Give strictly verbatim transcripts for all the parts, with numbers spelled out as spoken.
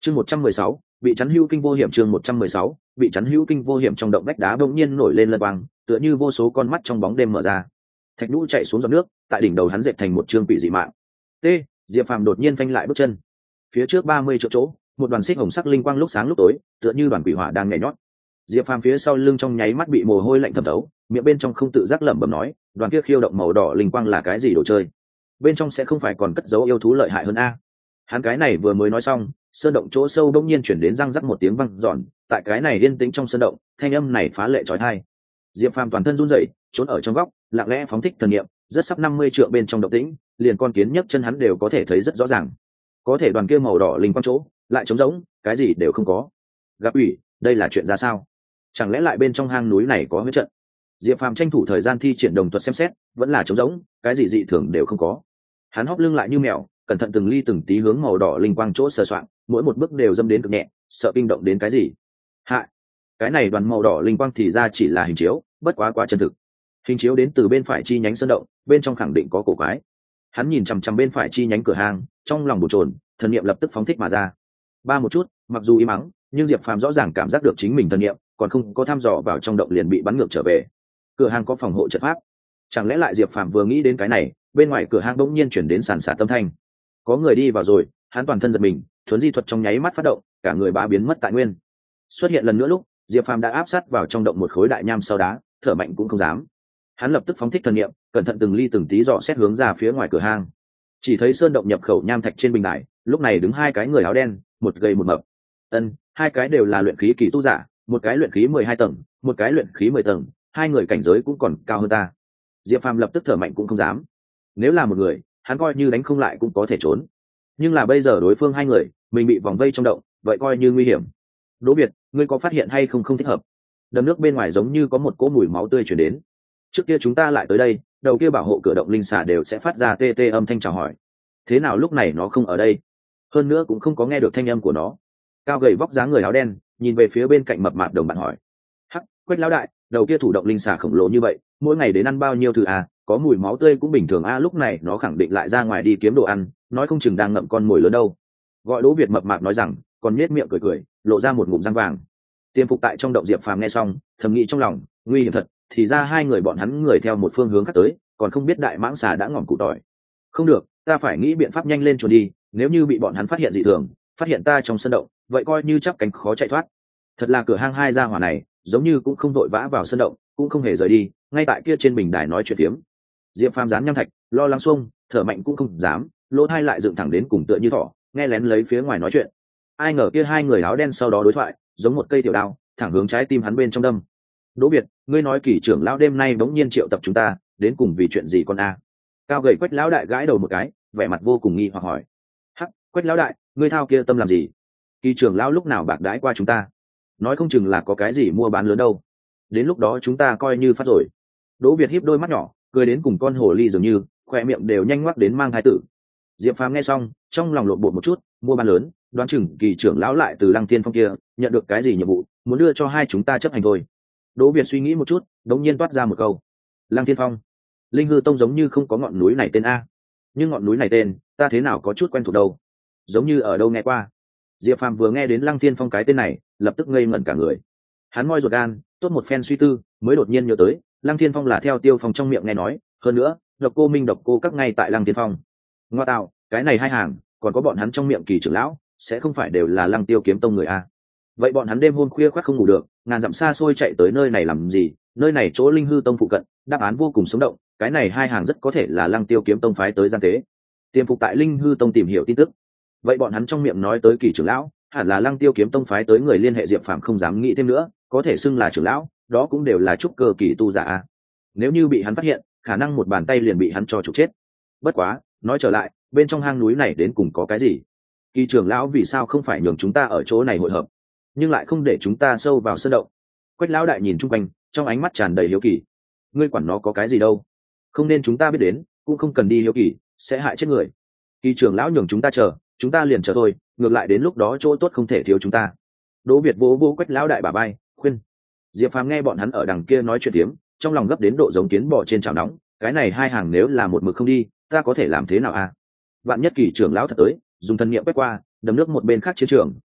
chương một trăm mười sáu bị chắn hữu kinh vô hiểm. chương một trăm mười sáu bị chắn hữu kinh vô hiểm. Trong động vách đá bỗng nhiên nổi lên lân quang, tựa như vô số con mắt trong bóng đêm mở ra. Thạch nhũ chạy xuống giọt nước, tại đỉnh đầu hắn dệt thành một chương quỷ dị mạng. T. Diệp Phàm đột nhiên phanh lại bước chân. Phía trước ba mươi chỗ chỗ, một đoàn xích hồng sắc linh quang lúc sáng lúc tối, tựa như đoàn quỷ hỏa đang nhảy nhót. Diệp Phàm phía sau lưng trong nháy mắt bị mồ hôi lạnh thấm thấu, miệng bên trong không tự giác lẩm bẩm nói, đoàn kia khiêu động màu đỏ linh quang là cái gì đồ chơi? Bên trong sẽ không phải còn cất giấu yêu thú lợi hại hơn a? Hắn cái này vừa mới nói xong, sơn động chỗ sâu đông nhiên chuyển đến răng rắc một tiếng vang giòn, tại cái này yên tĩnh trong sơn động, thanh âm này phá lệ chói tai. Diệp Phàm toàn thân run rẩy, trốn ở trong góc, lặng lẽ phóng thích thần niệm, rất sắp năm mươi trượng bên trong động tĩnh, liền con kiến nhấc chân hắn đều có thể thấy rất rõ ràng. Có thể đoàn kia màu đỏ linh quang chỗ, lại trống rỗng, cái gì đều không có. Gặp ủy, đây là chuyện ra sao? Chẳng lẽ lại bên trong hang núi này có huyết trận? Diệp Phàm tranh thủ thời gian thi triển đồng thuật xem xét, vẫn là trống rỗng, cái gì dị thường đều không có. Hắn hóp lưng lại như mèo, cẩn thận từng ly từng tí hướng màu đỏ linh quang chỗ sờ soạng, mỗi một bước đều dâm đến cực nhẹ, sợ kinh động đến cái gì. Hạ, cái này đoàn màu đỏ linh quang thì ra chỉ là hình chiếu, bất quá quá chân thực. Hình chiếu đến từ bên phải chi nhánh sơn động, bên trong khẳng định có cổ quái. Hắn nhìn chằm chằm bên phải chi nhánh cửa hang, trong lòng bồn chồn, thần niệm lập tức phóng thích mà ra. Ba một chút, mặc dù im mắng, nhưng Diệp Phàm rõ ràng cảm giác được chính mình thần niệm, còn không có thăm dò vào trong động liền bị bắn ngược trở về. Cửa hang có phòng hộ trận pháp, chẳng lẽ lại Diệp Phàm vừa nghĩ đến cái này, bên ngoài cửa hang bỗng nhiên chuyển đến sàn sạt tâm thanh. Có người đi vào rồi, hắn toàn thân giật mình, thuấn di thuật trong nháy mắt phát động, cả người bá biến mất tại nguyên. Xuất hiện lần nữa lúc, Diệp Phàm đã áp sát vào trong động một khối đại nham sau đá, thở mạnh cũng không dám. Hắn lập tức phóng thích thần niệm, cẩn thận từng ly từng tí dò xét hướng ra phía ngoài cửa hang. Chỉ thấy sơn động nhập khẩu nham thạch trên bình đài, lúc này đứng hai cái người áo đen, một gầy một mập. Ân, hai cái đều là luyện khí kỳ tu giả, một cái luyện khí mười hai tầng, một cái luyện khí mười tầng, hai người cảnh giới cũng còn cao hơn ta. Diệp Phàm lập tức thở mạnh cũng không dám. Nếu là một người, hắn coi như đánh không lại cũng có thể trốn. Nhưng là bây giờ đối phương hai người, mình bị vòng vây trong động, vậy coi như nguy hiểm. Đỗ Biệt, ngươi có phát hiện hay không không thích hợp? Đầm nước bên ngoài giống như có một cỗ mùi máu tươi truyền đến. Trước kia chúng ta lại tới đây, đầu kia bảo hộ cửa động linh xà đều sẽ phát ra tê tê âm thanh chào hỏi. Thế nào lúc này nó không ở đây? Hơn nữa cũng không có nghe được thanh âm của nó. Cao gầy vóc dáng người áo đen, nhìn về phía bên cạnh mập mạp đồng bạn hỏi. Hắc, Quách lão đại, đầu kia thủ động linh xà khổng lồ như vậy, mỗi ngày đến ăn bao nhiêu thứ à? Có mùi máu tươi cũng bình thường a. À, lúc này nó khẳng định lại ra ngoài đi kiếm đồ ăn, nói không chừng đang ngậm con mồi lớn đâu. Gọi Đỗ Việt mập mạp nói rằng, còn nhếch miệng cười cười, lộ ra một ngụm răng vàng. Tiêm phục tại trong động Diệp Phàm nghe xong, thầm nghĩ trong lòng, nguy hiểm thật, thì ra hai người bọn hắn người theo một phương hướng khác tới, còn không biết đại mãng xà đã ngỏm củ tỏi. Không được, ta phải nghĩ biện pháp nhanh lên chuồn đi, nếu như bị bọn hắn phát hiện dị thường, phát hiện ta trong sân động, vậy coi như chắp cánh khó chạy thoát. Thật là cửa hang hai gia hỏa này, giống như cũng không vội vã vào sân động, cũng không hề rời đi, ngay tại kia trên bình đài nói chuyện tiếm. Diệp Phàm dán nham thạch, lo lắng xuông, thở mạnh cũng không dám, lỗ tai lại dựng thẳng đến cùng tựa như thỏ, nghe lén lấy phía ngoài nói chuyện. Ai ngờ kia hai người áo đen sau đó đối thoại, giống một cây tiểu đao, thẳng hướng trái tim hắn bên trong đâm. Đỗ Biệt, ngươi nói Kỷ trưởng lão đêm nay bỗng nhiên triệu tập chúng ta, đến cùng vì chuyện gì con a? Cao gầy Quách lão đại gãi đầu một cái, vẻ mặt vô cùng nghi hoặc hỏi. Hắc, Quách lão đại, ngươi thao kia tâm làm gì? Kỷ trưởng lão lúc nào bạc đãi qua chúng ta? Nói không chừng là có cái gì mua bán lớn đâu. Đến lúc đó chúng ta coi như phát rồi. Đỗ Biệt híp đôi mắt nhỏ, cười đến cùng con hồ ly dường như, khoe miệng đều nhanh ngoắc đến mang thái tử. Diệp Phàm nghe xong, trong lòng lộn bột một chút, mua bán lớn, đoán chừng Kỳ trưởng lão lại từ Lăng Tiên Phong kia nhận được cái gì nhiệm vụ, muốn đưa cho hai chúng ta chấp hành thôi. Đỗ Việt suy nghĩ một chút, đống nhiên toát ra một câu. Lăng Tiên Phong, Linh Hư Tông giống như không có ngọn núi này tên a, nhưng ngọn núi này tên, ta thế nào có chút quen thuộc đâu, giống như ở đâu nghe qua. Diệp Phàm vừa nghe đến Lăng Tiên Phong cái tên này, lập tức ngây ngẩn cả người. Hắn moi ruột gan, tốt một phen suy tư, mới đột nhiên nhớ tới, Lăng Tiên Phong là theo Tiêu Phong trong miệng nghe nói, hơn nữa, Độc Cô Minh Độc Cô các ngay tại Lăng Tiên Phong. Ngoa tạo, cái này hai hàng, còn có bọn hắn trong miệng Kỳ trưởng lão, sẽ không phải đều là Lăng Tiêu Kiếm Tông người a? Vậy bọn hắn đêm hôm khuya khoắt không ngủ được, ngàn dặm xa xôi chạy tới nơi này làm gì? Nơi này chỗ Linh Hư Tông phụ cận, đáp án vô cùng sống động, cái này hai hàng rất có thể là Lăng Tiêu Kiếm Tông phái tới gian tế. Tiềm phục tại Linh Hư Tông tìm hiểu tin tức. Vậy bọn hắn trong miệng nói tới Kỳ trưởng lão, hẳn là Lăng Tiêu Kiếm Tông phái tới người liên hệ. Diệp Phàm không dám nghĩ thêm nữa, có thể xưng là trưởng lão, đó cũng đều là trúc cơ kỳ tu giả a. Nếu như bị hắn phát hiện, khả năng một bàn tay liền bị hắn cho trục chết. Bất quá, nói trở lại, bên trong hang núi này đến cùng có cái gì? Kỳ trưởng lão vì sao không phải nhường chúng ta ở chỗ này hội hợp, nhưng lại không để chúng ta sâu vào sơn động? Quách lão đại nhìn chung quanh, trong ánh mắt tràn đầy hiếu kỳ. Ngươi quản nó có cái gì đâu, không nên chúng ta biết đến, cũng không cần đi hiếu kỳ, sẽ hại chết người. Kỳ trưởng lão nhường chúng ta chờ, chúng ta liền chờ thôi, ngược lại đến lúc đó chỗ tốt không thể thiếu chúng ta. Đỗ Việt vỗ vỗ Quách lão đại bả vai, khuyên. Diệp Phàm nghe bọn hắn ở đằng kia nói chuyện tiếm, trong lòng gấp đến độ giống kiến bò trên chảo nóng. Cái này hai hàng nếu là một mực không đi, ta có thể làm thế nào a? Vạn nhất Kỳ trưởng lão thật tới, dùng thần niệm quét qua, đầm nước một bên khác chiến trường,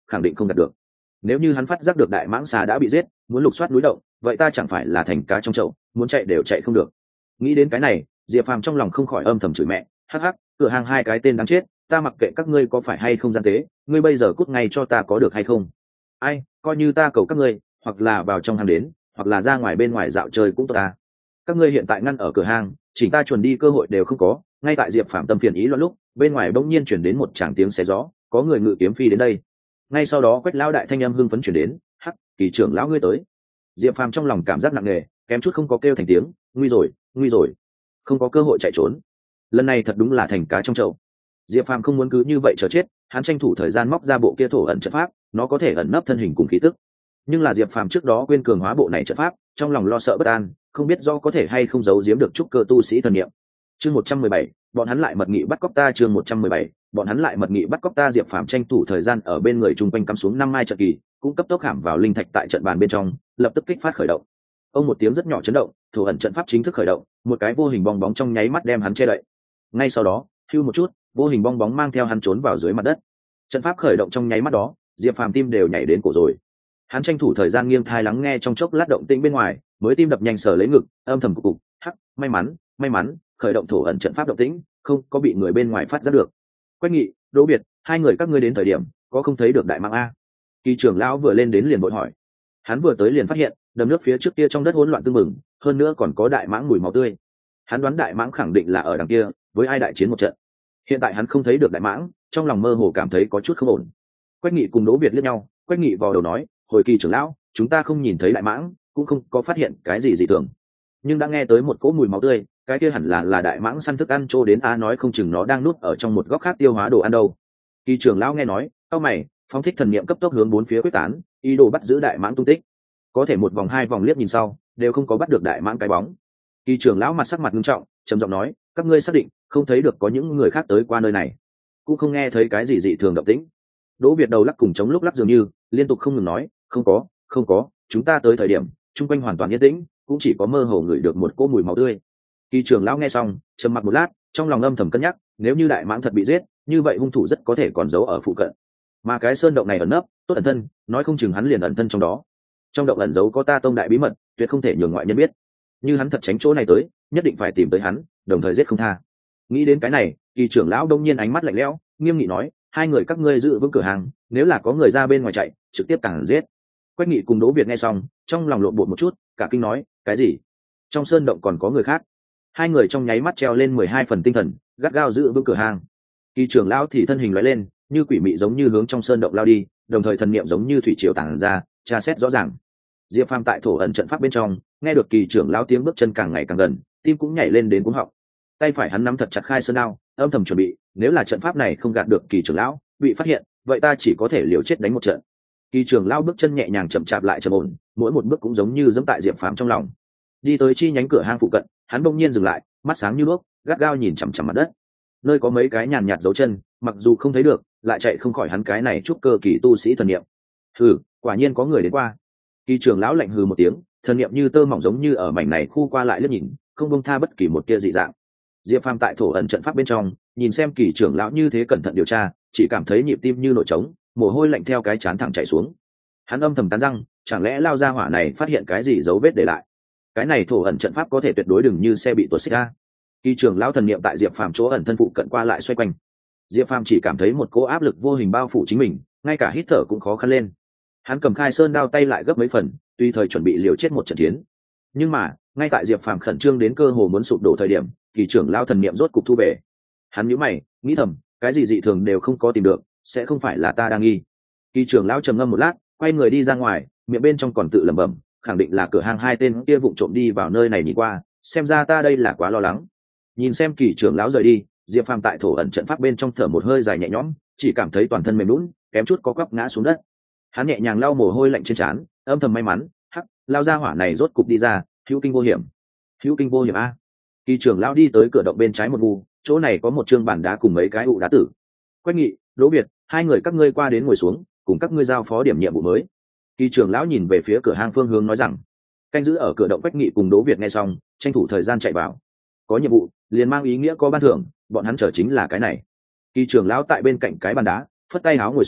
khẳng định không đạt được. Nếu như hắn phát giác được đại mãng xà đã bị giết, muốn lục soát núi động, vậy ta chẳng phải là thành cá trong chậu, muốn chạy đều chạy không được. Nghĩ đến cái này, Diệp Phàm trong lòng không khỏi âm thầm chửi mẹ, hắc hắc, cửa hàng hai cái tên đáng chết, ta mặc kệ các ngươi có phải hay không gian tế, ngươi bây giờ cút ngay cho ta có được hay không? Ai, coi như ta cầu các ngươi, hoặc là vào trong hang đến, hoặc là ra ngoài bên ngoài dạo chơi cũng tốt ta. Các ngươi hiện tại ngăn ở cửa hang, chỉnh ta chuẩn đi cơ hội đều không có. Ngay tại Diệp Phàm tâm phiền ý loạn lúc, bên ngoài bỗng nhiên chuyển đến một tràng tiếng xé gió, có người ngự kiếm phi đến đây. Ngay sau đó Quách lão đại thanh âm hưng phấn chuyển đến, hắc, Kỳ trưởng lão ngươi tới. Diệp Phàm trong lòng cảm giác nặng nề, kém chút không có kêu thành tiếng, nguy rồi, nguy rồi, không có cơ hội chạy trốn. Lần này thật đúng là thành cá trong chậu. Diệp Phàm không muốn cứ như vậy chờ chết, hắn tranh thủ thời gian móc ra bộ kia thổ ẩn trận pháp, nó có thể ẩn nấp thân hình cùng khí tức. Nhưng là Diệp Phàm trước đó quên cường hóa bộ này trận pháp, trong lòng lo sợ bất an, không biết do có thể hay không giấu giếm được trúc cơ tu sĩ thần niệm. Chương một trăm mười bảy, bọn hắn lại mật nghị bắt cóc ta. Chương một trăm mười bảy, bọn hắn lại mật nghị bắt cóc ta. Diệp Phàm tranh thủ thời gian ở bên người trung quanh cắm xuống năm mai trận kỳ, cũng cấp tốc hãm vào linh thạch tại trận bàn bên trong, lập tức kích phát khởi động. Ông một tiếng rất nhỏ chấn động, thổ ẩn trận pháp chính thức khởi động, một cái vô hình bong bóng trong nháy mắt đem hắn che đậy. Ngay sau đó, hưu một chút, vô hình bong bóng mang theo hắn trốn vào dưới mặt đất. Trận pháp khởi động trong nháy mắt đó, Diệp Phàm tim đều nhảy đến cổ rồi. Hắn tranh thủ thời gian nghiêng thai lắng nghe trong chốc lát động tĩnh bên ngoài, mới tim đập nhanh sờ lấy ngực, âm thầm cục cục, hắc, may mắn, may mắn, khởi động thổ ẩn trận pháp động tĩnh, không có bị người bên ngoài phát giác được. Quách Nghị, Đỗ Biệt, hai người các ngươi đến thời điểm, có không thấy được đại mãng a? Kỳ trưởng lão vừa lên đến liền vội hỏi. Hắn vừa tới liền phát hiện, đầm nước phía trước kia trong đất hỗn loạn tương mừng, hơn nữa còn có đại mãng mùi máu tươi. Hắn đoán đại mãng khẳng định là ở đằng kia, với ai đại chiến một trận. Hiện tại hắn không thấy được đại mãng, trong lòng mơ hồ cảm thấy có chút không ổn. Quách Nghị cùng Đỗ Biệt liếc nhau, Quách Nghị vò đầu nói, hồi Kỳ trưởng lão, chúng ta không nhìn thấy đại mãng, cũng không có phát hiện cái gì dị thường, nhưng đã nghe tới một cỗ mùi máu tươi, cái kia hẳn là là đại mãng săn thức ăn trô đến a, nói không chừng nó đang nuốt ở trong một góc khác tiêu hóa đồ ăn đâu. Kỳ trưởng lão nghe nói, cau mày, phóng thích thần niệm cấp tốc hướng bốn phía quyết tán, ý đồ bắt giữ đại mãng tung tích. Có thể một vòng hai vòng liếc nhìn sau, đều không có bắt được đại mãng cái bóng. Kỳ trưởng lão mặt sắc mặt nghiêm trọng, trầm giọng nói, các ngươi xác định không thấy được có những người khác tới qua nơi này, cũng không nghe thấy cái gì dị thường động tĩnh. Đỗ Việt đầu lắc cùng chống lúc lắc dường như liên tục không ngừng nói, không có, không có, chúng ta tới thời điểm chung quanh hoàn toàn yên tĩnh, cũng chỉ có mơ hồ ngửi được một cỗ mùi máu tươi. Kỳ trưởng lão nghe xong, trầm mặc một lát, trong lòng âm thầm cân nhắc, nếu như đại mãng thật bị giết, như vậy hung thủ rất có thể còn giấu ở phụ cận. Mà cái sơn động này ẩn nấp, tốt ẩn thân, nói không chừng hắn liền ẩn thân trong đó. Trong động ẩn giấu có ta tông đại bí mật, tuyệt không thể nhường ngoại nhân biết. Như hắn thật tránh chỗ này tới, nhất định phải tìm tới hắn, đồng thời giết không tha. Nghĩ đến cái này, Kỳ trưởng lão đông nhiên ánh mắt lạnh lẽo, nghiêm nghị nói, hai người các ngươi giữ vững cửa hàng, nếu là có người ra bên ngoài chạy, trực tiếp càng giết. Quách Nghị cùng Đỗ Việt nghe xong, trong lòng lộn bột một chút, cả kinh nói, cái gì? Trong sơn động còn có người khác? Hai người trong nháy mắt treo lên mười hai phần tinh thần, gắt gao giữ vững cửa hàng. Kỳ trưởng lão thì thân hình lóe lên, như quỷ mị giống như hướng trong sơn động lao đi, đồng thời thần niệm giống như thủy triều tản ra, tra xét rõ ràng. Diệp Phàm tại thổ ẩn trận pháp bên trong, nghe được Kỳ trưởng lão tiếng bước chân càng ngày càng gần, tim cũng nhảy lên đến cuống họng. Tay phải hắn nắm thật chặt khai sơn đao, âm thầm chuẩn bị, nếu là trận pháp này không gạt được Kỳ trưởng lão, bị phát hiện, vậy ta chỉ có thể liều chết đánh một trận. Kỳ trưởng lão bước chân nhẹ nhàng chậm chạp lại trầm ổn, mỗi một bước cũng giống như giẫm tại Diệp Phàm trong lòng. Đi tới chi nhánh cửa hang phụ cận, hắn bỗng nhiên dừng lại, mắt sáng như đuốc, gắt gao nhìn chằm chằm mặt đất. Nơi có mấy cái nhàn nhạt dấu chân, mặc dù không thấy được, lại chạy không khỏi hắn cái này trúc cơ kỳ tu sĩ thần niệm. Hừ, quả nhiên có người đến qua. Kỳ trưởng lão lạnh hừ một tiếng, thần niệm như tơ mỏng giống như ở mảnh này khu qua lại liếc nhìn, không buông tha bất kỳ một tia dị dạng. Diệp Phàm tại thổ ẩn trận pháp bên trong, nhìn xem Kỳ trưởng lão như thế cẩn thận điều tra, chỉ cảm thấy nhịp tim như nổi trống, mồ hôi lạnh theo cái trán thẳng chảy xuống. Hắn âm thầm cắn răng, chẳng lẽ lao ra hỏa này phát hiện cái gì dấu vết để lại? Cái này thổ ẩn trận pháp có thể tuyệt đối đừng như xe bị tuột xích ra. Kỳ trưởng lão thần niệm tại Diệp Phàm chỗ ẩn thân phụ cận qua lại xoay quanh. Diệp Phàm chỉ cảm thấy một cỗ áp lực vô hình bao phủ chính mình, ngay cả hít thở cũng khó khăn lên. Hắn cầm khai sơn đao tay lại gấp mấy phần, tùy thời chuẩn bị liều chết một trận chiến. Nhưng mà, ngay tại Diệp Phàm khẩn trương đến cơ hồ muốn sụp đổ thời điểm, Kỳ trưởng lão thần niệm rốt cục thu về. Hắn nhíu mày, nghĩ thầm, cái gì dị thường đều không có tìm được, sẽ không phải là ta đang nghi. Kỳ trưởng lão trầm ngâm một lát, quay người đi ra ngoài, miệng bên trong còn tự lẩm bẩm, khẳng định là cửa hàng hai tên kia vụng trộm đi vào nơi này nhìn qua, xem ra ta đây là quá lo lắng. Nhìn xem Kỳ trưởng lão rời đi, Diệp Phàm tại thổ ẩn trận pháp bên trong thở một hơi dài nhẹ nhõm, chỉ cảm thấy toàn thân mềm nhũn, kém chút có quắp ngã xuống đất. Hắn nhẹ nhàng lau mồ hôi lạnh trên trán, âm thầm may mắn, hắc, lao ra hỏa này rốt cục đi ra, hữu kinh vô hiểm. Hữu kinh vô hiểm a. Kỳ trưởng lão đi tới cửa động bên trái một ngu, chỗ này có một trương bàn đá cùng mấy cái ụ đá tử. Quách Nghị, Đỗ Việt, hai người các ngươi qua đến ngồi xuống, cùng các ngươi giao phó điểm nhiệm vụ mới. Kỳ trưởng lão nhìn về phía cửa hang phương hướng nói rằng. Canh giữ ở cửa động Quách Nghị cùng Đỗ Việt nghe xong, tranh thủ thời gian chạy vào. Có nhiệm vụ, liền mang ý nghĩa có ban thưởng, bọn hắn chờ chính là cái này. Kỳ trưởng lão tại bên cạnh cái bàn đá, phất tay áo ngồi xuống,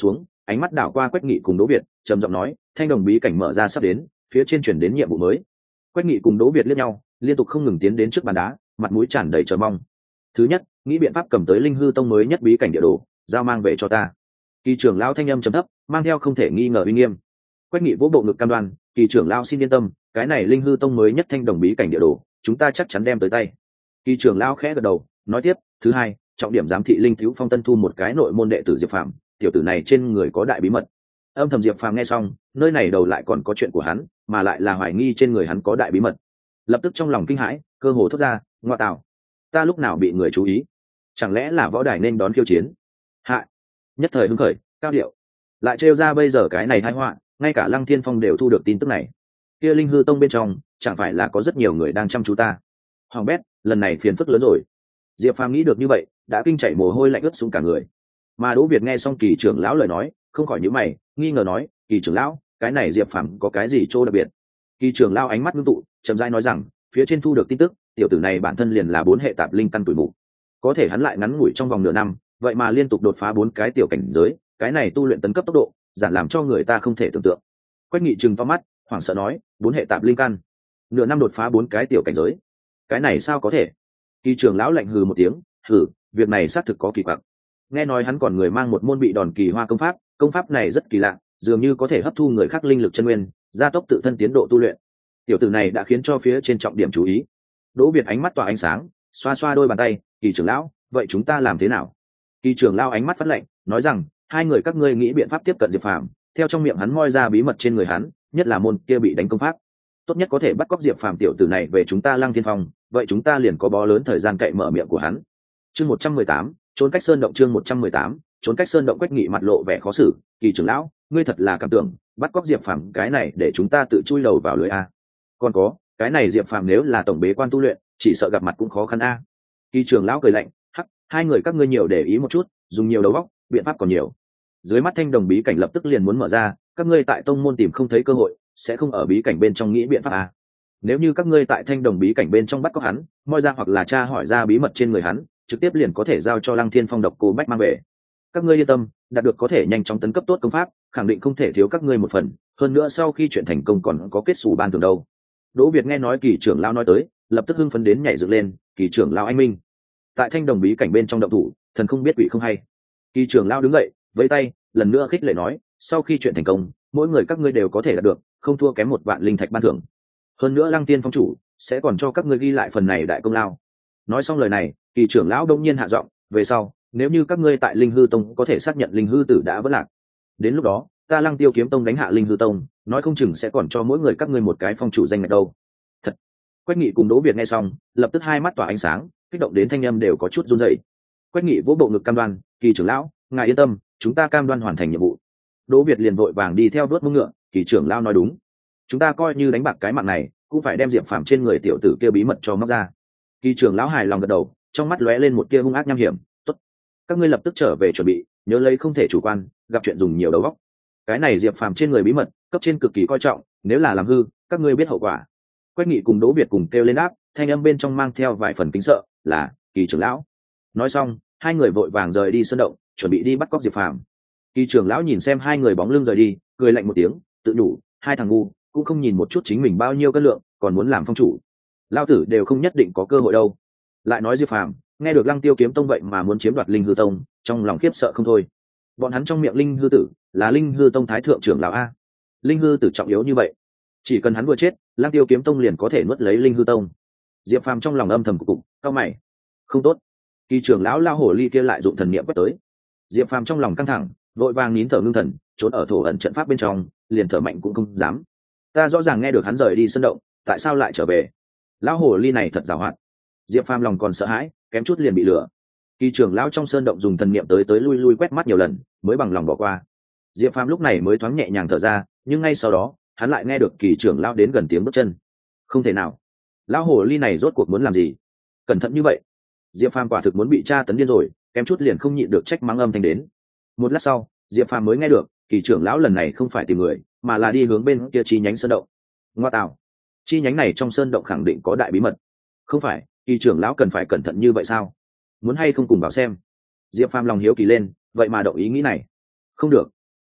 ánh mắt đảo qua Quách Nghị cùng Đỗ Việt, trầm giọng nói, thanh đồng bí cảnh mở ra sắp đến, phía trên chuyển đến nhiệm vụ mới. Quách Nghị cùng Đỗ Việt liếc nhau, liên tục không ngừng tiến đến trước bàn đá, mặt mũi tràn đầy chờ mong. Thứ nhất, nghĩ biện pháp cầm tới linh hư tông mới nhất bí cảnh địa đồ, giao mang về cho ta. Kỳ trưởng lão thanh âm trầm thấp, mang theo không thể nghi ngờ uy nghiêm. Quách Nghị vỗ bộ ngực cam đoan, kỳ trưởng lão xin yên tâm, cái này linh hư tông mới nhất thanh đồng bí cảnh địa đồ, chúng ta chắc chắn đem tới tay. Kỳ trưởng lão khẽ gật đầu, nói tiếp, thứ hai, trọng điểm giám thị linh thiếu phong tân thu một cái nội môn đệ tử Diệp Phàm, tiểu tử này trên người có đại bí mật. Âm thầm Diệp Phàm nghe xong, nơi này đầu lại còn có chuyện của hắn, mà lại là hoài nghi trên người hắn có đại bí mật. Lập tức trong lòng kinh hãi, cơ hồ thốt ra, ngoa tạo, ta lúc nào bị người chú ý? Chẳng lẽ là võ đài nên đón khiêu chiến? Hạ, nhất thời hứng khởi, cao điệu, lại trêu ra bây giờ cái này tai họa, ngay cả Lăng Thiên Phong đều thu được tin tức này. Kia linh hư tông bên trong, chẳng phải là có rất nhiều người đang chăm chú ta? Hoàng bét, lần này phiền phức lớn rồi. Diệp Phàm nghĩ được như vậy, đã kinh chảy mồ hôi lạnh ướt xuống cả người. Mà Đỗ Việt nghe xong Kỳ trưởng lão lời nói, không khỏi nhíu mày, nghi ngờ nói, Kỳ trưởng lão, cái này Diệp Phàm có cái gì chỗ đặc biệt? Kỳ trưởng lão ánh mắt ngưng tụ, chậm rãi nói rằng, phía trên thu được tin tức, tiểu tử này bản thân liền là bốn hệ tạp linh căn tuổi mù, có thể hắn lại ngắn ngủi trong vòng nửa năm, vậy mà liên tục đột phá bốn cái tiểu cảnh giới, cái này tu luyện tấn cấp tốc độ, giản làm cho người ta không thể tưởng tượng. Quách Nghị trừng to mắt, hoảng sợ nói, bốn hệ tạp linh căn, nửa năm đột phá bốn cái tiểu cảnh giới, cái này sao có thể? Kỳ trưởng lão lạnh hừ một tiếng, hừ, việc này xác thực có kỳ quặc. Nghe nói hắn còn người mang một môn bị đòn kỳ hoa công pháp, công pháp này rất kỳ lạ, dường như có thể hấp thu người khác linh lực chân nguyên, gia tốc tự thân tiến độ tu luyện. Tiểu tử này đã khiến cho phía trên trọng điểm chú ý. Đỗ Việt ánh mắt tỏa ánh sáng, xoa xoa đôi bàn tay, Kỳ trưởng lão, vậy chúng ta làm thế nào? Kỳ trưởng lão ánh mắt phát lạnh, nói rằng, hai người các ngươi nghĩ biện pháp tiếp cận Diệp Phàm, theo trong miệng hắn moi ra bí mật trên người hắn, nhất là môn kia bị đánh công pháp, tốt nhất có thể bắt cóc Diệp Phàm tiểu tử này về chúng ta Lăng Thiên Phong, vậy chúng ta liền có bó lớn thời gian cậy mở miệng của hắn. Chương một trăm mười tám, trốn cách sơn động. Chương một trăm mười tám, trốn cách sơn động. Quách Nghị mặt lộ vẻ khó xử, Kỳ trưởng lão, ngươi thật là cảm tưởng, bắt cóc Diệp Phàm cái này để chúng ta tự chui đầu vào lưới a. Còn có, cái này Diệp Phàm nếu là tổng bế quan tu luyện, chỉ sợ gặp mặt cũng khó khăn a. Kỳ trưởng lão cười lạnh, hắc, hai người các ngươi nhiều để ý một chút, dùng nhiều đầu óc, biện pháp còn nhiều. Dưới mắt thanh đồng bí cảnh lập tức liền muốn mở ra, các ngươi tại tông môn tìm không thấy cơ hội, sẽ không ở bí cảnh bên trong nghĩ biện pháp a. Nếu như các ngươi tại thanh đồng bí cảnh bên trong bắt cóc hắn, moi ra hoặc là tra hỏi ra bí mật trên người hắn, trực tiếp liền có thể giao cho Lăng Thiên Phong độc cô bách mang về. Các ngươi yên tâm, đạt được có thể nhanh chóng tấn cấp tốt công pháp, khẳng định không thể thiếu các ngươi một phần, hơn nữa sau khi chuyện thành công còn có kết xù ban thưởng đâu. Đỗ Việt nghe nói Kỳ trưởng lão nói tới, lập tức hưng phấn đến nhảy dựng lên, Kỳ trưởng lão anh minh. Tại thanh đồng bí cảnh bên trong động thủ, thần không biết quỷ không hay. Kỳ trưởng lão đứng dậy, vẫy tay, lần nữa khích lệ nói, sau khi chuyện thành công, mỗi người các ngươi đều có thể đạt được, không thua kém một vạn linh thạch ban thưởng. Hơn nữa Lăng Tiên Phong chủ sẽ còn cho các ngươi ghi lại phần này đại công lao. Nói xong lời này, Kỳ trưởng lão đông nhiên hạ giọng, về sau, nếu như các ngươi tại Linh Hư Tông có thể xác nhận Linh Hư tử đã vỡ lạc, đến lúc đó, ta Lăng Tiêu Kiếm Tông đánh hạ Linh Hư Tông, nói không chừng sẽ còn cho mỗi người các ngươi một cái phong chủ danh ngạch đâu. Thật. Quách Nghị cùng Đỗ Việt nghe xong, lập tức hai mắt tỏa ánh sáng, kích động đến thanh âm đều có chút run rẩy. Quách Nghị vỗ bộ ngực cam đoan, Kỳ trưởng lão, ngài yên tâm, chúng ta cam đoan hoàn thành nhiệm vụ. Đỗ Việt liền vội vàng đi theo đuốt mông ngựa, Kỳ trưởng lão nói đúng, chúng ta coi như đánh bạc cái mạng này, cũng phải đem Diệp Phàm trên người tiểu tử kia bí mật cho móc ra. Kỳ trưởng lão hài lòng gật đầu, trong mắt lóe lên một tia hung ác nham hiểm, tốt, các ngươi lập tức trở về chuẩn bị, nhớ lấy không thể chủ quan, gặp chuyện dùng nhiều đầu óc. Cái này Diệp Phàm trên người bí mật, cấp trên cực kỳ coi trọng, nếu là làm hư, các ngươi biết hậu quả. Quách Nghị cùng Đỗ Việt cùng kêu lên đáp, thanh âm bên trong mang theo vài phần kính sợ, là Kỳ trưởng lão. Nói xong, hai người vội vàng rời đi sơn động, chuẩn bị đi bắt cóc Diệp Phàm. Kỳ trưởng lão nhìn xem hai người bóng lưng rời đi, cười lạnh một tiếng, tự nhủ, hai thằng ngu, cũng không nhìn một chút chính mình bao nhiêu cân lượng, còn muốn làm phong chủ, lao tử đều không nhất định có cơ hội đâu. Lại nói Diệp Phàm nghe được Lăng Tiêu Kiếm Tông vậy mà muốn chiếm đoạt Linh Hư Tông, trong lòng khiếp sợ không thôi. Bọn hắn trong miệng Linh Hư tử là Linh Hư Tông thái thượng trưởng lão a. Linh Hư tử trọng yếu như vậy, chỉ cần hắn vừa chết, Lăng Tiêu Kiếm Tông liền có thể nuốt lấy Linh Hư Tông. Diệp Phàm trong lòng âm thầm cục cục, cao mày, không tốt. Kỳ trưởng lão lao hổ ly kia lại dụng thần niệm quét tới. Diệp Phàm trong lòng căng thẳng, vội vàng nín thở ngưng thần, trốn ở thổ ẩn trận pháp bên trong, liền thở mạnh cũng không dám. Ta rõ ràng nghe được hắn rời đi sân động, tại sao lại trở về? Lão hồ ly này thật giàu hoạt. Diệp Phàm lòng còn sợ hãi, kém chút liền bị lừa. Kỳ trưởng lão trong sơn động dùng thần niệm tới tới lui lui quét mắt nhiều lần, mới bằng lòng bỏ qua. Diệp Phàm lúc này mới thoáng nhẹ nhàng thở ra, nhưng ngay sau đó, hắn lại nghe được kỳ trưởng lão đến gần tiếng bước chân. Không thể nào, lão hồ ly này rốt cuộc muốn làm gì? Cẩn thận như vậy, Diệp Phàm quả thực muốn bị tra tấn điên rồi, kém chút liền không nhịn được trách mắng âm thanh đến. Một lát sau, Diệp Phàm mới nghe được, kỳ trưởng lão lần này không phải tìm người, mà là đi hướng bên kia chi nhánh sơn động. Ngoa tạo, chi nhánh này trong sơn động khẳng định có đại bí mật. Không phải, kỳ trưởng lão cần phải cẩn thận như vậy sao? Muốn hay không cùng vào xem? Diệp Phàm lòng hiếu kỳ lên, vậy mà động ý nghĩ này. Không được,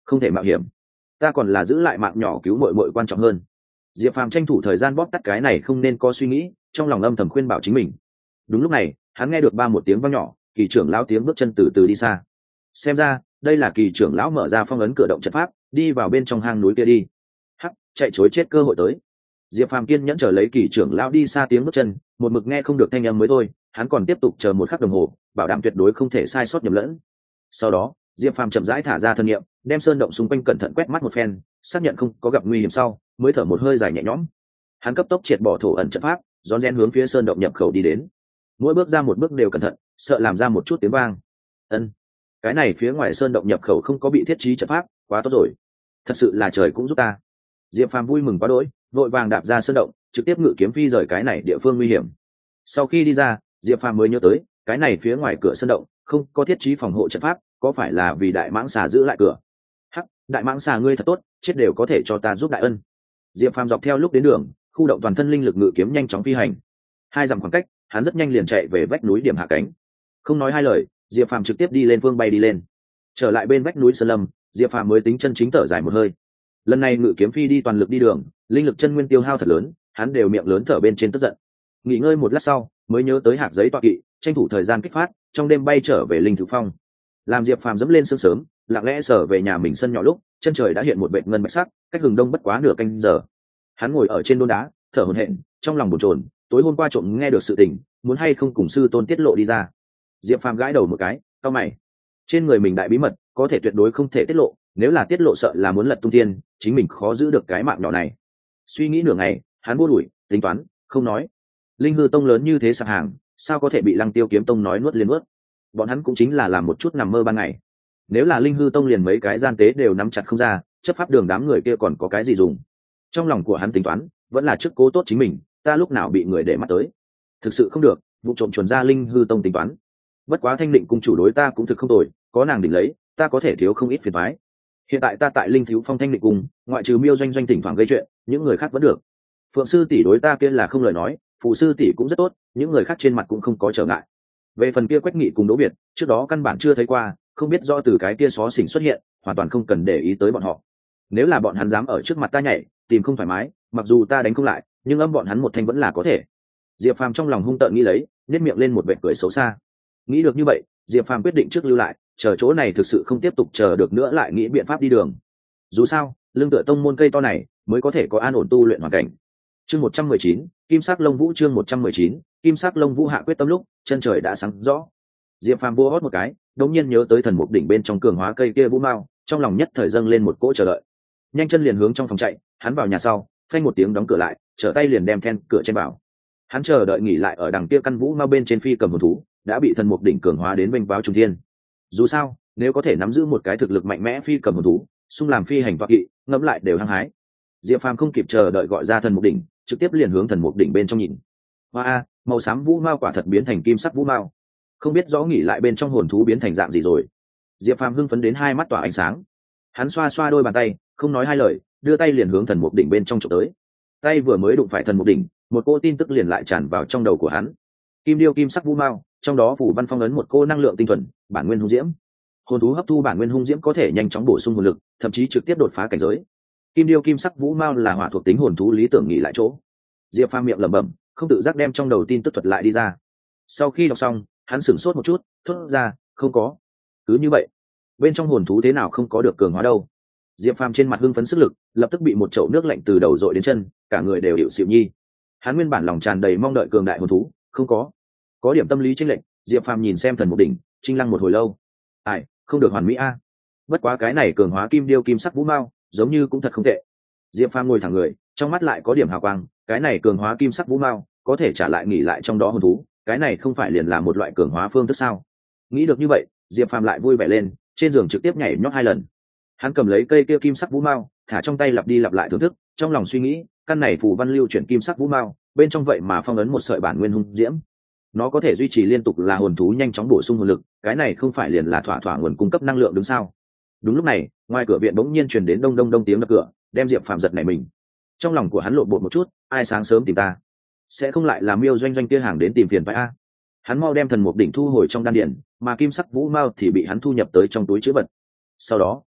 không thể mạo hiểm, ta còn là giữ lại mạng nhỏ cứu mội mội quan trọng hơn. Diệp Phàm tranh thủ thời gian bóp tắt cái này không nên có suy nghĩ, trong lòng âm thầm khuyên bảo chính mình. Đúng lúc này hắn nghe được ba một tiếng vang nhỏ, kỳ trưởng lão tiếng bước chân từ từ đi xa. Xem ra đây là kỳ trưởng lão mở ra phong ấn cửa động trận pháp, đi vào bên trong hang núi kia đi. Hắc, chạy chối chết cơ hội tới. Diệp Phàm kiên nhẫn chờ lấy kỳ trưởng lão đi xa tiếng bước chân, một mực nghe không được thanh âm mới thôi, hắn còn tiếp tục chờ một khắc đồng hồ, bảo đảm tuyệt đối không thể sai sót nhầm lẫn. Sau đó Diệp Phàm chậm rãi thả ra thân niệm, đem sơn động xung quanh cẩn thận quét mắt một phen, xác nhận không có gặp nguy hiểm sau mới thở một hơi dài nhẹ nhõm. Hắn cấp tốc triệt bỏ thổ ẩn trận pháp, rón rén hướng phía sơn động nhập khẩu đi đến. Mỗi bước ra một bước đều cẩn thận, sợ làm ra một chút tiếng vang. Ân, cái này phía ngoài sơn động nhập khẩu không có bị thiết trí trận pháp, quá tốt rồi. Thật sự là trời cũng giúp ta. Diệp Phàm vui mừng quá đỗi, vội vàng đạp ra sơn động, trực tiếp ngự kiếm phi rời cái này địa phương nguy hiểm. Sau khi đi ra, Diệp Phàm mới nhớ tới, cái này phía ngoài cửa sơn động không có thiết trí phòng hộ trận pháp, có phải là vì đại mãng xà giữ lại cửa? Hắc, đại mãng xà ngươi thật tốt, chết đều có thể cho ta giúp đại ân. Diệp Phàm dọc theo lúc đến đường, khu động toàn thân linh lực ngự kiếm nhanh chóng phi hành. Hai dặm khoảng cách, hắn rất nhanh liền chạy về vách núi điểm hạ cánh. Không nói hai lời, Diệp Phàm trực tiếp đi lên phương bay đi lên. Trở lại bên vách núi sơn lâm, Diệp Phàm mới tính chân chính thở dài một hơi. Lần này ngự kiếm phi đi toàn lực đi đường, linh lực chân nguyên tiêu hao thật lớn, hắn đều miệng lớn thở bên trên tức giận. Nghỉ ngơi một lát sau, mới nhớ tới hạt giấy tọa kỵ, tranh thủ thời gian kích phát, trong đêm bay trở về linh thứ phong. Làm Diệp Phàm dẫm lên sương sớm, lặng lẽ sở về nhà mình sân nhỏ lúc, chân trời đã hiện một vệt ngân bạch sắc, cách hừng đông bất quá nửa canh giờ. Hắn ngồi ở trên đôn đá, thở hổn hển, trong lòng bồn chồn, tối hôm qua trộm nghe được sự tình, muốn hay không cùng sư tôn tiết lộ đi ra. Diệp Phàm gãi đầu một cái, cau mày. Trên người mình đại bí mật, có thể tuyệt đối không thể tiết lộ, nếu là tiết lộ sợ là muốn lật tung thiên, chính mình khó giữ được cái mạng nhỏ này. Suy nghĩ nửa ngày, hắn buông đuổi, tính toán, không nói. Linh hư tông lớn như thế sạp hàng, sao có thể bị Lăng Tiêu kiếm tông nói nuốt liền nuốt? Bọn hắn cũng chính là làm một chút nằm mơ ban ngày. Nếu là linh hư tông liền mấy cái gian tế đều nắm chặt không ra, chấp pháp đường đám người kia còn có cái gì dùng? Trong lòng của hắn tính toán, vẫn là trước cố tốt chính mình, ta lúc nào bị người để mắt tới. Thực sự không được, vụ trộm chuẩn ra linh hư tông tính toán. Bất quá Thanh Định cung chủ đối ta cũng thực không tồi, có nàng đỉnh lấy, ta có thể thiếu không ít phiền toái. Hiện tại ta tại Linh Thiếu Phong Thanh Định cung, ngoại trừ Miêu Doanh Doanh thỉnh thoảng gây chuyện, những người khác vẫn được. Phượng sư tỷ đối ta kia là không lời nói, phụ sư tỷ cũng rất tốt, những người khác trên mặt cũng không có trở ngại. Về phần kia Quách Nghị cùng Đỗ Biệt, trước đó căn bản chưa thấy qua, không biết do từ cái kia xó xỉnh xuất hiện, hoàn toàn không cần để ý tới bọn họ. Nếu là bọn hắn dám ở trước mặt ta nhảy, tìm không thoải mái, mặc dù ta đánh không lại, nhưng âm bọn hắn một thanh vẫn là có thể. Diệp Phàm trong lòng hung tợn nghĩ lấy, nhếch miệng lên một vệt cười xấu xa. Nghĩ được như vậy, Diệp Phàm quyết định trước lưu lại, chờ chỗ này thực sự không tiếp tục chờ được nữa lại nghĩ biện pháp đi đường. Dù sao, lưng tựa tông môn cây to này mới có thể có an ổn tu luyện hoàn cảnh. Chương một trăm mười chín, Kim Sắc Lông Vũ chương một trăm mười chín, Kim Sắc Lông Vũ hạ quyết tâm lúc, chân trời đã sáng rõ. Diệp Phàm vô hót một cái, đột nhiên nhớ tới thần mục đỉnh bên trong cường hóa cây kia vũ mao, trong lòng nhất thời dâng lên một cỗ chờ đợi. Nhanh chân liền hướng trong phòng chạy, hắn vào nhà sau, phanh một tiếng đóng cửa lại, trở tay liền đem then cửa trên vào. Hắn chờ đợi nghỉ lại ở đằng kia căn vũ mao bên trên phi cầm hồn thú, đã bị thần mục đỉnh cường hóa đến vênh báo trùng thiên. Dù sao, nếu có thể nắm giữ một cái thực lực mạnh mẽ phi cầm hồn thú, xung làm phi hành toạc kỵ, ngẫm lại đều hăng hái. Diệp Phàm không kịp chờ đợi gọi ra thần mục đỉnh, trực tiếp liền hướng thần mục đỉnh bên trong nhìn. Hoa a, màu xám vũ mao quả thật biến thành kim sắc vũ mao. Không biết rõ nghỉ lại bên trong hồn thú biến thành dạng gì rồi. Diệp Phàm hưng phấn đến hai mắt tỏa ánh sáng. Hắn xoa xoa đôi bàn tay, không nói hai lời, đưa tay liền hướng thần mục đỉnh bên trong chụp tới. Tay vừa mới đụng phải thần mục đỉnh, một cô tin tức liền lại tràn vào trong đầu của hắn. Kim điêu kim sắc vũ mao, trong đó phủ văn phong ấn một cô năng lượng tinh thuần, bản nguyên hung diễm. Hồn thú hấp thu bản nguyên hung diễm có thể nhanh chóng bổ sung hồn lực, thậm chí trực tiếp đột phá cảnh giới. Kim điêu kim sắc vũ mao là hỏa thuộc tính hồn thú lý tưởng nghỉ lại chỗ. Diệp Phàm miệng lẩm bẩm, không tự giác đem trong đầu tin tức thuật lại đi ra. Sau khi đọc xong, hắn sửng sốt một chút, thốt ra, không có. Cứ như vậy, bên trong hồn thú thế nào không có được cường hóa đâu? Diệp Phàm trên mặt hưng phấn sức lực, lập tức bị một chậu nước lạnh từ đầu dội đến chân, cả người đều điệu xịu nhi. Hắn nguyên bản lòng tràn đầy mong đợi cường đại hồn thú, không có. Có điểm tâm lý chênh lệch, Diệp Phàm nhìn xem thần mục đỉnh, trinh lăng một hồi lâu. Ai, không được hoàn mỹ a. Bất quá cái này cường hóa kim điêu kim sắc vũ mao, giống như cũng thật không tệ. Diệp Phàm ngồi thẳng người, trong mắt lại có điểm hào quang, cái này cường hóa kim sắc vũ mao, có thể trả lại nghỉ lại trong đó hồn thú, cái này không phải liền là một loại cường hóa phương thức sao? Nghĩ được như vậy, Diệp Phàm lại vui vẻ lên, trên giường trực tiếp nhảy nhót hai lần. Hắn cầm lấy cây kia kim sắc vũ mao, thả trong tay lặp đi lặp lại thưởng thức, trong lòng suy nghĩ, căn này phù văn lưu chuyển kim sắc vũ mao, bên trong vậy mà phong ấn một sợi bản nguyên hung diễm. Nó có thể duy trì liên tục là hồn thú nhanh chóng bổ sung hồn lực, cái này không phải liền là thỏa thỏa nguồn cung cấp năng lượng đúng sao? Đúng lúc này, ngoài cửa viện bỗng nhiên truyền đến đông đông đông tiếng đập cửa, đem Diệp Phàm giật nảy mình. Trong lòng của hắn lộn bột một chút, ai sáng sớm tìm ta? Sẽ không lại là Miêu Doanh Doanh kia hàng đến tìm phiền phải a? Hắn mau đem thần mục đỉnh thu hồi trong đan điền, mà kim sắc vũ mao thì bị hắn thu nhập tới trong túi trữ vật. Sau đó,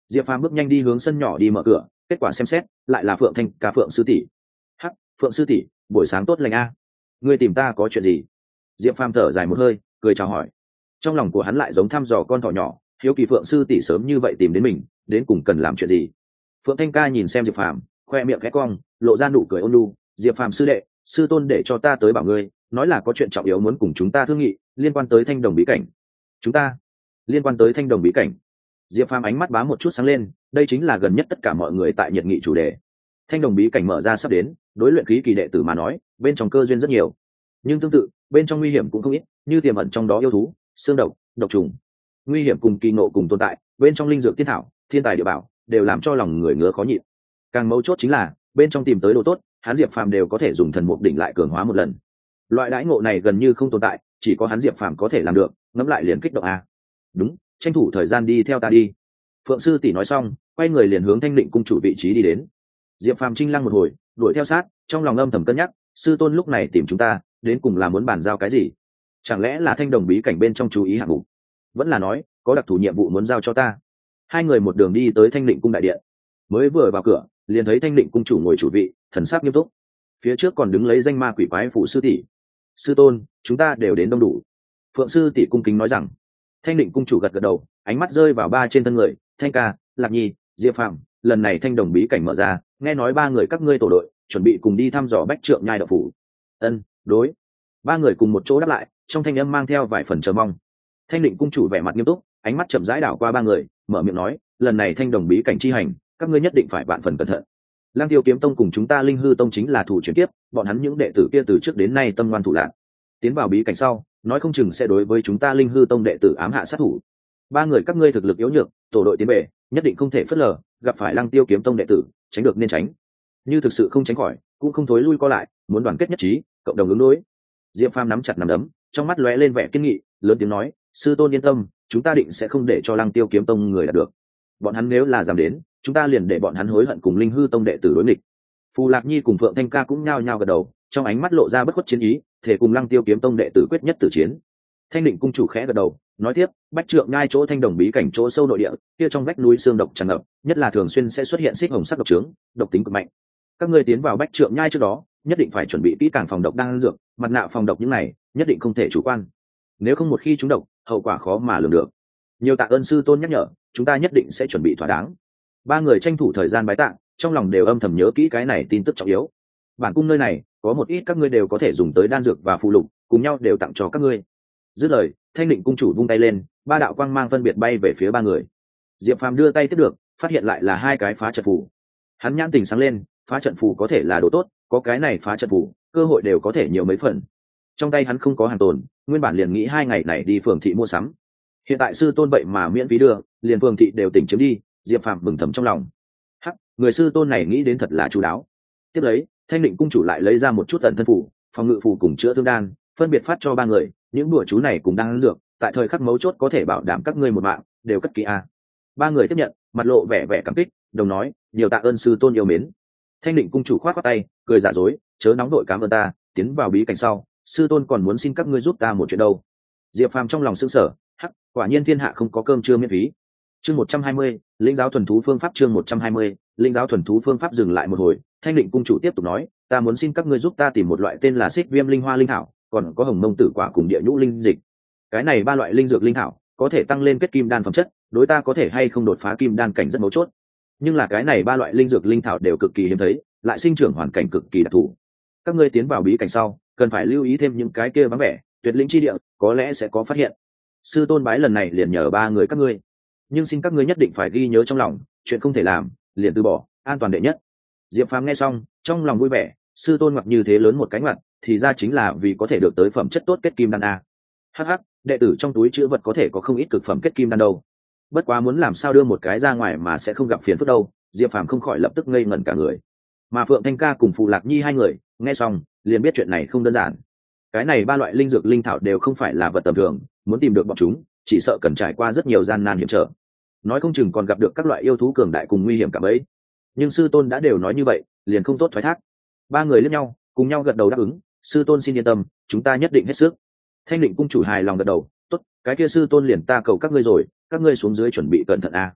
Diệp Phàm bước nhanh đi hướng sân nhỏ đi mở cửa, kết quả xem xét lại là Phượng Thanh Ca. Phượng sư tỷ. Hắc, Phượng sư tỷ, buổi sáng tốt lành a. Ngươi tìm ta có chuyện gì? Diệp Phàm thở dài một hơi, cười chào hỏi. Trong lòng của hắn lại giống thăm dò con thỏ nhỏ, hiếu kỳ Phượng sư tỷ sớm như vậy tìm đến mình, đến cùng cần làm chuyện gì. Phượng Thanh Ca nhìn xem Diệp Phàm, khoe miệng khẽ cong, lộ ra nụ cười ôn nhu. Diệp Phàm sư đệ, sư tôn để cho ta tới bảo ngươi, nói là có chuyện trọng yếu muốn cùng chúng ta thương nghị, liên quan tới Thanh Đồng bí cảnh. Chúng ta liên quan tới Thanh Đồng bí cảnh. Diệp Phàm ánh mắt bám một chút sáng lên, đây chính là gần nhất tất cả mọi người tại nhiệt nghị chủ đề. Thanh Đồng bí cảnh mở ra sắp đến, đối luyện khí kỳ đệ tử mà nói, bên trong cơ duyên rất nhiều, nhưng tương tự bên trong nguy hiểm cũng không ít, như tiềm ẩn trong đó yêu thú, xương độc, độc trùng. Nguy hiểm cùng kỳ ngộ cùng tồn tại, bên trong linh dược tiên thảo, thiên tài địa bảo đều làm cho lòng người ngứa khó nhịn. Càng mấu chốt chính là bên trong tìm tới đồ tốt, hắn Diệp Phàm đều có thể dùng thần mục đỉnh lại cường hóa một lần. Loại đãi ngộ này gần như không tồn tại, chỉ có hắn Diệp Phàm có thể làm được, ngẫm lại liền kích động a. Đúng, tranh thủ thời gian đi theo ta đi. Phượng sư tỷ nói xong, quay người liền hướng Thanh Định cung chủ vị trí đi đến. Diệp Phàm trinh lăng một hồi, đuổi theo sát, trong lòng âm thầm cân nhắc, sư tôn lúc này tìm chúng ta, đến cùng là muốn bàn giao cái gì? Chẳng lẽ là Thanh Đồng bí cảnh bên trong chú ý hạng mục, vẫn là nói có đặc thù nhiệm vụ muốn giao cho ta? Hai người một đường đi tới Thanh Định cung đại điện, mới vừa vào cửa, liền thấy Thanh Định cung chủ ngồi chủ vị, thần sắc nghiêm túc. Phía trước còn đứng lấy danh ma quỷ quái phụ sư tỷ. Sư tôn, chúng ta đều đến đông đủ. Phượng sư tỷ cung kính nói rằng. Thanh Định cung chủ gật gật đầu, ánh mắt rơi vào ba trên thân người, Thanh Ca, Lạc Nhi, Diệp Phàm, lần này Thanh Đồng bí cảnh mở ra, nghe nói ba người các ngươi tổ đội chuẩn bị cùng đi thăm dò Bách Trượng Nhai Độc phủ. Ân, đối. Ba người cùng một chỗ đáp lại, trong thanh âm mang theo vài phần chờ mong. Thanh Định cung chủ vẻ mặt nghiêm túc, ánh mắt chậm rãi đảo qua ba người, mở miệng nói, lần này Thanh Đồng bí cảnh chi hành, các ngươi nhất định phải vạn phần cẩn thận. Lang Tiêu kiếm tông cùng chúng ta Linh Hư tông chính là thủ chuyển tiếp, bọn hắn những đệ tử kia từ trước đến nay tâm ngoan thủ lạn, tiến vào bí cảnh sau, nói không chừng sẽ đối với chúng ta Linh Hư tông đệ tử ám hạ sát thủ. Ba người các ngươi thực lực yếu nhược, tổ đội tiến về, nhất định không thể phớt lờ, gặp phải Lang Tiêu kiếm tông đệ tử, tránh được nên tránh. Như thực sự không tránh khỏi, cũng không thối lui co lại, muốn đoàn kết nhất trí, cộng đồng ứng đối. Diệp Phàm nắm chặt nắm đấm, trong mắt lóe lên vẻ kiên nghị, lớn tiếng nói, sư tôn yên tâm, chúng ta định sẽ không để cho Lang Tiêu kiếm tông người đạt được. Bọn hắn nếu là dám đến, chúng ta liền để bọn hắn hối hận cùng Linh Hư tông đệ tử đối nghịch. Phù Lạc Nhi cùng Phượng Thanh Ca cũng nhao nhao gật đầu, trong ánh mắt lộ ra bất khuất chiến ý, thể cùng Lăng Tiêu kiếm tông đệ tử quyết nhất tử chiến. Thanh Định cung chủ khẽ gật đầu, nói tiếp, Bách Trượng Nhai chỗ Thanh Đồng bí cảnh chỗ sâu nội địa, kia trong vách núi xương độc tràn ngập, nhất là thường xuyên sẽ xuất hiện xích hồng sắc độc trướng, độc tính cực mạnh. Các ngươi tiến vào Bách Trượng Nhai trước đó, nhất định phải chuẩn bị kỹ càng phòng độc đang dược, mặt nạ phòng độc những này, nhất định không thể chủ quan. Nếu không một khi trúng độc, hậu quả khó mà lường được. Nhiều tạ ơn sư tôn nhắc nhở, chúng ta nhất định sẽ chuẩn bị thỏa đáng. Ba người tranh thủ thời gian bái tạ, trong lòng đều âm thầm nhớ kỹ cái này tin tức trọng yếu. Bản cung nơi này có một ít các ngươi đều có thể dùng tới đan dược và phụ lục, cùng nhau đều tặng cho các ngươi. Dứt lời, Thanh Định cung chủ vung tay lên, ba đạo quang mang phân biệt bay về phía ba người. Diệp Phàm đưa tay tiếp được, phát hiện lại là hai cái phá trận phù. Hắn nhãn tình sáng lên, phá trận phù có thể là đồ tốt, có cái này phá trận phù, cơ hội đều có thể nhiều mấy phần. Trong tay hắn không có hàng tồn, nguyên bản liền nghĩ hai ngày này đi phường thị mua sắm. Hiện tại sư tôn vậy mà miễn phí đưa, liền phường thị đều tỉnh chiếm đi, Diệp Phàm mừng thầm trong lòng. Hắc, người sư tôn này nghĩ đến thật là chu đáo. Tiếp lấy, Thanh Định cung chủ lại lấy ra một chút tận thân phù, phòng ngự phù cùng chữa thương đan, phân biệt phát cho ba người, những đùa chú này cùng đang dược, tại thời khắc mấu chốt có thể bảo đảm các ngươi một mạng, đều cất kỹ a. Ba người tiếp nhận, mặt lộ vẻ vẻ cảm kích, đồng nói, nhiều tạ ơn sư tôn yêu mến. Thanh Định cung chủ khoát khoát tay, cười giả dối, chớ nóng đội cảm ơn ta, tiến vào bí cảnh sau, sư tôn còn muốn xin các ngươi giúp ta một chuyện đâu. Diệp Phàm trong lòng sững sờ, hắc, quả nhiên thiên hạ không có cơm trưa miễn phí. Chương một trăm hai mươi, lĩnh giáo thuần thú phương pháp. Chương một trăm hai mươi, lĩnh giáo thuần thú phương pháp. Dừng lại một hồi, Thanh Định cung chủ tiếp tục nói, ta muốn xin các ngươi giúp ta tìm một loại tên là xích viêm linh hoa linh thảo, còn có hồng mông tử quả cùng địa nhũ linh dịch. Cái này ba loại linh dược linh thảo có thể tăng lên kết kim đan phẩm chất, đối ta có thể hay không đột phá kim đan cảnh rất mấu chốt. Nhưng là cái này ba loại linh dược linh thảo đều cực kỳ hiếm thấy, lại sinh trưởng hoàn cảnh cực kỳ đặc thù. Các ngươi tiến vào bí cảnh sau, cần phải lưu ý thêm những cái kia vắng vẻ, tuyệt linh chi địa, có lẽ sẽ có phát hiện. Sư tôn bái lần này liền nhờ ba người các ngươi, nhưng xin các ngươi nhất định phải ghi nhớ trong lòng, chuyện không thể làm liền từ bỏ, an toàn đệ nhất. Diệp Phàm nghe xong, trong lòng vui vẻ, sư tôn mặc như thế lớn một cánh mặt, thì ra chính là vì có thể được tới phẩm chất tốt kết kim đan a. Hắc hắc, đệ tử trong túi chữ vật có thể có không ít cực phẩm kết kim đan đâu. Bất quá muốn làm sao đưa một cái ra ngoài mà sẽ không gặp phiền phức đâu, Diệp Phàm không khỏi lập tức ngây ngẩn cả người. Mà Phượng Thanh Ca cùng Phù Lạc Nhi hai người, nghe xong, liền biết chuyện này không đơn giản. Cái này ba loại linh dược linh thảo đều không phải là vật tầm thường, muốn tìm được bọn chúng, chỉ sợ cần trải qua rất nhiều gian nan hiểm trở. Nói không chừng còn gặp được các loại yêu thú cường đại cùng nguy hiểm cả bấy. Nhưng sư tôn đã đều nói như vậy, liền không tốt thoái thác. Ba người liếc nhau, cùng nhau gật đầu đáp ứng, sư tôn xin yên tâm, chúng ta nhất định hết sức. Thanh Định cung chủ hài lòng gật đầu, tốt, cái kia sư tôn liền ta cầu các ngươi rồi, các ngươi xuống dưới chuẩn bị cẩn thận a.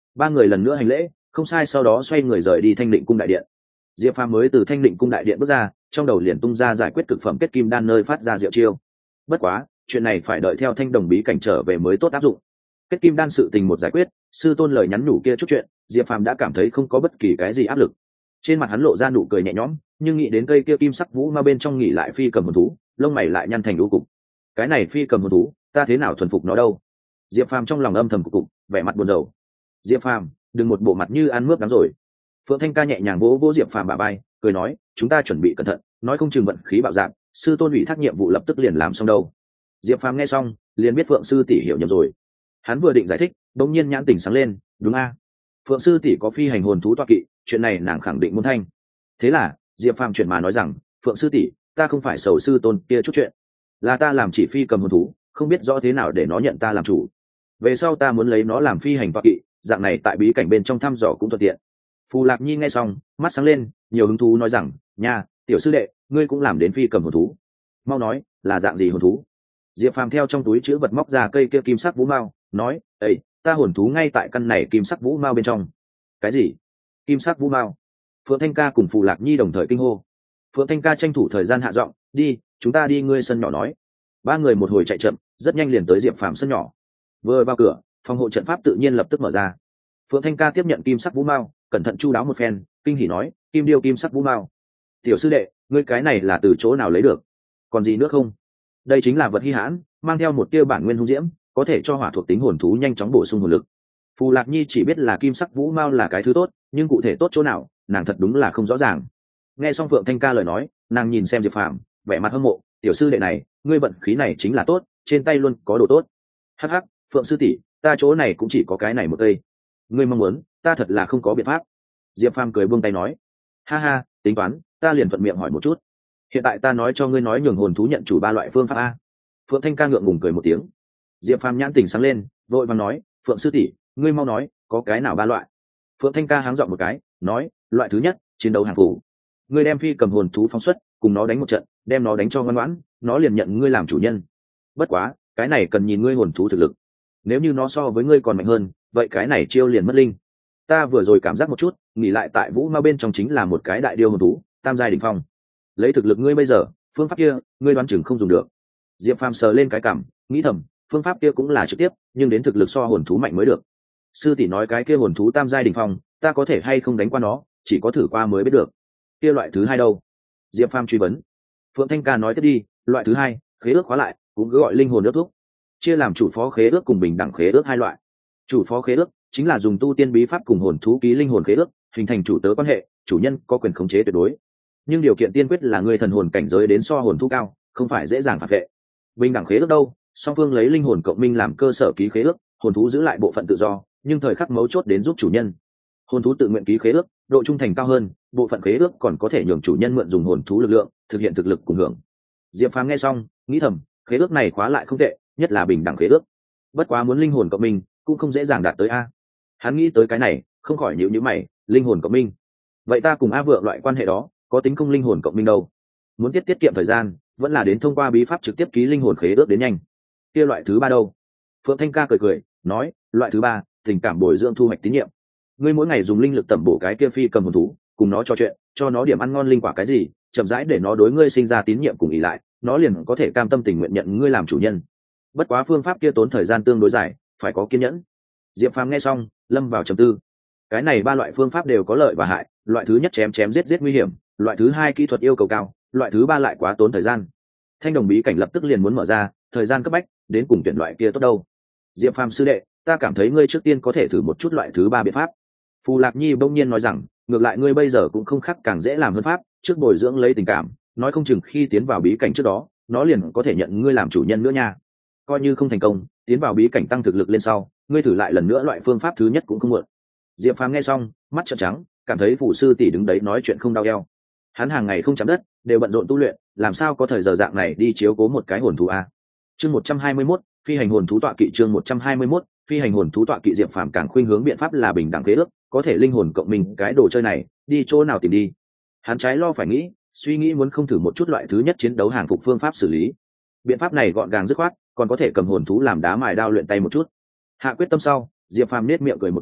Ba người lần nữa hành lễ, không sai, sau đó xoay người rời đi Thanh Định cung đại điện. Diệp Phàm mới từ Thanh Định cung đại điện bước ra, trong đầu liền tung ra giải quyết cực phẩm kết kim đan nơi phát ra diệu chiêu. Bất quá, chuyện này phải đợi theo Thanh Đồng bí cảnh trở về mới tốt áp dụng. Kết kim đan sự tình một giải quyết, sư tôn lời nhắn nhủ kia chút chuyện, Diệp Phàm đã cảm thấy không có bất kỳ cái gì áp lực. Trên mặt hắn lộ ra nụ cười nhẹ nhõm, nhưng nghĩ đến cây kia kim sắc vũ ma bên trong nghỉ lại phi cầm hồn thú, lông mày lại nhăn thành đu cục. Cái này phi cầm hồn thú, ta thế nào thuần phục nó đâu? Diệp Phàm trong lòng âm thầm cục cục, vẻ mặt buồn rầu. Diệp Phàm, đừng một bộ mặt như ăn mướp đắng rồi. Phượng Thanh Ca nhẹ nhàng vỗ vỗ Diệp Phàm bả vai, cười nói, chúng ta chuẩn bị cẩn thận, nói không chừng vận khí bạo dạn, sư tôn ủy thác nhiệm vụ lập tức liền làm xong đâu. Diệp Phàm nghe xong, liền biết Phượng sư tỷ hiểu nhầm rồi. Hắn vừa định giải thích, đột nhiên nhãn tỉnh sáng lên, đúng a? Phượng sư tỷ có phi hành hồn thú toa kỵ, chuyện này nàng khẳng định muốn thanh. Thế là, Diệp Phàm chuyển mà nói rằng, Phượng sư tỷ, ta không phải sầu sư tôn kia chút chuyện, là ta làm chỉ phi cầm hồn thú, không biết rõ thế nào để nó nhận ta làm chủ. Về sau ta muốn lấy nó làm phi hành toa kỵ, dạng này tại bí cảnh bên trong thăm dò cũng thuận tiện. Phù Lạc Nhi nghe xong, mắt sáng lên, nhiều hứng thú nói rằng, nha, tiểu sư đệ, ngươi cũng làm đến phi cầm hồn thú. Mau nói, là dạng gì hồn thú? Diệp Phàm theo trong túi chữ vật móc ra cây kia kim sắc vũ mao, nói, ây, ta hồn thú ngay tại căn này kim sắc vũ mao bên trong. Cái gì? Kim sắc vũ mao? Phượng Thanh Ca cùng Phù Lạc Nhi đồng thời kinh hô. Phượng Thanh Ca tranh thủ thời gian hạ giọng, đi, chúng ta đi ngươi sân nhỏ nói. Ba người một hồi chạy chậm, rất nhanh liền tới Diệp Phàm sân nhỏ. Vừa vào cửa, phòng hộ trận pháp tự nhiên lập tức mở ra. Phượng Thanh Ca tiếp nhận kim sắc vũ mao, cẩn thận chu đáo một phen, kinh hỉ nói, kim điêu kim sắc vũ mao. Tiểu sư đệ, ngươi cái này là từ chỗ nào lấy được? Còn gì nữa không? Đây chính là vật hi hãn, mang theo một tia bản nguyên hung diễm, có thể cho hỏa thuộc tính hồn thú nhanh chóng bổ sung hồn lực. Phù Lạc Nhi chỉ biết là kim sắc vũ mao là cái thứ tốt, nhưng cụ thể tốt chỗ nào, nàng thật đúng là không rõ ràng. Nghe xong Phượng Thanh Ca lời nói, nàng nhìn xem Diệp Phàm, vẻ mặt hâm mộ, tiểu sư đệ này, ngươi vận khí này chính là tốt, trên tay luôn có đồ tốt. Hắc hắc, Phượng sư tỷ, ta chỗ này cũng chỉ có cái này một cây. Ngươi mong muốn, ta thật là không có biện pháp. Diệp Phàm cười buông tay nói, ha ha, tính toán, ta liền thuận miệng hỏi một chút. Hiện tại ta nói cho ngươi nói nhường hồn thú nhận chủ ba loại phương pháp a. Phượng Thanh Ca ngượng ngùng cười một tiếng. Diệp Phàm nhãn tỉnh sáng lên, vội vàng nói, Phượng sư tỷ, ngươi mau nói, có cái nào ba loại? Phượng Thanh Ca háng giọng một cái, nói, loại thứ nhất, chiến đấu hàng phủ. Ngươi đem phi cầm hồn thú phóng xuất, cùng nó đánh một trận, đem nó đánh cho ngoan ngoãn, nó liền nhận ngươi làm chủ nhân. Bất quá, cái này cần nhìn ngươi hồn thú thực lực. Nếu như nó so với ngươi còn mạnh hơn, vậy cái này chiêu liền mất linh. Ta vừa rồi cảm giác một chút, nghĩ lại tại vũ ma bên trong chính là một cái đại điêu hồn thú, tam giai đỉnh phong. Lấy thực lực ngươi bây giờ, phương pháp kia, ngươi đoán chừng không dùng được. Diệp Phàm sờ lên cái cằm, nghĩ thầm, phương pháp kia cũng là trực tiếp, nhưng đến thực lực so hồn thú mạnh mới được. Sư tỷ nói cái kia hồn thú tam giai đỉnh phong, ta có thể hay không đánh qua nó, chỉ có thử qua mới biết được. Kia loại thứ hai đâu? Diệp Phàm truy vấn. Phượng Thanh Ca nói tiếp đi, loại thứ hai, khế ước khóa lại, cũng cứ gọi linh hồn ước thúc, chia làm chủ phó khế ước cùng bình đẳng khế ước hai loại. Chủ phó khế ước chính là dùng tu tiên bí pháp cùng hồn thú ký linh hồn khế ước, hình thành chủ tớ quan hệ, chủ nhân có quyền khống chế tuyệt đối. Nhưng điều kiện tiên quyết là người thần hồn cảnh giới đến so hồn thú cao, không phải dễ dàng phản vệ. Bình đẳng khế ước đâu, song phương lấy linh hồn cộng minh làm cơ sở ký khế ước, hồn thú giữ lại bộ phận tự do, nhưng thời khắc mấu chốt đến giúp chủ nhân. Hồn thú tự nguyện ký khế ước, độ trung thành cao hơn, bộ phận khế ước còn có thể nhường chủ nhân mượn dùng hồn thú lực lượng, thực hiện thực lực cùng hưởng. Diệp Phàm nghe xong, nghĩ thầm, khế ước này khóa lại không tệ, nhất là bình đẳng khế ước. Bất quá muốn linh hồn cộng minh, cũng không dễ dàng đạt tới a. Hắn nghĩ tới cái này, không khỏi nhíu nhíu mày, linh hồn cộng minh. Vậy ta cùng A Vượng loại quan hệ đó, có tính không linh hồn cộng minh đâu? Muốn tiết tiết kiệm thời gian, vẫn là đến thông qua bí pháp trực tiếp ký linh hồn khế ước đến nhanh. Kia loại thứ ba đâu? Phượng Thanh Ca cười cười, nói, loại thứ ba, tình cảm bồi dưỡng thu hoạch tín nhiệm. Ngươi mỗi ngày dùng linh lực tẩm bổ cái kia phi cầm hồn thú, cùng nó trò chuyện, cho nó điểm ăn ngon linh quả cái gì, chậm rãi để nó đối ngươi sinh ra tín nhiệm cùng ý lại, nó liền có thể cam tâm tình nguyện nhận ngươi làm chủ nhân. Bất quá phương pháp kia tốn thời gian tương đối dài, phải có kiên nhẫn. Diệp Phàm nghe xong, lâm vào trầm tư. Cái này ba loại phương pháp đều có lợi và hại, loại thứ nhất chém chém giết giết nguy hiểm, loại thứ hai kỹ thuật yêu cầu cao, loại thứ ba lại quá tốn thời gian. Thanh Đồng bí cảnh lập tức liền muốn mở ra, thời gian cấp bách, đến cùng tuyển loại kia tốt đâu? Diệp Phàm sư đệ, ta cảm thấy ngươi trước tiên có thể thử một chút loại thứ ba biện pháp. Phù Lạc Nhi bỗng nhiên nói rằng, ngược lại ngươi bây giờ cũng không khác càng dễ làm hơn pháp, trước bồi dưỡng lấy tình cảm, nói không chừng khi tiến vào bí cảnh trước đó, nó liền có thể nhận ngươi làm chủ nhân nữa nha. Coi như không thành công, tiến vào bí cảnh tăng thực lực lên sau, ngươi thử lại lần nữa loại phương pháp thứ nhất cũng không muộn. Diệp Phàm nghe xong, mắt trợn trắng, cảm thấy phụ sư tỷ đứng đấy nói chuyện không đau eo. Hắn hàng ngày không chạm đất, đều bận rộn tu luyện, làm sao có thời giờ dạng này đi chiếu cố một cái hồn thú a. Chương một trăm hai mươi mốt, phi hành hồn thú tọa kỵ. Chương một trăm hai mươi mốt, phi hành hồn thú tọa kỵ. Diệp Phàm càng khuynh hướng biện pháp là bình đẳng khế ước, có thể linh hồn cộng mình cái đồ chơi này, đi chỗ nào tìm đi. Hắn trái lo phải nghĩ, suy nghĩ muốn không thử một chút loại thứ nhất chiến đấu hàng phục phương pháp xử lý. Biện pháp này gọn gàng dứt khoát, còn có thể cầm hồn thú làm đá mài đao luyện tay một chút. Hạ quyết tâm sau, Diệp Phàm nết miệng cười một tiếng,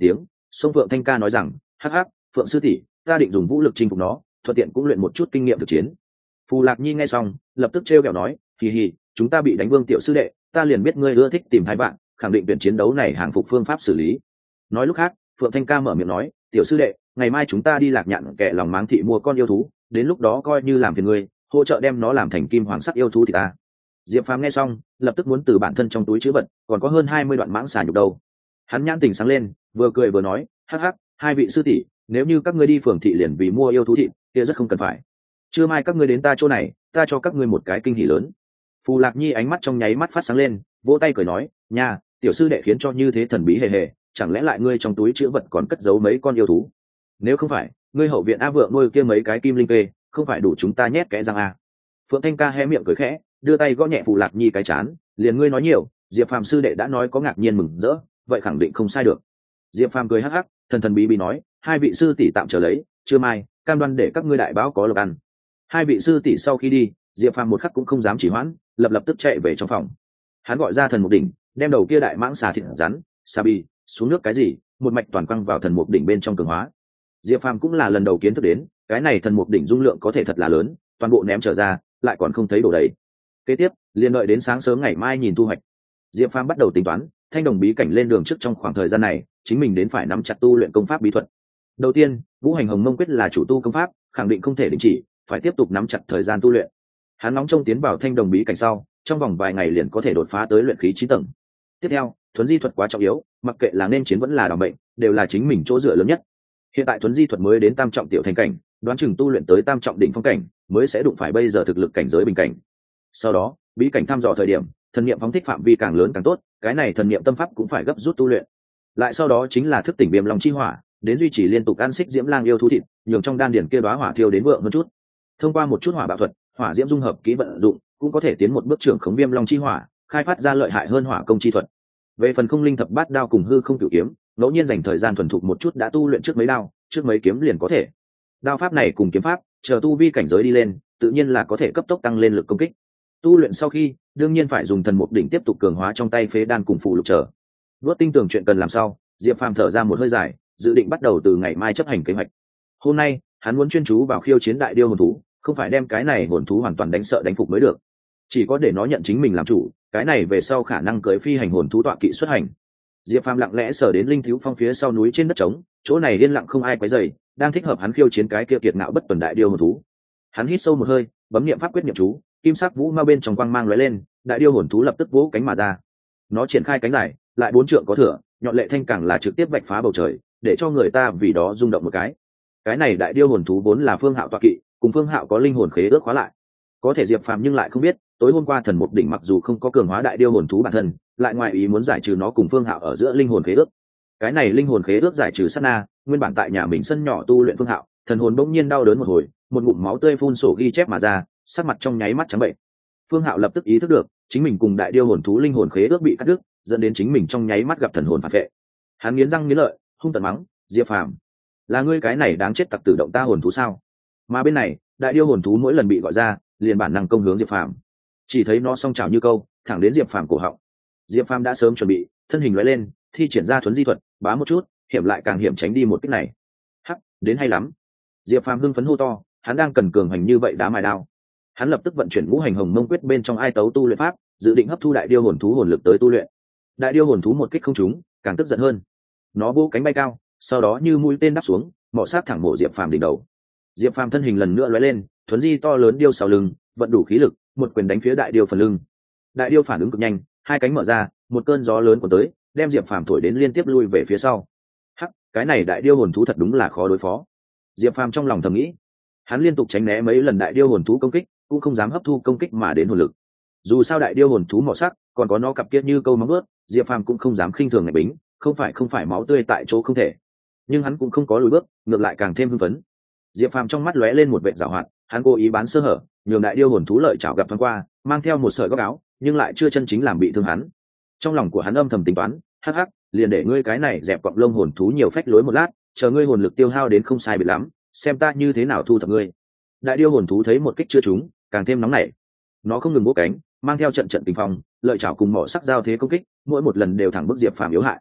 sông Phượng Thanh Ca nói rằng, hắc hắc, Phượng sư tỷ, ta định dùng vũ lực chinh phục nó, thuận tiện cũng luyện một chút kinh nghiệm thực chiến. Phù Lạc Nhi nghe xong lập tức trêu ghẹo nói, hì hì, chúng ta bị đánh Vương tiểu sư đệ, ta liền biết ngươi ưa thích tìm hai bạn, khẳng định tuyển chiến đấu này hàng phục phương pháp xử lý. Nói lúc khác, Phượng Thanh Ca mở miệng nói, tiểu sư đệ, ngày mai chúng ta đi Lạc Nhạn kẻ lòng máng thị mua con yêu thú, đến lúc đó coi như làm phiền ngươi, hỗ trợ đem nó làm thành kim hoàng sắc yêu thú thì ta. Diệp Phàm nghe xong lập tức muốn từ bản thân trong túi chữ vật còn có hơn hai mươi đoạn mãng xà nhục đâu. Hắn nhãn tình sáng lên, vừa cười vừa nói, hắc hắc, hai vị sư tỷ, nếu như các ngươi đi phường thị liền vì mua yêu thú thịt kia rất không cần phải, trưa mai các ngươi đến ta chỗ này, ta cho các ngươi một cái kinh hỉ lớn. Phù Lạc Nhi ánh mắt trong nháy mắt phát sáng lên, vỗ tay cười nói, nha, tiểu sư đệ khiến cho như thế thần bí hề hề, chẳng lẽ lại ngươi trong túi chữ vật còn cất giấu mấy con yêu thú? Nếu không phải, ngươi hậu viện a vượng nuôi kia mấy cái kim linh kê, không phải đủ chúng ta nhét kẽ răng a. Phượng Thanh Ca hé miệng cười khẽ, đưa tay gõ nhẹ Phù Lạc Nhi cái chán, liền ngươi nói nhiều, Diệp Phàm sư đệ đã nói có ngạc nhiên mừng rỡ, vậy khẳng định không sai được. Diệp Phàm cười hắc hắc, thần thần bí bí nói, hai vị sư tỷ tạm chờ lấy, trưa mai cam đoan để các ngươi đại báo có lộc ăn. Hai vị sư tỷ sau khi đi, Diệp Phàm một khắc cũng không dám chỉ hoãn, lập lập tức chạy về trong phòng. Hắn gọi ra thần mục đỉnh, đem đầu kia đại mãng xà thịt rắn, xà bì, xuống nước cái gì, một mạch toàn quăng vào thần mục đỉnh bên trong cường hóa. Diệp Phàm cũng là lần đầu kiến thức đến, cái này thần mục đỉnh dung lượng có thể thật là lớn, toàn bộ ném trở ra, lại còn không thấy đổ đầy. Kế tiếp, liền đợi đến sáng sớm ngày mai nhìn thu hoạch. Diệp Phàm bắt đầu tính toán, thanh đồng bí cảnh lên đường trước trong khoảng thời gian này, chính mình đến phải nắm chặt tu luyện công pháp bí thuật. Đầu tiên, Ngũ Hành Hồng Mông Quyết là chủ tu công pháp, khẳng định không thể đình chỉ, phải tiếp tục nắm chặt thời gian tu luyện. Hắn nóng trông tiến vào thanh đồng bí cảnh sau, trong vòng vài ngày liền có thể đột phá tới luyện khí chín tầng. Tiếp theo, thuấn di thuật quá trọng yếu, mặc kệ là nên chiến vẫn là đảm bệnh, đều là chính mình chỗ dựa lớn nhất. Hiện tại thuấn di thuật mới đến tam trọng tiểu thành cảnh, đoán chừng tu luyện tới tam trọng đỉnh phong cảnh, mới sẽ đụng phải bây giờ thực lực cảnh giới bình cảnh. Sau đó, bí cảnh thăm dò thời điểm, thần niệm phóng thích phạm vi càng lớn càng tốt, cái này thần niệm tâm pháp cũng phải gấp rút tu luyện. Lại sau đó chính là thức tỉnh Viêm Long chi hỏa, đến duy trì liên tục ăn xích diễm lang yêu thú thịt, nhường trong đan điển kia đóa hỏa thiêu đến vượng hơn chút. Thông qua một chút hỏa bạo thuật, hỏa diễm dung hợp kỹ vận dụng, cũng có thể tiến một bước trưởng khống Viêm Long chi hỏa, khai phát ra lợi hại hơn hỏa công chi thuật. Về phần không linh thập bát đao cùng hư không cửu kiếm, ngẫu nhiên dành thời gian thuần thục một chút đã tu luyện trước mấy đao, trước mấy kiếm liền có thể. Đao pháp này cùng kiếm pháp, chờ tu vi cảnh giới đi lên, tự nhiên là có thể cấp tốc tăng lên lực công kích. Tu luyện sau khi, đương nhiên phải dùng thần mục đỉnh tiếp tục cường hóa trong tay phế đan cùng phụ lục trở. Vớt tinh tường chuyện cần làm sau, Diệp Phàm thở ra một hơi dài, dự định bắt đầu từ ngày mai chấp hành kế hoạch. Hôm nay, hắn muốn chuyên chú vào khiêu chiến đại điêu hồn thú, không phải đem cái này hồn thú hoàn toàn đánh sợ đánh phục mới được. Chỉ có để nó nhận chính mình làm chủ, cái này về sau khả năng cưỡi phi hành hồn thú tọa kỵ xuất hành. Diệp Phàm lặng lẽ sờ đến linh thiếu phong phía sau núi trên đất trống, chỗ này yên lặng không ai quấy rầy, đang thích hợp hắn khiêu chiến cái kia kiệt ngạo bất tuần đại điêu hồn thú. Hắn hít sâu một hơi, bấm niệm pháp quyết niệm chú, kim sắc vũ ma bên trong quang mang lóe lên, đại điêu hồn thú lập tức vỗ cánh mà ra. Nó triển khai cánh dài, lại bốn trượng có thừa, nhọn lệ thanh càng là trực tiếp vạch phá bầu trời, để cho người ta vì đó rung động một cái. Cái này đại điêu hồn thú vốn là Phương Hạo tọa kỵ, cùng Phương Hạo có linh hồn khế ước khóa lại. Có thể Diệp Phàm nhưng lại không biết, tối hôm qua thần mục đỉnh mặc dù không có cường hóa đại điêu hồn thú bản thân, lại ngoại ý muốn giải trừ nó cùng Phương Hạo ở giữa linh hồn khế ước. Cái này linh hồn khế ước giải trừ sát na, nguyên bản tại nhà mình sân nhỏ tu luyện Phương Hạo, thần hồn bỗng nhiên đau đớn một hồi, một ngụm máu tươi phun sổ ghi chép mà ra, sắc mặt trong nháy mắt trắng bệnh. Phương Hạo lập tức ý thức được, chính mình cùng đại điêu hồn thú linh hồn khế ước bị cắt đứt, dẫn đến chính mình trong nháy mắt gặp thần hồn phản vệ. Hắn nghiến răng nghiến lợi, hung tợn mắng, Diệp Phàm, là ngươi cái này đáng chết tặc tử động ta hồn thú sao? Mà bên này, đại điêu hồn thú mỗi lần bị gọi ra, liền bản năng công hướng Diệp Phàm. Chỉ thấy nó song trào như câu, thẳng đến Diệp Phàm cổ họng. Diệp Phàm đã sớm chuẩn bị, thân hình lóe lên, thi triển ra thuấn di thuật, bá một chút, hiểm lại càng hiểm tránh đi một kích này. Hắc, đến hay lắm. Diệp Phàm hưng phấn hô to, hắn đang cần cường hành như vậy đá mài đao. Hắn lập tức vận chuyển ngũ hành hồng mông quyết bên trong ai tấu tu luyện pháp, dự định hấp thu đại điêu hồn thú hồn lực tới tu luyện. Đại điêu hồn thú một kích không trúng, càng tức giận hơn. Nó vỗ cánh bay cao, sau đó như mũi tên đáp xuống, mọ sát thẳng mổ Diệp Phàm đỉnh đầu. Diệp Phàm thân hình lần nữa lóe lên, thuấn di to lớn điêu sau lưng, vận đủ khí lực, một quyền đánh phía đại điêu phần lưng. Đại điêu phản ứng cực nhanh, hai cánh mở ra, một cơn gió lớn cuốn tới, đem Diệp Phàm thổi đến liên tiếp lui về phía sau. Hắc, cái này đại điêu hồn thú thật đúng là khó đối phó. Diệp Phàm trong lòng thầm nghĩ. Hắn liên tục tránh né mấy lần đại điêu hồn thú công kích, cũng không dám hấp thu công kích mà đến hồn lực. Dù sao đại điêu hồn thú mỏ sắc, còn có nó cặp kia như câu móng ướt, Diệp Phàm cũng không dám khinh thường ngày bính, không phải không phải máu tươi tại chỗ không thể. Nhưng hắn cũng không có lùi bước, ngược lại càng thêm hưng phấn. Diệp Phàm trong mắt lóe lên một vẻ giảo hoạt, hắn cố ý bán sơ hở, nhường đại điêu hồn thú lợi chảo gặp thoáng qua, mang theo một sợi góc áo, nhưng lại chưa chân chính làm bị thương hắn. Trong lòng của hắn âm thầm tính toán, hắc hắc, liền để ngươi cái này dẹp quặng lông hồn thú nhiều phách lối một lát, chờ ngươi hồn lực tiêu hao đến không sai biệt lắm, xem ta như thế nào thu thập ngươi. Đại điêu hồn thú thấy một kích chưa trúng, càng thêm nóng nảy. Nó không ngừng vỗ cánh, mang theo trận trận tình phong, lợi chảo cùng mỏ sắc giao thế công kích, mỗi một lần đều thẳng bức Diệp Phàm yếu hại.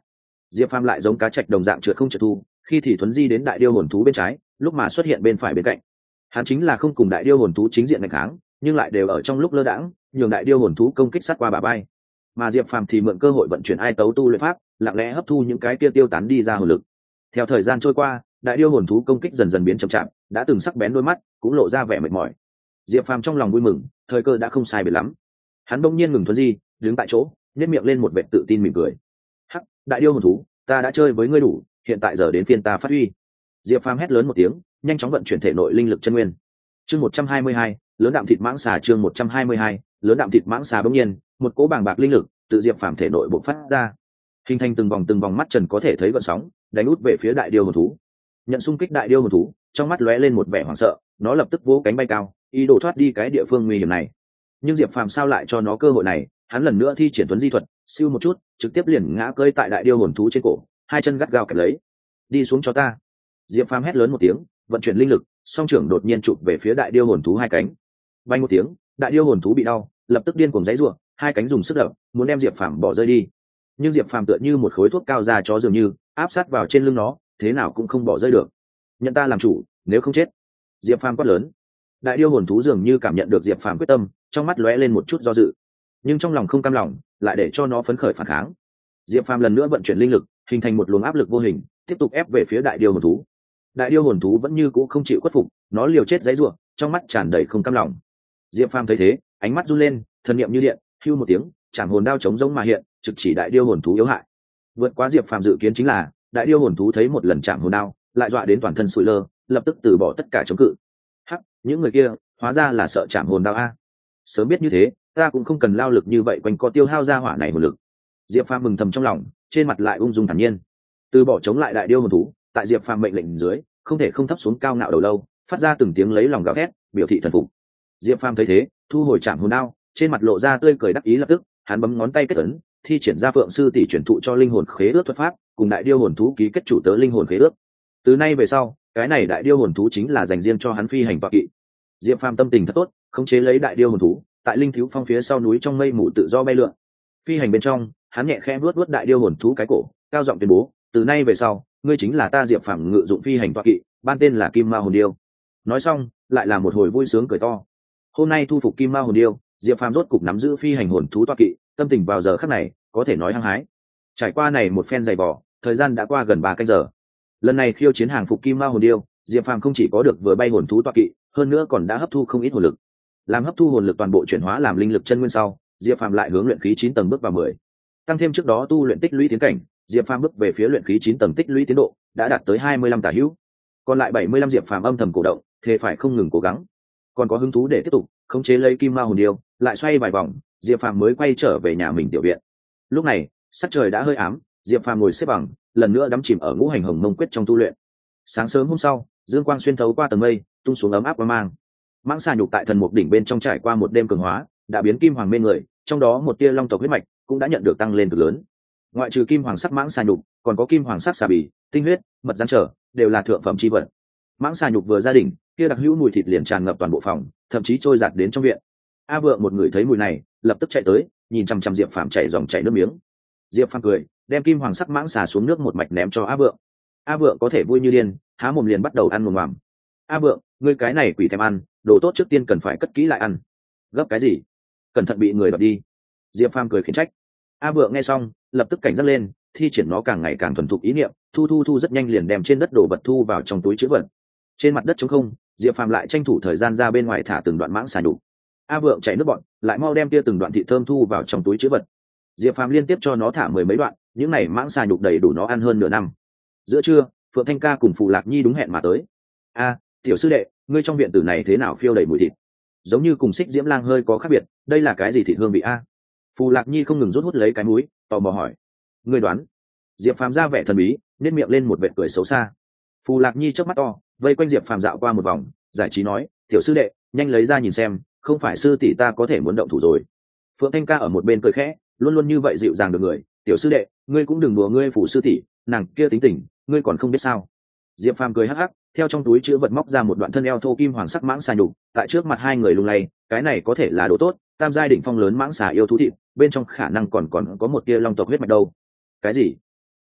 Diệp Phàm lại giống cá trạch đồng dạng trượt không trượt thu, khi thì thuấn di đến đại điêu hồn thú bên trái, lúc mà xuất hiện bên phải bên cạnh. Hắn chính là không cùng đại điêu hồn thú chính diện đánh kháng, nhưng lại đều ở trong lúc lơ đãng nhường đại điêu hồn thú công kích sát qua bả vai. Mà Diệp Phàm thì mượn cơ hội vận chuyển ai tấu tu luyện pháp, lặng lẽ hấp thu những cái kia tiêu tán đi ra hồn lực. Theo thời gian trôi qua, đại điêu hồn thú công kích dần dần biến chậm chạp, đã từng sắc bén đôi mắt cũng lộ ra vẻ mệt mỏi. Diệp Phàm trong lòng vui mừng, thời cơ đã không sai biệt lắm. Hắn bỗng nhiên ngừng thuấn di, đứng tại chỗ, nhếch miệng lên một vẻ tự tin mỉm cười. "Hắc, đại điêu hồn thú, ta đã chơi với ngươi đủ, hiện tại giờ đến phiên ta phát huy." Diệp Phàm hét lớn một tiếng, nhanh chóng vận chuyển thể nội linh lực chân nguyên. Chương một trăm hai mươi hai, lớn đạm thịt mãng xà. Chương một trăm hai mươi hai, lớn đạm thịt mãng xà. Bỗng nhiên, một cỗ bàng bạc linh lực tự Diệp Phàm thể nội bộc phát ra, hình thành từng vòng từng vòng mắt trần có thể thấy gợn sóng, đánh út về phía đại điêu hồn thú. Nhận xung kích đại điêu hồn thú, trong mắt lóe lên một vẻ hoảng sợ, nó lập tức vỗ cánh bay cao, ý đồ thoát đi cái địa phương nguy hiểm này. Nhưng Diệp Phàm sao lại cho nó cơ hội này, hắn lần nữa thi triển tuấn di thuật, siêu một chút, trực tiếp liền ngã cơi tại đại điêu hồn thú trên cổ, hai chân gắt gao kẹp lấy. "Đi xuống cho ta!" Diệp Phàm hét lớn một tiếng, vận chuyển linh lực, song trưởng đột nhiên chụp về phía đại điêu hồn thú hai cánh. Vang một tiếng, đại điêu hồn thú bị đau, lập tức điên cuồng giãy giụa, hai cánh dùng sức đập, muốn đem Diệp Phàm bỏ rơi đi. Nhưng Diệp Phàm tựa như một khối thuốc cao ra chó dường như, áp sát vào trên lưng nó, thế nào cũng không bỏ rơi được. "Nhận ta làm chủ, nếu không chết!" Diệp Phàm quát lớn. Đại điêu hồn thú dường như cảm nhận được Diệp Phàm quyết tâm, trong mắt lóe lên một chút do dự, nhưng trong lòng không cam lòng, lại để cho nó phấn khởi phản kháng. Diệp Phàm lần nữa vận chuyển linh lực, hình thành một luồng áp lực vô hình, tiếp tục ép về phía đại điêu hồn thú. Đại điêu hồn thú vẫn như cũ không chịu khuất phục, nó liều chết giãy giụa, trong mắt tràn đầy không cam lòng. Diệp Phàm thấy thế, ánh mắt run lên, thần niệm như điện, hưu một tiếng, chạm hồn đao chống giống mà hiện, trực chỉ đại điêu hồn thú yếu hại. Vượt quá Diệp Phàm dự kiến chính là, đại điêu hồn thú thấy một lần chạm hồn đao, lại dọa đến toàn thân sụi lơ, lập tức từ bỏ tất cả chống cự. Hắc, những người kia, hóa ra là sợ chạm hồn đao a. Sớm biết như thế, ta cũng không cần lao lực như vậy quanh co tiêu hao ra hỏa này một lực. Diệp Phàm mừng thầm trong lòng, trên mặt lại ung dung thản nhiên. Từ bỏ chống lại đại điêu hồn thú, tại Diệp Phàm mệnh lệnh dưới, không thể không thấp xuống cao ngạo đầu lâu, phát ra từng tiếng lấy lòng gào thét, biểu thị thần phục. Diệp Phàm thấy thế, thu hồi chạm hồn đao, trên mặt lộ ra tươi cười đắc ý lập tức, hắn bấm ngón tay kết ấn, thi triển ra Phượng sư tỷ chuyển thụ cho linh hồn khế ước thuật pháp, cùng đại điêu hồn thú ký kết chủ tớ linh hồn khế ước. Từ nay về sau, cái này đại điêu hồn thú chính là dành riêng cho hắn phi hành tọa kỵ. Diệp Phàm tâm tình thật tốt, khống chế lấy đại điêu hồn thú, tại linh thiếu phong phía sau núi trong mây mù tự do bay lượn. Phi hành bên trong, hắn nhẹ khẽ vuốt vuốt đại điêu hồn thú cái cổ, cao giọng tuyên bố, từ nay về sau, ngươi chính là ta Diệp Phàm ngự dụng phi hành tọa kỵ, ban tên là Kim Ma Hồn Điêu. Nói xong, lại là một hồi vui sướng cười to. Hôm nay thu phục Kim Ma Hồn Điêu, Diệp Phàm rốt cục nắm giữ phi hành hồn thú tọa kỵ, tâm tình vào giờ khắc này có thể nói hăng hái. Trải qua này một phen dày vò, thời gian đã qua gần ba canh giờ. Lần này khiêu chiến hàng phục Kim Ma Hồn Điêu, Diệp Phàm không chỉ có được vừa bay hồn thú tọa kỵ, hơn nữa còn đã hấp thu không ít hồn lực. Làm hấp thu hồn lực toàn bộ chuyển hóa làm linh lực chân nguyên sau, Diệp Phàm lại hướng luyện khí chín tầng bước vào mười. Tăng thêm trước đó tu luyện tích lũy tiến cảnh, Diệp Phàm bước về phía luyện khí chín tầng tích lũy tiến độ đã đạt tới hai mươi lăm tả hữu. Còn lại bảy mươi lăm Diệp Phàm âm thầm cổ động, thế phải không ngừng cố gắng. Còn có hứng thú để tiếp tục khống chế lấy Kim Ma Hồn Điêu, lại xoay vài vòng, Diệp Phàm mới quay trở về nhà mình tiểu viện. Lúc này, sắc trời đã hơi ám, Diệp Phàm ngồi xếp bằng, lần nữa đắm chìm ở ngũ hành hồng mông quyết trong tu luyện. Sáng sớm hôm sau, dương quang xuyên thấu qua tầng mây, tung xuống ấm áp và mang. Mãng xà nhục tại thần mục đỉnh bên trong trải qua một đêm cường hóa, đã biến kim hoàng mê người, trong đó một tia long tộc huyết mạch cũng đã nhận được tăng lên cực lớn. Ngoại trừ kim hoàng sắc mãng xà nhục, còn có kim hoàng sắc xà bì, tinh huyết, mật rắn trở, đều là thượng phẩm chi vật. Mãng xà nhục vừa gia đình, kia đặc hữu mùi thịt liền tràn ngập toàn bộ phòng, thậm chí trôi giạt đến trong viện. A Vượng một người thấy mùi này, lập tức chạy tới, nhìn chằm chằm Diệp Phàm chảy dòng chảy nước miếng. Diệp Phàm cười, đem kim hoàng sắc mãng xà xuống nước một mạch ném cho A Vượng. A Vượng có thể vui như điên, há mồm liền bắt đầu ăn mồm mòm. A Vượng, ngươi cái này quỷ thèm ăn, đồ tốt trước tiên cần phải cất kỹ lại ăn. Gấp cái gì? Cẩn thận bị người đoạt đi. Diệp Phàm cười khiển trách. A Vượng nghe xong, lập tức cảnh giác lên, thi triển nó càng ngày càng thuần thục ý niệm, thu thu thu rất nhanh liền đem trên đất đồ vật thu vào trong túi trữ vật. Trên mặt đất trống không, Diệp Phàm lại tranh thủ thời gian ra bên ngoài thả từng đoạn mãng xà nhục. A Vượng chạy nước bọn, lại mau đem tia từng đoạn thịt thơm thu vào trong túi trữ vật. Diệp Phàm liên tiếp cho nó thả mười mấy đoạn, những này mãng xà nhục đầy đủ nó ăn hơn nửa năm. Giữa trưa, Phượng Thanh Ca cùng Phù Lạc Nhi đúng hẹn mà tới. A, tiểu sư đệ, ngươi trong viện tử này thế nào phiêu đầy mùi thịt? Giống như cùng Xích Diễm Lang hơi có khác biệt, đây là cái gì thịt hương vị a? Phù Lạc Nhi không ngừng rút hút lấy cái mũi, tò mò hỏi. Ngươi đoán? Diệp Phàm ra vẻ thần bí, nét miệng lên một vệt cười xấu xa. Phù Lạc Nhi chớp mắt to, vây quanh Diệp Phàm dạo qua một vòng, giải trí nói, tiểu sư đệ, nhanh lấy ra nhìn xem, không phải sư tỷ ta có thể muốn động thủ rồi. Phượng Thanh Ca ở một bên cười khẽ, luôn luôn như vậy dịu dàng được người, tiểu sư đệ, ngươi cũng đừng đùa ngươi phủ sư tỷ, nàng kia tính tình, ngươi còn không biết sao? Diệp Phàm cười hắc hắc, theo trong túi chứa vật móc ra một đoạn thân eo thô kim hoàng sắc mãng xà nhục, tại trước mặt hai người lung lay, cái này có thể là đồ tốt, tam giai đỉnh phong lớn mãng xà yêu thú thịt, bên trong khả năng còn còn có một tia long tộc huyết mạch đâu. Cái gì?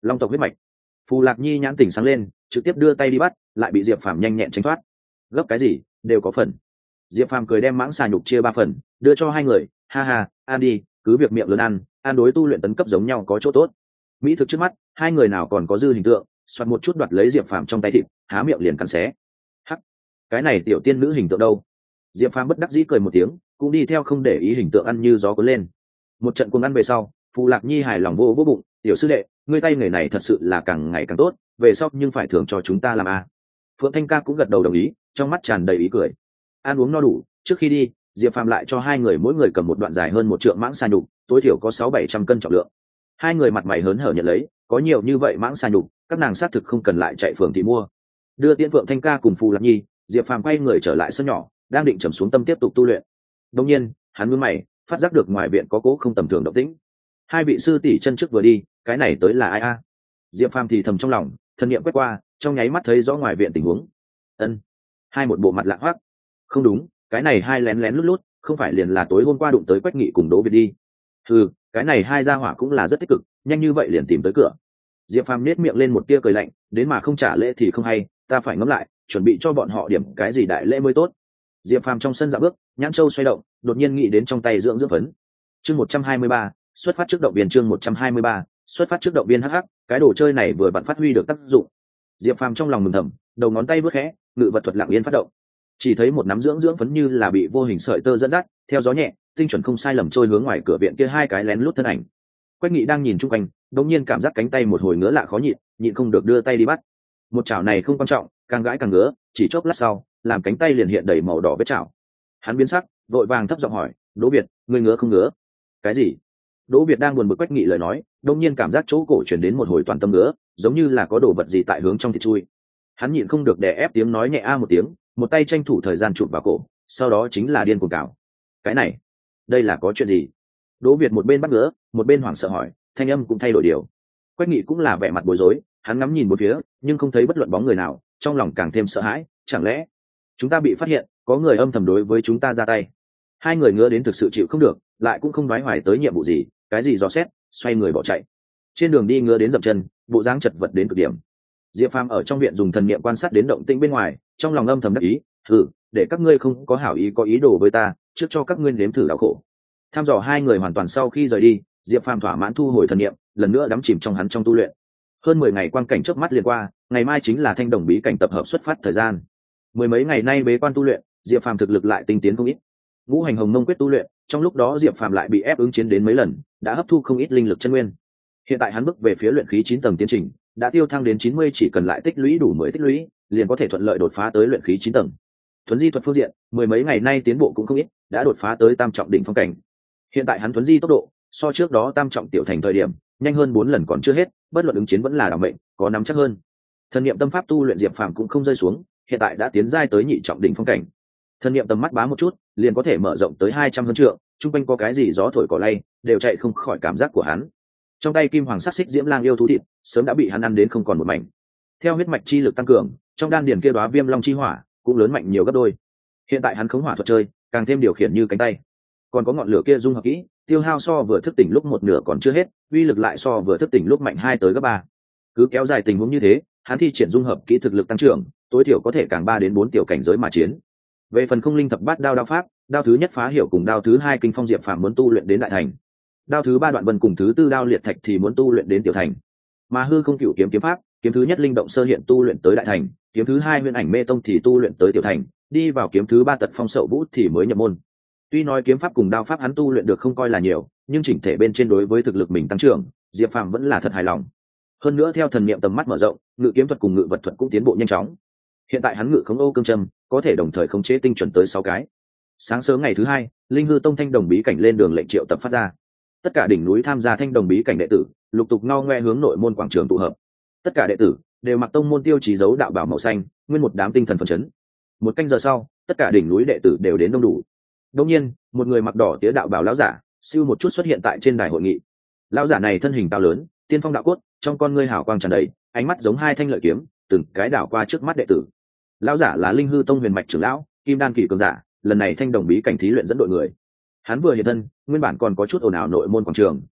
Long tộc huyết mạch. Phù Lạc Nhi nhãn tỉnh sáng lên, trực tiếp đưa tay đi bắt, lại bị Diệp Phàm nhanh nhẹn tránh thoát. Gấp cái gì, đều có phần. Diệp Phàm cười đem mãng xà nhục chia ba phần, đưa cho hai người, ha ha, ăn đi, cứ việc miệng lớn ăn, ăn đối tu luyện tấn cấp giống nhau có chỗ tốt. Mỹ thực trước mắt, hai người nào còn có dư hình tượng, xoạt một chút đoạt lấy Diệp Phàm trong tay thịt, há miệng liền cắn xé. Hắc, cái này tiểu tiên nữ hình tượng đâu? Diệp Phàm bất đắc dĩ cười một tiếng, cũng đi theo không để ý hình tượng ăn như gió cuốn lên. Một trận cuồng ăn về sau, Phù Lạc Nhi hài lòng vô vô bụng, tiểu sư đệ, ngươi tay nghề này thật sự là càng ngày càng tốt, về sau nhưng phải thưởng cho chúng ta làm a. Phượng Thanh Ca cũng gật đầu đồng ý, trong mắt tràn đầy ý cười. Ăn uống no đủ, trước khi đi, Diệp Phàm lại cho hai người mỗi người cầm một đoạn dài hơn một trượng mãng xà nhục, tối thiểu có sáu bảy trăm cân trọng lượng. Hai người mặt mày hớn hở nhận lấy, có nhiều như vậy mãng xà nhục, các nàng xác thực không cần lại chạy phường thị mua. Đưa Tiễn Phượng Thanh Ca cùng Phù Lạc Nhi, Diệp Phàm quay người trở lại sân nhỏ, đang định trầm xuống tâm tiếp tục tu luyện. Đương nhiên, hắn nhướng mày, phát giác được ngoài viện có cố không tầm thường động tĩnh. Hai vị sư tỷ chân trước vừa đi, cái này tới là ai a? Diệp Phàm thì thầm trong lòng, thần niệm quét qua, trong nháy mắt thấy rõ ngoài viện tình huống. Ân, hai một bộ mặt lạ hoắc. Không đúng, cái này hai lén lén lút lút, không phải liền là tối hôm qua đụng tới Quách Nghị cùng Đỗ Việt đi. Ừ, cái này hai gia hỏa cũng là rất tích cực, nhanh như vậy liền tìm tới cửa. Diệp Phàm nhếch miệng lên một tia cười lạnh, đến mà không trả lễ thì không hay, ta phải ngẫm lại, chuẩn bị cho bọn họ điểm cái gì đại lễ mới tốt. Diệp Phàm trong sân dạo bước, nhãn châu xoay động, đột nhiên nghĩ đến trong tay dưỡng dưỡng phấn. Chương một trăm hai mươi ba, xuất phát trước động viên chương một trăm hai mươi ba, xuất phát trước động viên hắc hắc, cái đồ chơi này vừa vặn phát huy được tác dụng. Diệp Phàm trong lòng mừng thầm, đầu ngón tay bước khẽ, ngự vật thuật lặng yên phát động. Chỉ thấy một nắm dưỡng dưỡng phấn như là bị vô hình sợi tơ dẫn dắt, theo gió nhẹ, tinh chuẩn không sai lầm trôi hướng ngoài cửa viện kia hai cái lén lút thân ảnh. Quách Nghị đang nhìn chung quanh, đột nhiên cảm giác cánh tay một hồi ngứa lạ khó nhịn, nhịn không được đưa tay đi bắt. Một chảo này không quan trọng, càng gãi càng ngứa, chỉ chốc lát sau, làm cánh tay liền hiện đầy màu đỏ vết chảo. Hắn biến sắc, vội vàng thấp giọng hỏi, "Đỗ Việt, ngươi ngứa không ngứa?" "Cái gì?" Đỗ Việt đang buồn bực Quách Nghị lời nói, đột nhiên cảm giác chỗ cổ truyền đến một hồi toàn tâm ngứa, giống như là có đồ vật gì tại hướng trong thịt chui. Hắn nhịn không được đè ép tiếng nói nhẹ a một tiếng, một tay tranh thủ thời gian chụp vào cổ, sau đó chính là điên cuồng cào. "Cái này, đây là có chuyện gì?" Đỗ Việt một bên bắt ngứa, một bên hoảng sợ hỏi, thanh âm cũng thay đổi điều. Quách Nghị cũng là vẻ mặt bối rối, hắn ngắm nhìn một phía, nhưng không thấy bất luận bóng người nào, trong lòng càng thêm sợ hãi, chẳng lẽ chúng ta bị phát hiện, có người âm thầm đối với chúng ta ra tay. Hai người ngứa đến thực sự chịu không được, lại cũng không đoái hoài tới nhiệm vụ gì, cái gì dò xét, xoay người bỏ chạy. Trên đường đi ngứa đến dậm chân, bộ dáng chật vật đến cực điểm. Diệp Phàm ở trong viện dùng thần niệm quan sát đến động tĩnh bên ngoài, trong lòng âm thầm đắc ý, thử, để các ngươi không có hảo ý có ý đồ với ta, trước cho các ngươi nếm thử đau khổ. Tham dò hai người hoàn toàn sau khi rời đi, Diệp Phàm thỏa mãn thu hồi thần niệm, lần nữa đắm chìm trong hắn trong tu luyện. Hơn mười ngày quang cảnh trước mắt liền qua, ngày mai chính là thanh đồng bí cảnh tập hợp xuất phát thời gian. Mười mấy ngày nay bế quan tu luyện, Diệp Phàm thực lực lại tinh tiến không ít. Ngũ hành hồng mông quyết tu luyện, trong lúc đó Diệp Phàm lại bị ép ứng chiến đến mấy lần, đã hấp thu không ít linh lực chân nguyên. Hiện tại hắn bước về phía luyện khí chín tầng tiến trình, đã tiêu thăng đến chín mươi, chỉ cần lại tích lũy đủ mười tích lũy, liền có thể thuận lợi đột phá tới luyện khí chín tầng. Thuấn di thuật phương diện, mười mấy ngày nay tiến bộ cũng không ít, đã đột phá tới tam trọng đỉnh phong cảnh. Hiện tại hắn thuấn di tốc độ, so trước đó tam trọng tiểu thành thời điểm, nhanh hơn bốn lần còn chưa hết, bất luận ứng chiến vẫn là đảm mệnh, có nắm chắc hơn. Thần niệm tâm pháp tu luyện Diệp Phàm cũng không rơi xuống, hiện tại đã tiến giai tới nhị trọng đỉnh phong cảnh. Thần niệm tầm mắt bá một chút, liền có thể mở rộng tới hai trăm hơn trượng, trung quanh có cái gì gió thổi cỏ lay, đều chạy không khỏi cảm giác của hắn. Trong tay kim hoàng sắc xích diễm lang yêu thú thịt, sớm đã bị hắn ăn đến không còn một mảnh. Theo huyết mạch chi lực tăng cường, trong đan điền kia đóa viêm long chi hỏa cũng lớn mạnh nhiều gấp đôi. Hiện tại hắn khống hỏa thuật chơi, càng thêm điều khiển như cánh tay. Còn có ngọn lửa kia dung hợp kỹ, tiêu hao so vừa thức tỉnh lúc một nửa còn chưa hết, uy lực lại so vừa thức tỉnh lúc mạnh hai tới gấp ba. Cứ kéo dài tình huống như thế, hắn thi triển dung hợp kỹ thực lực tăng trưởng, tối thiểu có thể càng ba đến bốn tiểu cảnh giới mà chiến. Về phần không linh thập bát đao đao pháp, đao thứ nhất phá hiểu cùng đao thứ hai kinh phong Diệp Phàm muốn tu luyện đến đại thành. Đao thứ ba đoạn vân cùng thứ tư đao liệt thạch thì muốn tu luyện đến tiểu thành. Mà hư không cựu kiếm kiếm pháp, kiếm thứ nhất linh động sơ hiện tu luyện tới đại thành, kiếm thứ hai huyền ảnh mê tông thì tu luyện tới tiểu thành, đi vào kiếm thứ ba tật phong sậu vũ thì mới nhập môn. Tuy nói kiếm pháp cùng đao pháp hắn tu luyện được không coi là nhiều, nhưng chỉnh thể bên trên đối với thực lực mình tăng trưởng, Diệp Phàm vẫn là thật hài lòng. Hơn nữa theo thần niệm tầm mắt mở rộng, ngự kiếm thuật cùng ngự vật thuật cũng tiến bộ nhanh chóng. Hiện tại hắn ngự khống ô cương châm, có thể đồng thời khống chế tinh chuẩn tới sáu cái. Sáng sớm ngày thứ hai, Linh Hư Tông thanh đồng bí cảnh lên đường lệnh triệu tập phát ra. Tất cả đỉnh núi tham gia thanh đồng bí cảnh đệ tử, lục tục ngao ngoe hướng nội môn quảng trường tụ hợp. Tất cả đệ tử đều mặc tông môn tiêu chí dấu đạo bảo màu xanh, nguyên một đám tinh thần phấn chấn. Một canh giờ sau, tất cả đỉnh núi đệ tử đều đến đông đủ. Đương nhiên, một người mặc đỏ tía đạo bảo lão giả, siêu một chút xuất hiện tại trên đài hội nghị. Lão giả này thân hình cao lớn, tiên phong đạo cốt, trong con ngươi hào quang tràn đầy, ánh mắt giống hai thanh lợi kiếm, từng cái đảo qua trước mắt đệ tử. Lão giả là Linh Hư Tông huyền mạch trưởng lão, kim đan kỳ cường giả, lần này thanh đồng bí cảnh thí luyện dẫn đội người. Hắn vừa hiện thân, nguyên bản còn có chút ồn ào nội môn quảng trường,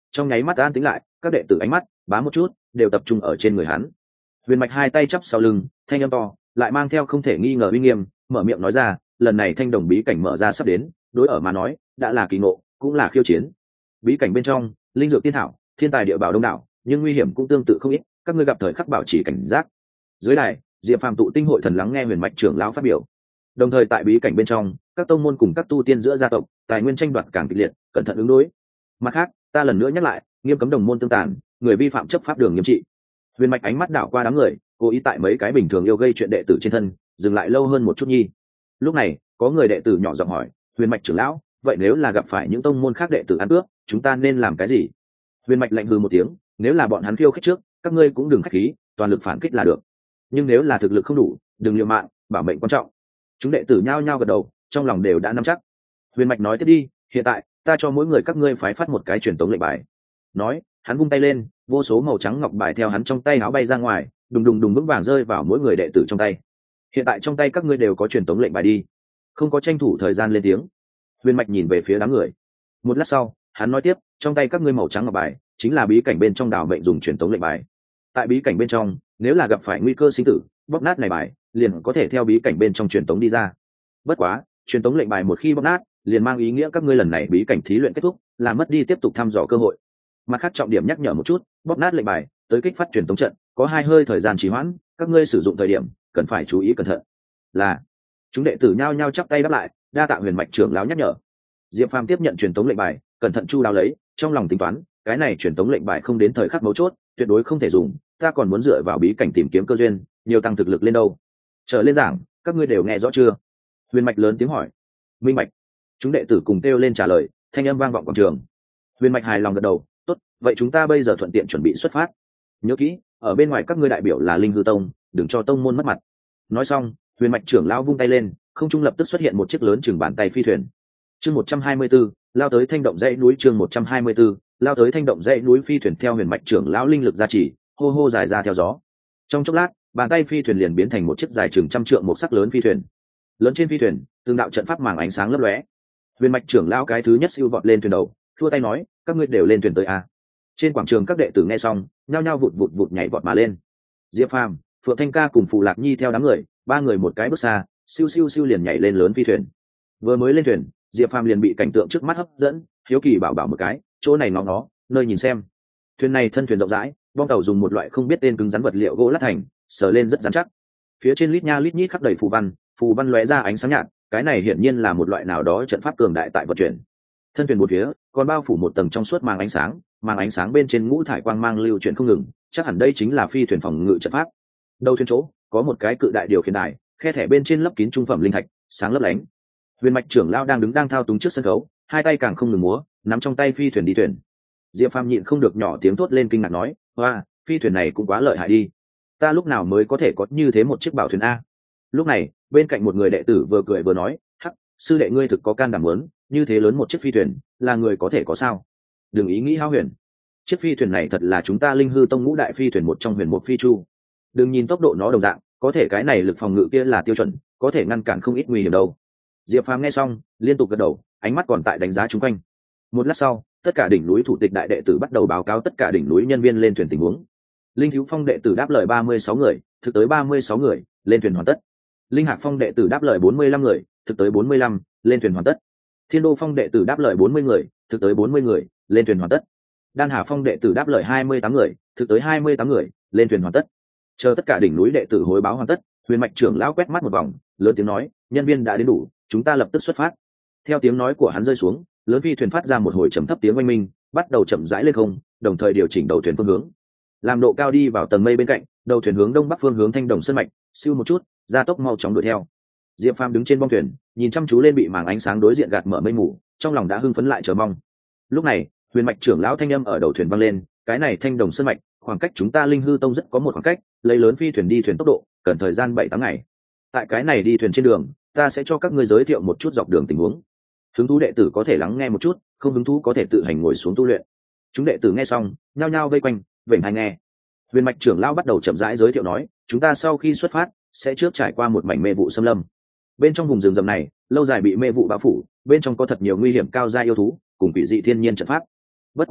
trong nháy mắt an tĩnh lại, các đệ tử ánh mắt bám một chút đều tập trung ở trên người hắn. Huyền Mạch hai tay chắp sau lưng, thanh âm to lại mang theo không thể nghi ngờ uy nghiêm, mở miệng nói ra, lần này thanh đồng bí cảnh mở ra sắp đến, đối ở mà nói đã là kỳ ngộ cũng là khiêu chiến. Bí cảnh bên trong linh dược tiên thảo thiên tài địa bảo đông đảo, nhưng nguy hiểm cũng tương tự không ít, các ngươi gặp thời khắc bảo trì cảnh giác. Dưới đài, Diệp Phàm tụ tinh hội thần lắng nghe Huyền Mạch trưởng lão phát biểu. Đồng thời tại bí cảnh bên trong, các tông môn cùng các tu tiên giữa gia tộc tài nguyên tranh đoạt càng kịch liệt, cẩn thận ứng đối. Mặt khác, ta lần nữa nhắc lại, nghiêm cấm đồng môn tương tàn, người vi phạm chấp pháp đường nghiêm trị. Huyền Mạch ánh mắt đảo qua đám người, cố ý tại mấy cái bình thường yêu gây chuyện đệ tử trên thân dừng lại lâu hơn một chút nhi. Lúc này, có người đệ tử nhỏ giọng hỏi, Huyền Mạch trưởng lão, vậy nếu là gặp phải những tông môn khác đệ tử ăn cướp, chúng ta nên làm cái gì? Huyền Mạch lạnh hừ một tiếng, nếu là bọn hắn khiêu khích trước, các ngươi cũng đừng khách khí, toàn lực phản kích là được. Nhưng nếu là thực lực không đủ, đừng liều mạng, bảo mệnh quan trọng. Chúng đệ tử nhao nhao gật đầu, trong lòng đều đã nắm chắc. Huyền Mạch nói tiếp đi, hiện tại ta cho mỗi người các ngươi phái phát một cái truyền tống lệnh bài. Nói, hắn vung tay lên, vô số màu trắng ngọc bài theo hắn trong tay áo bay ra ngoài, đùng đùng đùng vững vàng rơi vào mỗi người đệ tử trong tay. Hiện tại trong tay các ngươi đều có truyền tống lệnh bài đi. Không có tranh thủ thời gian lên tiếng. Huyền Mạch nhìn về phía đám người. Một lát sau, hắn nói tiếp, trong tay các ngươi màu trắng ngọc bài chính là bí cảnh bên trong đảo mệnh dùng truyền tống lệnh bài. Tại bí cảnh bên trong, nếu là gặp phải nguy cơ sinh tử, bóp nát này bài, liền có thể theo bí cảnh bên trong truyền tống đi ra. Bất quá, truyền tống lệnh bài một khi bóp nát, liền mang ý nghĩa các ngươi lần này bí cảnh thí luyện kết thúc, là mất đi tiếp tục thăm dò cơ hội. Mặt khác trọng điểm nhắc nhở một chút, bóp nát lệnh bài, tới kích phát truyền tống trận, có hai hơi thời gian trì hoãn, các ngươi sử dụng thời điểm cần phải chú ý cẩn thận. Là, chúng đệ tử nhao nhao chắp tay đáp lại, đa tạ Huyền Mạch trưởng lão nhắc nhở. Diệp Phàm tiếp nhận truyền tống lệnh bài, cẩn thận chu đáo lấy, trong lòng tính toán, cái này truyền tống lệnh bài không đến thời khắc mấu chốt, tuyệt đối không thể dùng, ta còn muốn dựa vào bí cảnh tìm kiếm cơ duyên, nhiều tăng thực lực lên đâu. Trở lên giảng, các ngươi đều nghe rõ chưa? Huyền Mạch lớn tiếng hỏi. Minh Mạch. Chúng đệ tử cùng kêu lên trả lời, thanh âm vang vọng quảng trường. Huyền Mạch hài lòng gật đầu, tốt, vậy chúng ta bây giờ thuận tiện chuẩn bị xuất phát. Nhớ kỹ, ở bên ngoài các ngươi đại biểu là Linh Hư Tông, đừng cho tông môn mất mặt. Nói xong, Huyền Mạch trưởng lão vung tay lên, không trung lập tức xuất hiện một chiếc lớn chừng bàn tay phi thuyền. Chương một trăm hai mươi 124, lao tới thanh động dãy núi. Chương một trăm hai mươi 124, lao tới thanh động dãy núi. Phi thuyền theo Huyền Mạch trưởng lão linh lực gia trì, hô hô dài ra theo gió. Trong chốc lát, bàn tay phi thuyền liền biến thành một chiếc dài chừng trăm trượng một sắc lớn phi thuyền. Lớn trên phi thuyền, từng đạo trận pháp màng ánh sáng lấp lóe. Huyền Mạch trưởng lão cái thứ nhất siêu vọt lên thuyền đầu, thua tay nói, các ngươi đều lên thuyền tới a. Trên quảng trường các đệ tử nghe xong, nhao nhao vụt vụt vụt nhảy vọt mà lên. Diệp Phàm, Phượng Thanh Ca cùng Phù Lạc Nhi theo đám người, ba người một cái bước xa, siêu siêu siêu liền nhảy lên lớn phi thuyền. Vừa mới lên thuyền, Diệp Phàm liền bị cảnh tượng trước mắt hấp dẫn, hiếu kỳ bảo bảo một cái, chỗ này nó nó, nơi nhìn xem. Thuyền này thân thuyền rộng rãi, bong tàu dùng một loại không biết tên cứng rắn vật liệu gỗ lát thành, sờ lên rất rắn chắc. Phía trên lít nha lít nhít khắp đầy phù văn, phù văn lóe ra ánh sáng nhạt, cái này hiển nhiên là một loại nào đó trận pháp cường đại tại vận chuyển. Thân thuyền một phía còn bao phủ một tầng trong suốt màng ánh sáng, màng ánh sáng bên trên ngũ thải quang mang lưu chuyển không ngừng, chắc hẳn đây chính là phi thuyền phòng ngự trận pháp. Đầu thuyền chỗ có một cái cự đại điều khiển đài, khe thẻ bên trên lấp kín trung phẩm linh thạch, sáng lấp lánh. Huyền Mạch trưởng lão đang đứng đang thao túng trước sân khấu, hai tay càng không ngừng múa, nắm trong tay phi thuyền đi thuyền. Diệp Phàm nhịn không được nhỏ tiếng thốt lên kinh ngạc nói, "Oa, phi thuyền này cũng quá lợi hại đi. Ta lúc nào mới có thể có như thế một chiếc bảo thuyền a?" Lúc này, bên cạnh một người đệ tử vừa cười vừa nói, "Hắc, sư đệ ngươi thực có can đảm lớn, như thế lớn một chiếc phi thuyền, là người có thể có sao? Đừng ý nghĩ hao huyền. Chiếc phi thuyền này thật là chúng ta Linh Hư Tông ngũ đại phi thuyền một trong huyền một phi chu. Đừng nhìn tốc độ nó đồng dạng, có thể cái này lực phòng ngự kia là tiêu chuẩn, có thể ngăn cản không ít nguy hiểm đâu." Diệp Phàm nghe xong, liên tục gật đầu, ánh mắt còn tại đánh giá chung quanh. Một lát sau, tất cả đỉnh núi thủ tịch đại đệ tử bắt đầu báo cáo tất cả đỉnh núi nhân viên lên thuyền tình huống. Linh Thiếu Phong đệ tử đáp lời ba mươi sáu người, thực tới ba mươi sáu người, lên thuyền hoàn tất. Linh Hạc Phong đệ tử đáp lời bốn mươi lăm người, thực tới bốn mươi lăm, lên thuyền hoàn tất. Thiên Đô Phong đệ tử đáp lời bốn mươi người, thực tới bốn mươi người, lên thuyền hoàn tất. Đan Hà Phong đệ tử đáp lời hai mươi tám người, thực tới hai mươi tám người, lên thuyền hoàn tất. Chờ tất cả đỉnh núi đệ tử hồi báo hoàn tất, Huyền Mạch trưởng lão quét mắt một vòng, lớn tiếng nói, nhân viên đã đến đủ, chúng ta lập tức xuất phát. Theo tiếng nói của hắn rơi xuống, lớn phi thuyền phát ra một hồi trầm thấp tiếng oanh minh, bắt đầu chậm rãi lên không, đồng thời điều chỉnh đầu thuyền phương hướng. Làm độ cao đi vào tầng mây bên cạnh, đầu thuyền hướng đông bắc phương hướng Thanh Đồng Sơn mạch, siêu một chút, gia tốc mau chóng đuổi theo. Diệp Phàm đứng trên bong thuyền, nhìn chăm chú lên bị màng ánh sáng đối diện gạt mở mây mù, trong lòng đã hưng phấn lại chờ mong. Lúc này, Huyền Mạch trưởng lão thanh âm ở đầu thuyền vang lên, cái này Thanh Đồng Sơn mạch, khoảng cách chúng ta Linh Hư Tông rất có một khoảng cách, lấy lớn phi thuyền đi thuyền tốc độ, cần thời gian bảy tám ngày. Tại cái này đi thuyền trên đường, ta sẽ cho các ngươi giới thiệu một chút dọc đường tình huống. Hứng thú đệ tử có thể lắng nghe một chút, không hứng thú có thể tự hành ngồi xuống tu luyện. Chúng đệ tử nghe xong, nhao nhao vây quanh, vểnh tai nghe. Huyền Mạch trưởng lão bắt đầu chậm rãi giới thiệu nói, chúng ta sau khi xuất phát sẽ trước trải qua một mảnh mê vụ xâm lâm. Bên trong vùng rừng rậm này, lâu dài bị mê vụ bao phủ, bên trong có thật nhiều nguy hiểm cao gia yêu thú, cùng quỷ dị thiên nhiên trận pháp. Bất quá,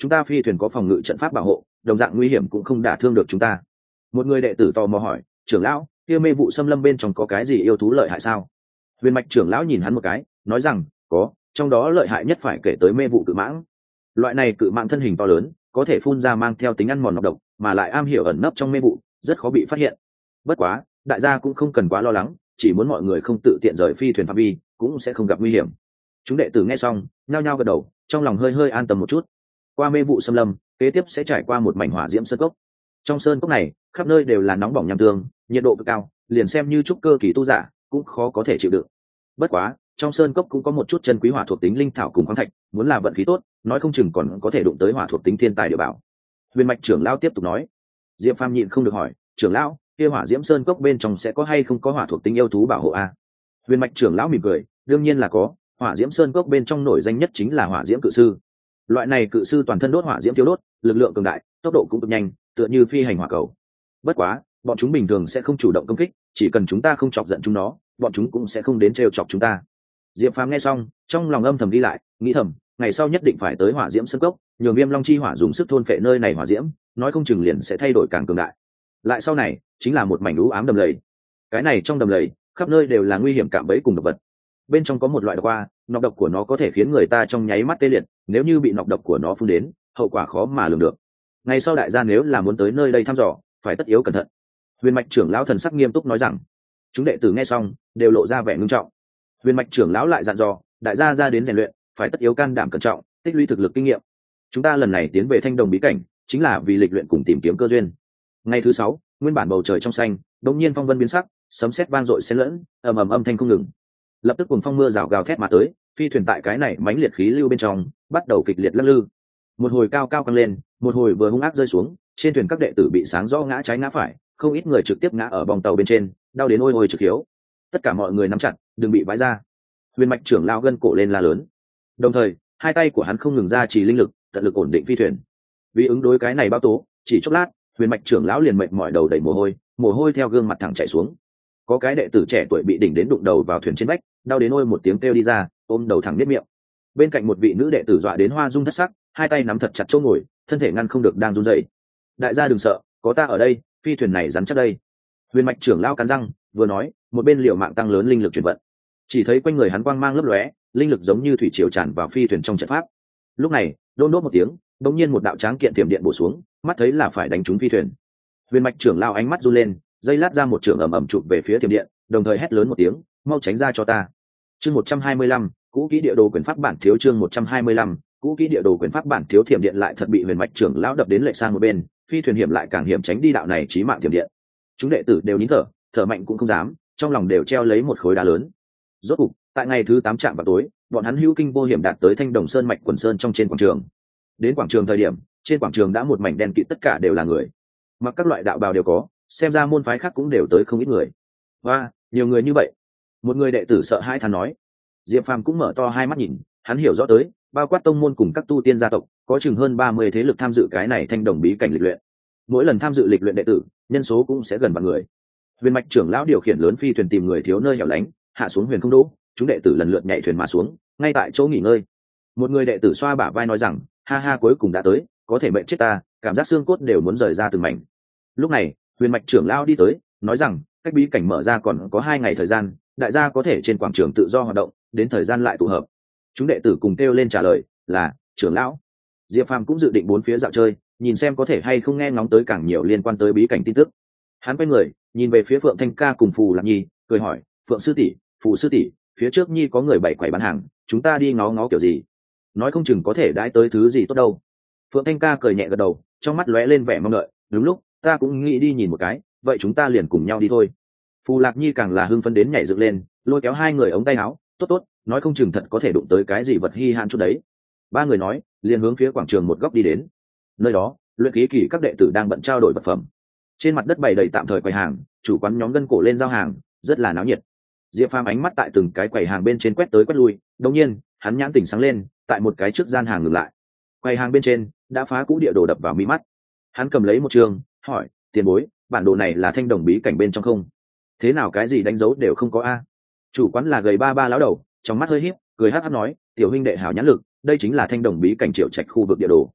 chúng ta phi thuyền có phòng ngự trận pháp bảo hộ, đồng dạng nguy hiểm cũng không đả thương được chúng ta. Một người đệ tử tò mò hỏi, trưởng lão, kia mê vụ xâm lâm bên trong có cái gì yêu thú lợi hại sao? Huyền mạch trưởng lão nhìn hắn một cái, nói rằng, có, trong đó lợi hại nhất phải kể tới mê vụ cự mãng. Loại này cự mãng thân hình to lớn, có thể phun ra mang theo tính ăn mòn nọc độc, mà lại am hiểu ẩn nấp trong mê vụ, rất khó bị phát hiện. Bất quá, đại gia cũng không cần quá lo lắng, chỉ muốn mọi người không tự tiện rời phi thuyền phạm vi, cũng sẽ không gặp nguy hiểm. Chúng đệ tử nghe xong, nhao nhao gật đầu, trong lòng hơi hơi an tâm một chút. Qua mê vụ xâm lâm, kế tiếp sẽ trải qua một mảnh hỏa diễm sơn cốc. Trong sơn cốc này, khắp nơi đều là nóng bỏng nham tương, nhiệt độ cực cao, liền xem như trúc cơ kỳ tu giả cũng khó có thể chịu đựng. Bất quá, trong sơn cốc cũng có một chút chân quý hỏa thuộc tính linh thảo cùng khoáng thạch, muốn là vận khí tốt, nói không chừng còn có thể đụng tới hỏa thuộc tính thiên tài địa bảo. Huyền mạch trưởng lão tiếp tục nói. Diệp Phàm nhịn không được hỏi, trưởng lão, kia hỏa diễm sơn cốc bên trong sẽ có hay không có hỏa thuộc tính yêu thú bảo hộ a? Huyền mạch trưởng lão mỉm cười, đương nhiên là có. Hỏa diễm sơn cốc bên trong nổi danh nhất chính là hỏa diễm cự sư. Loại này cự sư toàn thân đốt hỏa diễm tiêu đốt, lực lượng cường đại, tốc độ cũng cực nhanh, tựa như phi hành hỏa cầu. Bất quá, bọn chúng bình thường sẽ không chủ động công kích, chỉ cần chúng ta không chọc giận chúng nó, bọn chúng cũng sẽ không đến trêu chọc chúng ta. Diệp Phàm nghe xong, trong lòng âm thầm đi lại, nghĩ thầm, ngày sau nhất định phải tới hỏa diễm sơn cốc, nhường Viêm Long chi hỏa dùng sức thôn phệ nơi này hỏa diễm, nói không chừng liền sẽ thay đổi càng cường đại. Lại sau này, chính là một mảnh u ám đầm lầy. Cái này trong đầm lầy, khắp nơi đều là nguy hiểm cạm bẫy cùng độc vật. Bên trong có một loại độc qua, nọc độc của nó có thể khiến người ta trong nháy mắt tê liệt, nếu như bị nọc độc của nó phun đến, hậu quả khó mà lường được. Ngày sau đại gia nếu là muốn tới nơi đây thăm dò, phải tất yếu cẩn thận. Huyền mạch trưởng lão thần sắc nghiêm túc nói rằng. Chúng đệ tử nghe xong, đều lộ ra vẻ nghiêm trọng. Huyền mạch trưởng lão lại dặn dò, đại gia ra đến rèn luyện, phải tất yếu can đảm cẩn trọng, tích lũy thực lực kinh nghiệm. Chúng ta lần này tiến về Thanh Đồng bí cảnh, chính là vì lịch luyện cùng tìm kiếm cơ duyên. Ngày thứ sáu, nguyên bản bầu trời trong xanh, đột nhiên phong vân biến sắc, sấm sét vang dội xen lẫn, ầm ầm âm thanh không ngừng. Lập tức cuồng phong mưa rào gào thét mà tới, phi thuyền tại cái này mãnh liệt khí lưu bên trong, bắt đầu kịch liệt lắc lư. Một hồi cao cao căng lên, một hồi vừa hung ác rơi xuống, trên thuyền các đệ tử bị sáng rõ ngã trái ngã phải, không ít người trực tiếp ngã ở bong tàu bên trên, đau đến ôi ôi trực hiếu. Tất cả mọi người nắm chặt, đừng bị vãi ra. Huyền mạch trưởng lao gân cổ lên la lớn. Đồng thời, hai tay của hắn không ngừng ra chỉ linh lực, tận lực ổn định phi thuyền. Vì ứng đối cái này bao tố, chỉ chốc lát, huyền mạch trưởng lão liền mệt mỏi đầu đầy mồ hôi, mồ hôi theo gương mặt thẳng chảy xuống. Có cái đệ tử trẻ tuổi bị đỉnh đến đụng đầu vào thuyền trên vách, đau đến ôi một tiếng kêu đi ra, ôm đầu thẳng biết miệng. Bên cạnh một vị nữ đệ tử dọa đến hoa dung thất sắc, hai tay nắm thật chặt chỗ ngồi, thân thể ngăn không được đang run rẩy. Đại gia đừng sợ, có ta ở đây, phi thuyền này rắn chắc đây. Huyền mạch trưởng lão cắn răng, vừa nói, một bên liều mạng tăng lớn linh lực chuyển vận. Chỉ thấy quanh người hắn quang mang lấp lóe, linh lực giống như thủy triều tràn vào phi thuyền trong trận pháp. Lúc này, đôn đốt một tiếng, đột nhiên một đạo tráng kiện tiềm điện bổ xuống, mắt thấy là phải đánh trúng phi thuyền. Huyền mạch trưởng lão ánh mắt run lên, dây lát ra một trường ầm ầm chụp về phía tiềm điện, đồng thời hét lớn một tiếng, mau tránh ra cho ta. Chương một trăm hai mươi lăm, cũ kỹ địa đồ quyền pháp bản thiếu. Chương một trăm hai mươi lăm, cũ kỹ địa đồ quyền pháp bản thiếu. Thiểm điện lại thật bị huyền mạch trưởng lão đập đến lệch sang một bên, phi thuyền hiểm lại càng hiểm tránh đi đạo này chí mạng thiểm điện. Chúng đệ tử đều nín thở, thở mạnh cũng không dám, trong lòng đều treo lấy một khối đá lớn. Rốt cục, tại ngày thứ tám trạm vào tối, bọn hắn hữu kinh vô hiểm đạt tới Thanh Đồng Sơn mạch quần sơn trong trên quảng trường. Đến quảng trường thời điểm, trên quảng trường đã một mảnh đen kịt, tất cả đều là người, mặc các loại đạo bào đều có, xem ra môn phái khác cũng đều tới không ít người. Và nhiều người như vậy, một người đệ tử sợ hai thán nói. Diệp Phàm cũng mở to hai mắt nhìn, hắn hiểu rõ tới, bao quát tông môn cùng các tu tiên gia tộc, có chừng hơn ba mươi thế lực tham dự cái này Thanh Đồng bí cảnh lịch luyện. Mỗi lần tham dự lịch luyện đệ tử, nhân số cũng sẽ gần vạn người. Huyền mạch trưởng lão điều khiển lớn phi thuyền tìm người thiếu nơi hẻo lánh, hạ xuống huyền không đỗ, chúng đệ tử lần lượt nhảy thuyền mà xuống, ngay tại chỗ nghỉ ngơi. Một người đệ tử xoa bả vai nói rằng, ha ha, cuối cùng đã tới, có thể mệnh chết ta, cảm giác xương cốt đều muốn rời ra từng mảnh. Lúc này, huyền mạch trưởng lão đi tới, nói rằng, cách bí cảnh mở ra còn có hai ngày thời gian, đại gia có thể trên quảng trường tự do hoạt động, đến thời gian lại tụ hợp. Chúng đệ tử cùng kêu lên trả lời, là trưởng lão. Diệp Phàm cũng dự định bốn phía dạo chơi, nhìn xem có thể hay không nghe ngóng tới càng nhiều liên quan tới bí cảnh tin tức. Hắn quay người, nhìn về phía Phượng Thanh Ca cùng Phù Lạc Nhi, cười hỏi, Phượng sư tỷ, Phù sư tỷ, phía trước Nhi có người bày quầy bán hàng, chúng ta đi ngó ngó kiểu gì? Nói không chừng có thể đãi tới thứ gì tốt đâu. Phượng Thanh Ca cười nhẹ gật đầu, trong mắt lóe lên vẻ mong đợi, đúng lúc, ta cũng nghĩ đi nhìn một cái, vậy chúng ta liền cùng nhau đi thôi. Phù Lạc Nhi càng là hưng phấn đến nhảy dựng lên, lôi kéo hai người ống tay áo, tốt tốt, nói không chừng thật có thể đụng tới cái gì vật hi hạn chút đấy. Ba người nói, liền hướng phía quảng trường một góc đi đến. Nơi đó, luyện khí kỳ các đệ tử đang bận trao đổi vật phẩm. Trên mặt đất bày đầy tạm thời quầy hàng, chủ quán nhóm gân cổ lên giao hàng, rất là náo nhiệt. Diệp Phàm ánh mắt tại từng cái quầy hàng bên trên quét tới quét lui, đột nhiên, hắn nhãn tỉnh sáng lên, tại một cái trước gian hàng ngừng lại. Quầy hàng bên trên đã phá cũ địa đồ đập vào mi mắt. Hắn cầm lấy một trường, hỏi, tiền bối, bản đồ này là Thanh Đồng bí cảnh bên trong không? Thế nào cái gì đánh dấu đều không có a? Chủ quán là gầy ba ba lão đầu, trong mắt hơi híp, cười hắc hắc nói, tiểu huynh đệ hảo nhãn lực, đây chính là Thanh Đồng bí cảnh Triệu Trạch khu vực địa đồ.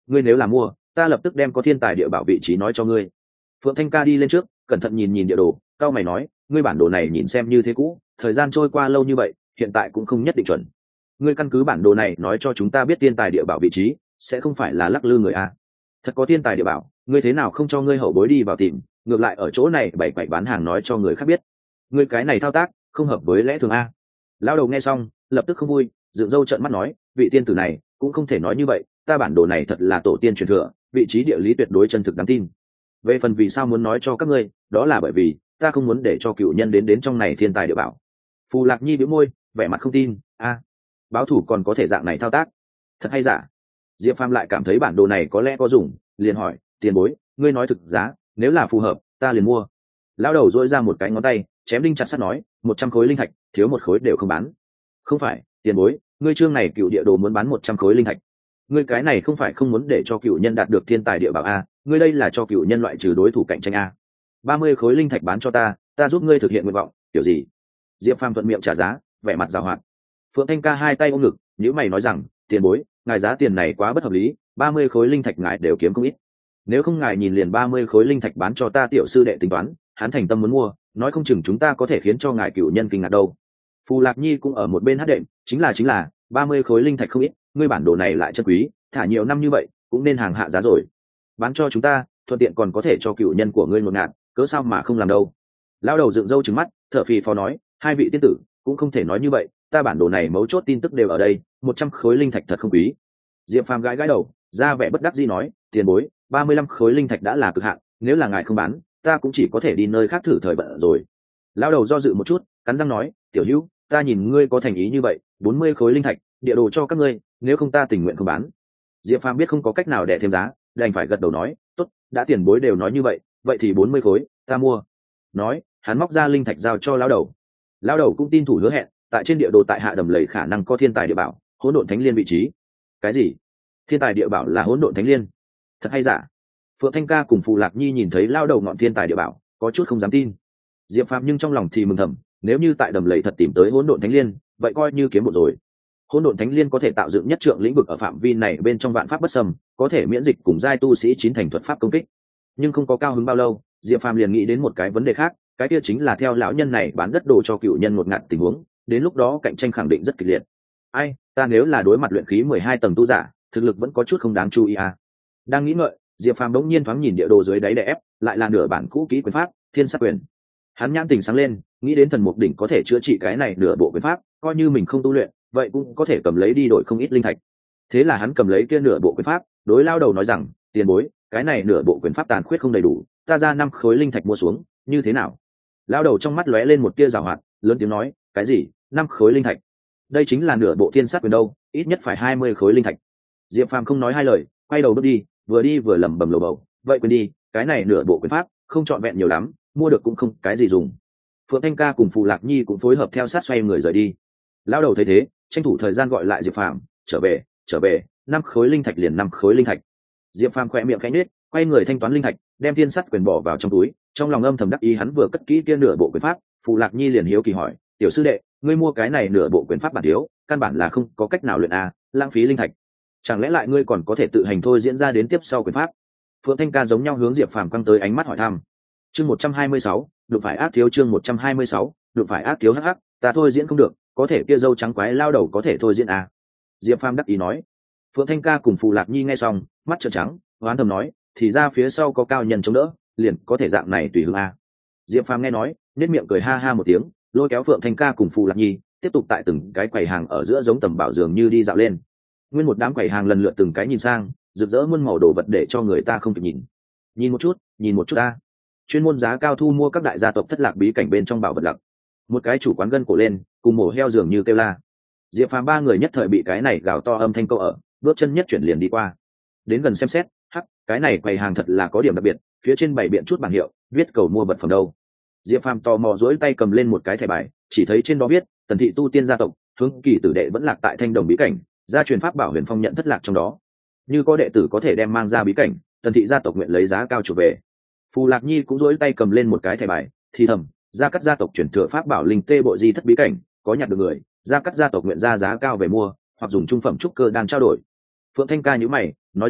ngươi nếu là mua ta lập tức đem có thiên tài địa bảo vị trí nói cho ngươi. Phượng Thanh Ca đi lên trước cẩn thận nhìn nhìn địa đồ, cao mày nói, ngươi bản đồ này nhìn xem như thế cũ, thời gian trôi qua lâu như vậy hiện tại cũng không nhất định chuẩn. Ngươi căn cứ bản đồ này nói cho chúng ta biết thiên tài địa bảo vị trí, sẽ không phải là lắc lư người a? Thật có thiên tài địa bảo, ngươi thế nào không cho ngươi hậu bối đi vào tìm, ngược lại ở chỗ này bày quậy bán hàng nói cho người khác biết? Ngươi cái này thao tác không hợp với lẽ thường a. Lão đầu nghe xong lập tức không vui, dựng râu trợn mắt nói, vị tiên tử này cũng không thể nói như vậy, ta bản đồ này thật là tổ tiên truyền thừa, vị trí địa lý tuyệt đối chân thực đáng tin. Về phần vì sao muốn nói cho các ngươi, đó là bởi vì ta không muốn để cho cựu nhân đến đến trong này thiên tài địa bảo. Phù Lạc Nhi bĩu môi, vẻ mặt không tin. A, báo thủ còn có thể dạng này thao tác, thật hay giả? Diệp Phàm lại cảm thấy bản đồ này có lẽ có dùng, liền hỏi, tiền bối, ngươi nói thực giá, nếu là phù hợp ta liền mua. Lão đầu dỗi ra một cái ngón tay chém đinh chặt sắt nói, một trăm khối linh thạch, thiếu một khối đều không bán. Không phải, tiền bối, ngươi chương này cựu địa đồ muốn bán một trăm khối linh thạch, ngươi cái này không phải không muốn để cho cựu nhân đạt được thiên tài địa bảo a, ngươi đây là cho cựu nhân loại trừ đối thủ cạnh tranh a. Ba mươi khối linh thạch bán cho ta, ta giúp ngươi thực hiện nguyện vọng, kiểu gì? Diệp Phàm thuận miệng trả giá, vẻ mặt giàu hoạt. Phượng Thanh Ca hai tay ôm ngực, nhíu mày nói rằng, tiền bối, ngài giá tiền này quá bất hợp lý, ba mươi khối linh thạch ngài đều kiếm không ít. Nếu không ngài nhìn liền ba mươi khối linh thạch bán cho ta tiểu sư đệ tính toán, hắn thành tâm muốn mua, nói không chừng chúng ta có thể khiến cho ngài cựu nhân kinh ngạc đâu. Phù Lạc Nhi cũng ở một bên hát đệm, chính là chính là, ba mươi khối linh thạch không ít, ngươi bản đồ này lại chân quý, thả nhiều năm như vậy, cũng nên hàng hạ giá rồi. Bán cho chúng ta, thuận tiện còn có thể cho cựu nhân của ngươi ngột ngạt, cớ sao mà không làm đâu. Lão đầu dựng râu trừng mắt, thở phì phò nói, hai vị tiên tử cũng không thể nói như vậy, ta bản đồ này mấu chốt tin tức đều ở đây, một trăm khối linh thạch thật không quý. Diệp Phàm gãi gãi đầu, ra vẻ bất đắc dĩ nói, tiền bối, ba mươi lăm khối linh thạch đã là cực hạn, nếu là ngài không bán, ta cũng chỉ có thể đi nơi khác thử thời vận rồi. Lão đầu do dự một chút, cắn răng nói, tiểu hữu, ta nhìn ngươi có thành ý như vậy, bốn mươi khối linh thạch, địa đồ cho các ngươi, nếu không ta tình nguyện không bán. Diệp Phàm biết không có cách nào để thêm giá, đành phải gật đầu nói, tốt, đã tiền bối đều nói như vậy, vậy thì bốn mươi khối, ta mua. Nói, hắn móc ra linh thạch giao cho lão đầu. Lão đầu cũng tin thủ hứa hẹn, tại trên địa đồ tại hạ đầm lầy khả năng có thiên tài địa bảo, hỗn độn thánh liên vị trí. Cái gì? Thiên tài địa bảo là hỗn độn thánh liên? Thật hay giả? Phượng Thanh Ca cùng Phù Lạc Nhi nhìn thấy lão đầu ngọn thiên tài địa bảo, có chút không dám tin. Diệp Phàm nhưng trong lòng thì mừng thầm, nếu như tại đầm lầy thật tìm tới hỗn độn thánh liên, vậy coi như kiếm một rồi. Hỗn độn thánh liên có thể tạo dựng nhất trượng lĩnh vực ở phạm vi này bên trong vạn pháp bất xâm, có thể miễn dịch cùng giai tu sĩ chín thành thuật pháp công kích. Nhưng không có cao hứng bao lâu, Diệp Phàm liền nghĩ đến một cái vấn đề khác, cái kia chính là theo lão nhân này bán đất đồ cho cựu nhân một ngạt tình huống, đến lúc đó cạnh tranh khẳng định rất kịch liệt. Ai, ta nếu là đối mặt luyện khí mười hai tầng tu giả, thực lực vẫn có chút không đáng chú ý à. Đang nghĩ ngợi, Diệp Phàm đống nhiên thoáng nhìn địa đồ dưới đáy đè ép, lại là nửa bản cũ kỹ quyền pháp, Thiên Sát Quyền. Hắn nhãn tình sáng lên, nghĩ đến thần mục đỉnh có thể chữa trị cái này nửa bộ quyền pháp, coi như mình không tu luyện, vậy cũng có thể cầm lấy đi đổi không ít linh thạch. Thế là hắn cầm lấy kia nửa bộ quyền pháp, đối lao đầu nói rằng, tiền bối, cái này nửa bộ quyền pháp tàn khuyết không đầy đủ, ta ra năm khối linh thạch mua xuống, như thế nào? Lao đầu trong mắt lóe lên một tia giảo hoạt, lớn tiếng nói, cái gì? Năm khối linh thạch? Đây chính là nửa bộ Thiên Sát Quyền đâu, ít nhất phải hai mươi khối linh thạch. Diệp Phàm không nói hai lời, quay đầu bước đi, vừa đi vừa lẩm bẩm lầu bầu, vậy quên đi, cái này nửa bộ quyền pháp, không trọn vẹn nhiều lắm, mua được cũng không cái gì dùng. Phượng Thanh Ca cùng Phù Lạc Nhi cũng phối hợp theo sát xoay người rời đi. Lão đầu thấy thế, tranh thủ thời gian gọi lại Diệp Phàm, trở về, trở về, năm khối linh thạch liền năm khối linh thạch. Diệp Phàm khẽ miệng khẽ nhếch, quay người thanh toán linh thạch, đem Thiên Sắt Quyền bỏ vào trong túi, trong lòng âm thầm đắc ý hắn vừa cất kỹ kia nửa bộ quyền pháp. Phù Lạc Nhi liền hiếu kỳ hỏi, tiểu sư đệ, ngươi mua cái này nửa bộ quyền pháp bản thiếu, căn bản là không có cách nào luyện a, lãng phí linh thạch. Chẳng lẽ lại ngươi còn có thể tự hành thôi diễn ra đến tiếp sau quyền pháp? Phượng Thanh Ca giống nhau hướng Diệp Phàm quăng tới ánh mắt hỏi thăm. Chương một trăm hai mươi sáu, đụng phải ác thiếu chương một trăm hai mươi sáu, đụng phải ác thiếu hắc hắc, ta thôi diễn không được, có thể kia dâu trắng quái lao đầu có thể thôi diễn à? Diệp Phàm đắc ý nói. Phượng Thanh Ca cùng Phù Lạc Nhi nghe xong, mắt trợn trắng, hoán thầm nói, thì ra phía sau có cao nhân chống đỡ, liền có thể dạng này tùy hứng à? Diệp Phàm nghe nói, nét miệng cười ha ha một tiếng, lôi kéo Phượng Thanh Ca cùng Phù Lạc Nhi, tiếp tục tại từng cái quầy hàng ở giữa giống tầm bảo dường như đi dạo lên. Nguyên một đám quầy hàng lần lượt từng cái nhìn sang, rực rỡ muôn màu đồ vật để cho người ta không kịp nhìn. Nhìn một chút, nhìn một chút ta. Chuyên môn giá cao thu mua các đại gia tộc thất lạc bí cảnh bên trong bảo vật lặc. Một cái chủ quán gân cổ lên, cùng mổ heo dường như kêu la. Diệp Phàm ba người nhất thời bị cái này gào to âm thanh câu ở, bước chân nhất chuyển liền đi qua. Đến gần xem xét, hắc, cái này quầy hàng thật là có điểm đặc biệt, phía trên bày biện chút bảng hiệu, viết cầu mua vật phẩm đâu. Diệp Phàm tò mò duỗi tay cầm lên một cái thẻ bài, chỉ thấy trên đó viết, Tần thị tu tiên gia tộc, Hướng Kỳ tử đệ vẫn lạc tại Thanh Đồng bí cảnh, gia truyền pháp bảo Huyền Phong nhận thất lạc trong đó. Như có đệ tử có thể đem mang ra bí cảnh, Tần thị gia tộc nguyện lấy giá cao chủ về. Phù Lạc Nhi cũng duỗi tay cầm lên một cái thẻ bài, thì thầm, gia cắt gia tộc chuyển thừa pháp bảo linh tê bộ di thất bí cảnh, có nhặt được người, gia cắt gia tộc nguyện ra giá cao về mua, hoặc dùng trung phẩm trúc cơ đan trao đổi. Phượng Thanh Ca nhíu mày, nói rằng,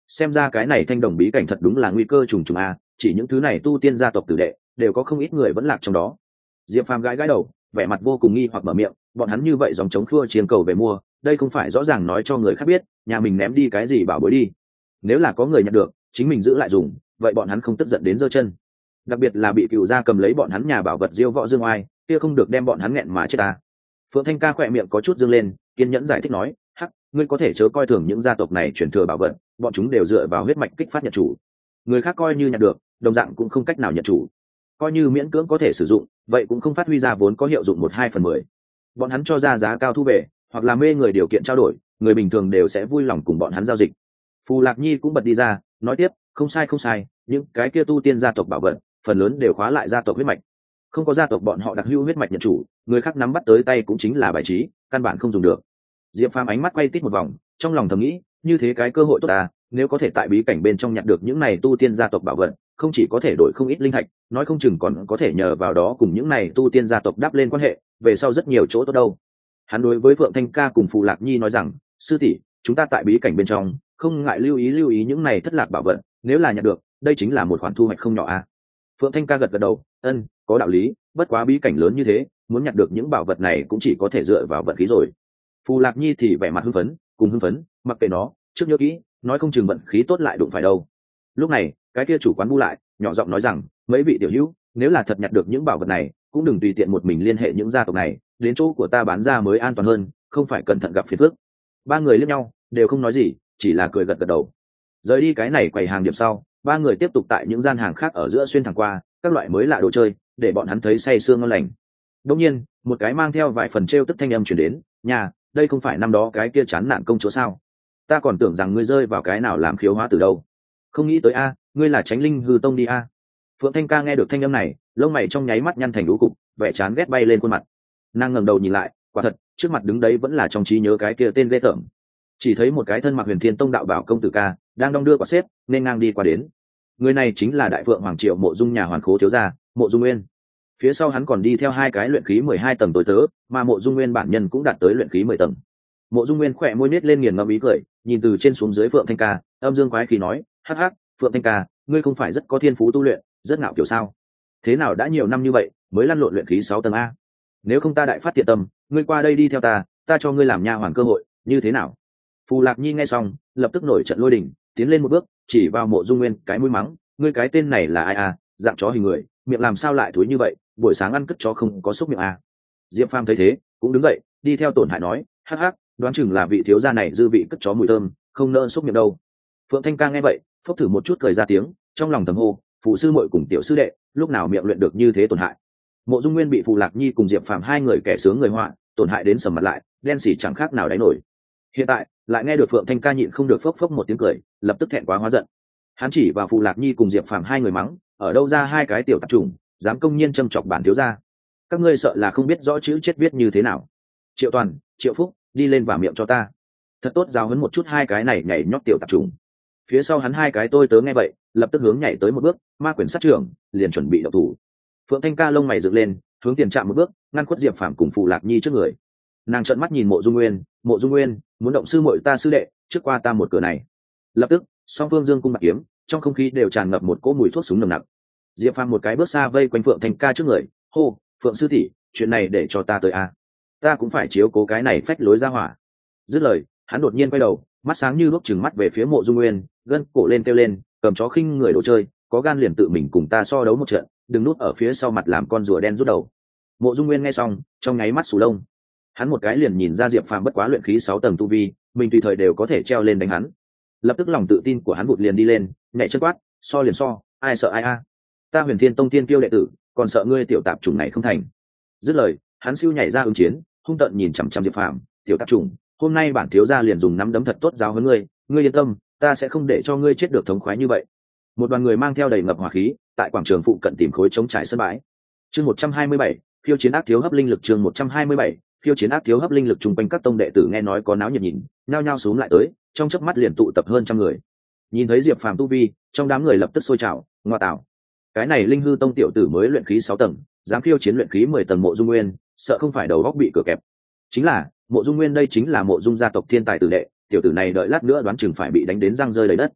xem ra cái này thanh đồng bí cảnh thật đúng là nguy cơ trùng trùng a, chỉ những thứ này tu tiên gia tộc tử đệ đều có không ít người vẫn lạc trong đó. Diệp Phàm gãi gãi đầu, vẻ mặt vô cùng nghi hoặc mở miệng, bọn hắn như vậy dòng chống khua chiến cầu về mua, đây không phải rõ ràng nói cho người khác biết nhà mình ném đi cái gì bảo bối đi. Nếu là có người nhận được chính mình giữ lại dùng, vậy bọn hắn không tức giận đến giơ chân. Đặc biệt là bị cựu gia cầm lấy bọn hắn nhà bảo vật diêu võ dương oai, kia không được đem bọn hắn nghẹn mà chết ta. Phượng Thanh Ca khỏe miệng có chút dương lên, kiên nhẫn giải thích nói, hắc, ngươi có thể chớ coi thường những gia tộc này truyền thừa bảo vật, bọn chúng đều dựa vào huyết mạch kích phát nhận chủ, người khác coi như nhận được đồng dạng cũng không cách nào nhận chủ, coi như miễn cưỡng có thể sử dụng vậy cũng không phát huy ra vốn có hiệu dụng một hai phần mười. Bọn hắn cho ra giá cao thu về hoặc là mê người điều kiện trao đổi, người bình thường đều sẽ vui lòng cùng bọn hắn giao dịch. Phù Lạc Nhi cũng bật đi ra nói tiếp, không sai không sai, những cái kia tu tiên gia tộc bảo vật phần lớn đều khóa lại gia tộc huyết mạch, không có gia tộc bọn họ đặc hữu huyết mạch nhận chủ, người khác nắm bắt tới tay cũng chính là bài trí, căn bản không dùng được. Diệp Phàm ánh mắt quay tít một vòng, trong lòng thầm nghĩ, như thế cái cơ hội tốt à, nếu có thể tại bí cảnh bên trong nhặt được những này tu tiên gia tộc bảo vật, không chỉ có thể đổi không ít linh thạch, nói không chừng còn có thể nhờ vào đó cùng những này tu tiên gia tộc đắp lên quan hệ, về sau rất nhiều chỗ tốt đâu. Hắn đối với Phượng Thanh Ca cùng Phù Lạc Nhi nói rằng, sư tỷ, chúng ta tại bí cảnh bên trong, không ngại lưu ý lưu ý những này thất lạc bảo vật, nếu là nhặt được, đây chính là một khoản thu hoạch không nhỏ à. Phượng Thanh Ca gật gật đầu, ân, có đạo lý, bất quá bí cảnh lớn như thế, muốn nhặt được những bảo vật này cũng chỉ có thể dựa vào vận khí rồi. Phù Lạc Nhi thì vẻ mặt hưng phấn, cùng hưng phấn, mặc kệ nó, trước nhớ kỹ, nói không chừng vận khí tốt lại đụng phải đâu. Lúc này, cái kia chủ quán bu lại, nhỏ giọng nói rằng, mấy vị tiểu hữu, nếu là thật nhặt được những bảo vật này, cũng đừng tùy tiện một mình liên hệ những gia tộc này, đến chỗ của ta bán ra mới an toàn hơn, không phải cẩn thận gặp phiền phức. Ba người liếc nhau, đều không nói gì, chỉ là cười gật gật đầu. Rời đi cái này quầy hàng điểm sau, ba người tiếp tục tại những gian hàng khác ở giữa xuyên thẳng qua, các loại mới lạ đồ chơi, để bọn hắn thấy say sương ngon lành. Đương nhiên, một cái mang theo vài phần trêu tức thanh âm truyền đến, nhà, đây không phải năm đó cái kia chán nản công chúa sao? Ta còn tưởng rằng ngươi rơi vào cái nào làm khiếu hóa từ đâu, không nghĩ tới a, ngươi là Chánh Linh Hư Tông đi a. Phượng Thanh Ca nghe được thanh âm này, lông mày trong nháy mắt nhăn thành lũ cục, vẻ chán ghét bay lên khuôn mặt. Nàng ngẩng đầu nhìn lại, quả thật, trước mặt đứng đấy vẫn là trong trí nhớ cái kia tên ghê tởm. Chỉ thấy một cái thân mặc Huyền Thiên Tông đạo bảo công tử ca, đang đong đưa quả xếp, nên ngang đi qua đến. Người này chính là Đại Phượng Hoàng Triệu Mộ Dung nhà Hoàn Khố thiếu gia, Mộ Dung Nguyên. Phía sau hắn còn đi theo hai cái luyện khí mười hai tầng tối tớ, mà Mộ Dung Nguyên bản nhân cũng đạt tới luyện khí mười tầng. Mộ Dung Nguyên khỏe môi nết lên nghiền ngẫm ý cười, nhìn từ trên xuống dưới Phượng Thanh Ca, âm dương quái khí nói, hắc hắc, Phượng Thanh Ca, ngươi không phải rất có thiên phú tu luyện, rất ngạo kiểu sao? Thế nào đã nhiều năm như vậy mới lăn lộn luyện khí sáu tầng a? Nếu không ta đại phát thiện tâm, ngươi qua đây đi theo ta, ta cho ngươi làm nha hoàn cơ hội, như thế nào? Phù Lạc Nhi nghe xong, lập tức nổi trận lôi đình, tiến lên một bước, chỉ vào Mộ Dung Nguyên, cái mũi mắng, ngươi cái tên này là ai a? Dạng chó hình người, miệng làm sao lại thối như vậy, buổi sáng ăn cất chó không có xúc miệng a? Diệp Phàm thấy thế, cũng đứng dậy, đi theo Tổn Hại nói, hắc hắc, đoán chừng là vị thiếu gia này dư vị cất chó mùi thơm, không nỡ xúc miệng đâu. Phượng Thanh Ca nghe vậy, phốc thử một chút cười ra tiếng, trong lòng thầm hô, phụ sư muội cùng tiểu sư đệ, lúc nào miệng luyện được như thế Tổn Hại. Mộ Dung Nguyên bị Phù Lạc Nhi cùng Diệp Phàm hai người kẻ sướng người họa, Tổn Hại đến sầm mặt lại, đen xỉ chẳng khác nào đáy nổi. Hiện tại, lại nghe được Phượng Thanh Ca nhịn không được phốc phốc một tiếng cười, lập tức thẹn quá hóa giận. Hắn chỉ vào Phù Lạc Nhi cùng Diệp Phàm hai người mắng, ở đâu ra hai cái tiểu tạp chủng, dám công nhiên châm chọc bản thiếu gia. Các ngươi sợ là không biết rõ chữ chết viết như thế nào. Triệu Toàn, Triệu Phúc, đi lên vả miệng cho ta, thật tốt giáo huấn một chút hai cái này nhảy nhót tiểu tạp trùng. Phía sau hắn hai cái tôi tớ nghe vậy, lập tức hướng nhảy tới một bước, ma quyền sát trưởng, liền chuẩn bị động thủ. Phượng Thanh Ca lông mày dựng lên, hướng tiền chạm một bước, ngăn khuất Diệp Phàm cùng Phù Lạc Nhi trước người. Nàng trợn mắt nhìn Mộ Dung Nguyên, Mộ Dung Nguyên, muốn động sư muội ta sư đệ, trước qua ta một cửa này. Lập tức, song phương dương cung bạc kiếm, trong không khí đều tràn ngập một cỗ mùi thuốc súng nồng nặc. Diệp Phàm một cái bước xa vây quanh Phượng Thanh Ca trước người, hô, Phượng sư tỷ, chuyện này để cho ta tới a, ta cũng phải chiếu cố cái này phách lối ra hỏa. Dứt lời, hắn đột nhiên quay đầu, mắt sáng như lúc chừng mắt về phía Mộ Dung Nguyên, gân cổ lên kêu lên, cầm chó khinh người đồ chơi, có gan liền tự mình cùng ta so đấu một trận, đừng núp ở phía sau mặt làm con rùa đen rút đầu. Mộ Dung Nguyên nghe xong, trong nháy mắt sù lông. Hắn một cái liền nhìn ra Diệp Phàm bất quá luyện khí sáu tầng tu vi, mình tùy thời đều có thể treo lên đánh hắn. Lập tức lòng tự tin của hắn vụt liền đi lên, nhảy chân quát, so liền so, ai sợ ai a? Ta Huyền Thiên Tông tiên kiêu đệ tử, còn sợ ngươi tiểu tạp chủng này không thành. Dứt lời, hắn siêu nhảy ra ứng chiến, hung tợn nhìn chằm chằm Diệp Phàm, tiểu tạp chủng, hôm nay bản thiếu gia liền dùng nắm đấm thật tốt giáo huấn ngươi, ngươi yên tâm, ta sẽ không để cho ngươi chết được thống khoái như vậy. Một đoàn người mang theo đầy ngập hỏa khí, tại quảng trường phụ cận tìm khối chống trải sân bãi. Chương một trăm hai mươi bảy, khiêu chiến ác thiếu hấp linh lực. Chương một trăm hai mươi bảy, khiêu chiến ác thiếu hấp linh lực. Trung quanh các tông đệ tử nghe nói có náo nhiệt nhìn, nhao nhao xuống lại tới, trong chớp mắt liền tụ tập hơn trăm người. Nhìn thấy Diệp Phàm tu vi, trong đám người lập tức sôi trào, ngoa tạo, cái này Linh Hư Tông tiểu tử mới luyện khí sáu tầng, dám khiêu chiến luyện khí mười tầng Mộ Dung Nguyên, sợ không phải đầu óc bị cửa kẹp. Chính là, Mộ Dung Nguyên đây chính là Mộ Dung gia tộc thiên tài tử đệ, tiểu tử này đợi lát nữa đoán chừng phải bị đánh đến răng rơi đầy đất.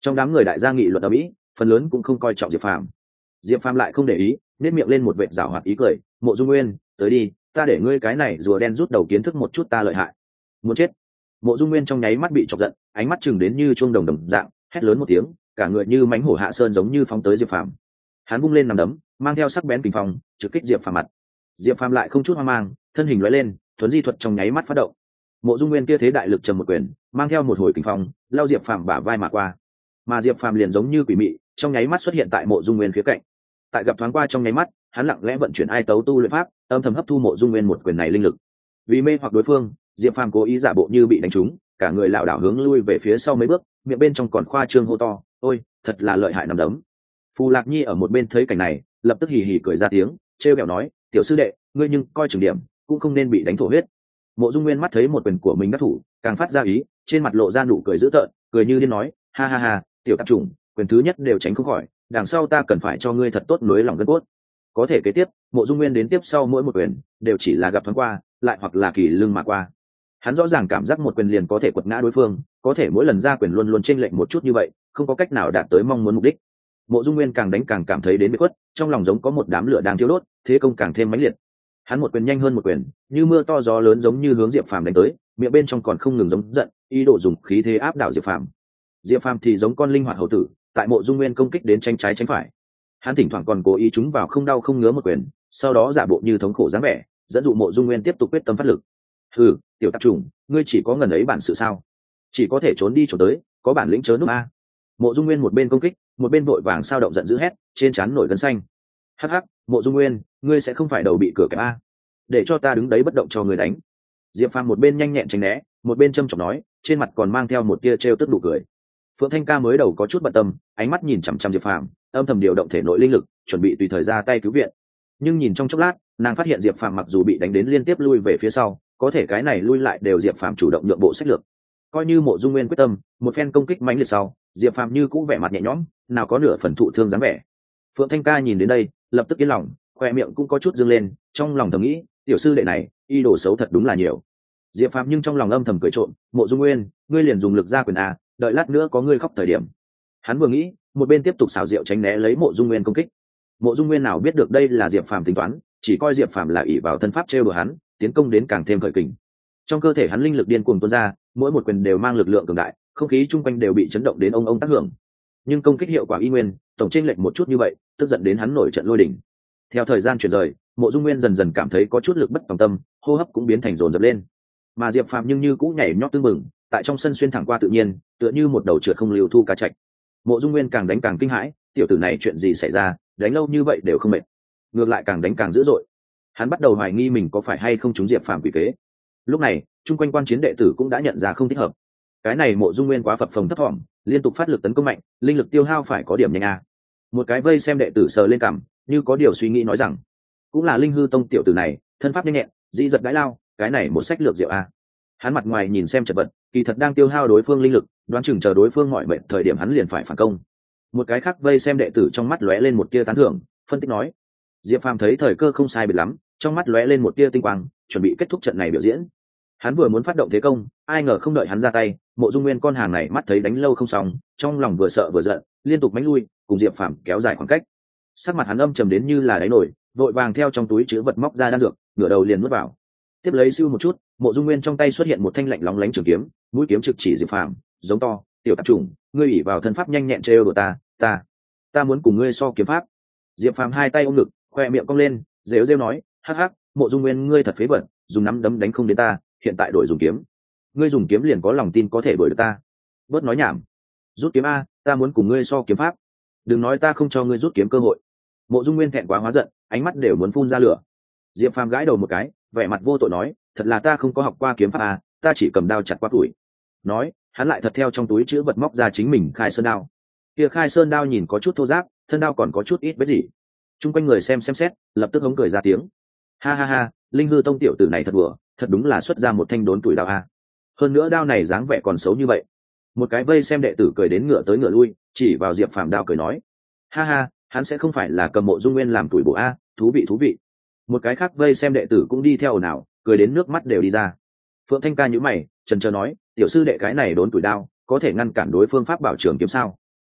Trong đám người đại gia nghị luận ở mỹ, phần lớn cũng không coi trọng diệp phàm. Diệp phàm lại không để ý, nét miệng lên một vệt rảo hoạt ý cười. Mộ Dung Nguyên, tới đi, ta để ngươi cái này rùa đen rút đầu kiến thức một chút ta lợi hại. Muốn chết. Mộ Dung Nguyên trong nháy mắt bị chọc giận, ánh mắt chừng đến như chuông đồng đồng dạng, hét lớn một tiếng, cả người như mãnh hổ hạ sơn giống như phóng tới diệp phàm. Hắn vung lên nằm đấm, mang theo sắc bén kình phong, trực kích diệp phàm mặt. Diệp phàm lại không chút hoang mang, thân hình lóe lên, thuấn di thuật trong nháy mắt phát động. Mộ Dung Nguyên kia thế đại lực trầm một quyền, mang theo một hồi kình phong, lao diệp phàm bả vai mà qua. Mà diệp phàm liền giống như quỷ mị, trong nháy mắt xuất hiện tại Mộ Dung Nguyên phía cạnh. Tại gặp thoáng qua trong nháy mắt, hắn lặng lẽ vận chuyển ai tấu tu luyện pháp, âm thầm hấp thu Mộ Dung Nguyên một quyền này linh lực. Vì mê hoặc đối phương, diệp phàm cố ý giả bộ như bị đánh trúng, cả người lảo đảo hướng lui về phía sau mấy bước, miệng bên trong còn khoa trương hô to, ôi thật là lợi hại nằm đấm. Phù Lạc Nhi ở một bên thấy cảnh này, lập tức hì hì cười ra tiếng, trêu ghẹo nói, tiểu sư đệ, ngươi nhưng coi chừng điểm, cũng không nên bị đánh thổ huyết. Mộ Dung Nguyên mắt thấy một quyền của mình đắc thủ, càng phát ra ý, trên mặt lộ ra nụ cười dữ tợn, cười như điên nói, ha ha ha, tiểu tạp chủng, quyền thứ nhất đều tránh không khỏi, đằng sau ta cần phải cho ngươi thật tốt nối lòng gân cốt. Có thể kế tiếp, Mộ Dung Nguyên đến tiếp sau mỗi một quyền đều chỉ là gặp thoáng qua, lại hoặc là kỳ lưng mà qua. Hắn rõ ràng cảm giác một quyền liền có thể quật ngã đối phương, có thể mỗi lần ra quyền luôn luôn chênh lệch một chút như vậy, không có cách nào đạt tới mong muốn mục đích. Mộ Dung Nguyên càng đánh càng cảm thấy đến bị khuất, trong lòng giống có một đám lửa đang thiêu đốt, thế công càng thêm mãnh liệt. Hắn một quyền nhanh hơn một quyền, như mưa to gió lớn giống như hướng Diệp Phàm đánh tới, miệng bên trong còn không ngừng giống giận, ý đồ dùng khí thế áp đảo Diệp Phàm. Diệp Phàm thì giống con linh hoạt hầu tử, tại Mộ Dung Nguyên công kích đến tranh trái tránh phải. Hắn thỉnh thoảng còn cố ý trúng vào không đau không ngứa một quyền, sau đó giả bộ như thống khổ dáng vẻ, dẫn dụ Mộ Dung Nguyên tiếp tục quyết tâm phát lực. Hừ, tiểu tạp chủng, ngươi chỉ có ngần ấy bản sự sao? Chỉ có thể trốn đi trốn tới, có bản lĩnh chớ núp a. Mộ Dung Nguyên một bên công kích, một bên vội vàng sao động giận dữ hét, trên trán nổi gân xanh. Hắc hắc, Mộ Dung Nguyên, ngươi sẽ không phải đầu bị cửa kẹp a? Để cho ta đứng đấy bất động cho ngươi đánh. Diệp Phàm một bên nhanh nhẹn tránh né, một bên châm chọc nói, trên mặt còn mang theo một tia trêu tức nụ cười. Phượng Thanh Ca mới đầu có chút bận tâm, ánh mắt nhìn chằm chằm Diệp Phàm, âm thầm điều động thể nội linh lực, chuẩn bị tùy thời ra tay cứu viện. Nhưng nhìn trong chốc lát, nàng phát hiện Diệp Phàm mặc dù bị đánh đến liên tiếp lui về phía sau, có thể cái này lui lại đều Diệp Phàm chủ động nhượng bộ sách lược. Coi như Mộ Dung Nguyên quyết tâm, một phen công kích mãnh liệt sau, Diệp Phàm như cũ vẻ mặt nhẹ nhõm, nào có nửa phần thụ thương dáng vẻ. Phượng Thanh Ca nhìn đến đây, lập tức yên lòng, khoe miệng cũng có chút dương lên, trong lòng thầm nghĩ, tiểu sư đệ này, y đồ xấu thật đúng là nhiều. Diệp Phàm nhưng trong lòng âm thầm cười trộm, Mộ Dung Nguyên, ngươi liền dùng lực ra quyền a, đợi lát nữa có ngươi khóc thời điểm. Hắn vừa nghĩ, một bên tiếp tục xào rượu tránh né lấy Mộ Dung Nguyên công kích. Mộ Dung Nguyên nào biết được đây là Diệp Phàm tính toán, chỉ coi Diệp Phàm là ỷ vào thân pháp trêu đùa hắn, tiến công đến càng thêm khởi kình. Trong cơ thể hắn linh lực điên cuồng tuôn ra, mỗi một quyền đều mang lực lượng cường đại, không khí chung quanh đều bị chấn động đến ông ông tác hưởng. Nhưng công kích hiệu quả y nguyên, tổng chênh lệch một chút như vậy, tức giận đến hắn nổi trận lôi đỉnh. Theo thời gian chuyển rời, Mộ Dung Nguyên dần dần cảm thấy có chút lực bất tòng tâm, hô hấp cũng biến thành dồn dập lên. Mà Diệp Phàm nhưng như cũ nhảy nhót tưng bừng, tại trong sân xuyên thẳng qua tự nhiên, tựa như một đầu trượt không lưu thu cá trạch. Mộ Dung Nguyên càng đánh càng kinh hãi, tiểu tử này chuyện gì xảy ra, đánh lâu như vậy đều không mệt, ngược lại càng đánh càng dữ dội. Hắn bắt đầu hoài nghi mình có phải hay không trúng Diệp Phàm quỷ kế. Lúc này, chung quanh quan chiến đệ tử cũng đã nhận ra không thích hợp. Cái này Mộ Dung Nguyên quá phập phồng thấp thỏm, liên tục phát lực tấn công mạnh, linh lực tiêu hao phải có điểm nhanh a. Một cái vây xem đệ tử sờ lên cằm, như có điều suy nghĩ nói rằng, cũng là Linh Hư Tông tiểu tử này, thân pháp nhanh nhẹn, dĩ giật đãi lao, cái này một sách lược diệu a. Hắn mặt ngoài nhìn xem chật vật, kỳ thật đang tiêu hao đối phương linh lực, đoán chừng chờ đối phương mọi mệnh thời điểm hắn liền phải phản công. Một cái khác vây xem đệ tử trong mắt lóe lên một tia tán thưởng, phân tích nói, Diệp Phàm thấy thời cơ không sai biệt lắm, trong mắt lóe lên một tia tinh quang, chuẩn bị kết thúc trận này biểu diễn. Hắn vừa muốn phát động thế công, ai ngờ không đợi hắn ra tay, Mộ Dung Nguyên con hàng này mắt thấy đánh lâu không xong, trong lòng vừa sợ vừa giận, liên tục mánh lui, cùng Diệp Phàm kéo dài khoảng cách. Sắc mặt hắn âm trầm đến như là đáy nổi, vội vàng theo trong túi chứa vật móc ra đan dược, ngửa đầu liền nuốt vào. Tiếp lấy siêu một chút, Mộ Dung Nguyên trong tay xuất hiện một thanh lạnh lóng lánh trường kiếm, mũi kiếm trực chỉ Diệp Phàm, giống to, tiểu tạp chủng, ngươi ủy vào thân pháp nhanh nhẹn trêu đùa ta, ta, ta muốn cùng ngươi so kiếm pháp. Diệp Phàm hai tay ôm ngực, khoe miệng cong lên, rêu rêu nói, hắc hắc, Mộ Dung Nguyên ngươi thật phế bẩn, dùng nắm đấm đánh không đến ta, hiện tại đổi dùng kiếm. Ngươi dùng kiếm liền có lòng tin có thể đuổi được ta. Bớt nói nhảm. Rút kiếm a, ta muốn cùng ngươi so kiếm pháp. Đừng nói ta không cho ngươi rút kiếm cơ hội. Mộ Dung Nguyên thẹn quá hóa giận, ánh mắt đều muốn phun ra lửa. Diệp Phàm gãi đầu một cái, vẻ mặt vô tội nói, thật là ta không có học qua kiếm pháp a, ta chỉ cầm đao chặt qua tuổi. Nói, hắn lại thật theo trong túi chứa vật móc ra chính mình khai sơn đao. Kia khai sơn đao nhìn có chút thô ráp, thân đao còn có chút ít vết gì. Trung quanh người xem xem xét, lập tức hống cười ra tiếng. Ha ha ha, Linh Hư Tông tiểu tử này thật đùa, thật đúng là xuất ra một thanh đốn tuổi đao a. Hơn nữa đao này dáng vẻ còn xấu như vậy. Một cái vây xem đệ tử cười đến ngựa tới ngựa lui, chỉ vào Diệp Phàm đao cười nói, ha ha, hắn sẽ không phải là cầm Mộ Dung Nguyên làm tuổi bổ a, thú vị thú vị. Một cái khác vây xem đệ tử cũng đi theo ồn ào, cười đến nước mắt đều đi ra. Phượng Thanh Ca nhíu mày, chần chờ nói, tiểu sư đệ cái này đốn tuổi đao, có thể ngăn cản đối phương pháp bảo trường kiếm sao?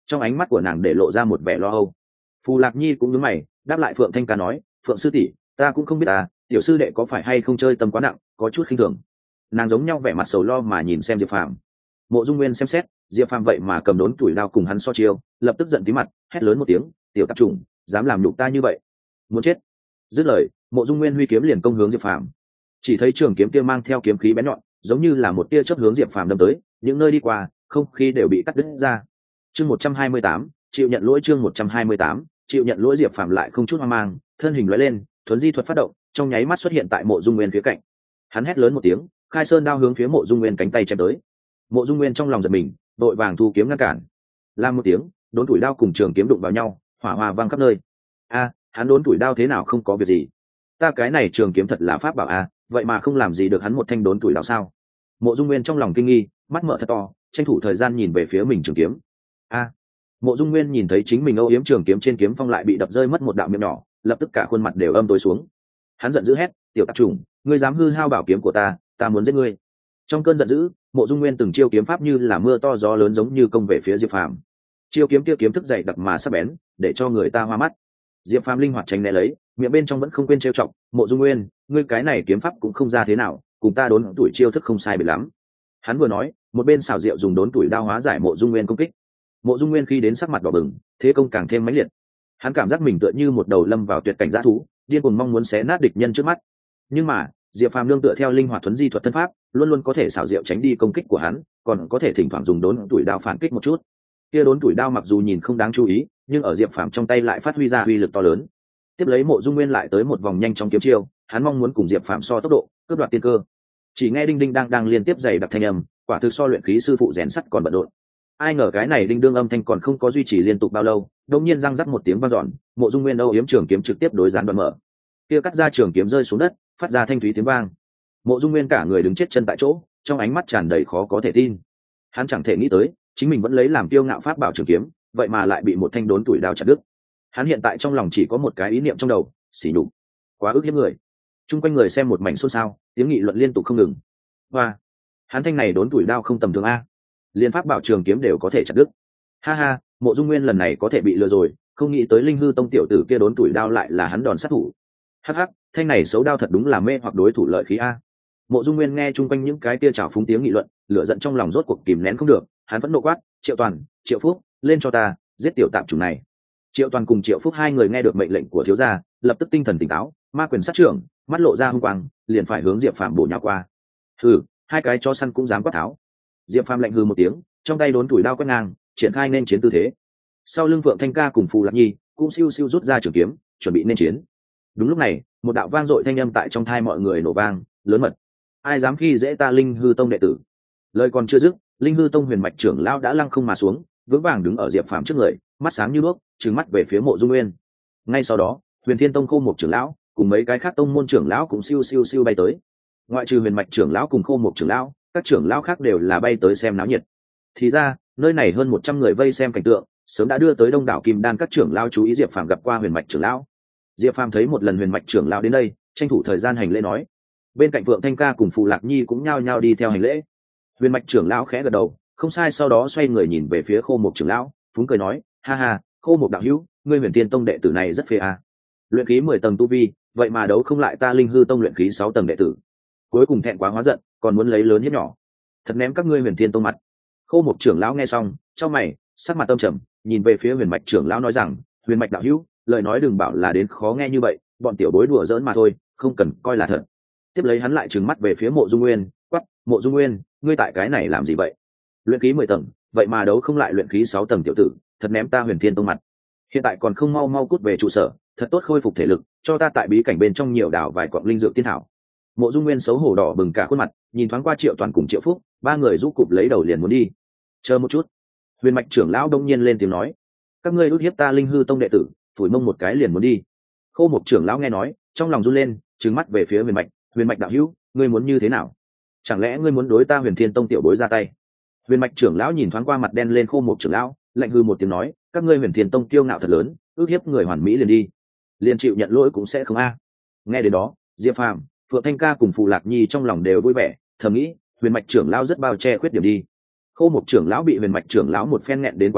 trong ánh mắt của nàng để lộ ra một vẻ lo âu. Phù Lạc Nhi cũng nhướng mày đáp lại Phượng Thanh Ca nói, Phượng sư tỷ, ta cũng không biết à, tiểu sư đệ có phải hay không chơi tâm quá nặng, có chút khinh thường. Nàng giống nhau vẻ mặt sầu lo mà nhìn xem Diệp Phàm. Mộ Dung Nguyên xem xét Diệp Phàm vậy mà cầm đốn tuổi đao cùng hắn so chiêu, lập tức giận tí mặt hét lớn một tiếng, tiểu tạp chủng, dám làm nhục ta như vậy, muốn chết. Dứt lời, Mộ Dung Nguyên huy kiếm liền công hướng Diệp Phàm. Chỉ thấy trường kiếm kia mang theo kiếm khí bén nhọn, giống như là một tia chớp hướng Diệp Phàm đâm tới, những nơi đi qua không khí đều bị cắt đứt ra. Chương một trăm hai mươi tám, chịu nhận lỗi. Chương một trăm hai mươi tám, chịu nhận lỗi. Diệp Phàm lại không chút hoang mang, thân hình lóe lên, thuấn di thuật phát động, trong nháy mắt xuất hiện tại Mộ Dung Nguyên phía cạnh. Hắn hét lớn một tiếng, khai sơn đao hướng phía Mộ Dung Nguyên cánh tay chém tới. Mộ Dung Nguyên trong lòng giật mình, đội vàng thu kiếm ngăn cản. Lam một tiếng, đốn tuổi đao cùng trường kiếm đụng vào nhau, hỏa hoa vang khắp nơi. A, hắn đốn tuổi đao thế nào không có việc gì? Ta cái này trường kiếm thật là pháp bảo a, vậy mà không làm gì được hắn một thanh đốn tuổi đao sao? Mộ Dung Nguyên trong lòng kinh nghi, mắt mở thật to, tranh thủ thời gian nhìn về phía mình trường kiếm. A, Mộ Dung Nguyên nhìn thấy chính mình âu yếm trường kiếm trên kiếm phong lại bị đập rơi mất một đạo miệng nhỏ, lập tức cả khuôn mặt đều âm tối xuống. Hắn giận dữ hét, tiểu tạp chủng, ngươi dám hư hao bảo kiếm của ta, ta muốn giết ngươi. Trong cơn giận dữ, Mộ Dung Nguyên từng chiêu kiếm pháp như là mưa to gió lớn giống như công về phía Diệp Phàm. Chiêu kiếm kia kiếm thức dày đặc mà sắc bén, để cho người ta hoa mắt. Diệp Phàm linh hoạt tránh né lấy, miệng bên trong vẫn không quên trêu chọc, Mộ Dung Nguyên, ngươi cái này kiếm pháp cũng không ra thế nào, cùng ta đốn tuổi chiêu thức không sai biệt lắm. Hắn vừa nói, một bên xảo diệu dùng đốn tuổi đao hóa giải Mộ Dung Nguyên công kích. Mộ Dung Nguyên khi đến sắc mặt đỏ bừng, thế công càng thêm mãnh liệt. Hắn cảm giác mình tựa như một đầu lâm vào tuyệt cảnh dã thú, điên cuồng mong muốn xé nát địch nhân trước mắt. Nhưng mà, Diệp Phàm nương tựa theo linh hoạt thuấn di thuật thân pháp, luôn luôn có thể xảo diệu tránh đi công kích của hắn, còn có thể thỉnh thoảng dùng đốn tuổi đao phản kích một chút. Kia đốn tuổi đao mặc dù nhìn không đáng chú ý, nhưng ở Diệp Phàm trong tay lại phát huy ra uy lực to lớn. Tiếp lấy Mộ Dung Nguyên lại tới một vòng nhanh trong kiếm chiêu, hắn mong muốn cùng Diệp Phàm so tốc độ, cướp đoạt tiên cơ. Chỉ nghe đinh đinh đang đang liên tiếp dày đặc thanh âm, quả thực so luyện khí sư phụ rèn sắt còn bận rộn. Ai ngờ cái này đinh đương âm thanh còn không có duy trì liên tục bao lâu, đột nhiên răng rắc một tiếng vang dọn, Mộ Dung Nguyên âu yếm trường kiếm trực tiếp đối gián đoạn mở. Kia cắt ra trường kiếm rơi xuống đất, phát ra thanh thúy tiếng vang. Mộ Dung Nguyên cả người đứng chết chân tại chỗ, trong ánh mắt tràn đầy khó có thể tin. Hắn chẳng thể nghĩ tới, chính mình vẫn lấy làm kiêu ngạo pháp bảo trường kiếm, vậy mà lại bị một thanh đốn tuổi đao chặt đứt. Hắn hiện tại trong lòng chỉ có một cái ý niệm trong đầu, xỉ nhục, quá ức hiếp người. Trung quanh người xem một mảnh xôn xao, tiếng nghị luận liên tục không ngừng. Hoa, hắn thanh này đốn tuổi đao không tầm thường a, liên pháp bảo trường kiếm đều có thể chặt đứt. Ha ha, Mộ Dung Nguyên lần này có thể bị lừa rồi, không nghĩ tới Linh Hư Tông tiểu tử kia đốn tuổi đao lại là hắn đòn sát thủ. Hắc hắc, thanh này xấu đao thật đúng là mê hoặc đối thủ lợi khí a. Mộ Dung Nguyên nghe chung quanh những cái tia trào phúng tiếng nghị luận, lửa giận trong lòng rốt cuộc kìm nén không được, hắn vẫn nộ quát, Triệu Toàn, Triệu Phúc, lên cho ta, giết tiểu tạp chủng này. Triệu Toàn cùng Triệu Phúc hai người nghe được mệnh lệnh của thiếu gia, lập tức tinh thần tỉnh táo, ma quyền sát trưởng, mắt lộ ra hung quang, liền phải hướng Diệp Phàm bổ nhào qua. Hừ, hai cái chó săn cũng dám quát tháo. Diệp Phàm lạnh hừ một tiếng, trong tay đốn tuổi đao quét ngang, triển khai nên chiến tư thế. Sau lưng Phượng Thanh Ca cùng Phù Lạc Nhi cũng siêu siêu rút ra trường kiếm, chuẩn bị nên chiến. Đúng lúc này, một đạo vang dội thanh âm tại trong tai mọi người nổ vang, lớn mật. Ai dám khi dễ ta Linh Hư Tông đệ tử? Lời còn chưa dứt, Linh Hư Tông huyền mạch trưởng lão đã lăng không mà xuống, vững vàng đứng ở Diệp Phàm trước người, mắt sáng như đuốc, trừng mắt về phía Mộ Dung Nguyên. Ngay sau đó, Huyền Thiên Tông Khô Mộc trưởng lão cùng mấy cái khác tông môn trưởng lão cũng siêu siêu siêu bay tới. Ngoại trừ huyền mạch trưởng lão cùng Khô Mộc trưởng lão, các trưởng lão khác đều là bay tới xem náo nhiệt. Thì ra, nơi này hơn một trăm người vây xem cảnh tượng, sớm đã đưa tới đông đảo kim đan các trưởng lão chú ý Diệp Phàm gặp qua huyền mạch trưởng lão. Diệp Phàm thấy một lần huyền mạch trưởng lão đến đây, tranh thủ thời gian hành lễ nói. Bên cạnh Phượng Thanh Ca cùng Phù Lạc Nhi cũng nhao nhao đi theo hành lễ. Huyền mạch trưởng lão khẽ gật đầu, không sai, sau đó xoay người nhìn về phía Khô Mộc trưởng lão, phúng cười nói, ha ha, Khô Mộc đạo hữu, ngươi Huyền Thiên Tông đệ tử này rất phê à. Luyện khí mười tầng tu vi, vậy mà đấu không lại ta Linh Hư Tông luyện khí sáu tầng đệ tử. Cuối cùng thẹn quá hóa giận, còn muốn lấy lớn hiếp nhỏ, thật ném các ngươi Huyền Thiên Tông mặt. Khô Mộc trưởng lão nghe xong, trong mày, sắc mặt âm trầm, nhìn về phía huyền mạch trưởng lão nói rằng, huyền mạch đạo hữu, lời nói đừng bảo là đến khó nghe như vậy, bọn tiểu bối đùa giỡn mà thôi, không cần coi là thật. Tiếp lấy hắn lại trừng mắt về phía Mộ Dung Nguyên, quắc, Mộ Dung Nguyên, ngươi tại cái này làm gì vậy? Luyện khí mười tầng, vậy mà đấu không lại luyện khí sáu tầng tiểu tử, thật ném ta Huyền Thiên Tông mặt. Hiện tại còn không mau mau cút về trụ sở, thật tốt khôi phục thể lực, cho ta tại bí cảnh bên trong nhiều đảo vài quặng linh dược tiên thảo. Mộ Dung Nguyên xấu hổ đỏ bừng cả khuôn mặt, nhìn thoáng qua Triệu Toàn cùng Triệu Phúc, ba người rũ cụp lấy đầu liền muốn đi. Chờ một chút. Huyền mạch trưởng lão đông nhiên lên tiếng nói, các ngươi ước hiếp ta Linh Hư Tông đệ tử, phủi mông một cái liền muốn đi. Khô Mộc trưởng lão nghe nói, trong lòng run lên, trừng mắt về phía huyền mạch, huyền mạch đạo hữu, ngươi muốn như thế nào? Chẳng lẽ ngươi muốn đối ta Huyền Thiên Tông tiểu bối ra tay? Huyền mạch trưởng lão nhìn thoáng qua mặt đen lên Khô Mộc trưởng lão, lạnh hư một tiếng nói, các ngươi Huyền Thiên Tông kiêu ngạo thật lớn, ước hiếp người hoàn mỹ liền đi, liền chịu nhận lỗi cũng sẽ không a. Nghe đến đó, Diệp Phàm, Phượng Thanh Ca cùng Phù Lạc Nhi trong lòng đều vui vẻ, thầm nghĩ, huyền mạch trưởng lão rất bao che khuyết điểm đi. Khô Mộc trưởng lão bị huyền mạch trưởng lão một phen nghẹn đến quá sức,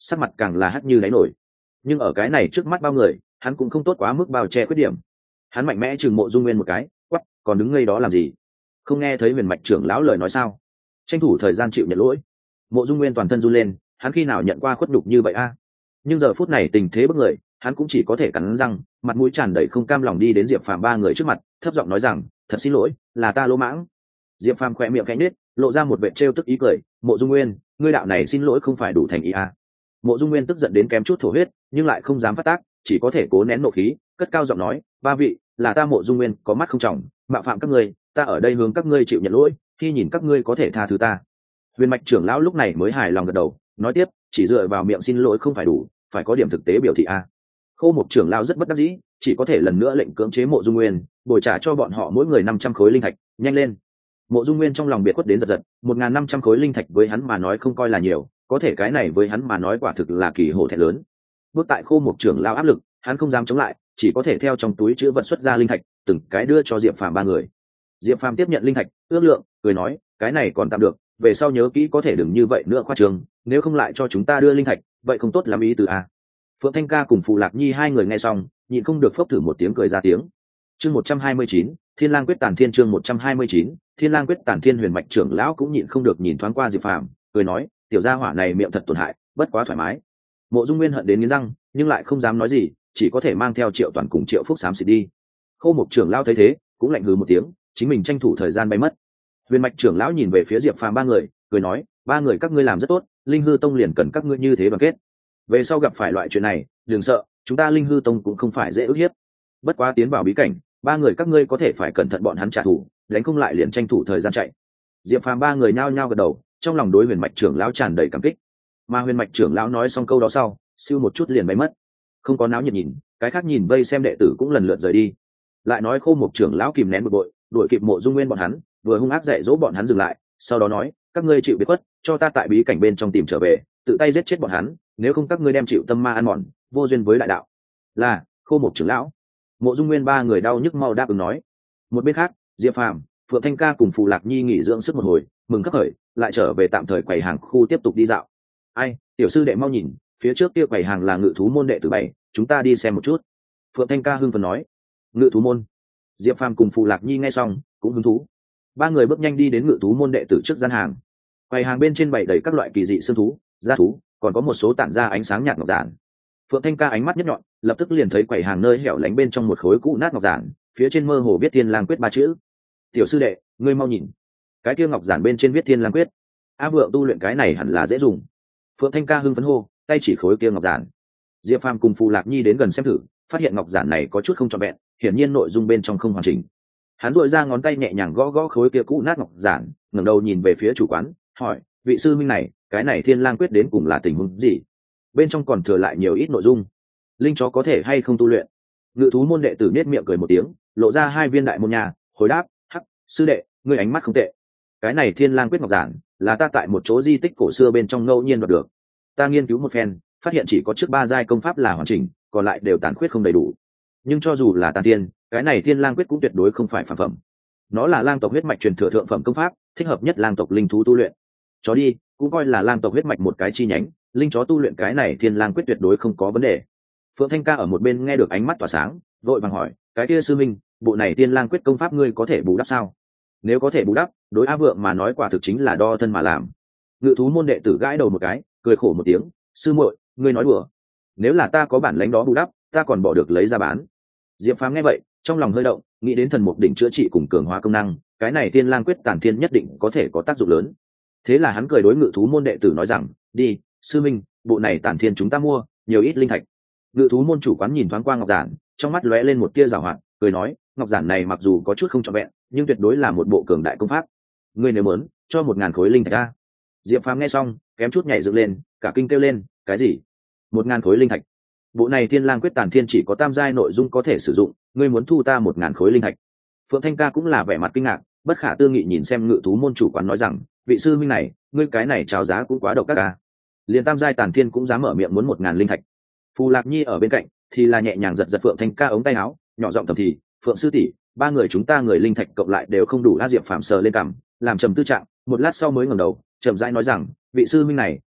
sắc mặt càng là hắt như đáy nổi. Nhưng ở cái này trước mắt bao người, hắn cũng không tốt quá mức bao che khuyết điểm. Hắn mạnh mẽ chừng Mộ Dung Nguyên một cái, quắc, còn đứng ngây đó làm gì? Không nghe thấy Huyền Mạch trưởng lão lời nói sao? Tranh thủ thời gian chịu nhận lỗi. Mộ Dung Nguyên toàn thân run lên, hắn khi nào nhận qua khuất nhục như vậy a? Nhưng giờ phút này tình thế bức người, hắn cũng chỉ có thể cắn răng, mặt mũi tràn đầy không cam lòng đi đến Diệp Phàm ba người trước mặt, thấp giọng nói rằng, thật xin lỗi, là ta lỗ mãng. Diệp Phàm khẽ miệng khẽ nhếch, lộ ra một vẻ trêu tức ý cười, Mộ Dung Nguyên, ngươi đạo này xin lỗi không phải đủ thành ý a? Mộ Dung Nguyên tức giận đến kém chút thổ huyết, nhưng lại không dám phát tác, chỉ có thể cố nén nộ khí, cất cao giọng nói, ba vị, là ta Mộ Dung Nguyên có mắt không trọng, mạo phạm các ngươi, ta ở đây hướng các ngươi chịu nhận lỗi, khi nhìn các ngươi có thể tha thứ ta. Huyền Mạch trưởng lão lúc này mới hài lòng gật đầu, nói tiếp, chỉ dựa vào miệng xin lỗi không phải đủ, phải có điểm thực tế biểu thị a. Khô Mộc trưởng lão rất bất đắc dĩ, chỉ có thể lần nữa lệnh cưỡng chế Mộ Dung Nguyên, bồi trả cho bọn họ mỗi người năm trăm khối linh thạch, nhanh lên. Mộ Dung Nguyên trong lòng biệt khuất đến giật giật, một nghìn năm trăm khối linh thạch với hắn mà nói không coi là nhiều, có thể cái này với hắn mà nói quả thực là kỳ hổ thẹn lớn. Bước tại Khô Mộc trưởng lão áp lực, hắn không dám chống lại, chỉ có thể theo trong túi chứa vật xuất ra linh thạch, từng cái đưa cho Diệp Phàm ba người. Diệp Phàm tiếp nhận linh thạch, ước lượng, cười nói, cái này còn tạm được, về sau nhớ kỹ có thể đừng như vậy nữa khoa trương, nếu không lại cho chúng ta đưa linh thạch, vậy không tốt lắm ý từ a. Phượng Thanh Ca cùng Phù Lạc Nhi hai người nghe xong, nhịn không được phốc thử một tiếng cười ra tiếng. Chương một trăm hai mươi chín, Thiên Lang quyết tàn thiên chương một trăm hai mươi chín, Thiên Lang quyết tàn thiên. Huyền Mạch trưởng lão cũng nhịn không được nhìn thoáng qua Diệp Phàm, cười nói, tiểu gia hỏa này miệng thật tổn hại, bất quá thoải mái. Mộ Dung Nguyên hận đến nghiến răng, nhưng lại không dám nói gì, chỉ có thể mang theo Triệu Toàn cùng Triệu Phúc xám xịt đi. Khô Mộc trưởng lão thấy thế, cũng lạnh hừ một tiếng, chính mình tranh thủ thời gian bay mất. Huyền Mạch trưởng lão nhìn về phía Diệp Phàm ba người, cười nói, ba người các ngươi làm rất tốt, Linh Hư Tông liền cần các ngươi như thế đoàn kết. Về sau gặp phải loại chuyện này, đừng sợ, chúng ta Linh Hư Tông cũng không phải dễ ức hiếp. Bất quá tiến vào bí cảnh, ba người các ngươi có thể phải cẩn thận bọn hắn trả thù, đánh không lại liền tranh thủ thời gian chạy. Diệp Phàm ba người nhao nhao gật đầu, trong lòng đối Huyền Mạch trưởng lão tràn đầy cảm kích. Mà Huyền Mạch trưởng lão nói xong câu đó sau, siêu một chút liền bay mất. Không có náo nhiệt nhìn, cái khác nhìn vây xem đệ tử cũng lần lượt rời đi. Lại nói Khô Mộc trưởng lão kìm nén bực bội, đuổi kịp Mộ Dung Nguyên bọn hắn, vừa hung ác dạy dỗ bọn hắn dừng lại, sau đó nói, các ngươi chịu biệt khuất, cho ta tại bí cảnh bên trong tìm trở về, tự tay giết chết bọn hắn, nếu không các ngươi đem chịu tâm ma ăn mòn, vô duyên với đại đạo. Là, Khô Mộc trưởng lão. Mộ Dung Nguyên ba người đau nhức mau đáp ứng nói. Một bên khác, Diệp Phàm, Phượng Thanh Ca cùng Phù Lạc Nhi nghỉ dưỡng sức một hồi, mừng khắc khởi, lại trở về tạm thời quầy hàng khu tiếp tục đi dạo. Ai, tiểu sư đệ mau nhìn, phía trước kia quầy hàng là Ngự thú môn đệ tử bảy, chúng ta đi xem một chút. Phượng Thanh Ca hưng phấn nói. Ngự thú môn. Diệp Phàm cùng Phù Lạc Nhi nghe xong, cũng hứng thú. Ba người bước nhanh đi đến Ngự thú môn đệ tử trước gian hàng. Quầy hàng bên trên bày đầy các loại kỳ dị xương thú, gia thú, còn có một số tản ra ánh sáng nhạt ngọc giản. Phượng Thanh Ca ánh mắt nhất nhọn, lập tức liền thấy quầy hàng nơi hẻo lánh bên trong một khối cũ nát ngọc giản, phía trên mơ hồ viết Thiên Lang quyết ba chữ. Tiểu sư đệ, ngươi mau nhìn, cái kia ngọc giản bên trên viết Thiên Lang quyết. A Vượng tu luyện cái này hẳn là dễ dùng. Phượng Thanh Ca hưng phấn hô, tay chỉ khối kia ngọc giản. Diệp Phàm cùng Phù Lạc Nhi đến gần xem thử, phát hiện ngọc giản này có chút không trọn vẹn, hiển nhiên nội dung bên trong không hoàn chỉnh. Hắn duỗi ra ngón tay nhẹ nhàng gõ gõ khối kia cũ nát ngọc giản, ngẩng đầu nhìn về phía chủ quán, hỏi, vị sư minh này, cái này Thiên Lang quyết đến cùng là tình huống gì? Bên trong còn thừa lại nhiều ít nội dung, linh chó có thể hay không tu luyện? Ngự thú môn đệ tử nết miệng cười một tiếng, lộ ra hai viên đại môn nhà, hồi đáp, hắc, sư đệ, ngươi ánh mắt không tệ. Cái này Thiên Lang quyết ngọc giản là ta tại một chỗ di tích cổ xưa bên trong ngẫu nhiên đoạt được. Ta nghiên cứu một phen, phát hiện chỉ có trước ba giai công pháp là hoàn chỉnh, còn lại đều tàn khuyết không đầy đủ. Nhưng cho dù là tàn tiên, cái này Thiên Lang quyết cũng tuyệt đối không phải phàm phẩm. Nó là lang tộc huyết mạch truyền thừa thượng phẩm công pháp, thích hợp nhất lang tộc linh thú tu luyện. Chó đi, cũng coi là lang tộc huyết mạch một cái chi nhánh, linh chó tu luyện cái này Thiên Lang quyết tuyệt đối không có vấn đề. Phượng Thanh Ca ở một bên nghe được ánh mắt tỏa sáng, vội vàng hỏi, cái kia sư minh, bộ này Thiên Lang quyết công pháp ngươi có thể bù đắp sao? Nếu có thể bù đắp, đối A Vượng mà nói quả thực chính là đo thân mà làm. Ngự thú môn đệ tử gãi đầu một cái, cười khổ một tiếng, sư muội, ngươi nói đùa. Nếu là ta có bản lãnh đó bù đắp, ta còn bỏ được lấy ra bán. Diệp Phàm nghe vậy, trong lòng hơi động, nghĩ đến thần mục đỉnh chữa trị cùng cường hóa công năng, cái này Thiên Lang quyết tản thiên nhất định có thể có tác dụng lớn. Thế là hắn cười đối ngự thú môn đệ tử nói rằng, đi, sư minh, bộ này tản thiên chúng ta mua, nhiều ít linh thạch. Ngự thú môn chủ quán nhìn thoáng qua ngọc giản, trong mắt lóe lên một tia giảo hoạt, cười nói, ngọc giản này mặc dù có chút không trọn vẹn, nhưng tuyệt đối là một bộ cường đại công pháp. Ngươi nếu muốn, cho một ngàn khối linh thạch ra. Diệp Phàm nghe xong, kém chút nhảy dựng lên, cả kinh kêu lên, cái gì? Một ngàn khối linh thạch? Bộ này Thiên Lang quyết tản thiên chỉ có tam giai nội dung có thể sử dụng, ngươi muốn thu ta một ngàn khối linh thạch? Phượng Thanh Ca cũng là vẻ mặt kinh ngạc, bất khả tư nghị nhìn xem ngự thú môn chủ quán nói rằng, vị sư minh này, ngươi cái này cháo giá cũng quá độc các ca. Liên tam giai tản thiên cũng dám mở miệng muốn một ngàn linh thạch. Phù Lạc Nhi ở bên cạnh thì là nhẹ nhàng giật giật Phượng Thanh Ca ống tay áo, nhỏ giọng thầm thì, Phượng sư tỷ, ba người chúng ta người linh thạch cộng lại đều không đủ. A Diệp Phạm sờ lên cằm, làm trầm tư trạng, một lát sau mới ngẩng đầu, chậm rãi nói rằng, vị sư minh này,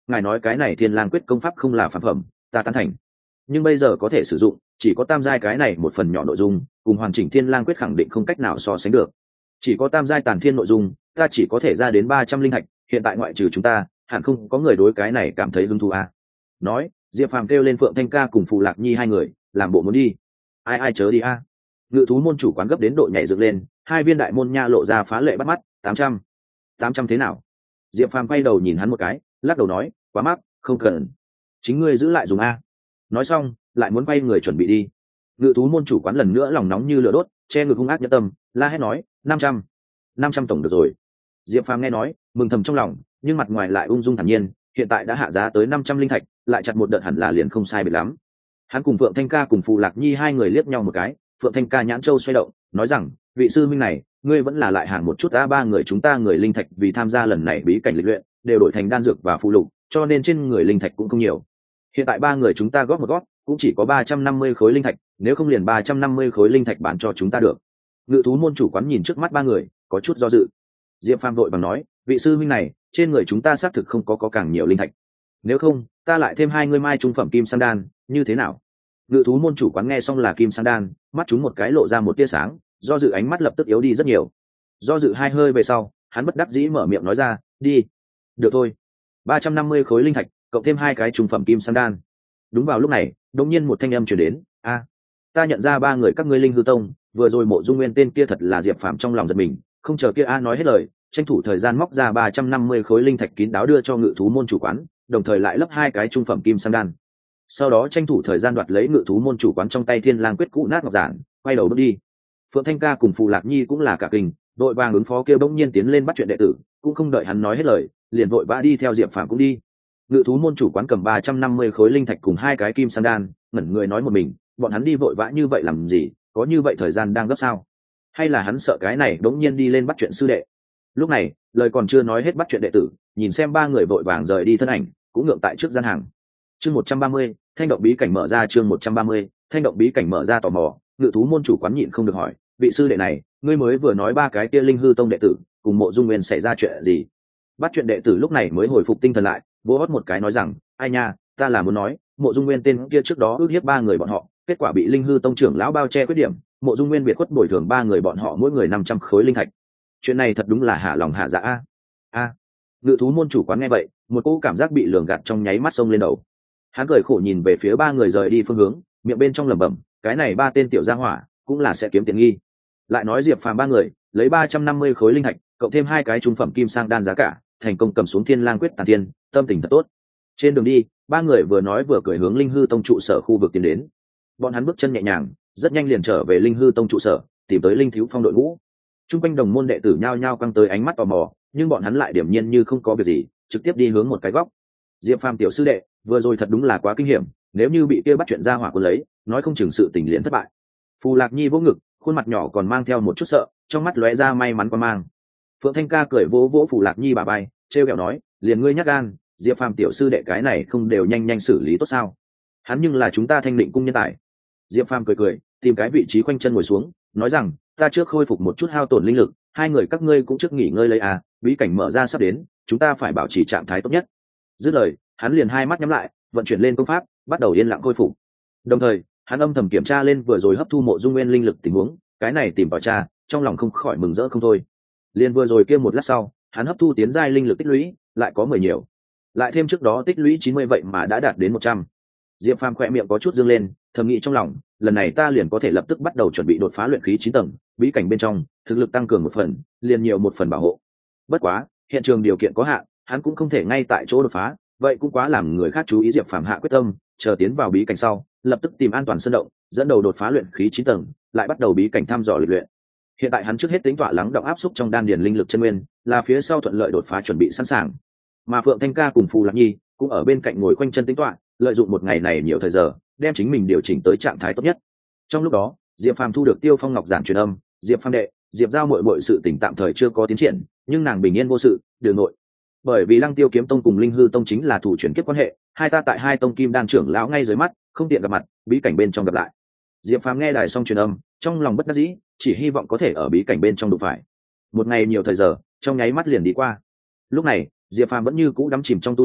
ngài nói cái này thiên lang quyết công pháp không là phản phẩm, ta tán thành, nhưng bây giờ có thể sử dụng chỉ có tam giai cái này một phần nhỏ nội dung, cùng hoàn chỉnh thiên lang quyết khẳng định không cách nào so sánh được. Chỉ có tam giai tàn thiên nội dung, ta chỉ có thể ra đến ba trăm linh hạch, hiện tại ngoại trừ chúng ta hẳn không có người đối cái này cảm thấy hứng thú à. Nói, Diệp Phàm kêu lên Phượng Thanh Ca cùng Phù Lạc Nhi hai người làm bộ muốn đi. Ai ai chớ đi a à. Ngự thú môn chủ quán gấp đến độ nhảy dựng lên, hai viên đại môn nha lộ ra phá lệ bắt mắt. Tám trăm, tám trăm thế nào? Diệp Phàm quay đầu nhìn hắn một cái, lắc đầu nói, quá mắc, không cần, chính ngươi giữ lại dùng a. Nói xong lại muốn quay người chuẩn bị đi. Ngự thú môn chủ quán lần nữa lòng nóng như lửa đốt, che ngực hung ác nhẫn tâm, la hét nói, năm trăm, năm trăm tổng được rồi. Diệp Phàm nghe nói mừng thầm trong lòng, nhưng mặt ngoài lại ung dung thản nhiên, hiện tại đã hạ giá tới năm trăm linh thạch, lại chặt một đợt hẳn là liền không sai biệt lắm. Hắn cùng Phượng Thanh Ca cùng Phù Lạc Nhi hai người liếc nhau một cái, Phượng Thanh Ca nhãn châu xoay động, nói rằng, vị sư minh này, ngươi vẫn là lại hàng một chút a. Ba người chúng ta người linh thạch vì tham gia lần này bí cảnh lịch luyện đều đổi thành đan dược và phụ lục, cho nên trên người linh thạch cũng không nhiều. Hiện tại ba người chúng ta góp một góp cũng chỉ có ba trăm năm mươi khối linh thạch, nếu không liền ba trăm năm mươi khối linh thạch bán cho chúng ta được. Ngự thú môn chủ quán nhìn trước mắt ba người có chút do dự. Diệp Phàm vội bằng nói, vị sư minh này, trên người chúng ta xác thực không có có càng nhiều linh thạch, nếu không ta lại thêm hai ngươi mai trung phẩm kim sang đan như thế nào? Ngự thú môn chủ quán nghe xong là kim sang đan, mắt chúng một cái lộ ra một tia sáng, do dự ánh mắt lập tức yếu đi rất nhiều. Do dự hai hơi về sau, hắn bất đắc dĩ mở miệng nói ra, đi. Được thôi. Ba trăm năm mươi khối linh thạch cộng thêm hai cái trung phẩm kim sang đan. Đúng vào lúc này đột nhiên một thanh âm truyền đến, a, ta nhận ra ba người các ngươi linh hư tông, vừa rồi Mộ Dung Nguyên tên kia thật là Diệp Phàm. Trong lòng giật mình, không chờ kia a nói hết lời, tranh thủ thời gian móc ra ba trăm năm mươi khối linh thạch kín đáo đưa cho ngự thú môn chủ quán, đồng thời lại lấp hai cái trung phẩm kim sang đan. Sau đó tranh thủ thời gian đoạt lấy ngự thú môn chủ quán trong tay thiên lang quyết cũ nát ngọc giản, quay đầu bước đi. Phượng Thanh Ca cùng Phù Lạc Nhi cũng là cả kinh, đội vàng ứng phó kêu bỗng nhiên tiến lên bắt chuyện đệ tử, cũng không đợi hắn nói hết lời, liền vội vã đi theo Diệp Phàm cũng đi. Ngự thú môn chủ quán cầm ba trăm năm mươi khối linh thạch cùng hai cái kim sang đan, ngẩn người nói một mình, bọn hắn đi vội vã như vậy làm gì, có như vậy thời gian đang gấp sao? Hay là hắn sợ cái này đống nhiên đi lên bắt chuyện sư đệ? Lúc này lời còn chưa nói hết bắt chuyện đệ tử, nhìn xem ba người vội vàng rời đi thân ảnh, cũng ngượng tại trước gian hàng. Chương một trăm ba mươi, thanh động bí cảnh mở ra. Chương một trăm ba mươi, thanh động bí cảnh mở ra. Tò mò, ngự thú môn chủ quán nhịn không được hỏi, vị sư đệ này, ngươi mới vừa nói ba cái kia linh hư tông đệ tử cùng Mộ Dung Nguyên xảy ra chuyện gì? Bắt chuyện đệ tử lúc này mới hồi phục tinh thần lại, vỗ hót một cái nói rằng, ai nha, ta là muốn nói, Mộ Dung Nguyên tên kia trước đó ước hiếp ba người bọn họ, kết quả bị linh hư tông trưởng lão bao che khuyết điểm, Mộ Dung Nguyên biệt khuất bồi thường ba người bọn họ mỗi người năm trăm khối linh thạch. Chuyện này thật đúng là hạ lòng hạ dạ a. A. Ngự thú môn chủ quán nghe vậy, một cỗ cảm giác bị lường gạt trong nháy mắt xông lên đầu. Hắn cười khổ nhìn về phía ba người rời đi phương hướng, miệng bên trong lẩm bẩm, cái này ba tên tiểu gia hỏa cũng là sẽ kiếm tiền nghi. Lại nói Diệp Phàm ba người lấy ba trăm năm mươi khối linh thạch, cộng thêm hai cái trung phẩm kim sang đan giá cả, thành công cầm xuống thiên lang quyết tàn thiên, tâm tình thật tốt. Trên đường đi, ba người vừa nói vừa cười hướng linh hư tông trụ sở khu vực tiến đến. Bọn hắn bước chân nhẹ nhàng, rất nhanh liền trở về linh hư tông trụ sở, tìm tới linh thiếu phong đội ngũ. Trung quanh đồng môn đệ tử nhao nhao căng tới ánh mắt tò mò, nhưng bọn hắn lại điểm nhiên như không có việc gì, trực tiếp đi hướng một cái góc. Diệp Phàm tiểu sư đệ, vừa rồi thật đúng là quá kinh hiểm, nếu như bị kia bắt chuyện ra hỏa quân lấy, nói không chừng sự tình liền thất bại. Phù Lạc Nhi vỗ ngực, khuôn mặt nhỏ còn mang theo một chút sợ, trong mắt lóe ra may mắn quan mang. Phượng Thanh Ca cười vỗ vỗ Phù Lạc Nhi bả vai, trêu ghẹo nói, liền ngươi nhắc gan, Diệp Phàm tiểu sư đệ cái này không đều nhanh nhanh xử lý tốt sao? Hắn nhưng là chúng ta thanh định cung nhân tài. Diệp Phàm cười cười, tìm cái vị trí khoanh chân ngồi xuống, nói rằng, ta trước khôi phục một chút hao tổn linh lực, hai người các ngươi cũng trước nghỉ ngơi lấy à, bí cảnh mở ra sắp đến, chúng ta phải bảo trì trạng thái tốt nhất. Dứt lời, hắn liền hai mắt nhắm lại, vận chuyển lên công pháp, bắt đầu yên lặng khôi phục. Đồng thời, hắn âm thầm kiểm tra lên vừa rồi hấp thu Mộ Dung Nguyên linh lực tình huống, cái này tìm vào tra, trong lòng không khỏi mừng rỡ không thôi. Liên vừa rồi kia một lát sau, hắn hấp thu tiến giai linh lực tích lũy, lại có mười nhiều. Lại thêm trước đó tích lũy chín mươi vậy mà đã đạt đến một trăm. Diệp Phàm khẽ miệng có chút dương lên, thầm nghĩ trong lòng, lần này ta liền có thể lập tức bắt đầu chuẩn bị đột phá luyện khí chín tầng, bí cảnh bên trong, thực lực tăng cường một phần, liền nhiều một phần bảo hộ. Bất quá, hiện trường điều kiện có hạn, hắn cũng không thể ngay tại chỗ đột phá, vậy cũng quá làm người khác chú ý. Diệp Phàm hạ quyết tâm, chờ tiến vào bí cảnh sau, lập tức tìm an toàn sơn động, dẫn đầu đột phá luyện khí chín tầng, lại bắt đầu bí cảnh thăm dò lịch luyện. Hiện tại hắn trước hết tính tọa lắng động áp xúc trong đan điền linh lực chân nguyên, là phía sau thuận lợi đột phá chuẩn bị sẵn sàng. Mà Phượng Thanh Ca cùng Phù Lạc Nhi cũng ở bên cạnh ngồi quanh chân tính tọa, lợi dụng một ngày này nhiều thời giờ, đem chính mình điều chỉnh tới trạng thái tốt nhất. Trong lúc đó, Diệp Phàm thu được Tiêu Phong Ngọc giản truyền âm, Diệp Phàm đệ, Diệp giao muội muội sự tình tạm thời chưa có tiến triển, nhưng nàng bình yên vô sự, đường nội. Bởi vì Lăng Tiêu kiếm tông cùng Linh hư tông chính là thủ chuyển kiếp quan hệ, hai ta tại hai tông kim đan trưởng lão ngay dưới mắt, không tiện gặp mặt, bí cảnh bên trong gặp lại. Diệp Phàm nghe đài xong truyền âm, trong lòng bất đắc dĩ, chỉ hy vọng có thể ở bí cảnh bên trong đụng phải. Một ngày nhiều thời giờ, trong nháy mắt liền đi qua. Lúc này, Diệp Phàm vẫn như cũ đắm chìm trong tu luyện,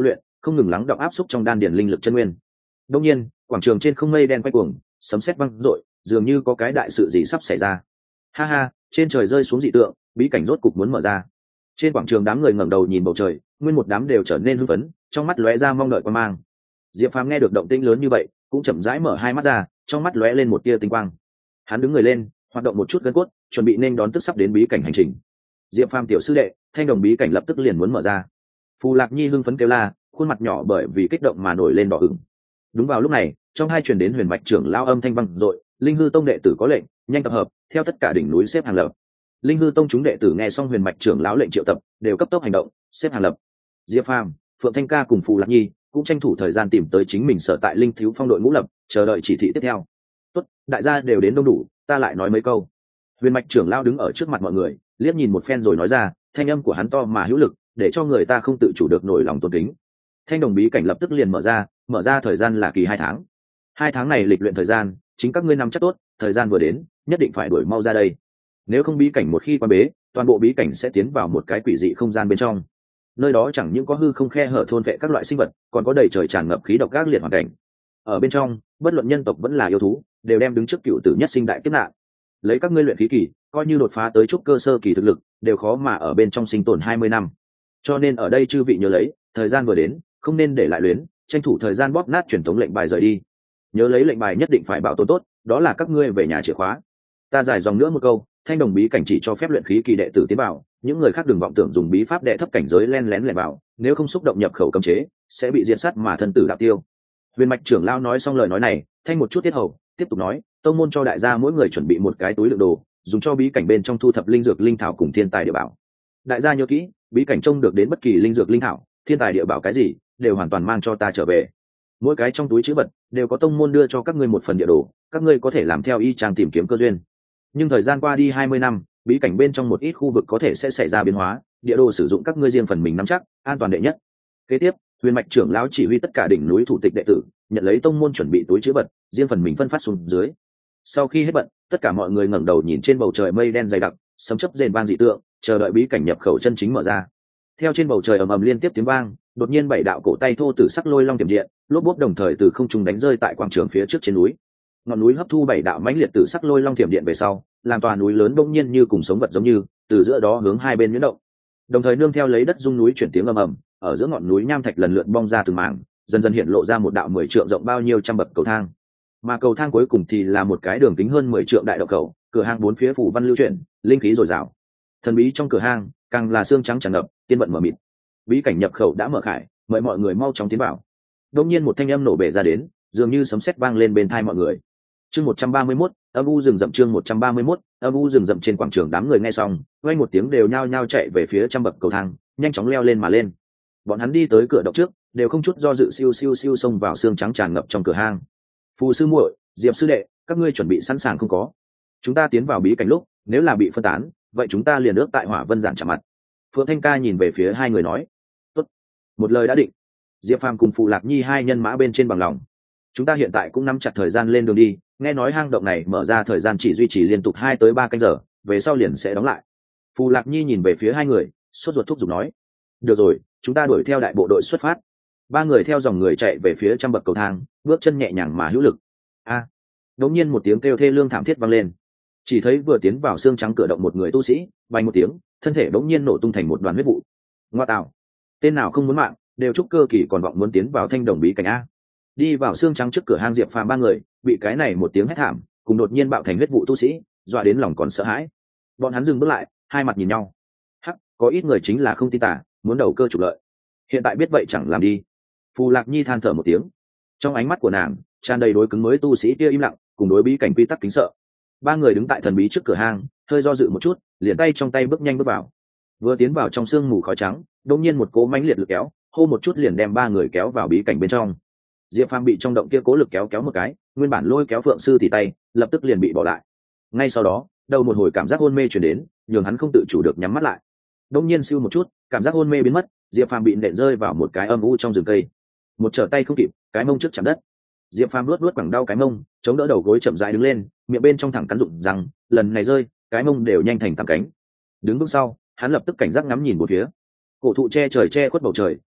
không ngừng lắng đọng áp xúc trong đan điền linh lực chân nguyên. Đông nhiên, quảng trường trên không mây đen quay cuồng, sấm sét vang dội, dường như có cái đại sự gì sắp xảy ra. Ha ha, trên trời rơi xuống dị tượng, bí cảnh rốt cục muốn mở ra. Trên quảng trường đám người ngẩng đầu nhìn bầu trời, nguyên một đám đều trở nên hưng phấn, trong mắt lóe ra mong đợi quan mang. Diệp Phàm nghe được động tĩnh lớn như vậy, cũng chậm rãi mở hai mắt ra, trong mắt lóe lên một tia tinh quang. Hắn đứng người lên, hoạt động một chút gân cốt, chuẩn bị nên đón tức sắp đến bí cảnh hành trình. Diệp Phàm tiểu sư đệ, thanh đồng bí cảnh lập tức liền muốn mở ra. Phù Lạc Nhi hưng phấn kêu la, khuôn mặt nhỏ bởi vì kích động mà nổi lên đỏ ửng. Đúng vào lúc này, trong hai truyền đến huyền mạch trưởng lao âm thanh vang dội, linh hư tông đệ tử có lệnh, nhanh tập hợp, theo tất cả đỉnh núi xếp hàng lập. Linh hư tông chúng đệ tử nghe xong huyền mạch trưởng lão lệnh triệu tập, đều cấp tốc hành động, xếp hàng lập. Diệp Phàm, Phượng Thanh Ca cùng Phù Lạc Nhi cũng tranh thủ thời gian tìm tới chính mình sở tại linh thiếu phong đội ngũ lập, chờ đợi chỉ thị tiếp theo. Tốt, đại gia đều đến đông đủ, ta lại nói mấy câu. Huyền mạch trưởng lão đứng ở trước mặt mọi người, liếc nhìn một phen rồi nói ra, thanh âm của hắn to mà hữu lực, để cho người ta không tự chủ được nổi lòng tôn kính. Thanh đồng bí cảnh lập tức liền mở ra, mở ra thời gian là kỳ hai tháng. Hai tháng này lịch luyện thời gian, chính các ngươi nắm chắc tốt, thời gian vừa đến, nhất định phải đuổi mau ra đây. Nếu không bí cảnh một khi quan bế, toàn bộ bí cảnh sẽ tiến vào một cái quỷ dị không gian bên trong. Nơi đó chẳng những có hư không khe hở thôn vệ các loại sinh vật, còn có đầy trời tràn ngập khí độc ác liệt hoàn cảnh. Ở bên trong, bất luận nhân tộc vẫn là yêu thú, đều đem đứng trước cựu tử nhất sinh đại kiếp nạn. Lấy các ngươi luyện khí kỳ, coi như đột phá tới trúc cơ sơ kỳ thực lực, đều khó mà ở bên trong sinh tồn hai mươi năm. Cho nên ở đây chư vị nhớ lấy, thời gian vừa đến, không nên để lại luyến, tranh thủ thời gian bóp nát truyền thống lệnh bài rời đi. Nhớ lấy lệnh bài nhất định phải bảo tồn tốt, đó là các ngươi về nhà chìa khóa. Ta giải dòng nữa một câu, thanh đồng bí cảnh chỉ cho phép luyện khí kỳ đệ tử tiến vào, những người khác đừng vọng tưởng dùng bí pháp đệ thấp cảnh giới len lén lẻn vào, nếu không xúc động nhập khẩu cấm chế, sẽ bị diệt sát mà thân tử đạo tiêu. Huyền mạch trưởng lao nói xong lời nói này, thanh một chút tiết hầu, tiếp tục nói, tông môn cho đại gia mỗi người chuẩn bị một cái túi đựng đồ, dùng cho bí cảnh bên trong thu thập linh dược linh thảo cùng thiên tài địa bảo. Đại gia nhớ kỹ, bí cảnh trông được đến bất kỳ linh dược linh thảo, thiên tài địa bảo cái gì, đều hoàn toàn mang cho ta trở về. Mỗi cái trong túi trữ vật đều có tông môn đưa cho các ngươi một phần địa đồ, các ngươi có thể làm theo y chang tìm kiếm cơ duyên. Nhưng thời gian qua đi hai mươi năm, bí cảnh bên trong một ít khu vực có thể sẽ xảy ra biến hóa, địa đồ sử dụng các ngươi riêng phần mình nắm chắc, an toàn đệ nhất. Kế tiếp, huyền mạch trưởng lão chỉ huy tất cả đỉnh núi thủ tịch đệ tử, nhận lấy tông môn chuẩn bị túi trữ vật, riêng phần mình phân phát xuống dưới. Sau khi hết bận, tất cả mọi người ngẩng đầu nhìn trên bầu trời mây đen dày đặc, sấm chớp rền vang dị tượng, chờ đợi bí cảnh nhập khẩu chân chính mở ra. Theo trên bầu trời ầm ầm liên tiếp tiếng vang, đột nhiên bảy đạo cổ tay thô tử sắc lôi long tiềm điện, lốp bốp đồng thời từ không trung đánh rơi tại quảng trường phía trước trên núi. Ngọn núi hấp thu bảy đạo mãnh liệt tử sắc lôi long tiềm điện về sau, làm tòa núi lớn bỗng nhiên như cùng sống vật giống như, từ giữa đó hướng hai bên nhuyễn động. Đồng thời nương theo lấy đất rung núi chuyển tiếng ầm ầm, ở giữa ngọn núi nham thạch lần lượt bong ra từng mảng, dần dần hiện lộ ra một đạo mười trượng rộng bao nhiêu trăm bậc cầu thang. Mà cầu thang cuối cùng thì là một cái đường kính hơn mười trượng đại động cầu, cửa hang bốn phía phủ văn lưu chuyển, linh khí dồi dào. Thần bí trong cửa hang, càng là xương trắng tràn ngập, tiên vận mở mịt. Bí cảnh nhập khẩu đã mở khải, mời mọi người mau chóng tiến vào. Đột nhiên một thanh âm nổ bể ra đến, dường như sấm sét vang lên bên tai mọi người. Chương một trăm ba mươi mốt, âm u rừng rậm chương một trăm ba mươi mốt, âm u rừng rậm trên quảng trường đám người nghe xong, vang một tiếng đều nhao nhao chạy về phía trăm bậc cầu thang, nhanh chóng leo lên mà lên. Bọn hắn đi tới cửa động trước, đều không chút do dự siêu siêu siêu xông vào xương trắng tràn ngập trong cửa hang. Phù sư muội, Diệp sư đệ, các ngươi chuẩn bị sẵn sàng không có? Chúng ta tiến vào bí cảnh lúc, nếu là bị phân tán, vậy chúng ta liền ước tại Hỏa Vân giản chạm mặt. Phượng Thanh Ca nhìn về phía hai người nói, tốt, một lời đã định. Diệp Phàm cùng Phù Lạc Nhi hai nhân mã bên trên bằng lòng. Chúng ta hiện tại cũng nắm chặt thời gian lên đường đi, nghe nói hang động này mở ra thời gian chỉ duy trì liên tục hai tới ba canh giờ, về sau liền sẽ đóng lại. Phù Lạc Nhi nhìn về phía hai người, sốt ruột thúc giục nói, được rồi, chúng ta đuổi theo đại bộ đội xuất phát. Ba người theo dòng người chạy về phía trăm bậc cầu thang, bước chân nhẹ nhàng mà hữu lực. A! À, đột nhiên một tiếng kêu thê lương thảm thiết vang lên. Chỉ thấy vừa tiến vào xương trắng cửa động một người tu sĩ, bay một tiếng, thân thể đột nhiên nổ tung thành một đoàn huyết vụ. Ngoa tạo! Tên nào không muốn mạng, đều trúc cơ kỳ còn vọng muốn tiến vào thanh đồng bí cảnh a. Đi vào xương trắng trước cửa hang Diệp Phàm ba người, bị cái này một tiếng hét thảm, cùng đột nhiên bạo thành huyết vụ tu sĩ, dọa đến lòng còn sợ hãi. Bọn hắn dừng bước lại, hai mặt nhìn nhau. Hắc, có ít người chính là không tin tà, muốn đầu cơ trục lợi. Hiện tại biết vậy chẳng làm đi. Phù Lạc Nhi than thở một tiếng, trong ánh mắt của nàng tràn đầy đối cứng mới tu sĩ kia im lặng, cùng đối bí cảnh quy tắc kính sợ. Ba người đứng tại thần bí trước cửa hang, hơi do dự một chút, liền tay trong tay bước nhanh bước vào. Vừa tiến vào trong sương mù khói trắng, đột nhiên một cỗ mãnh liệt lực kéo, hô một chút liền đem ba người kéo vào bí cảnh bên trong. Diệp Phàm bị trong động kia cố lực kéo kéo một cái, nguyên bản lôi kéo Phượng sư thì tay, lập tức liền bị bỏ lại. Ngay sau đó, đầu một hồi cảm giác hôn mê truyền đến, nhường hắn không tự chủ được nhắm mắt lại. Đột nhiên siêu một chút, cảm giác hôn mê biến mất, Diệp Phàm bị nện rơi vào một cái âm u trong rừng cây. Một trở tay không kịp, cái mông trước chạm đất. Diệp Phàm luốt luốt quẳng đau cái mông, chống đỡ đầu gối chậm rãi đứng lên, miệng bên trong thẳng cắn rụng răng, lần này rơi, cái mông đều nhanh thành tạm cánh. Đứng bước sau, hắn lập tức cảnh giác ngắm nhìn một phía. Cổ thụ che trời che khuất bầu trời,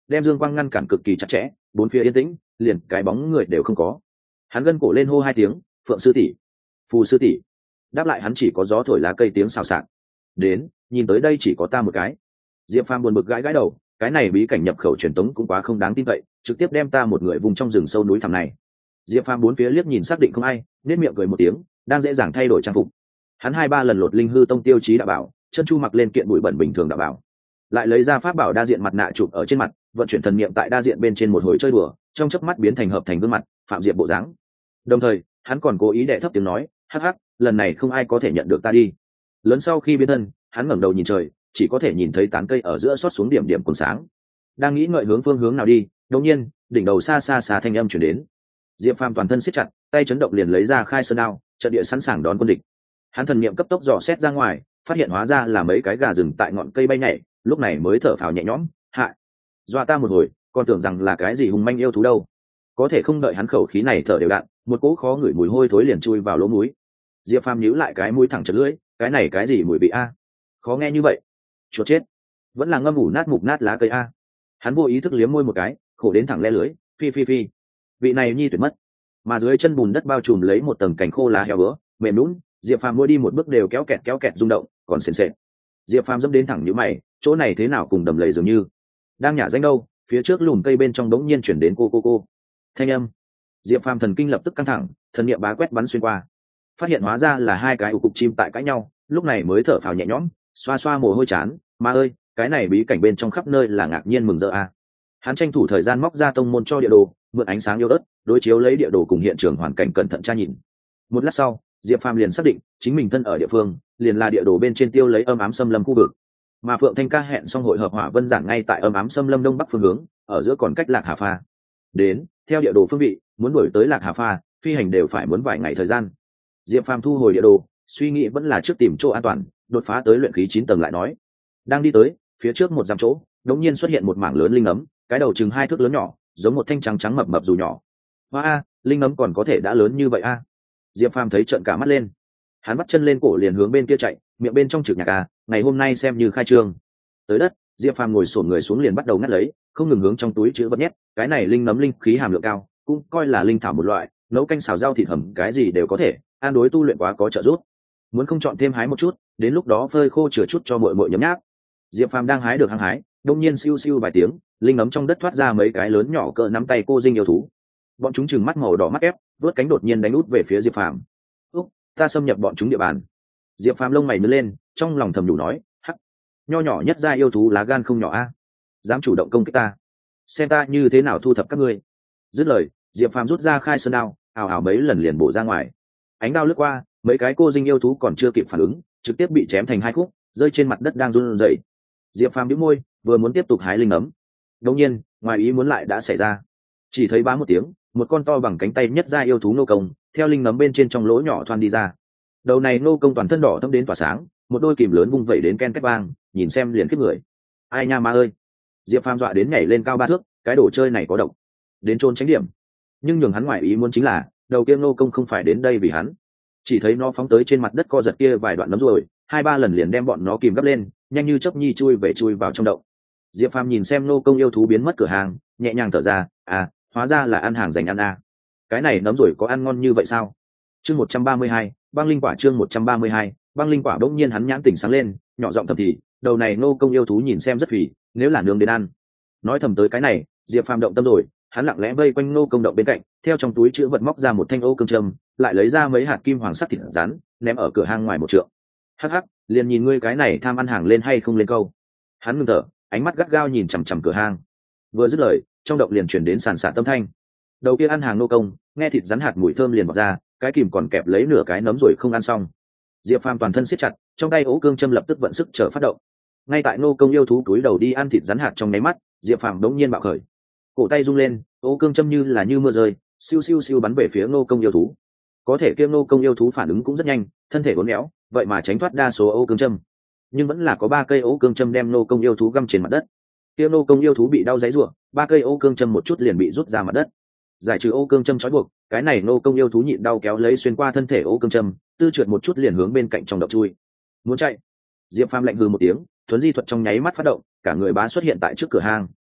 đem dương quang ngăn cản cực kỳ chặt chẽ, bốn phía yên tĩnh, liền cái bóng người đều không có. Hắn gân cổ lên hô hai tiếng, phượng sư tỷ, phù sư tỷ. Đáp lại hắn chỉ có gió thổi lá cây tiếng xào xạc. Đến, nhìn tới đây chỉ có ta một cái. Diệp Phàm buồn bực gãi gãi đầu, cái này bí cảnh nhập khẩu truyền tống cũng quá không đáng tin cậy, trực tiếp đem ta một người vùng trong rừng sâu núi thẳm này. Diệp Phàm bốn phía liếc nhìn xác định không ai, nét miệng cười một tiếng, đang dễ dàng thay đổi trang phục. Hắn hai ba lần lột linh hư tông tiêu chí đạo bảo, chân chu mặc lên kiện bụi bẩn bình thường đạo bảo, lại lấy ra pháp bảo đa diện mặt nạ chụp ở trên mặt, vận chuyển thần niệm tại đa diện bên trên một hồi chơi đùa, trong chớp mắt biến thành hợp thành gương mặt phạm diệp bộ dáng. Đồng thời hắn còn cố ý đệ thấp tiếng nói, hắc hắc, lần này không ai có thể nhận được ta đi. Lớn sau khi biến thân, hắn ngẩng đầu nhìn trời, chỉ có thể nhìn thấy tán cây ở giữa xót xuống điểm điểm cuồng sáng. Đang nghĩ ngợi hướng phương hướng nào đi, đột nhiên đỉnh đầu xa xa xa thanh âm chuyển đến. Diệp Phàm toàn thân siết chặt, tay chấn động liền lấy ra khai sơn đao, trận địa sẵn sàng đón quân địch. Hắn thần niệm cấp tốc dò xét ra ngoài, phát hiện hóa ra là mấy cái gà rừng tại ngọn cây bay nhảy, lúc này mới thở phào nhẹ nhõm. Hại, dọa ta một hồi, còn tưởng rằng là cái gì hùng manh yêu thú đâu. Có thể không đợi hắn khẩu khí này thở đều đặn, một cỗ khó ngửi mùi hôi thối liền chui vào lỗ mũi. Diệp Phàm nhíu lại cái mũi thẳng chật lưỡi, cái này cái gì mùi vị a? Khó nghe như vậy. Chuột chết, vẫn là ngâm ủ nát mục nát lá cây a. Hắn vô ý thức liếm môi một cái, khổ đến thẳng le lưới, phi phi phi. Vị này nhi tuyệt mất. Mà dưới chân bùn đất bao trùm lấy một tầng cành khô lá heo bữa, mềm nhũn, Diệp Phàm mỗi đi một bước đều kéo kẹt kéo kẹt rung động, còn sền sệt. Diệp Phàm dẫm đến thẳng nhíu mày, chỗ này thế nào cùng đầm lầy dường như. Đang nhả danh đâu, phía trước lùm cây bên trong đống nhiên chuyển đến cô cô cô thanh âm. Diệp Phàm thần kinh lập tức căng thẳng, thần niệm bá quét bắn xuyên qua, phát hiện hóa ra là hai cái ủ cục chim tại cãi nhau, lúc này mới thở phào nhẹ nhõm, xoa xoa mồ hôi chán. Ma ơi, cái này bí cảnh bên trong khắp nơi là ngạc nhiên mừng rỡ a. Hắn tranh thủ thời gian móc ra tông môn cho địa đồ, mượn ánh sáng yếu ớt, đối chiếu lấy địa đồ cùng hiện trường hoàn cảnh cẩn thận tra nhìn. Một lát sau, Diệp Phàm liền xác định chính mình thân ở địa phương liền là địa đồ bên trên tiêu lấy âm ám xâm lâm khu vực, mà Phượng Thanh ca hẹn xong hội hợp hỏa vân giản ngay tại âm ám xâm lâm đông bắc phương hướng, ở giữa còn cách Lạc Hà Pha. Đến, theo địa đồ phương vị, muốn đuổi tới Lạc Hà Pha, phi hành đều phải muốn vài ngày thời gian. Diệp Phàm thu hồi địa đồ, suy nghĩ vẫn là trước tìm chỗ an toàn, đột phá tới luyện khí chín tầng lại nói. Đang đi tới, phía trước một dặm chỗ, đột nhiên xuất hiện một mảng lớn linh nấm, cái đầu chừng hai thước lớn nhỏ, giống một thanh trắng trắng mập mập dù nhỏ. Hoa a, linh nấm còn có thể đã lớn như vậy a. Diệp Phàm thấy trợn cả mắt lên. Hắn bắt chân lên cổ liền hướng bên kia chạy, miệng bên trong trực nhạc a, ngày hôm nay xem như khai trương. Tới đất, Diệp Phàm ngồi xổm người xuống liền bắt đầu ngắt lấy, không ngừng hướng trong túi chứa vật nhét, cái này linh nấm linh khí hàm lượng cao, cũng coi là linh thảo một loại, nấu canh xào rau thịt hầm cái gì đều có thể, an đối tu luyện quá có trợ giúp. Muốn không chọn thêm hái một chút, đến lúc đó phơi khô chừa chút cho muội muội nhấm nháp. Diệp Phàm đang hái được hăng hái, đột nhiên siêu siêu vài tiếng, linh nấm trong đất thoát ra mấy cái lớn nhỏ cỡ nắm tay cô dinh yêu thú. Bọn chúng trừng mắt màu đỏ mắt ép, vớt cánh đột nhiên đánh út về phía Diệp Phàm. "Úc, ta xâm nhập bọn chúng địa bàn." Diệp Phàm lông mày nhướng lên, trong lòng thầm nhủ nói, "Hắc, nho nhỏ nhất gia yêu thú lá gan không nhỏ a, dám chủ động công kích ta, xem ta như thế nào thu thập các ngươi." Dứt lời, Diệp Phàm rút ra khai sơn đao, ào ào mấy lần liền bổ ra ngoài. Ánh đao lướt qua, mấy cái cô dinh yêu thú còn chưa kịp phản ứng, trực tiếp bị chém thành hai khúc, rơi trên mặt đất đang run rẩy. Diệp Phàm bĩu môi, vừa muốn tiếp tục hái linh ấm, đột nhiên, ngoài ý muốn lại đã xảy ra. Chỉ thấy bá một tiếng, một con to bằng cánh tay nhất gia yêu thú nô công, theo linh nấm bên trên trong lỗ nhỏ thoăn đi ra. Đầu này nô công toàn thân đỏ thẫm đến tỏa sáng, một đôi kìm lớn vung vẩy đến ken két vang, nhìn xem liền khiếp người. Ai nha ma ơi! Diệp Phàm dọa đến nhảy lên cao ba thước, cái đồ chơi này có độc. Đến trôn tránh điểm. Nhưng nhường hắn ngoài ý muốn chính là, đầu kia nô công không phải đến đây vì hắn. Chỉ thấy nó phóng tới trên mặt đất co giật kia vài đoạn nấm rồi, hai ba lần liền đem bọn nó kìm gấp lên, nhanh như chớp nhi chui về chui vào trong động. Diệp Phàm nhìn xem nô công yêu thú biến mất cửa hàng, nhẹ nhàng thở ra, à, hóa ra là ăn hàng dành ăn à. Cái này nấm rồi có ăn ngon như vậy sao? Chương một trăm ba mươi hai, băng linh quả. Chương một trăm ba mươi hai, băng linh quả. Bỗng nhiên hắn nhãn tỉnh sáng lên, nhỏ giọng thầm thì, đầu này nô công yêu thú nhìn xem rất phì, nếu là nướng đến ăn. Nói thầm tới cái này, Diệp Phàm động tâm rồi, hắn lặng lẽ vây quanh nô công động bên cạnh, theo trong túi chứa vật móc ra một thanh ô cương châm, lại lấy ra mấy hạt kim hoàng sắc thịt rắn, ném ở cửa hang ngoài một trượng. Hắc hắc, liền nhìn ngươi cái này tham ăn hàng lên hay không lên câu. Hắn ngưng thở, ánh mắt gắt gao nhìn chằm chằm cửa hang. Vừa dứt lời, trong động liền chuyển đến sàn sạt tâm thanh. Đầu kia ăn hàng nô công, nghe thịt rắn hạt mùi thơm liền bọt ra, cái kìm còn kẹp lấy nửa cái nấm rồi không ăn xong. Diệp Phàm toàn thân siết chặt, trong tay ố cương châm lập tức vận sức chờ phát động. Ngay tại nô công yêu thú túi đầu đi ăn thịt rắn hạt trong nháy mắt, Diệp Phàm đống nhiên bạo khởi, cổ tay rung lên, ố cương châm như là như mưa rơi, siêu siêu siêu bắn về phía nô công yêu thú. Có thể kia nô công yêu thú phản ứng cũng rất nhanh, thân thể uốn éo, vậy mà tránh thoát đa số ố cương châm. Nhưng vẫn là có ba cây ố cương châm đem nô công yêu thú găm trên mặt đất. Kia nô công yêu thú bị đau giãy giụa, ba cây ố cương châm một chút liền bị rút ra mặt đất. Giải trừ ố cương châm trói buộc, cái này nô công yêu thú nhịn đau kéo lấy xuyên qua thân thể ố cương châm, tư trượt một chút liền hướng bên cạnh trong động chui. Muốn chạy. Diệp Phàm lạnh hừ một tiếng, thuấn di thuật trong nháy mắt phát động, cả người bá xuất hiện tại trước cửa hang.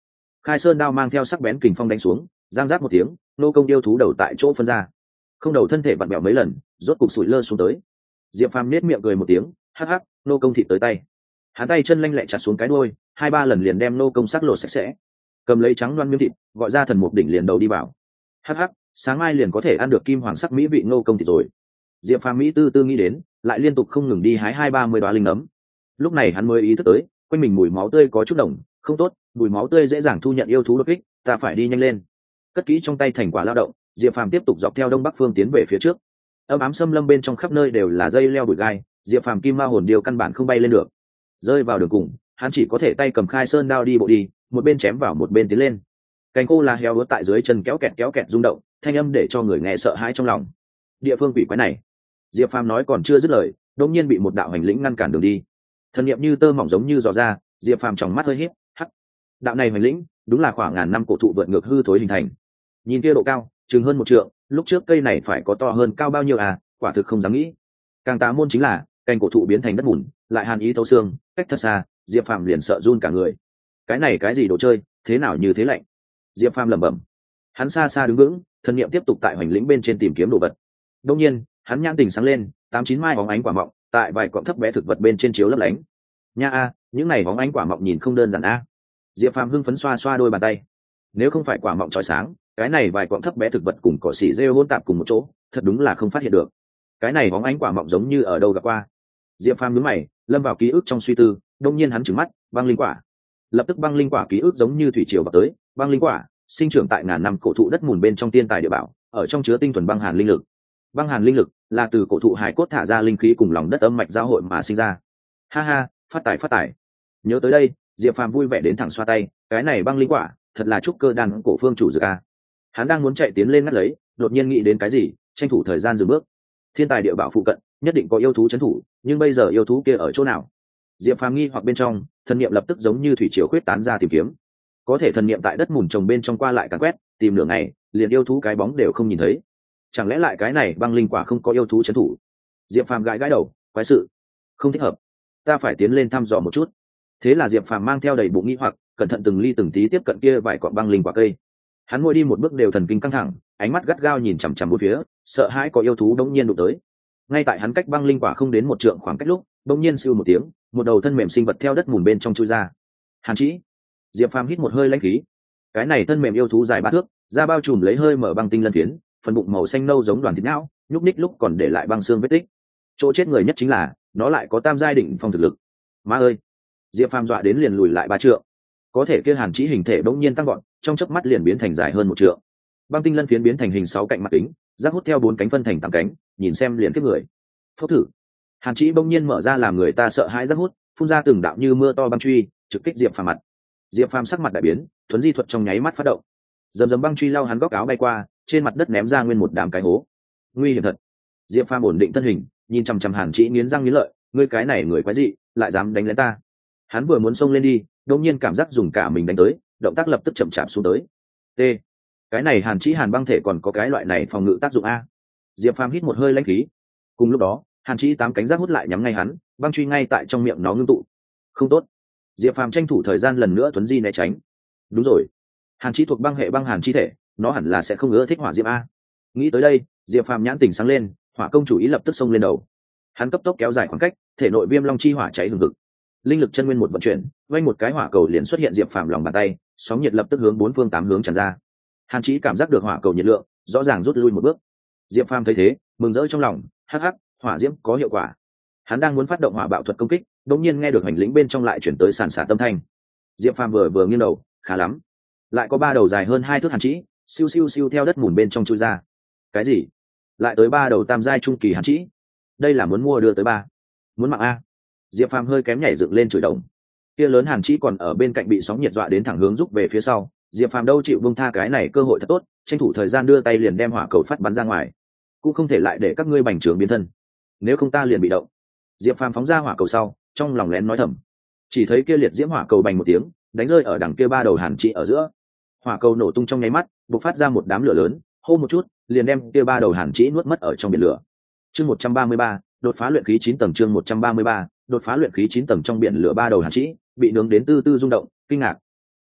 Khai sơn đao mang theo sắc bén kình phong đánh xuống, giang giáp một tiếng, nô công yêu thú đầu tại chỗ phân ra. Không đầu thân thể vặn bẹo mấy lần, rốt cục sủi lơ xuống tới. Diệp Phàm nết miệng cười một tiếng, hắc hắc, nô công thịt tới tay. Hắn tay chân lanh lẹ chặt xuống cái đuôi, hai ba lần liền đem nô công sắc lột sạch sẽ. Cầm lấy trắng loan miếng thịt, gọi ra thần mục đỉnh liền đầu đi vào. Hắc hắc, sáng mai liền có thể ăn được kim hoàng sắc mỹ vị nô công thịt rồi. Diệp Phàm mỹ tư tư nghĩ đến, lại liên tục không ngừng đi hái hai ba mươi đoá linh ấm. Lúc này hắn mới ý thức tới, quanh mình mùi máu tươi có chút đồng, không tốt, mùi máu tươi dễ dàng thu nhận yêu thú đột kích, ta phải đi nhanh lên. Cất kỹ trong tay thành quả lao động, Diệp Phàm tiếp tục dọc theo đông bắc phương tiến về phía trước. Âm ám xâm lâm bên trong khắp nơi đều là dây leo bụi gai, Diệp Phàm kim ma hồn điêu căn bản không bay lên được. Rơi vào đường cùng, hắn chỉ có thể tay cầm khai sơn đao đi bộ đi, một bên chém vào một bên tiến lên. Cành khô là heo ướt tại dưới chân kéo kẹt kéo kẹt rung động, thanh âm để cho người nghe sợ hãi trong lòng. Địa phương quỷ quái này, Diệp Phàm nói còn chưa dứt lời, đột nhiên bị một đạo hành lĩnh ngăn cản đường đi. Thần niệm như tơ mỏng giống như giò ra, Diệp Phàm tròng mắt hơi híp, hắc. Đạo này hành lĩnh, đúng là khoảng ngàn năm cổ thụ vượt ngược hư thối hình thành. Nhìn kia độ cao, chừng hơn một trượng, lúc trước cây này phải có to hơn cao bao nhiêu à, quả thực không dám nghĩ. Càng tá môn chính là, cành cổ thụ biến thành đất bùn, lại hàn ý thấu xương, cách thật xa, Diệp Phàm liền sợ run cả người. Cái này cái gì đồ chơi, thế nào như thế lạnh? Diệp Phàm lẩm bẩm. Hắn xa xa đứng vững, thần niệm tiếp tục tại hoành lĩnh bên trên tìm kiếm đồ vật. Đương nhiên, hắn nhãn tình sáng lên, tám chín mai bóng ánh quả mọng, tại vài cọng thấp bé thực vật bên trên chiếu lấp lánh. Nha a, những này bóng ánh quả mọng nhìn không đơn giản a. Diệp Phàm hưng phấn xoa xoa đôi bàn tay. Nếu không phải quả mọng chói sáng, cái này vài cọng thấp bé thực vật cùng cỏ xỉ rêu hỗn tạp cùng một chỗ, thật đúng là không phát hiện được. Cái này bóng ánh quả mọng giống như ở đâu gặp qua. Diệp Phàm nhướng mày, lâm vào ký ức trong suy tư, đột nhiên hắn trừng mắt, băng linh quả. Lập tức băng linh quả ký ức giống như thủy triều vào tới, băng linh quả sinh trưởng tại ngàn năm cổ thụ đất mùn bên trong tiên tài địa bảo, ở trong chứa tinh thuần băng hàn linh lực. Băng hàn linh lực là từ cổ thụ hải cốt thả ra linh khí cùng lòng đất âm mạch giao hội mà sinh ra. Ha ha, phát tài phát tài. Nhớ tới đây, Diệp Phàm vui vẻ đến thẳng xoa tay, cái này băng linh quả, thật là trúc cơ đan cổ phương chủ dược a. Hắn đang muốn chạy tiến lên ngắt lấy, đột nhiên nghĩ đến cái gì, tranh thủ thời gian dừng bước. Thiên tài địa bảo phụ cận, nhất định có yêu thú trấn thủ, nhưng bây giờ yêu thú kia ở chỗ nào? Diệp Phàm nghi hoặc bên trong, thần niệm lập tức giống như thủy triều khuyết tán ra tìm kiếm. Có thể thần niệm tại đất mùn trồng bên trong qua lại càn quét, tìm nửa ngày, liền yêu thú cái bóng đều không nhìn thấy. Chẳng lẽ lại cái này băng linh quả không có yêu thú trấn thủ? Diệp Phàm gãi gãi đầu, quái sự, không thích hợp, ta phải tiến lên thăm dò một chút. Thế là Diệp Phàm mang theo đầy bụng nghi hoặc, cẩn thận từng ly từng tí tiếp cận kia vài cọng băng linh quả cây. Hắn mỗi đi một bước đều thần kinh căng thẳng, ánh mắt gắt gao nhìn chằm chằm bốn phía, sợ hãi có yêu thú đống nhiên đụng tới. Ngay tại hắn cách băng linh quả không đến một trượng khoảng cách lúc, đống nhiên siêu một tiếng, một đầu thân mềm sinh vật theo đất mùn bên trong chui ra. Hàn Chỉ. Diệp Phàm hít một hơi lãnh khí. Cái này thân mềm yêu thú dài ba thước, da bao trùm lấy hơi mở băng tinh lân phiến, phần bụng màu xanh nâu giống đoàn thịt não, nhúc ních lúc còn để lại băng xương vết tích. Chỗ chết người nhất chính là, nó lại có tam giai đỉnh phong thực lực. Ma ơi! Diệp Phàm dọa đến liền lùi lại ba trượng. Có thể kia Hàn Chỉ hình thể bỗng nhiên tăng gọn, trong chớp mắt liền biến thành dài hơn một trượng. Băng tinh lân phiến biến thành hình sáu cạnh mặt kính, rác hút theo bốn cánh phân thành tám cánh, nhìn xem liền kiếp người. Phốc thử. Hàn Chỉ bỗng nhiên mở ra làm người ta sợ hãi rác hút, phun ra từng đạo như mưa to băng truy, trực kích Diệp Phàm mặt. Diệp Phàm sắc mặt đại biến, thuấn di thuật trong nháy mắt phát động. Dầm dầm băng truy lao hắn góc áo bay qua, trên mặt đất ném ra nguyên một đám cái hố. Nguy hiểm thật. Diệp Phàm ổn định thân hình, nhìn chằm chằm Hàn Chỉ nghiến răng nghiến lợi, ngươi cái này người quái dị, lại dám đánh lén ta. Hắn vừa muốn xông lên đi, đột nhiên cảm giác dùng cả mình đánh tới, động tác lập tức chậm chạp xuống tới. T. Cái này Hàn Chỉ Hàn băng thể còn có cái loại này phòng ngự tác dụng a. Diệp Phàm hít một hơi lãnh khí. Cùng lúc đó, Hàn Chỉ tám cánh rác hút lại nhắm ngay hắn, băng truy ngay tại trong miệng nó ngưng tụ. Không tốt. Diệp Phàm tranh thủ thời gian lần nữa tuấn di né tránh. Đúng rồi, Hàn Chỉ thuộc băng hệ băng hàn chi thể, nó hẳn là sẽ không ưa thích hỏa diễm a. Nghĩ tới đây, Diệp Phàm nhãn tỉnh sáng lên, hỏa công chủ ý lập tức xông lên đầu. Hắn cấp tốc kéo dài khoảng cách, thể nội viêm long chi hỏa cháy hừng hực. Linh lực chân nguyên một vận chuyển, vây một cái hỏa cầu liền xuất hiện Diệp Phàm lòng bàn tay, sóng nhiệt lập tức hướng bốn phương tám hướng tràn ra. Hàn Chỉ cảm giác được hỏa cầu nhiệt lượng, rõ ràng rút lui một bước. Diệp Phàm thấy thế, mừng rỡ trong lòng, hắc hắc, hỏa diễm có hiệu quả. Hắn đang muốn phát động hỏa bạo thuật công kích, đột nhiên nghe được hành lĩnh bên trong lại chuyển tới sàn sạt tâm thanh. Diệp Phàm vừa vừa nghiêng đầu, khá lắm, lại có ba đầu dài hơn hai thước Hàn Chỉ, siêu siêu siêu theo đất mùn bên trong chui ra. Cái gì? Lại tới ba đầu tam giai trung kỳ Hàn Chỉ? Đây là muốn mua đưa tới ba, muốn mạng a. Diệp Phàm hơi kém nhảy dựng lên chửi đồng. Kia lớn Hàn Chỉ còn ở bên cạnh bị sóng nhiệt dọa đến thẳng hướng rút về phía sau. Diệp Phàm đâu chịu buông tha cái này cơ hội thật tốt, tranh thủ thời gian đưa tay liền đem hỏa cầu phát bắn ra ngoài. Cũng không thể lại để các ngươi bành trướng biến thân, nếu không ta liền bị động. Diệp Phàm phóng ra hỏa cầu sau, trong lòng lén nói thầm. Chỉ thấy kia liệt diễm hỏa cầu bành một tiếng, đánh rơi ở đằng kia ba đầu Hàn Chỉ ở giữa. Hỏa cầu nổ tung trong nháy mắt, bộc phát ra một đám lửa lớn, hô một chút, liền đem kia ba đầu Hàn Chỉ nuốt mất ở trong biển lửa. Chương một trăm ba mươi ba, đột phá luyện khí chín tầng. Chương một trăm ba mươi ba, đột phá luyện khí chín tầng. Trong biển lửa ba đầu Hàn Chỉ bị nướng đến tư tư rung động, kinh ngạc.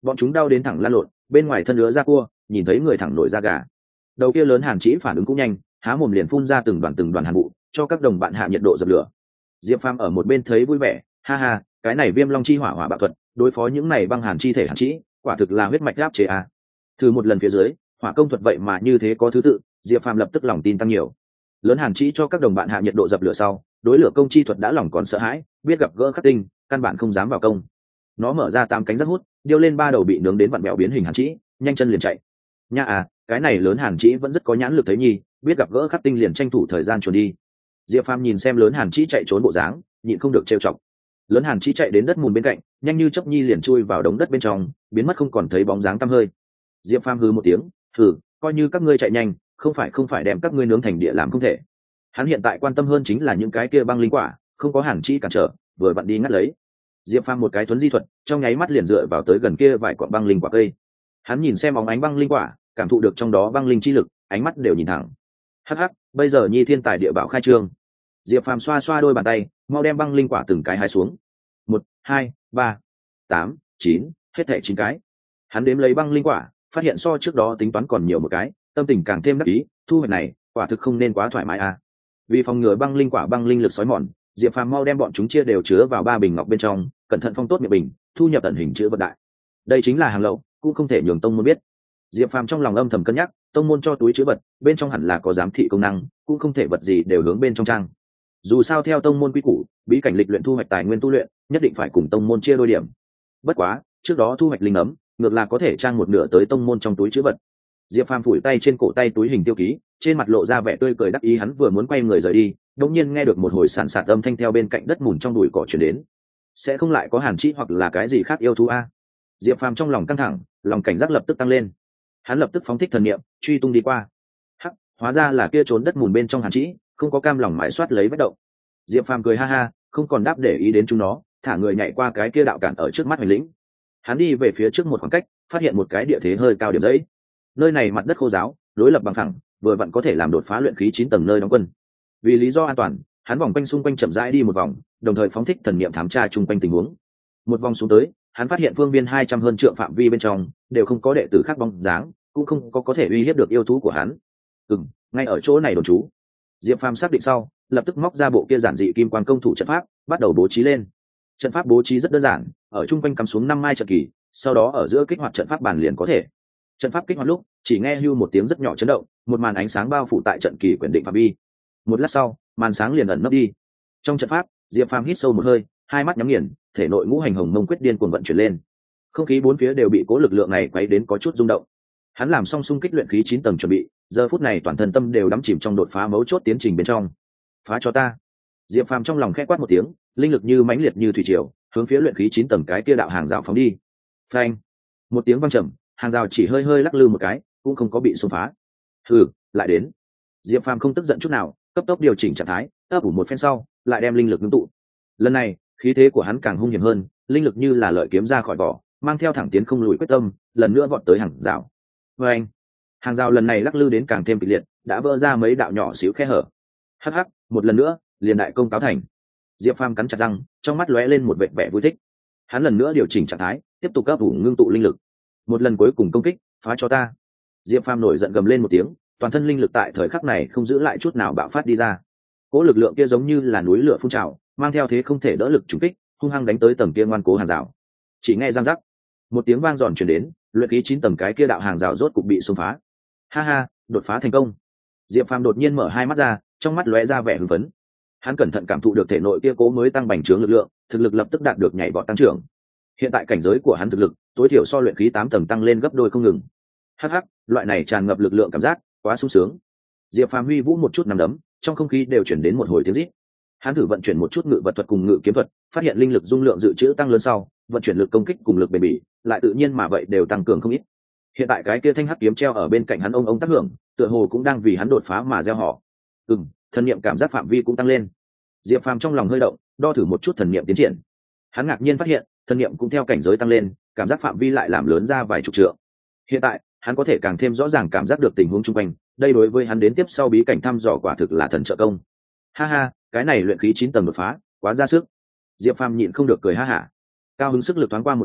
bọn chúng đau đến thẳng lăn lộn, bên ngoài thân lứa ra cua, nhìn thấy người thẳng nổi da gà. Đầu kia lớn hàn trĩ phản ứng cũng nhanh, há mồm liền phun ra từng đoàn từng đoàn hàn vụ, cho các đồng bạn hạ nhiệt độ dập lửa. Diệp Phàm ở một bên thấy vui vẻ, ha ha, cái này viêm long chi hỏa hỏa bạo thuật, đối phó những này băng hàn chi thể hàn trĩ, quả thực là huyết mạch áp chế à. Thử một lần phía dưới, hỏa công thuật vậy mà như thế có thứ tự, Diệp Phàm lập tức lòng tin tăng nhiều. Lớn hàn trĩ cho các đồng bạn hạ nhiệt độ dập lửa sau, đối lửa công chi thuật đã lòng còn sợ hãi, biết gặp gỡ khắc tinh, căn bản không dám vào công. Nó mở ra tám cánh rác hút, điêu lên ba đầu bị nướng đến vặn vẹo biến hình hàn trĩ, nhanh chân liền chạy. Nha à, cái này lớn hàn trĩ vẫn rất có nhãn lực thấy nhi, biết gặp gỡ khắc tinh liền tranh thủ thời gian trốn đi. Diệp Phàm nhìn xem lớn hàn trĩ chạy trốn bộ dáng, nhịn không được trêu chọc. Lớn hàn trĩ chạy đến đất mùn bên cạnh, nhanh như chớp nhi liền chui vào đống đất bên trong, biến mất không còn thấy bóng dáng tăm hơi. Diệp Phàm hừ một tiếng, hừ, coi như các ngươi chạy nhanh, không phải không phải đem các ngươi nướng thành địa làm không thể. Hắn hiện tại quan tâm hơn chính là những cái kia băng linh quả, không có hàn trĩ cản trở, vừa vặn đi ngắt lấy. Diệp Phàm một cái thuấn di thuật, trong nháy mắt liền dựa vào tới gần kia vài quả băng linh quả cây. Hắn nhìn xem bóng ánh băng linh quả, cảm thụ được trong đó băng linh chi lực, ánh mắt đều nhìn thẳng. Hắc hắc, bây giờ nhi thiên tài địa bảo khai trương. Diệp Phàm xoa xoa đôi bàn tay, mau đem băng linh quả từng cái hái xuống. Một, hai, ba, tám, chín, hết thảy chín cái. Hắn đếm lấy băng linh quả, phát hiện so trước đó tính toán còn nhiều một cái, tâm tình càng thêm đắc ý. Thu hoạch này, quả thực không nên quá thoải mái à. Vì phòng ngừa băng linh quả băng linh lực sói mòn, Diệp Phàm mau đem bọn chúng chia đều chứa vào ba bình ngọc bên trong, cẩn thận phong tốt miệng bình, thu nhập tận hình chữ vật đại. Đây chính là hàng lậu, cũng không thể nhường tông môn biết. Diệp Phàm trong lòng âm thầm cân nhắc, tông môn cho túi chữ vật, bên trong hẳn là có giám thị công năng, cũng không thể vật gì đều hướng bên trong trang. Dù sao theo tông môn quy củ, bí cảnh lịch luyện thu hoạch tài nguyên tu luyện, nhất định phải cùng tông môn chia đôi điểm. Bất quá, trước đó thu hoạch linh ấm, ngược là có thể trang một nửa tới tông môn trong túi chữ vật. Diệp Phàm phủi tay trên cổ tay túi hình tiêu ký, trên mặt lộ ra vẻ tươi cười đắc ý, hắn vừa muốn quay người rời đi, đột nhiên nghe được một hồi sàn sạt âm thanh theo bên cạnh đất mùn trong bụi cỏ truyền đến. Sẽ không lại có hàn trĩ hoặc là cái gì khác yêu thú a? Diệp Phàm trong lòng căng thẳng, lòng cảnh giác lập tức tăng lên. Hắn lập tức phóng thích thần niệm, truy tung đi qua. Hắc, hóa ra là kia trốn đất mùn bên trong hàn trĩ, không có cam lòng mãi soát lấy vết động. Diệp Phàm cười ha ha, không còn đáp để ý đến chúng nó, thả người nhảy qua cái kia đạo cản ở trước mắt hoành lĩnh. Hắn đi về phía trước một khoảng cách, phát hiện một cái địa thế hơi cao điểm dãy. Nơi này mặt đất khô ráo, đối lập bằng phẳng, vừa vặn có thể làm đột phá luyện khí chín tầng nơi đóng quân. Vì lý do an toàn, hắn vòng quanh xung quanh chậm rãi đi một vòng, đồng thời phóng thích thần niệm thám tra chung quanh tình huống. Một vòng xuống tới, hắn phát hiện phương viên hai trăm hơn trượng phạm vi bên trong đều không có đệ tử khác bóng dáng, cũng không có có thể uy hiếp được yêu thú của hắn. Ừm, ngay ở chỗ này đồn trú. Diệp Phàm xác định sau, lập tức móc ra bộ kia giản dị kim quan công thủ trận pháp, bắt đầu bố trí lên. Trận pháp bố trí rất đơn giản, ở trung quanh cắm xuống năm mai trận kỳ, sau đó ở giữa kích hoạt trận pháp bàn liền có thể. Trận pháp kích hoạt lúc, chỉ nghe hưu một tiếng rất nhỏ chấn động, một màn ánh sáng bao phủ tại trận kỳ quyển định phạm vi. Một lát sau, màn sáng liền ẩn nấp đi. Trong trận pháp, Diệp Phàm hít sâu một hơi, hai mắt nhắm nghiền, thể nội ngũ hành hồng mông quyết điên cuồng vận chuyển lên. Không khí bốn phía đều bị cố lực lượng này quấy đến có chút rung động. Hắn làm xong xung kích luyện khí chín tầng chuẩn bị, giờ phút này toàn thân tâm đều đắm chìm trong đột phá mấu chốt tiến trình bên trong. Phá cho ta! Diệp Phàm trong lòng khẽ quát một tiếng, linh lực như mãnh liệt như thủy triều, hướng phía luyện khí chín tầng cái kia đạo hàng rào phóng đi. Phanh! Một tiếng vang trầm, hàng rào chỉ hơi hơi lắc lư một cái, cũng không có bị xông phá. Hừ, lại đến! Diệp Phàm không tức giận chút nào, cấp tốc điều chỉnh trạng thái, ấp ủ một phen sau, lại đem linh lực ngưng tụ. Lần này, khí thế của hắn càng hung hiểm hơn, linh lực như là lợi kiếm ra khỏi vỏ, mang theo thẳng tiến không lùi quyết tâm, lần nữa vọt tới hàng rào. Và anh, hàng rào lần này lắc lư đến càng thêm kịch liệt, đã vỡ ra mấy đạo nhỏ xíu khe hở. Hắc hắc, một lần nữa, liền đại công cáo thành. Diệp Phàm cắn chặt răng, trong mắt lóe lên một vẻ vẻ vui thích. Hắn lần nữa điều chỉnh trạng thái, tiếp tục ấp ủ ngưng tụ linh lực. Một lần cuối cùng công kích, phá cho ta! Diệp Phàm nổi giận gầm lên một tiếng, toàn thân linh lực tại thời khắc này không giữ lại chút nào bạo phát đi ra. Cỗ lực lượng kia giống như là núi lửa phun trào, mang theo thế không thể đỡ lực trùng kích, hung hăng đánh tới tầng kia ngoan cố hàng rào. Chỉ nghe răng rắc, một tiếng vang giòn truyền đến, luyện khí chín tầng cái kia đạo hàng rào rốt cục bị xông phá. Ha ha, đột phá thành công! Diệp Phàm đột nhiên mở hai mắt ra, trong mắt lóe ra vẻ hưng phấn. Hắn cẩn thận cảm thụ được thể nội kia cố mới tăng bành trướng lực lượng, thực lực lập tức đạt được nhảy vọt tăng trưởng. Hiện tại cảnh giới của hắn thực lực tối thiểu so luyện khí tám tầng tăng lên gấp đôi không ngừng. Hắc hắc, loại này tràn ngập lực lượng cảm giác, quá sung sướng. Diệp Phàm huy vũ một chút nắm đấm, trong không khí đều chuyển đến một hồi tiếng rít. Hắn thử vận chuyển một chút ngự vật thuật cùng ngự kiếm thuật, phát hiện linh lực dung lượng dự trữ tăng lớn sau, vận chuyển lực công kích cùng lực bền bỉ, lại tự nhiên mà vậy đều tăng cường không ít. Hiện tại cái kia thanh hắc kiếm treo ở bên cạnh hắn ông ông tác hưởng, tựa hồ cũng đang vì hắn đột phá mà gieo họ. Ừm, thần niệm cảm giác phạm vi cũng tăng lên. Diệp Phàm trong lòng hơi động, đo thử một chút thần niệm tiến triển. Hắn ngạc nhiên phát hiện, thần niệm cũng theo cảnh giới tăng lên, cảm giác phạm vi lại làm lớn ra vài chục trượng. Hiện tại, hắn có thể càng thêm rõ ràng cảm giác được tình huống xung quanh, đây đối với hắn đến tiếp sau bí cảnh thăm dò quả thực là thần trợ công. Ha ha, cái này luyện khí chín tầng đột phá, quá ra sức. Diệp Phàm nhịn không được cười ha hả. Cao hứng sức lực thoáng qua một cái,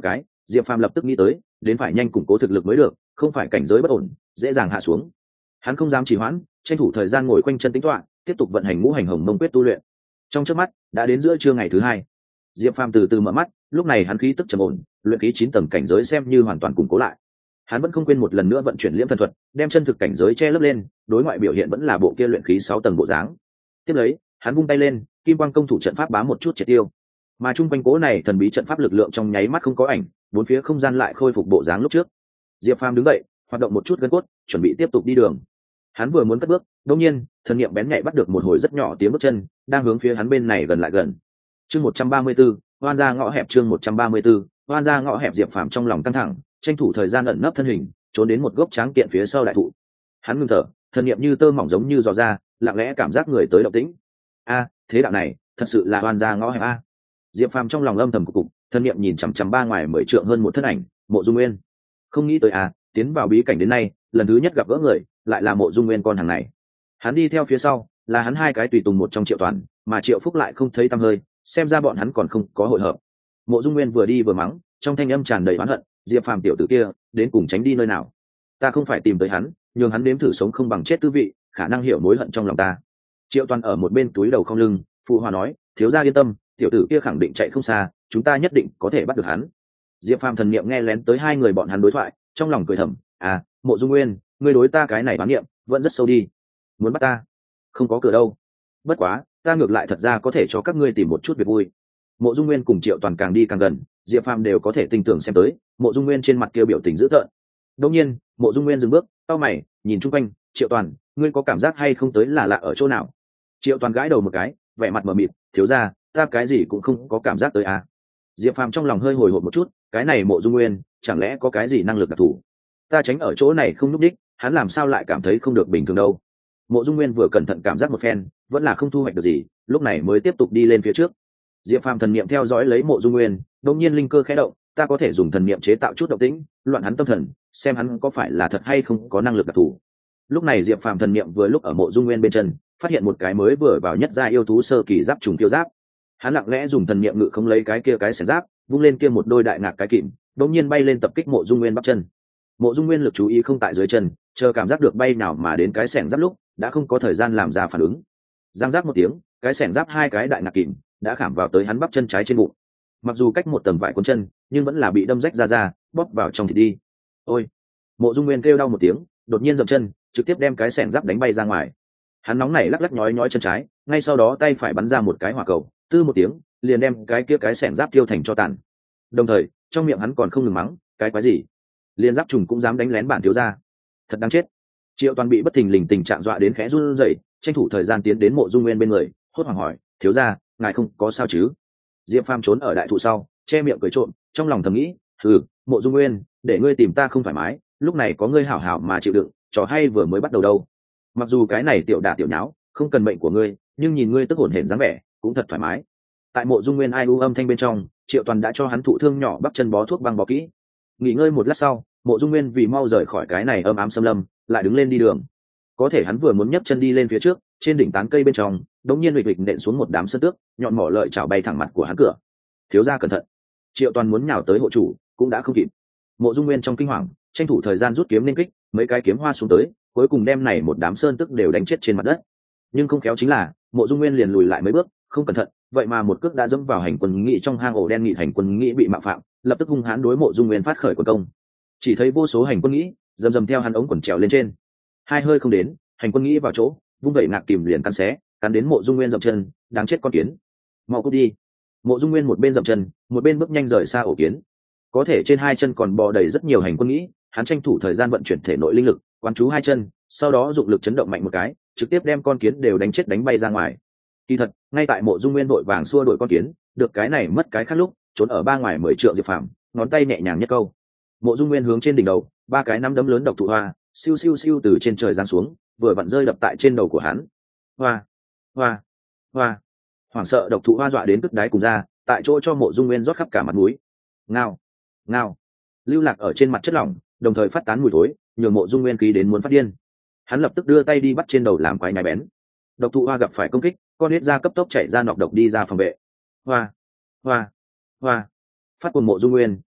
Diệp Phàm lập tức nghĩ tới, đến phải nhanh củng cố thực lực mới được, không phải cảnh giới bất ổn dễ dàng hạ xuống. Hắn không dám trì hoãn, tranh thủ thời gian ngồi quanh chân tính toán, tiếp tục vận hành ngũ hành hồng mông quyết tu luyện. Trong chớp mắt đã đến giữa trưa ngày thứ hai. Diệp Phàm từ từ mở mắt, lúc này hắn khí tức trầm ổn, luyện khí chín tầng cảnh giới xem như hoàn toàn củng cố lại. Hắn vẫn không quên một lần nữa vận chuyển liễm thần thuật, đem chân thực cảnh giới che lấp lên, đối ngoại biểu hiện vẫn là bộ kia luyện khí sáu tầng bộ dáng. Tiếp lấy, hắn vung tay lên, kim quang công thủ trận pháp bám một chút triệt tiêu. Mà trung quanh cố này thần bí trận pháp lực lượng trong nháy mắt không có ảnh, bốn phía không gian lại khôi phục bộ dáng lúc trước. Diệp Phàm đứng dậy, hoạt động một chút gân cốt, chuẩn bị tiếp tục đi đường. Hắn vừa muốn cất bước, đột nhiên, thần niệm bén nhạy bắt được một hồi rất nhỏ tiếng bước chân, đang hướng phía hắn bên này gần lại gần. Chương một trăm ba mươi 134, Hoan ra ngõ hẹp chương một trăm ba mươi 134, Hoan ra ngõ hẹp. Diệp Phàm trong lòng căng thẳng, tranh thủ thời gian ẩn nấp thân hình, trốn đến một gốc tráng kiện phía sau đại thụ. Hắn ngưng thở, thần niệm như tơ mỏng giống như dò ra, lặng lẽ cảm giác người tới động tĩnh. A, thế đạo này, thật sự là Hoan ra ngõ hẹp a. Diệp Phàm trong lòng âm thầm cục cục, thần niệm nhìn chằm chằm ba ngoài mười trượng hơn một thân ảnh, Mộ Dung Nguyên. Không nghĩ tới a, tiến vào bí cảnh đến nay, lần thứ nhất gặp gỡ người, lại là Mộ Dung Nguyên con hàng này. Hắn đi theo phía sau, là hắn hai cái tùy tùng một trong Triệu Toàn, mà Triệu Phúc lại không thấy tăm hơi, xem ra bọn hắn còn không có hội hợp. Mộ Dung Nguyên vừa đi vừa mắng, trong thanh âm tràn đầy oán hận, Diệp Phàm tiểu tử kia, đến cùng tránh đi nơi nào? Ta không phải tìm tới hắn, nhường hắn nếm thử sống không bằng chết tư vị, khả năng hiểu mối hận trong lòng ta. Triệu Toàn ở một bên túi đầu không lưng, phụ hòa nói, thiếu gia yên tâm, tiểu tử kia khẳng định chạy không xa, chúng ta nhất định có thể bắt được hắn. Diệp Phàm thần niệm nghe lén tới hai người bọn hắn đối thoại, trong lòng cười thầm, à, Mộ Dung Nguyên, ngươi đối ta cái này đoán niệm vẫn rất sâu đi. Muốn bắt ta? Không có cửa đâu. Bất quá, ta ngược lại thật ra có thể cho các ngươi tìm một chút việc vui. Mộ Dung Nguyên cùng Triệu Toàn càng đi càng gần, Diệp Phàm đều có thể tinh tường xem tới, Mộ Dung Nguyên trên mặt kia biểu tình dữ tợn. Đột nhiên, Mộ Dung Nguyên dừng bước, cau mày, nhìn chung quanh, Triệu Toàn, ngươi có cảm giác hay không tới là lạ ở chỗ nào? Triệu Toàn gãi đầu một cái, vẻ mặt mờ mịt, thiếu gia, ta cái gì cũng không có cảm giác tới à. Diệp Phàm trong lòng hơi hồi hộp một chút, cái này Mộ Dung Nguyên, chẳng lẽ có cái gì năng lực đặc thù? Ta tránh ở chỗ này không núp đích, hắn làm sao lại cảm thấy không được bình thường đâu? Mộ Dung Nguyên vừa cẩn thận cảm giác một phen, vẫn là không thu hoạch được gì, lúc này mới tiếp tục đi lên phía trước. Diệp Phàm thần niệm theo dõi lấy Mộ Dung Nguyên, đột nhiên linh cơ khẽ động, ta có thể dùng thần niệm chế tạo chút động tĩnh, loạn hắn tâm thần, xem hắn có phải là thật hay không có năng lực đặc thù. Lúc này Diệp Phàm thần niệm vừa lúc ở Mộ Dung Nguyên bên chân, phát hiện một cái mới vừa vào nhất gia yêu thú sơ kỳ giáp trùng tiêu giáp. Hắn lặng lẽ dùng thần niệm ngự không lấy cái kia cái xẻng giáp, vung lên kia một đôi đại ngạc cái kìm, đột nhiên bay lên tập kích Mộ Dung Nguyên bắp chân. Mộ Dung Nguyên lực chú ý không tại dưới chân, chờ cảm giác được bay nào mà đến cái xẻng giáp lúc, đã không có thời gian làm ra phản ứng. Giang giáp một tiếng, cái xẻng giáp hai cái đại ngạc kìm đã khảm vào tới hắn bắp chân trái trên bụng. Mặc dù cách một tầng vải cuốn chân, nhưng vẫn là bị đâm rách ra ra, bóp vào trong thịt đi. Ôi! Mộ Dung Nguyên kêu đau một tiếng, đột nhiên dậm chân, trực tiếp đem cái xẻng giáp đánh bay ra ngoài. Hắn nóng nảy lắc lắc nhói nhói chân trái, ngay sau đó tay phải bắn ra một cái hỏa cầu, tư một tiếng, liền đem cái kia cái xẻng giáp tiêu thành cho tàn. Đồng thời, trong miệng hắn còn không ngừng mắng, cái quái gì? Liên giáp trùng cũng dám đánh lén bản thiếu gia, thật đáng chết. Triệu Toàn bị bất thình lình tình trạng dọa đến khẽ run rẩy, tranh thủ thời gian tiến đến Mộ Dung Nguyên bên người, hốt hoảng hỏi, thiếu gia, ngài không có sao chứ? Diệp Phàm trốn ở đại thụ sau, che miệng cười trộm, trong lòng thầm nghĩ, ừ, Mộ Dung Nguyên, để ngươi tìm ta không thoải mái, lúc này có ngươi hảo hảo mà chịu đựng, trò hay vừa mới bắt đầu đâu. Mặc dù cái này tiểu đả tiểu nháo, không cần mệnh của ngươi, nhưng nhìn ngươi tức hổn hển dáng vẻ, cũng thật thoải mái. Tại Mộ Dung Nguyên ai u âm thanh bên trong, Triệu Toàn đã cho hắn thụ thương nhỏ bắp chân bó thuốc băng bó kỹ. Nghỉ ngơi một lát sau, Mộ Dung Nguyên vì mau rời khỏi cái này âm ám xâm lâm, lại đứng lên đi đường. Có thể hắn vừa muốn nhấc chân đi lên phía trước, trên đỉnh tán cây bên trong, đống nhiên huỵch huỵch nện xuống một đám sơn tước, nhọn mỏ lợi chảo bay thẳng mặt của hắn cửa. Thiếu gia cẩn thận! Triệu Toàn muốn nhào tới hộ chủ, cũng đã không kịp. Mộ Dung Nguyên trong kinh hoàng, tranh thủ thời gian rút kiếm nên kích, mấy cái kiếm hoa xuống tới, cuối cùng đem này một đám sơn tước đều đánh chết trên mặt đất. Nhưng không khéo chính là, Mộ Dung Nguyên liền lùi lại mấy bước, không cẩn thận, vậy mà một cước đã dẫm vào hành quân nghị trong hang ổ đen nghị hành quân nghị bị mạo phạm, lập tức hung hãn đối Mộ Dung Nguyên phát khởi quần công. Chỉ thấy vô số hành quân nghị dầm dầm theo hắn ống quần trèo lên trên. Hai hơi không đến, hành quân nghị vào chỗ, vung vẩy ngạc kìm liền cắn xé, cắn đến Mộ Dung Nguyên dậm chân, đáng chết con kiến. Mau cút đi. Mộ Dung Nguyên một bên dậm chân, một bên bước nhanh rời xa ổ kiến. Có thể trên hai chân còn bò đầy rất nhiều hành quân nghị, hắn tranh thủ thời gian vận chuyển thể nội linh lực, quán chú hai chân, sau đó dụng lực chấn động mạnh một cái, trực tiếp đem con kiến đều đánh chết đánh bay ra ngoài. Kỳ thật, ngay tại Mộ Dung Nguyên vội vàng xua đuổi con kiến, được cái này mất cái khác lúc, trốn ở ba ngoài mười trượng Diệp Phàm, ngón tay nhẹ nhàng nhất câu. Mộ Dung Nguyên hướng trên đỉnh đầu, ba cái nắm đấm lớn độc thụ hoa, siêu siêu siêu từ trên trời giáng xuống, vừa vặn rơi đập tại trên đầu của hắn. Hoa, hoa, hoa. Hoảng sợ độc thụ hoa dọa đến tức đáy cùng ra, tại chỗ cho Mộ Dung Nguyên rót khắp cả mặt mũi. Ngao, ngao. Lưu lạc ở trên mặt chất lỏng, đồng thời phát tán mùi thối, nhường Mộ Dung Nguyên khí đến muốn phát điên. Hắn lập tức đưa tay đi bắt trên đầu làm quái nhai bén. Độc thụ hoa gặp phải công kích, con nết ra cấp tốc chạy ra nọc độc đi ra phòng vệ. Hoa, hoa, hoa. Phát cuồng Mộ Dung Nguyên,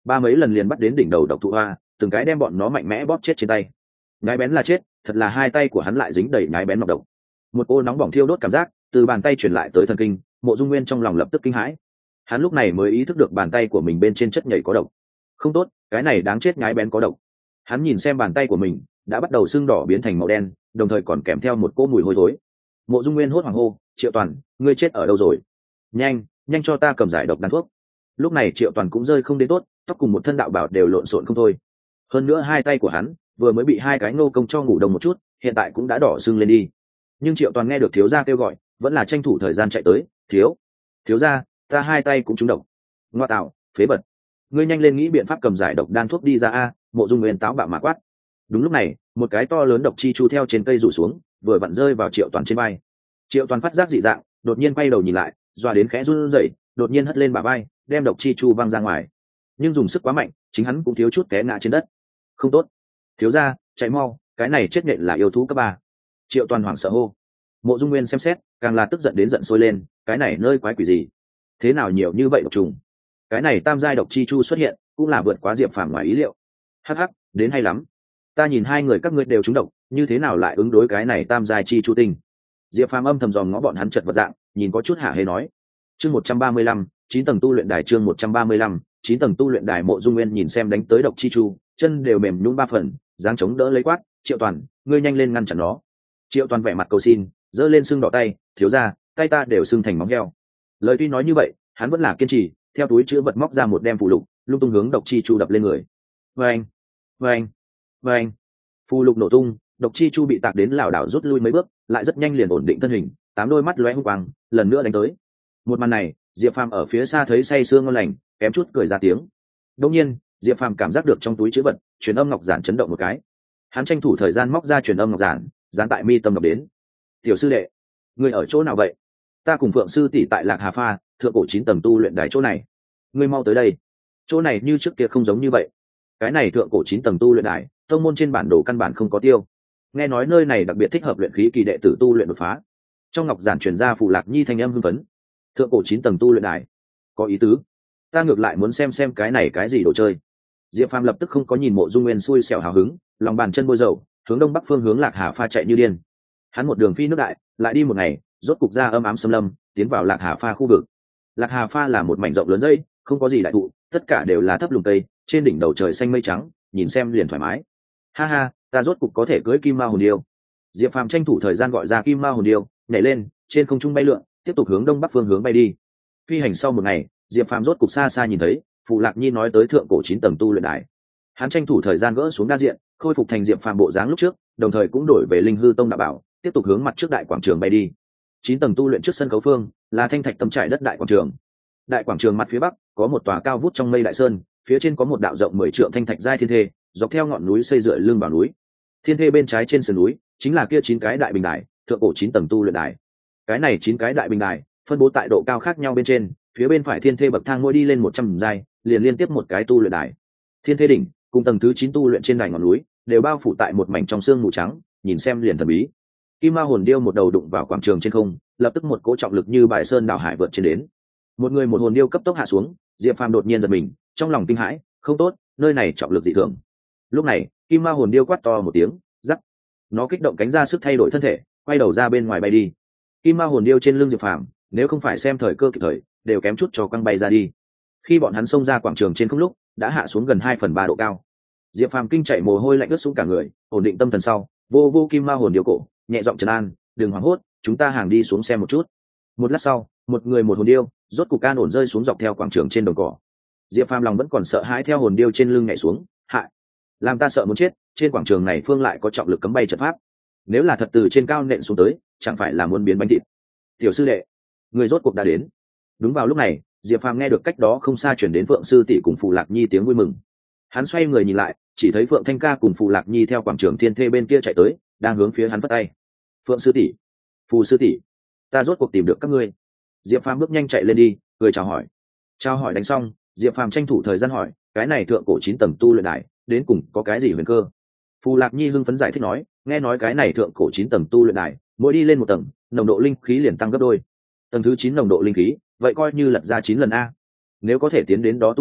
ba mấy lần liền bắt đến đỉnh đầu độc thụ hoa, từng cái đem bọn nó mạnh mẽ bóp chết trên tay. Nhái bén là chết, thật là hai tay của hắn lại dính đầy nhái bén nọc độc. Một cô nóng bỏng thiêu đốt cảm giác từ bàn tay chuyển lại tới thần kinh, Mộ Dung Nguyên trong lòng lập tức kinh hãi. Hắn lúc này mới ý thức được bàn tay của mình bên trên chất nhảy có độc. Không tốt, cái này đáng chết, nhái bén có độc. Hắn nhìn xem bàn tay của mình đã bắt đầu sưng đỏ biến thành màu đen, đồng thời còn kèm theo một cỗ mùi hôi thối. Mộ Dung Nguyên hốt hoảng hô: Triệu Toàn, ngươi chết ở đâu rồi? Nhanh, nhanh cho ta cầm giải độc đan thuốc. Lúc này Triệu Toàn cũng rơi không đến tốt, tóc cùng một thân đạo bảo đều lộn xộn không thôi. Hơn nữa hai tay của hắn vừa mới bị hai cái ngô công cho ngủ đông một chút, hiện tại cũng đã đỏ sưng lên đi. Nhưng Triệu Toàn nghe được thiếu gia kêu gọi, vẫn là tranh thủ thời gian chạy tới. Thiếu, thiếu gia, ta hai tay cũng trúng độc. Ngoa tạo, phế bật, ngươi nhanh lên nghĩ biện pháp cầm giải độc đan thuốc đi ra a. Mộ Dung Nguyên táo bạo mà quát. Đúng lúc này, một cái to lớn độc chi chu theo trên cây rủ xuống, vừa vặn rơi vào Triệu Toàn trên vai. Triệu Toàn phát giác dị dạng, đột nhiên quay đầu nhìn lại, doa đến khẽ run rẩy, đột nhiên hất lên bả vai, đem độc chi chu văng ra ngoài. Nhưng dùng sức quá mạnh, chính hắn cũng thiếu chút té ngã trên đất. Không tốt, thiếu gia, chạy mau, cái này chết nhện là yêu thú cấp ba. Triệu Toàn hoảng sợ hô. Mộ Dung Nguyên xem xét, càng là tức giận đến giận sôi lên, cái này nơi quái quỷ gì? Thế nào nhiều như vậy độc trùng? Cái này tam giai độc chi chu xuất hiện, cũng là vượt quá Diệp Phàm ngoài ý liệu. Hắc hắc, đến hay lắm. Ta nhìn hai người các ngươi đều trúng độc, như thế nào lại ứng đối cái này tam giai chi chu tinh? Diệp Phàm âm thầm dòm ngó bọn hắn chật vật dạng, nhìn có chút hả hê nói. Chương một trăm ba mươi lăm, chín tầng tu luyện đài. Chương một trăm ba mươi lăm, chín tầng tu luyện đài. Mộ Dung Nguyên nhìn xem đánh tới độc chi chu, chân đều mềm nhũn ba phần, dáng chống đỡ lấy quát: Triệu Toàn, ngươi nhanh lên ngăn chặn nó. Triệu Toàn vẻ mặt cầu xin, giơ lên sưng đỏ tay: thiếu gia, tay ta đều sưng thành móng heo. Lời tuy nói như vậy, hắn vẫn là kiên trì, theo túi chứa vật móc ra một đem phù lục, lung tung hướng độc chi chu đập lên người. Vâng, vâng, vâng. Phù lục nổ tung, độc chi chu bị tạc đến lảo đảo rút lui mấy bước, lại rất nhanh liền ổn định thân hình, tám đôi mắt lóe hung quang, lần nữa đánh tới. Một màn này, Diệp Phàm ở phía xa thấy say sương ngon lành, kém chút cười ra tiếng. Đột nhiên, Diệp Phàm cảm giác được trong túi chứa vật, truyền âm ngọc giản chấn động một cái. Hắn tranh thủ thời gian móc ra truyền âm ngọc giản, dán tại mi tâm đọc đến. Tiểu sư đệ, ngươi ở chỗ nào vậy? Ta cùng Phượng sư tỷ tại Lạc Hà Pha, thượng cổ chín tầng tu luyện đài chỗ này. Ngươi mau tới đây. Chỗ này như trước kia không giống như vậy. Cái này thượng cổ chín tầng tu luyện đài, tông môn trên bản đồ căn bản không có tiêu. Nghe nói nơi này đặc biệt thích hợp luyện khí kỳ đệ tử tu luyện đột phá. Trong ngọc giản truyền ra Phù Lạc Nhi thanh âm hưng phấn. Thượng cổ chín tầng tu luyện đài, có ý tứ. Ta ngược lại muốn xem xem cái này cái gì đồ chơi. Diệp Phàm lập tức không có nhìn Mộ Dung Nguyên xui xẻo hào hứng, lòng bàn chân bôi dầu, hướng đông bắc phương hướng Lạc Hà Pha chạy như điên. Hắn một đường phi nước đại, lại đi một ngày, rốt cục ra âm ám xâm lâm, tiến vào Lạc Hà Pha khu vực. Lạc Hà Pha là một mảnh rộng lớn dây, không có gì đại thụ, tất cả đều là thấp lùm cây, trên đỉnh đầu trời xanh mây trắng, nhìn xem liền thoải mái. Ha ha, ta rốt cục có thể cưỡi Kim Ma Hồn Điêu. Diệp Phàm tranh thủ thời gian gọi ra Kim Ma Hồn Điêu, nhảy lên, trên không trung bay lượn, tiếp tục hướng đông bắc phương hướng bay đi. Phi hành sau một ngày, Diệp Phàm rốt cục xa xa nhìn thấy Phù Lạc Nhi nói tới thượng cổ chín tầng tu luyện đài. Hắn tranh thủ thời gian gỡ xuống đa diện, khôi phục thành Diệp Phàm bộ dáng lúc trước, đồng thời cũng đổi về Linh Hư Tông đạo bảo, tiếp tục hướng mặt trước đại quảng trường bay đi. Chín tầng tu luyện trước sân khấu phương là thanh thạch tấm trải đất đại quảng trường. Đại quảng trường mặt phía bắc có một tòa cao vút trong mây đại sơn, phía trên có một đạo rộng mười trượng thanh thạch giai thiên thê, dọc theo ngọn núi xây dựa lưng vào núi. Thiên thê bên trái trên sườn núi chính là kia chín cái đại bình đài, thượng cổ chín tầng tu luyện đài. Cái này chín cái đại bình đài phân bố tại độ cao khác nhau bên trên, phía bên phải thiên thê bậc thang mỗi đi lên một trăm giai, liền liên tiếp một cái tu luyện đài. Thiên thê đỉnh cùng tầng thứ chín tu luyện trên đài ngọn núi đều bao phủ tại một mảnh trong sương mù trắng, nhìn xem liền thần bí. Kim Ma Hồn Điêu một đầu đụng vào quảng trường trên không, lập tức một cỗ trọng lực như bài sơn đảo hải vượt trên đến. Một người một hồn điêu cấp tốc hạ xuống, Diệp Phàm đột nhiên giật mình, trong lòng kinh hãi, không tốt, nơi này trọng lực dị thường. Lúc này, Kim Ma Hồn Điêu quát to một tiếng, rắc. Nó kích động cánh ra sức thay đổi thân thể, quay đầu ra bên ngoài bay đi. Kim Ma Hồn Điêu trên lưng Diệp Phàm, nếu không phải xem thời cơ kịp thời, đều kém chút cho quăng bay ra đi. Khi bọn hắn xông ra quảng trường trên không lúc, đã hạ xuống gần hai phần ba độ cao. Diệp Phàm kinh chạy mồ hôi lạnh ướt xuống cả người, ổn định tâm thần sau, vô vô Kim Ma Hồn Điêu cổ, nhẹ giọng trấn an, đừng hoảng hốt, chúng ta hàng đi xuống xem một chút. Một lát sau, một người một hồn điêu rốt cục an ổn rơi xuống dọc theo quảng trường trên đồng cỏ. Diệp Phàm lòng vẫn còn sợ hãi theo hồn điêu trên lưng nhảy xuống, hại, làm ta sợ muốn chết. Trên quảng trường này phương lại có trọng lực cấm bay trận pháp, nếu là thật từ trên cao nện xuống tới, chẳng phải là muốn biến bánh thịt. Tiểu sư đệ, người rốt cuộc đã đến. Đúng vào lúc này, Diệp Phàm nghe được cách đó không xa chuyển đến Phượng sư tỷ cùng Phù Lạc Nhi tiếng vui mừng. Hắn xoay người nhìn lại, chỉ thấy Phượng Thanh Ca cùng Phù Lạc Nhi theo quảng trường thiên thê bên kia chạy tới, đang hướng phía hắn vất tay. Phượng sư tỷ, Phù sư tỷ, ta rốt cuộc tìm được các ngươi. Diệp Phàm bước nhanh chạy lên đi, cười chào hỏi. Chào hỏi đánh xong, Diệp Phàm tranh thủ thời gian hỏi, cái này thượng cổ chín tầng tu luyện đài đến cùng có cái gì huyền cơ? Phù Lạc Nhi hưng phấn giải thích nói, nghe nói cái này thượng cổ chín tầng tu luyện đài, mỗi đi lên một tầng, nồng độ linh khí liền tăng gấp đôi. Tầng thứ chín nồng độ linh khí, vậy coi như lật ra chín lần a. Nếu có thể tiến đến đó tu luyện,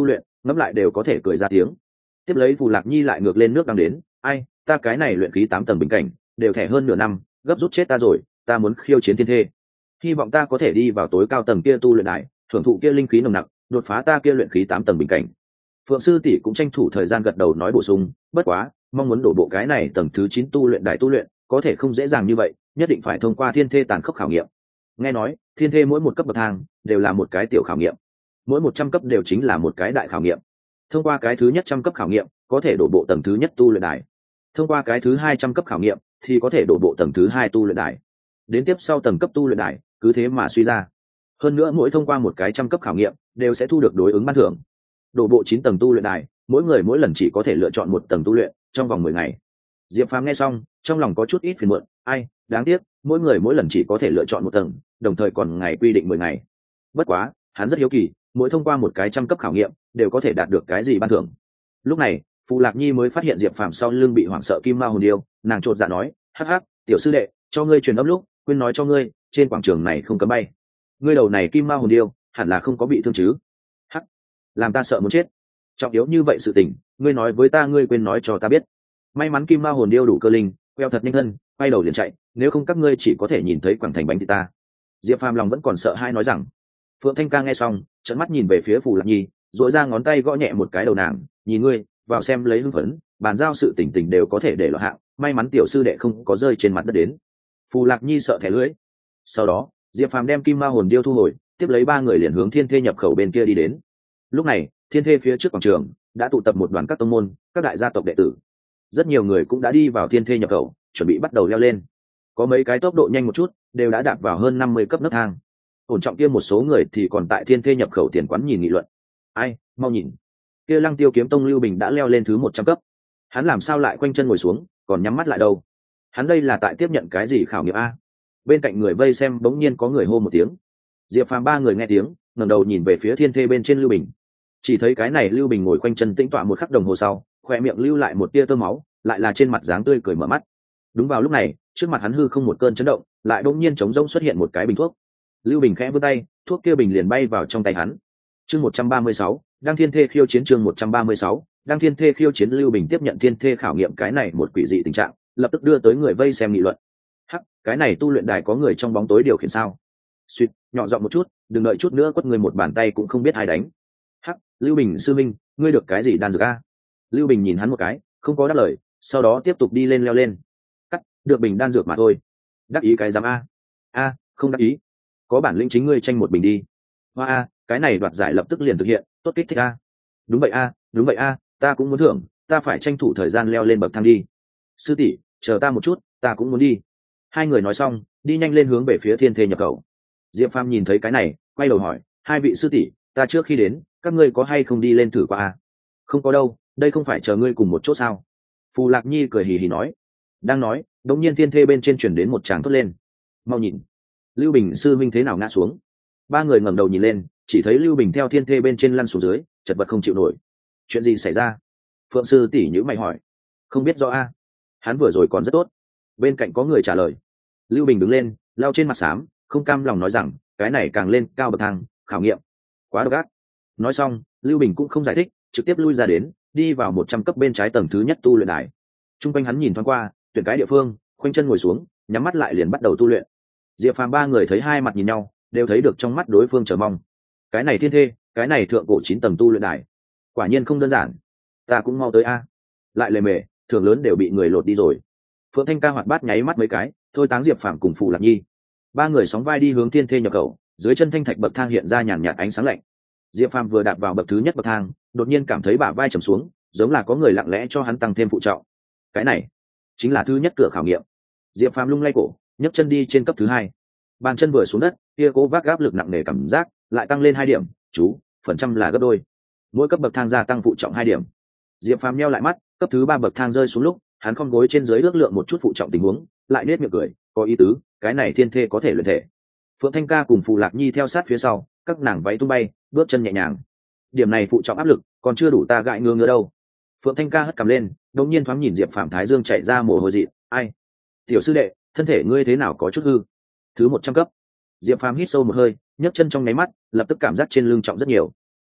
ngẫm lại đều có thể cười ra tiếng. Tiếp lấy Phù Lạc Nhi lại ngược lên nước đang đến, ai, ta cái này luyện khí tám tầng bình cảnh đều thẻ hơn nửa năm, gấp rút chết ta rồi, ta muốn khiêu chiến thiên thê, hy vọng ta có thể đi vào tối cao tầng kia tu luyện đài, thưởng thụ kia linh khí nồng nặc, đột phá ta kia luyện khí tám tầng bình cảnh. Phượng sư tỷ cũng tranh thủ thời gian gật đầu nói bổ sung, bất quá mong muốn đổ bộ cái này tầng thứ chín tu luyện đài tu luyện có thể không dễ dàng như vậy, nhất định phải thông qua thiên thê tàn khốc khảo nghiệm. Nghe nói thiên thê mỗi một cấp bậc thang đều là một cái tiểu khảo nghiệm, mỗi một trăm cấp đều chính là một cái đại khảo nghiệm. Thông qua cái thứ nhất trăm cấp khảo nghiệm có thể đổ bộ tầng thứ nhất tu luyện đài, thông qua cái thứ hai trăm cấp khảo nghiệm thì có thể đổ bộ tầng thứ hai tu luyện đài, đến tiếp sau tầng cấp tu luyện đài cứ thế mà suy ra. Hơn nữa mỗi thông qua một cái trăm cấp khảo nghiệm đều sẽ thu được đối ứng ban thưởng. Đổ bộ chín tầng tu luyện đài, mỗi người mỗi lần chỉ có thể lựa chọn một tầng tu luyện trong vòng mười ngày. Diệp Phàm nghe xong trong lòng có chút ít phiền muộn, ai, đáng tiếc mỗi người mỗi lần chỉ có thể lựa chọn một tầng, đồng thời còn ngày quy định mười ngày. Bất quá hắn rất hiếu kỳ, mỗi thông qua một cái trăm cấp khảo nghiệm đều có thể đạt được cái gì ban thưởng. Lúc này Phù Lạc Nhi mới phát hiện Diệp Phàm sau lưng bị hoảng sợ kim ma hồn điêu, nàng chột dạ nói, hắc hắc, tiểu sư đệ, cho ngươi truyền âm lúc quên nói cho ngươi, trên quảng trường này không cấm bay. Ngươi đầu này kim ma hồn điêu hẳn là không có bị thương chứ? Hắc, làm ta sợ muốn chết. Trọng yếu như vậy sự tình, ngươi nói với ta, ngươi quên nói cho ta biết. May mắn kim ma hồn điêu đủ cơ linh, queo thật nhanh thân, quay đầu liền chạy, nếu không các ngươi chỉ có thể nhìn thấy quảng thành bánh thịt ta. Diệp Phàm lòng vẫn còn sợ hai nói rằng. Phượng Thanh Ca nghe xong trợn mắt nhìn về phía Phù Lạc Nhi, duỗi ra ngón tay gõ nhẹ một cái đầu nàng, nhìn ngươi vào xem lấy hưng phấn, bàn giao sự tình tình đều có thể để lộ hạng, may mắn tiểu sư đệ không có rơi trên mặt đất đến. Phù Lạc Nhi sợ thẻ lưỡi. Sau đó Diệp Phàm đem kim ma hồn điêu thu hồi, tiếp lấy ba người liền hướng thiên thê nhập khẩu bên kia đi đến. Lúc này thiên thê phía trước quảng trường đã tụ tập một đoàn các tông môn, các đại gia tộc đệ tử, rất nhiều người cũng đã đi vào thiên thê nhập khẩu, chuẩn bị bắt đầu leo lên. Có mấy cái tốc độ nhanh một chút đều đã đạp vào hơn năm mươi cấp nấc thang. Ổn trọng kia một số người thì còn tại thiên thê nhập khẩu tiền quán nhìn nghị luận, ai, mau nhìn, kia Lăng Tiêu kiếm tông Lưu Bình đã leo lên thứ một trăm cấp, hắn làm sao lại quanh chân ngồi xuống còn nhắm mắt lại đâu? Hắn đây là tại tiếp nhận cái gì khảo nghiệm a? Bên cạnh người vây xem bỗng nhiên có người hô một tiếng. Diệp Phàm ba người nghe tiếng ngẩng đầu nhìn về phía thiên thê bên trên Lưu Bình, chỉ thấy cái này Lưu Bình ngồi quanh chân tĩnh tọa một khắc đồng hồ sau, khoe miệng lưu lại một tia tơ máu, lại là trên mặt dáng tươi cười mở mắt. Đúng vào lúc này trước mặt hắn hư không một cơn chấn động, lại bỗng nhiên trống rỗng xuất hiện một cái bình thuốc. Lưu Bình khẽ vươn tay, thuốc kia bình liền bay vào trong tay hắn. Chương một trăm ba mươi sáu, Đăng Thiên Thê khiêu chiến. Chương một trăm ba mươi sáu, Đăng Thiên Thê khiêu chiến. Lưu Bình tiếp nhận thiên thê khảo nghiệm cái này một quỷ dị tình trạng, lập tức đưa tới người vây xem nghị luận. Hắc, cái này tu luyện đài có người trong bóng tối điều khiển sao? Suýt, nhỏ giọng một chút, đừng đợi chút nữa quất người một bàn tay cũng không biết ai đánh. Hắc, Lưu Bình sư minh, ngươi được cái gì đan dược a? Lưu Bình nhìn hắn một cái, không có đáp lời, sau đó tiếp tục đi lên leo lên. Cắt, được bình đan dược mà thôi. Đắc ý cái dám a? A, không đắc ý. Có bản lĩnh chính ngươi tranh một bình đi. Hoa a, cái này đoạt giải lập tức liền thực hiện, tốt kích thích a. Đúng vậy a, đúng vậy a, ta cũng muốn thưởng, ta phải tranh thủ thời gian leo lên bậc thang đi. Sư tỷ, chờ ta một chút, ta cũng muốn đi. Hai người nói xong đi nhanh lên hướng về phía thiên thê nhập khẩu. Diệp Phàm nhìn thấy cái này quay đầu hỏi, hai vị sư tỷ, ta trước khi đến các ngươi có hay không đi lên thử qua a? Không có đâu, đây không phải chờ ngươi cùng một chỗ sao? Phù Lạc Nhi cười hì hì nói. Đang nói đột nhiên thiên thê bên trên chuyển đến một tràng thốt lên, mau nhìn, Lưu Bình sư minh thế nào ngã xuống. Ba người ngẩng đầu nhìn lên, chỉ thấy Lưu Bình theo thiên thê bên trên lăn xuống dưới, chật vật không chịu nổi. Chuyện gì xảy ra? Phượng sư tỷ nhữ mày hỏi. Không biết rõ a, hắn vừa rồi còn rất tốt. Bên cạnh có người trả lời. Lưu Bình đứng lên lao trên mặt xám, không cam lòng nói rằng, cái này càng lên cao bậc thang khảo nghiệm quá độc ác. Nói xong Lưu Bình cũng không giải thích, trực tiếp lui ra đến, đi vào một trăm cấp bên trái tầng thứ nhất tu luyện đài. Trung quanh hắn nhìn thoáng qua, tuyển cái địa phương, khoanh chân ngồi xuống, nhắm mắt lại liền bắt đầu tu luyện. Diệp Phàm ba người thấy hai mặt nhìn nhau, đều thấy được trong mắt đối phương chờ mong. Cái này thiên thê, cái này thượng cổ chín tầng tu luyện đài, quả nhiên không đơn giản. Ta cũng mau tới a. Lại lề mề, thường lớn đều bị người lột đi rồi. Phượng Thanh Ca hoạt bát nháy mắt mấy cái, thôi táng Diệp Phàm cùng Phù Lạc Nhi. Ba người sóng vai đi hướng thiên thê nhập khẩu, dưới chân thanh thạch bậc thang hiện ra nhàn nhạt ánh sáng lạnh. Diệp Phàm vừa đạp vào bậc thứ nhất bậc thang, đột nhiên cảm thấy bả vai trầm xuống, giống là có người lặng lẽ cho hắn tăng thêm phụ trọng. Cái này chính là thứ nhất cửa khảo nghiệm. Diệp Phàm lung lay cổ, nhấc chân đi trên cấp thứ hai. Bàn chân vừa xuống đất, kia cố vác gáp lực nặng nề cảm giác lại tăng lên hai điểm, chú, phần trăm là gấp đôi. Mỗi cấp bậc thang gia tăng phụ trọng hai điểm. Diệp Phàm nheo lại mắt, cấp thứ ba bậc thang rơi xuống lúc, hắn khom gối trên dưới ước lượng một chút phụ trọng tình huống, lại nết miệng cười, có ý tứ, cái này thiên thê có thể luyện thể. Phượng Thanh Ca cùng Phù Lạc Nhi theo sát phía sau, các nàng váy tung bay, bước chân nhẹ nhàng. Điểm này phụ trọng áp lực, còn chưa đủ ta gãi ngứa ngứa đâu. Phượng Thanh Ca hất cằm lên, đột nhiên thoáng nhìn Diệp Phàm thái dương chạy ra mồ hôi dị, ai, tiểu sư đệ, thân thể ngươi thế nào có chút hư? Thứ một trăm cấp. Diệp Phàm hít sâu một hơi, nhấc chân trong nháy mắt, lập tức cảm giác trên lưng trọng rất nhiều.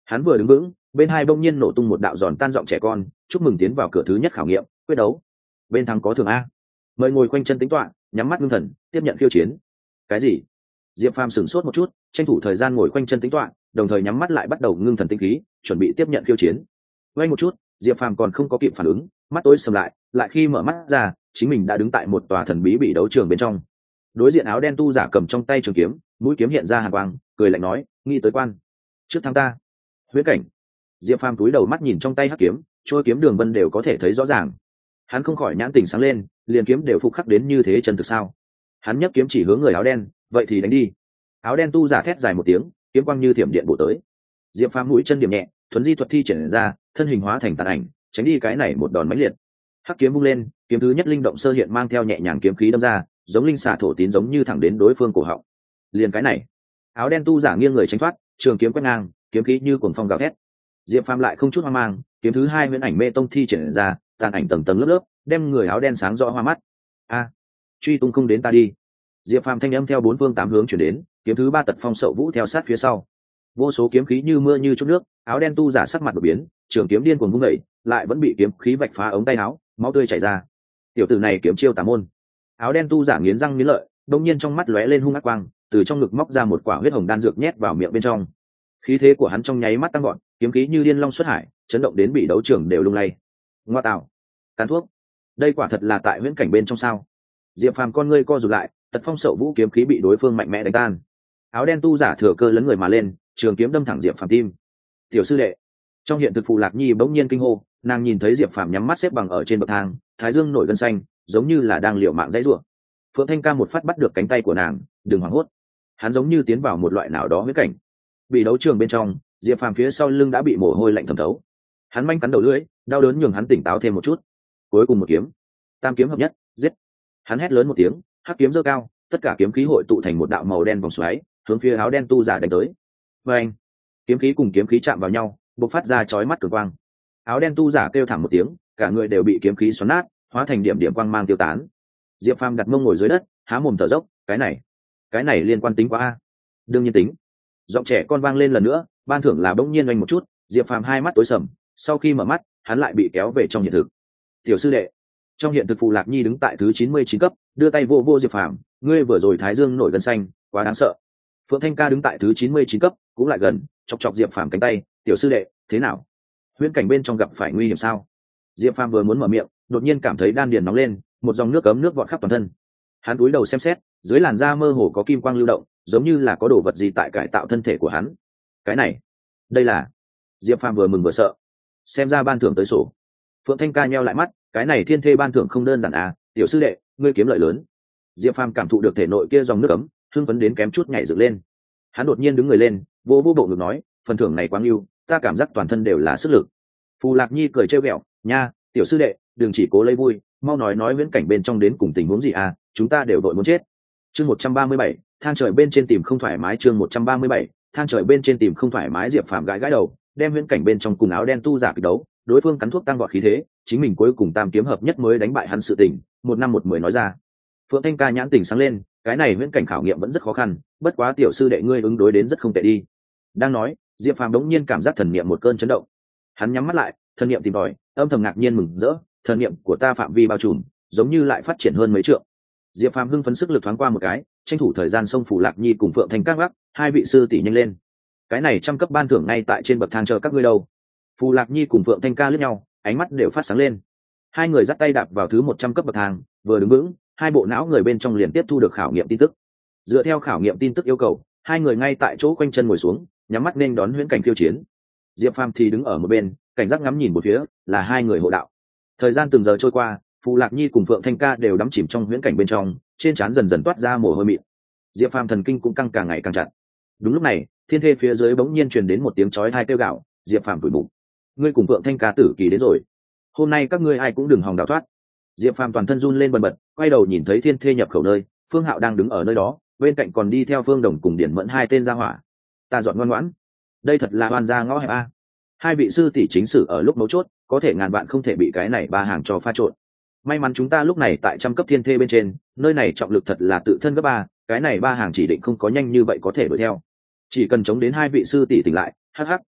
Hắn vừa đứng vững, bên hai bỗng nhiên nổ tung một đạo giòn tan giọng trẻ con, chúc mừng tiến vào cửa thứ nhất khảo nghiệm, quyết đấu. Bên thắng có thưởng a. Mời ngồi quanh chân tính toán, nhắm mắt ngưng thần, tiếp nhận khiêu chiến. Cái gì? Diệp Phàm sửng sốt một chút, tranh thủ thời gian ngồi quanh chân tính toán, đồng thời nhắm mắt lại bắt đầu ngưng thần tinh khí, chuẩn bị tiếp nhận khiêu chiến. Quay một chút, Diệp Phàm còn không có kịp phản ứng, mắt tối sầm lại, lại khi mở mắt ra, chính mình đã đứng tại một tòa thần bí bị đấu trường bên trong. Đối diện áo đen tu giả cầm trong tay trường kiếm, mũi kiếm hiện ra hàn quang, cười lạnh nói, nghĩ tới quan trước thắng ta. Huyễn cảnh. Diệp Phàm cúi đầu mắt nhìn trong tay hắc kiếm, trôi kiếm đường vân đều có thể thấy rõ ràng. Hắn không khỏi nhãn tình sáng lên, liền kiếm đều phục khắc đến như thế chân thực sao? Hắn nhấc kiếm chỉ hướng người áo đen, vậy thì đánh đi. Áo đen tu giả thét dài một tiếng, kiếm quang như thiểm điện bổ tới. Diệp Phàm mũi chân điểm nhẹ, thuấn di thuật thi triển ra, thân hình hóa thành tàn ảnh, tránh đi cái này một đòn mãnh liệt. Hắc kiếm vung lên, kiếm thứ nhất linh động sơ hiện mang theo nhẹ nhàng kiếm khí đâm ra, giống linh xà thổ tín giống như thẳng đến đối phương cổ họng. Liền cái này, áo đen tu giả nghiêng người tránh thoát, trường kiếm quét ngang, kiếm khí như cuồng phong gào thét. Diệp Phàm lại không chút hoang mang, kiếm thứ hai huyễn ảnh mê tông thi triển ra, tàn ảnh tầng tầng lớp lớp, đem người áo đen sáng rõ hoa mắt. A, truy tung không đến ta đi. Diệp Phàm thanh âm theo bốn phương tám hướng chuyển đến, kiếm thứ ba tật phong sậu vũ theo sát phía sau. Vô số kiếm khí như mưa như chút nước, áo đen tu giả sắc mặt đột biến, trường kiếm điên cuồng vung dậy, lại vẫn bị kiếm khí vạch phá ống tay áo, máu tươi chảy ra. Tiểu tử này kiếm chiêu tà môn. Áo đen tu giả nghiến răng nghiến lợi, đột nhiên trong mắt lóe lên hung ác quang, từ trong ngực móc ra một quả huyết hồng đan dược nhét vào miệng bên trong. Khí thế của hắn trong nháy mắt tăng gọn, kiếm khí như điên long xuất hải, chấn động đến bị đấu trường đều lung lay. Ngoa tạo, cán thuốc. Đây quả thật là tại huyễn cảnh bên trong sao? Diệp Phàm con ngươi co rụt lại, tật phong sậu vũ kiếm khí bị đối phương mạnh mẽ đánh tan. Áo đen tu giả thừa cơ lấn người mà lên, trường kiếm đâm thẳng Diệp Phàm tim. Tiểu sư đệ. Trong hiện thực Phù Lạc Nhi bỗng nhiên kinh hô, nàng nhìn thấy Diệp Phàm nhắm mắt xếp bằng ở trên bậc thang, thái dương nổi gân xanh, giống như là đang liều mạng dãy rủa. Phượng Thanh Ca một phát bắt được cánh tay của nàng, đừng hoảng hốt. Hắn giống như tiến vào một loại nào đó huyễn cảnh. Bị đấu trường bên trong, Diệp Phàm phía sau lưng đã bị mồ hôi lạnh thấm thấu. Hắn manh cắn đầu lưỡi, đau đớn nhường hắn tỉnh táo thêm một chút. Cuối cùng một kiếm, tam kiếm hợp nhất, giết. Hắn hét lớn một tiếng, hắc kiếm giơ cao, tất cả kiếm khí hội tụ thành một đạo màu đen vòng xoáy, hướng phía áo đen tu giả đánh tới. Và anh, kiếm khí cùng kiếm khí chạm vào nhau, bộc phát ra chói mắt cường quang. Áo đen tu giả kêu thảm một tiếng, cả người đều bị kiếm khí xoắn nát, hóa thành điểm điểm quang mang tiêu tán. Diệp Phàm đặt mông ngồi dưới đất, há mồm thở dốc, cái này, cái này liên quan tính quá a. Đương nhiên tính. Giọng trẻ con vang lên lần nữa, ban thưởng là bỗng nhiên oanh một chút, Diệp Phàm hai mắt tối sầm, sau khi mở mắt, hắn lại bị kéo về trong hiện thực. Tiểu sư đệ. Trong hiện thực Phù Lạc Nhi đứng tại thứ chín mươi chín cấp, đưa tay vô vô Diệp Phàm, ngươi vừa rồi thái dương nổi gân xanh, quá đáng sợ. Phượng Thanh Ca đứng tại thứ chín mươi chín cấp, cũng lại gần, chọc chọc Diệp Phàm cánh tay, tiểu sư đệ, thế nào? Huyễn cảnh bên trong gặp phải nguy hiểm sao? Diệp Phàm vừa muốn mở miệng, đột nhiên cảm thấy đan điền nóng lên, một dòng nước cấm nước vọt khắp toàn thân. Hắn cúi đầu xem xét, dưới làn da mơ hồ có kim quang lưu động, giống như là có đồ vật gì tại cải tạo thân thể của hắn. Cái này, đây là... Diệp Phàm vừa mừng vừa sợ. Xem ra ban thưởng tới sổ. Phượng Thanh Ca nheo lại mắt, cái này thiên thê ban thưởng không đơn giản à, tiểu sư đệ, ngươi kiếm lợi lớn. Diệp Phàm cảm thụ được thể nội kia dòng nước ấm, hưng phấn đến kém chút nhảy dựng lên. Hắn đột nhiên đứng người lên, vô vô bộ ngực nói, phần thưởng này quá ưu, ta cảm giác toàn thân đều là sức lực. Phù Lạc Nhi cười trêu ghẹo, nha, tiểu sư đệ, đừng chỉ cố lấy vui, mau nói nói viễn cảnh bên trong đến cùng tình huống gì à, chúng ta đều đội muốn chết. Chương một trăm ba mươi bảy, thang trời bên trên tìm không thoải mái. Chương một trăm ba mươi bảy, thang trời bên trên tìm không thoải mái. Diệp Phàm gãi gãi đầu, đem viễn cảnh bên trong cùng áo đen tu giả kịch đấu, đối phương cắn thuốc tăng vọt khí thế, chính mình cuối cùng tam kiếm hợp nhất mới đánh bại hắn sự tình, một năm một mười nói ra. Phượng Thanh Ca nhãn tỉnh sáng lên, cái này viễn cảnh khảo nghiệm vẫn rất khó khăn, bất quá tiểu sư đệ ngươi ứng đối đến rất không tệ đi. Đang nói, Diệp Phàm đống nhiên cảm giác thần niệm một cơn chấn động. Hắn nhắm mắt lại, thần niệm tìm tòi, âm thầm ngạc nhiên mừng rỡ, thần niệm của ta phạm vi bao trùm, giống như lại phát triển hơn mấy trượng. Diệp Phàm hưng phấn sức lực thoáng qua một cái, tranh thủ thời gian xông Phù Lạc Nhi cùng Phượng Thanh Các gác, hai vị sư tỷ nhanh lên. Cái này trăm cấp ban thưởng ngay tại trên bậc thang chờ các ngươi đâu. Phù Lạc Nhi cùng Phượng Thanh Ca liếc nhau, ánh mắt đều phát sáng lên. Hai người dắt tay đạp vào thứ một trăm cấp bậc thang, vừa đứng vững, hai bộ não người bên trong liền tiếp thu được khảo nghiệm tin tức. Dựa theo khảo nghiệm tin tức yêu cầu, hai người ngay tại chỗ quanh chân ngồi xuống, nhắm mắt nên đón huyễn cảnh khiêu chiến. Diệp Phàm thì đứng ở một bên, cảnh giác ngắm nhìn một phía, là hai người hộ đạo. Thời gian từng giờ trôi qua, Phù Lạc Nhi cùng Phượng Thanh Ca đều đắm chìm trong huyễn cảnh bên trong, trên trán dần dần toát ra mồ hôi mịn. Diệp Phàm thần kinh cũng căng càng ngày càng chặt. Đúng lúc này, thiên thê phía dưới bỗng nhiên truyền đến một tiếng chói tai kêu gào, Diệp Phàm tủi bụng. Ngươi cùng Phượng Thanh Ca tử kỳ đến rồi. Hôm nay các ngươi ai cũng đừng hòng đào thoát. Diệp Phàm toàn thân run lên bần bật, quay đầu nhìn thấy thiên thê nhập khẩu nơi, Phương Hạo đang đứng ở nơi đó, bên cạnh còn đi theo Phương Đồng cùng Điển Mẫn hai tên gia hỏa. Ta dọn ngoan ngoãn. Đây thật là oan gia ngõ hẹp a. Hai vị sư tỷ chính sử ở lúc mấu chốt, có thể ngàn vạn không thể bị cái này ba hàng cho pha trộn. May mắn chúng ta lúc này tại trăm cấp thiên thê bên trên, nơi này trọng lực thật là tự thân cấp ba, cái này ba hàng chỉ định không có nhanh như vậy có thể đuổi theo. Chỉ cần chống đến hai vị sư tỷ tỉnh lại, hắc hắc,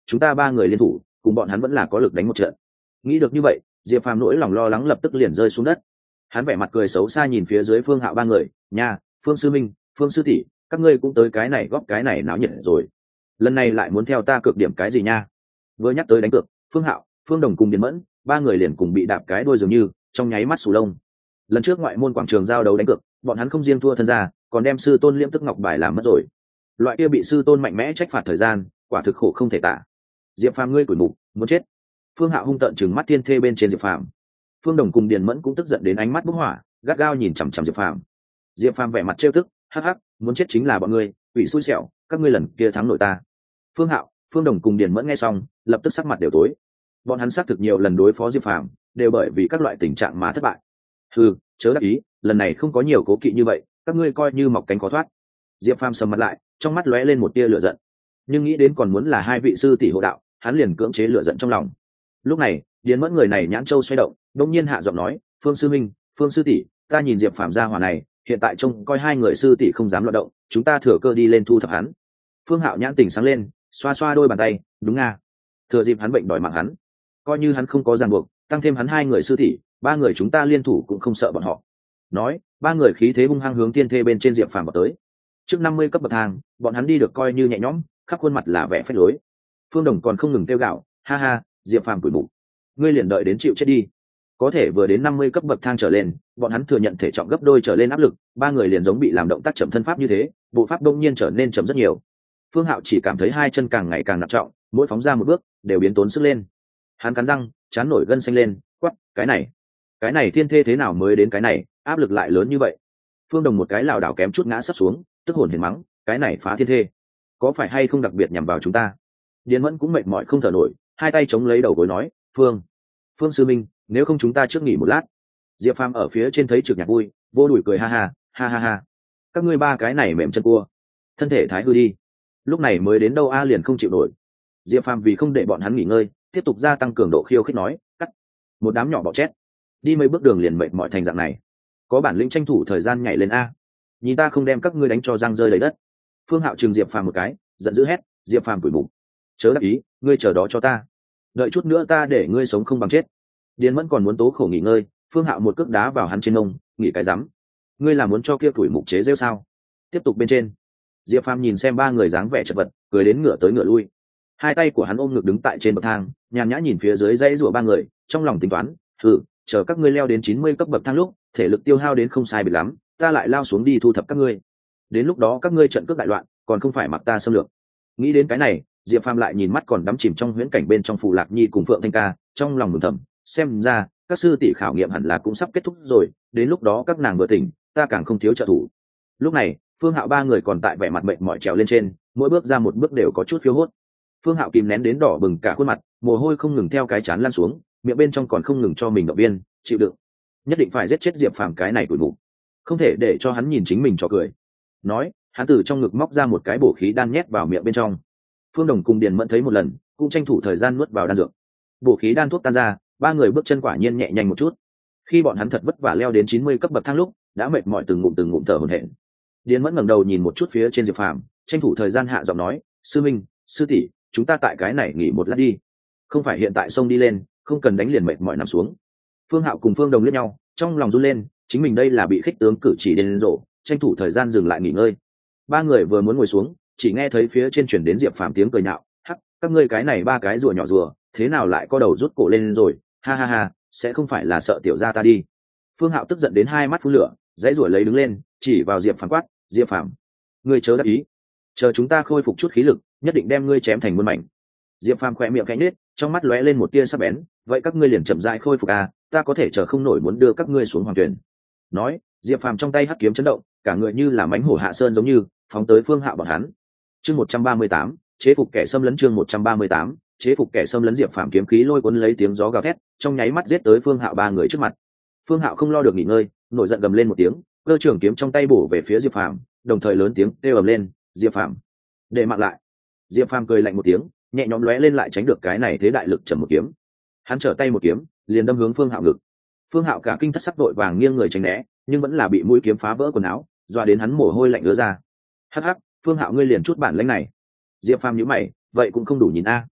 chúng ta ba người liên thủ cùng bọn hắn vẫn là có lực đánh một trận. Nghĩ được như vậy, Diệp Phàm nỗi lòng lo lắng lập tức liền rơi xuống đất. Hắn vẻ mặt cười xấu xa nhìn phía dưới Phương Hạo ba người, nha, Phương sư minh, Phương sư tỷ, các ngươi cũng tới cái này góp cái này náo nhiệt rồi, lần này lại muốn theo ta cược điểm cái gì nha? Vừa nhắc tới đánh cược, Phương Hạo, Phương Đồng cùng Điền Mẫn, ba người liền cùng bị đạp cái đuôi dường như, trong nháy mắt sù lông. Lần trước ngoại môn quảng trường giao đấu đánh cược, bọn hắn không riêng thua thân ra, còn đem sư tôn Liễm Tức Ngọc bài làm mất rồi. Loại kia bị sư tôn mạnh mẽ trách phạt thời gian, quả thực khổ không thể tả. Diệp Phàm ngươi tuổi mục, muốn chết. Phương Hạo hung tợn trừng mắt thiên thê bên trên Diệp Phàm. Phương Đồng cùng Điền Mẫn cũng tức giận đến ánh mắt bốc hỏa, gắt gao nhìn chằm chằm Diệp Phàm. Diệp Phàm vẻ mặt trêu tức, hắc hắc, muốn chết chính là bọn ngươi, quỷ xui xẻo, các ngươi lần kia thắng nổi ta. Phương Hạo, Phương Đồng cùng Điền Mẫn nghe xong, lập tức sắc mặt đều tối. Bọn hắn xác thực nhiều lần đối phó Diệp Phàm, đều bởi vì các loại tình trạng mà thất bại. Hừ, chớ đắc ý, lần này không có nhiều cố kỵ như vậy, các ngươi coi như mọc cánh khó thoát. Diệp Phàm sầm mặt lại, trong mắt lóe lên một tia lửa giận. Nhưng nghĩ đến còn muốn là hai vị sư tỷ hộ đạo, hắn liền cưỡng chế lửa giận trong lòng. Lúc này, Điền Mẫn người này nhãn châu xoay động, đột nhiên hạ giọng nói, "Phương sư minh, Phương sư tỷ, ta nhìn Diệp Phàm gia hỏa này, hiện tại trông coi hai người sư tỷ không dám loạn động, chúng ta thừa cơ đi lên thu thập hắn." Phương Hạo nhãn tỉnh sáng lên, xoa xoa đôi bàn tay, "Đúng nga, thừa dịp hắn bệnh đòi mạng hắn, coi như hắn không có ràng buộc, tăng thêm hắn hai người sư tỷ, ba người chúng ta liên thủ cũng không sợ bọn họ." Nói, ba người khí thế hung hăng hướng tiên thê bên trên Diệp Phàm vào tới. Trước năm mươi cấp bậc thang, bọn hắn đi được coi như nhẹ nhõm, khắp khuôn mặt là vẻ phách lối. Phương Đồng còn không ngừng kêu gạo, "Ha ha, Diệp Phàm tuổi mụ, ngươi liền đợi đến chịu chết đi." Có thể vừa đến năm mươi cấp bậc thang trở lên, bọn hắn thừa nhận thể trọng gấp đôi trở lên áp lực, ba người liền giống bị làm động tác chậm thân pháp như thế, bộ pháp đông nhiên trở nên chậm rất nhiều. Phương Hạo chỉ cảm thấy hai chân càng ngày càng nặng trọng, mỗi phóng ra một bước đều biến tốn sức lên. Hắn cắn răng, chán nổi gân xanh lên, quắc, cái này, cái này thiên thê thế nào mới đến cái này, áp lực lại lớn như vậy. Phương Đồng một cái lảo đảo kém chút ngã sắp xuống, tức hồn hển mắng, cái này phá thiên thê, có phải hay không đặc biệt nhằm vào chúng ta? Điền Mẫn cũng mệt mỏi không thở nổi, hai tay chống lấy đầu gối nói, Phương, Phương sư minh, nếu không chúng ta trước nghỉ một lát. Diệp Phàm ở phía trên thấy trực nhạc vui, vô đùi cười ha ha, ha ha ha. Các ngươi ba cái này mềm chân cua, thân thể thái hư đi. Lúc này mới đến đâu a liền không chịu nổi. Diệp Phàm vì không để bọn hắn nghỉ ngơi, tiếp tục gia tăng cường độ khiêu khích nói, cắt. Một đám nhỏ bọ chét, đi mấy bước đường liền mệt mỏi thành dạng này. Có bản lĩnh tranh thủ thời gian nhảy lên a. Nhìn ta không đem các ngươi đánh cho răng rơi lấy đất. Phương Hạo trừng Diệp Phàm một cái, giận dữ hét, Diệp Phàm tuổi mục, chớ đắc ý, ngươi chờ đó cho ta. Đợi chút nữa ta để ngươi sống không bằng chết. Điền Mẫn còn muốn tố khổ nghỉ ngơi, Phương Hạo một cước đá vào hắn trên mông, nghỉ cái rắm. Ngươi là muốn cho kia tuổi mục chế rêu sao? Tiếp tục bên trên. Diệp Phàm nhìn xem ba người dáng vẻ chật vật, cười đến ngửa tới ngửa lui. Hai tay của hắn ôm ngực đứng tại trên bậc thang, nhàn nhã nhìn phía dưới dãy rủa ba người, trong lòng tính toán, thử, chờ các ngươi leo đến chín mươi cấp bậc thang lúc, thể lực tiêu hao đến không sai biệt lắm, ta lại lao xuống đi thu thập các ngươi. Đến lúc đó các ngươi trận cướp đại loạn, còn không phải mặc ta xâm lược. Nghĩ đến cái này, Diệp Phàm lại nhìn mắt còn đắm chìm trong huyễn cảnh bên trong Phù Lạc Nhi cùng Phượng Thanh Ca, trong lòng mừng thầm, xem ra các sư tỷ khảo nghiệm hẳn là cũng sắp kết thúc rồi, đến lúc đó các nàng vừa tỉnh, ta càng không thiếu trợ thủ. Lúc này, Phương Hạo ba người còn tại vẻ mặt mệt mỏi trèo lên trên, mỗi bước ra một bước đều có chút phiêu hốt. Phương Hạo kìm nén đến đỏ bừng cả khuôn mặt, mồ hôi không ngừng theo cái chán lan xuống, miệng bên trong còn không ngừng cho mình động viên, chịu đựng. Nhất định phải giết chết Diệp Phàm cái này tủi mụ, không thể để cho hắn nhìn chính mình cho cười. Nói, hắn từ trong ngực móc ra một cái bổ khí đan nhét vào miệng bên trong. Phương Đồng cùng Điền Mẫn thấy một lần, cũng tranh thủ thời gian nuốt vào đan dược. Bổ khí đan thuốc tan ra, ba người bước chân quả nhiên nhẹ nhanh một chút. Khi bọn hắn thật vất vả leo đến chín mươi cấp bậc thang lúc, đã mệt mỏi từng ngụm từng ngụm thở hổn hển. Điền Mẫn ngẩng đầu nhìn một chút phía trên Diệp Phàm, tranh thủ thời gian hạ giọng nói, sư minh, sư tỷ, chúng ta tại cái này nghỉ một lát đi. Không phải hiện tại xông đi lên, không cần đánh liền mệt mỏi nằm xuống. Phương Hạo cùng Phương Đồng liếc nhau, trong lòng run lên, chính mình đây là bị khích tướng cử chỉ đến rộ, tranh thủ thời gian dừng lại nghỉ ngơi. Ba người vừa muốn ngồi xuống, chỉ nghe thấy phía trên truyền đến Diệp Phàm tiếng cười nhạo, hắc, các ngươi cái này ba cái rùa nhỏ rùa, thế nào lại co đầu rút cổ lên rồi, ha ha ha, sẽ không phải là sợ tiểu gia ta đi. Phương Hạo tức giận đến hai mắt phun lửa, dãy rủa lấy đứng lên, chỉ vào Diệp Phàm quát, Diệp Phàm, ngươi chớ đắc ý, chờ chúng ta khôi phục chút khí lực, nhất định đem ngươi chém thành muôn mảnh. Diệp Phàm khẽ miệng khẽ nhếch, trong mắt lóe lên một tia sắc bén, vậy các ngươi liền chậm rãi khôi phục à, ta có thể chờ không nổi muốn đưa các ngươi xuống hoàng tuyển. Nói, Diệp Phàm trong tay hắc kiếm chấn động, cả người như là mãnh hổ hạ sơn giống như phóng tới Phương Hạo bọn hắn. Chương một trăm ba mươi tám, chế phục kẻ xâm lấn. Chương một trăm ba mươi tám, chế phục kẻ xâm lấn. Diệp Phàm kiếm khí lôi cuốn lấy tiếng gió gào thét, trong nháy mắt giết tới Phương Hạo ba người trước mặt. Phương Hạo không lo được nghỉ ngơi, nổi giận gầm lên một tiếng, cơ trường kiếm trong tay bổ về phía Diệp Phàm, đồng thời lớn tiếng kêu ầm lên, Diệp Phàm, để mạng lại. Diệp Phàm cười lạnh một tiếng, nhẹ nhõm lóe lên lại tránh được cái này thế đại lực trầm một kiếm. Hắn trở tay một kiếm, liền đâm hướng Phương Hạo ngực. Phương Hạo cả kinh thất sắc đội vàng nghiêng người tránh né, nhưng vẫn là bị mũi kiếm phá vỡ quần áo, doa đến hắn mồ hôi lạnh ứa ra. Hắc hắc, Phương Hạo ngươi liền chút bản lĩnh này. Diệp Phàm nhíu mày, vậy cũng không đủ nhìn a.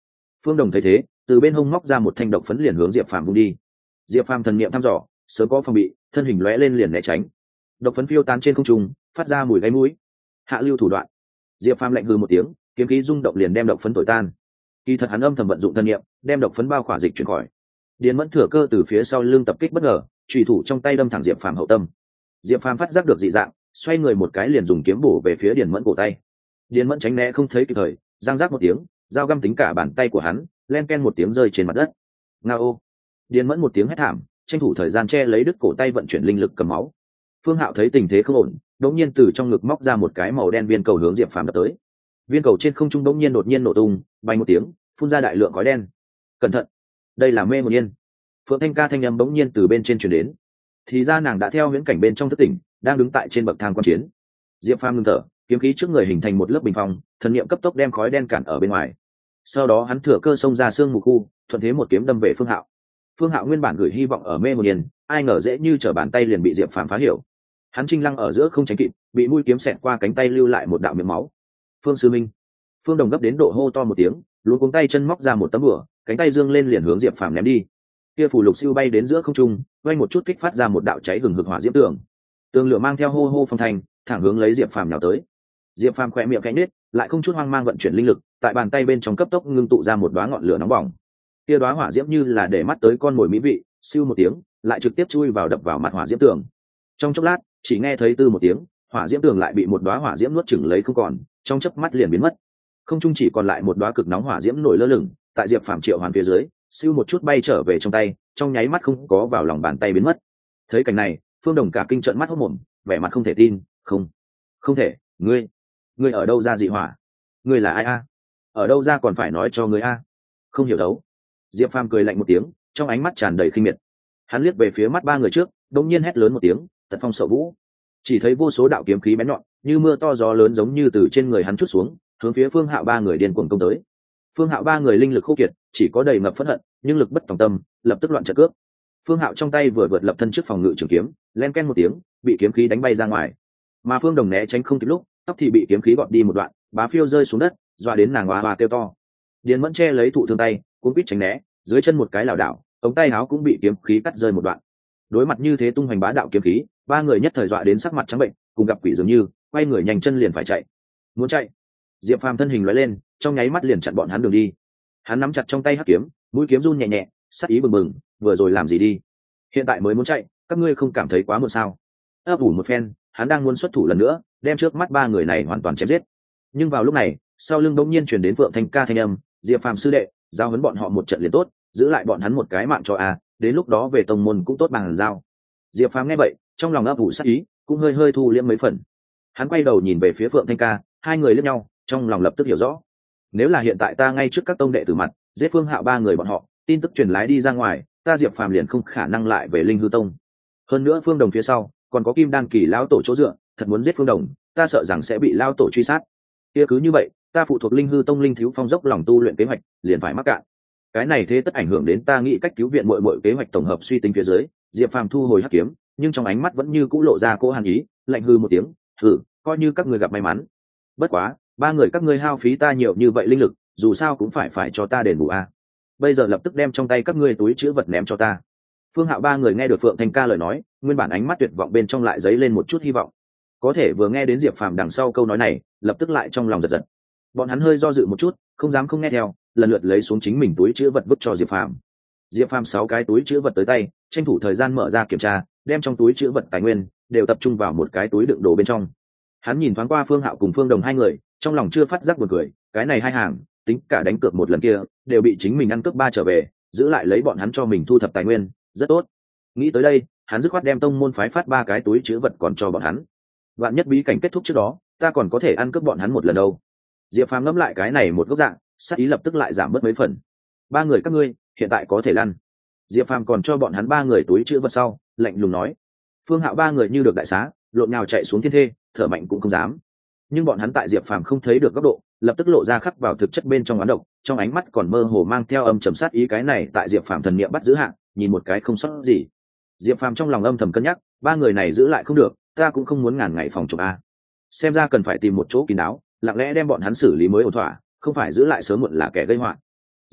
Phương Đồng thấy thế, từ bên hông móc ra một thanh độc phấn liền hướng Diệp Phàm vung đi. Diệp Phàm thần niệm thăm dò, sớm có phòng bị, thân hình lóe lên liền né tránh. Độc phấn phiêu tán trên không trung, phát ra mùi gáy mũi. Hạ lưu thủ đoạn. Diệp Phàm lạnh hừ một tiếng, kiếm khí rung động liền đem độc phấn thổi tan. Kỳ thật hắn âm thầm vận dụng thân niệm, đem độc phấn bao khỏa dịch chuyển khỏi. Điền Mẫn thừa cơ từ phía sau lưng tập kích bất ngờ, chủy thủ trong tay đâm thẳng Diệp Phàm hậu tâm. Diệp Phàm phát giác được dị dạng, xoay người một cái liền dùng kiếm bổ về phía Điền Mẫn cổ tay. Điền Mẫn tránh né không thấy kịp thời, giang giác một tiếng, dao găm tính cả bàn tay của hắn, len ken một tiếng rơi trên mặt đất. Ngao! Điền Mẫn một tiếng hét thảm, tranh thủ thời gian che lấy đứt cổ tay vận chuyển linh lực cầm máu. Phương Hạo thấy tình thế không ổn, đống nhiên từ trong ngực móc ra một cái màu đen viên cầu hướng Diệp Phàm đập tới. Viên cầu trên không trung đống nhiên đột nhiên nổ tung, bay một tiếng, phun ra đại lượng khói đen. Cẩn thận, đây là mê hồn yên. Phượng Thanh Ca thanh âm bỗng nhiên từ bên trên truyền đến. Thì ra nàng đã theo huyễn cảnh bên trong thất tỉnh, đang đứng tại trên bậc thang quan chiến. Diệp Phàm ngưng thở, kiếm khí trước người hình thành một lớp bình phong, thần niệm cấp tốc đem khói đen cản ở bên ngoài. Sau đó hắn thừa cơ xông ra xương mù khu, thuận thế một kiếm đâm về Phương Hạo. Phương Hạo nguyên bản gửi hy vọng ở mê hồn yên, ai ngờ dễ như trở bàn tay liền bị Diệp Phàm phá hiểu. Hắn trinh lăng ở giữa không tránh kịp, bị mũi kiếm xẹt qua cánh tay lưu lại một đạo miệng máu. Phương sư minh. Phương Đồng gấp đến độ hô to một tiếng, luống cuống tay chân móc ra một tấm bửa, cánh tay dương lên liền hướng Diệp Phàm ném đi. Kia phù lục siêu bay đến giữa không trung, vang một chút kích phát ra một đạo cháy hừng hực hỏa diễm tường. Tường lửa mang theo hô hô phong thành, thẳng hướng lấy Diệp Phàm nhào tới. Diệp Phàm khẽ miệng khẽ nhếch, lại không chút hoang mang vận chuyển linh lực, tại bàn tay bên trong cấp tốc ngưng tụ ra một đóa ngọn lửa nóng bỏng. Kia đóa hỏa diễm như là để mắt tới con mồi mỹ vị, siêu một tiếng, lại trực tiếp chui vào đập vào mặt hỏa diễm tường. Trong chốc lát, chỉ nghe thấy tư một tiếng, hỏa diễm tường lại bị một đóa hỏa diễm nuốt chửng lấy không còn, trong chớp mắt liền biến mất. Không trung chỉ còn lại một đóa cực nóng hỏa diễm nổi lơ lửng, tại Diệp Phàm triệu hoàn phía dưới, siêu một chút bay trở về trong tay, trong nháy mắt không có vào lòng bàn tay biến mất. Thấy cảnh này, Phương Đồng cả kinh trợn mắt hốt mồm, vẻ mặt không thể tin, "Không, không thể, ngươi, ngươi ở đâu ra dị hỏa? Ngươi là ai a? Ở đâu ra còn phải nói cho ngươi a?" Không hiểu đấu. Diệp Phàm cười lạnh một tiếng, trong ánh mắt tràn đầy khinh miệt. Hắn liếc về phía mắt ba người trước, đột nhiên hét lớn một tiếng, "Tật phong sợ vũ!" Chỉ thấy vô số đạo kiếm khí bén nhọn, như mưa to gió lớn giống như từ trên người hắn trút xuống, hướng phía Phương Hạo ba người điên cuồng công tới. Phương Hạo ba người linh lực khô kiệt, chỉ có đầy ngập phẫn hận, nhưng lực bất tòng tâm, lập tức loạn trận cước. Phương Hạo trong tay vừa vượt lập thân trước phòng ngự trường kiếm, len ken một tiếng, bị kiếm khí đánh bay ra ngoài. Mà Phương Đồng né tránh không kịp lúc, tóc thì bị kiếm khí gọt đi một đoạn, bá phiêu rơi xuống đất, dọa đến nàng hoa hoa kêu to. Điền Mẫn che lấy thụ thương tay, cuống quýt tránh né, dưới chân một cái lảo đảo, ống tay áo cũng bị kiếm khí cắt rơi một đoạn. Đối mặt như thế tung hoành bá đạo kiếm khí, ba người nhất thời dọa đến sắc mặt trắng bệnh, cùng gặp quỷ dường như, quay người nhanh chân liền phải chạy. Muốn chạy, Diệp Phàm thân hình lóe lên, trong nháy mắt liền chặn bọn hắn đường đi. Hắn nắm chặt trong tay hắc kiếm, mũi kiếm run nhẹ nhẹ, sắc ý bừng bừng, vừa rồi làm gì đi? Hiện tại mới muốn chạy, các ngươi không cảm thấy quá muộn sao? Ấp ủ một phen, hắn đang muốn xuất thủ lần nữa, đem trước mắt ba người này hoàn toàn chém giết. Nhưng vào lúc này, sau lưng bỗng nhiên truyền đến Phượng Thanh Ca thanh âm, "Diệp Phàm sư đệ, giao huấn bọn họ một trận liền tốt, giữ lại bọn hắn một cái mạng cho a, đến lúc đó về tông môn cũng tốt bằng giao." Diệp Phàm nghe vậy, trong lòng ấp ủ sát ý, cũng hơi hơi thu liễm mấy phần. Hắn quay đầu nhìn về phía Phượng Thanh Ca, hai người liếc nhau, trong lòng lập tức hiểu rõ. Nếu là hiện tại ta ngay trước các tông đệ tử mặt, giết Phương Hạo ba người bọn họ, tin tức truyền lái đi ra ngoài, ta Diệp Phàm liền không khả năng lại về Linh Hư Tông. Hơn nữa Phương Đồng phía sau, còn có Kim Đan kỳ lão tổ chỗ dựa, thật muốn giết Phương Đồng, ta sợ rằng sẽ bị lão tổ truy sát. Kia cứ như vậy, ta phụ thuộc Linh Hư Tông Linh Thiếu Phong dốc lòng tu luyện kế hoạch, liền phải mắc cạn. Cái này thế tất ảnh hưởng đến ta nghĩ cách cứu viện muội muội kế hoạch tổng hợp suy tính phía dưới, Diệp Phàm thu hồi hắc kiếm, nhưng trong ánh mắt vẫn như cũ lộ ra cỗ hàn ý, lạnh hư một tiếng, "Hừ, coi như các ngươi gặp may mắn. Bất quá, ba người các ngươi hao phí ta nhiều như vậy linh lực, dù sao cũng phải phải cho ta đền bù a. Bây giờ lập tức đem trong tay các ngươi túi chứa vật ném cho ta." Phương Hạo ba người nghe được Phượng Thanh Ca lời nói, nguyên bản ánh mắt tuyệt vọng bên trong lại dấy lên một chút hy vọng. Có thể vừa nghe đến Diệp Phàm đằng sau câu nói này, lập tức lại trong lòng giật giật. Bọn hắn hơi do dự một chút, không dám không nghe theo, lần lượt lấy xuống chính mình túi chứa vật vứt cho Diệp Phàm. Diệp Phàm sáu cái túi chứa vật tới tay, tranh thủ thời gian mở ra kiểm tra, đem trong túi chứa vật tài nguyên đều tập trung vào một cái túi đựng đồ bên trong. Hắn nhìn thoáng qua Phương Hạo cùng Phương Đồng hai người, trong lòng chưa phát giác buồn cười, cái này hai hàng, tính cả đánh cược một lần kia, đều bị chính mình ăn cướp ba trở về, giữ lại lấy bọn hắn cho mình thu thập tài nguyên, rất tốt. Nghĩ tới đây, hắn dứt khoát đem tông môn phái phát ba cái túi chứa vật còn cho bọn hắn. Vạn nhất bí cảnh kết thúc trước đó, ta còn có thể ăn cướp bọn hắn một lần đâu. Diệp Phàm ngẫm lại cái này một góc dạng, sát ý lập tức lại giảm bớt mấy phần. Ba người các ngươi, hiện tại có thể lăn. Diệp Phàm còn cho bọn hắn ba người túi chứa vật sau, lạnh lùng nói. Phương Hạo ba người như được đại xá, lộn nhào chạy xuống thiên thê, thở mạnh cũng không dám. Nhưng bọn hắn tại Diệp Phàm không thấy được góc độ, lập tức lộ ra khắc vào thực chất bên trong oán độc, trong ánh mắt còn mơ hồ mang theo âm trầm sát ý, cái này tại Diệp Phàm thần niệm bắt giữ hạn, nhìn một cái không sót gì. Diệp Phàm trong lòng âm thầm cân nhắc, ba người này giữ lại không được, ta cũng không muốn ngàn ngày phòng trộm a. Xem ra cần phải tìm một chỗ kín đáo, lặng lẽ đem bọn hắn xử lý mới ổn thỏa, không phải giữ lại sớm muộn là kẻ gây họa.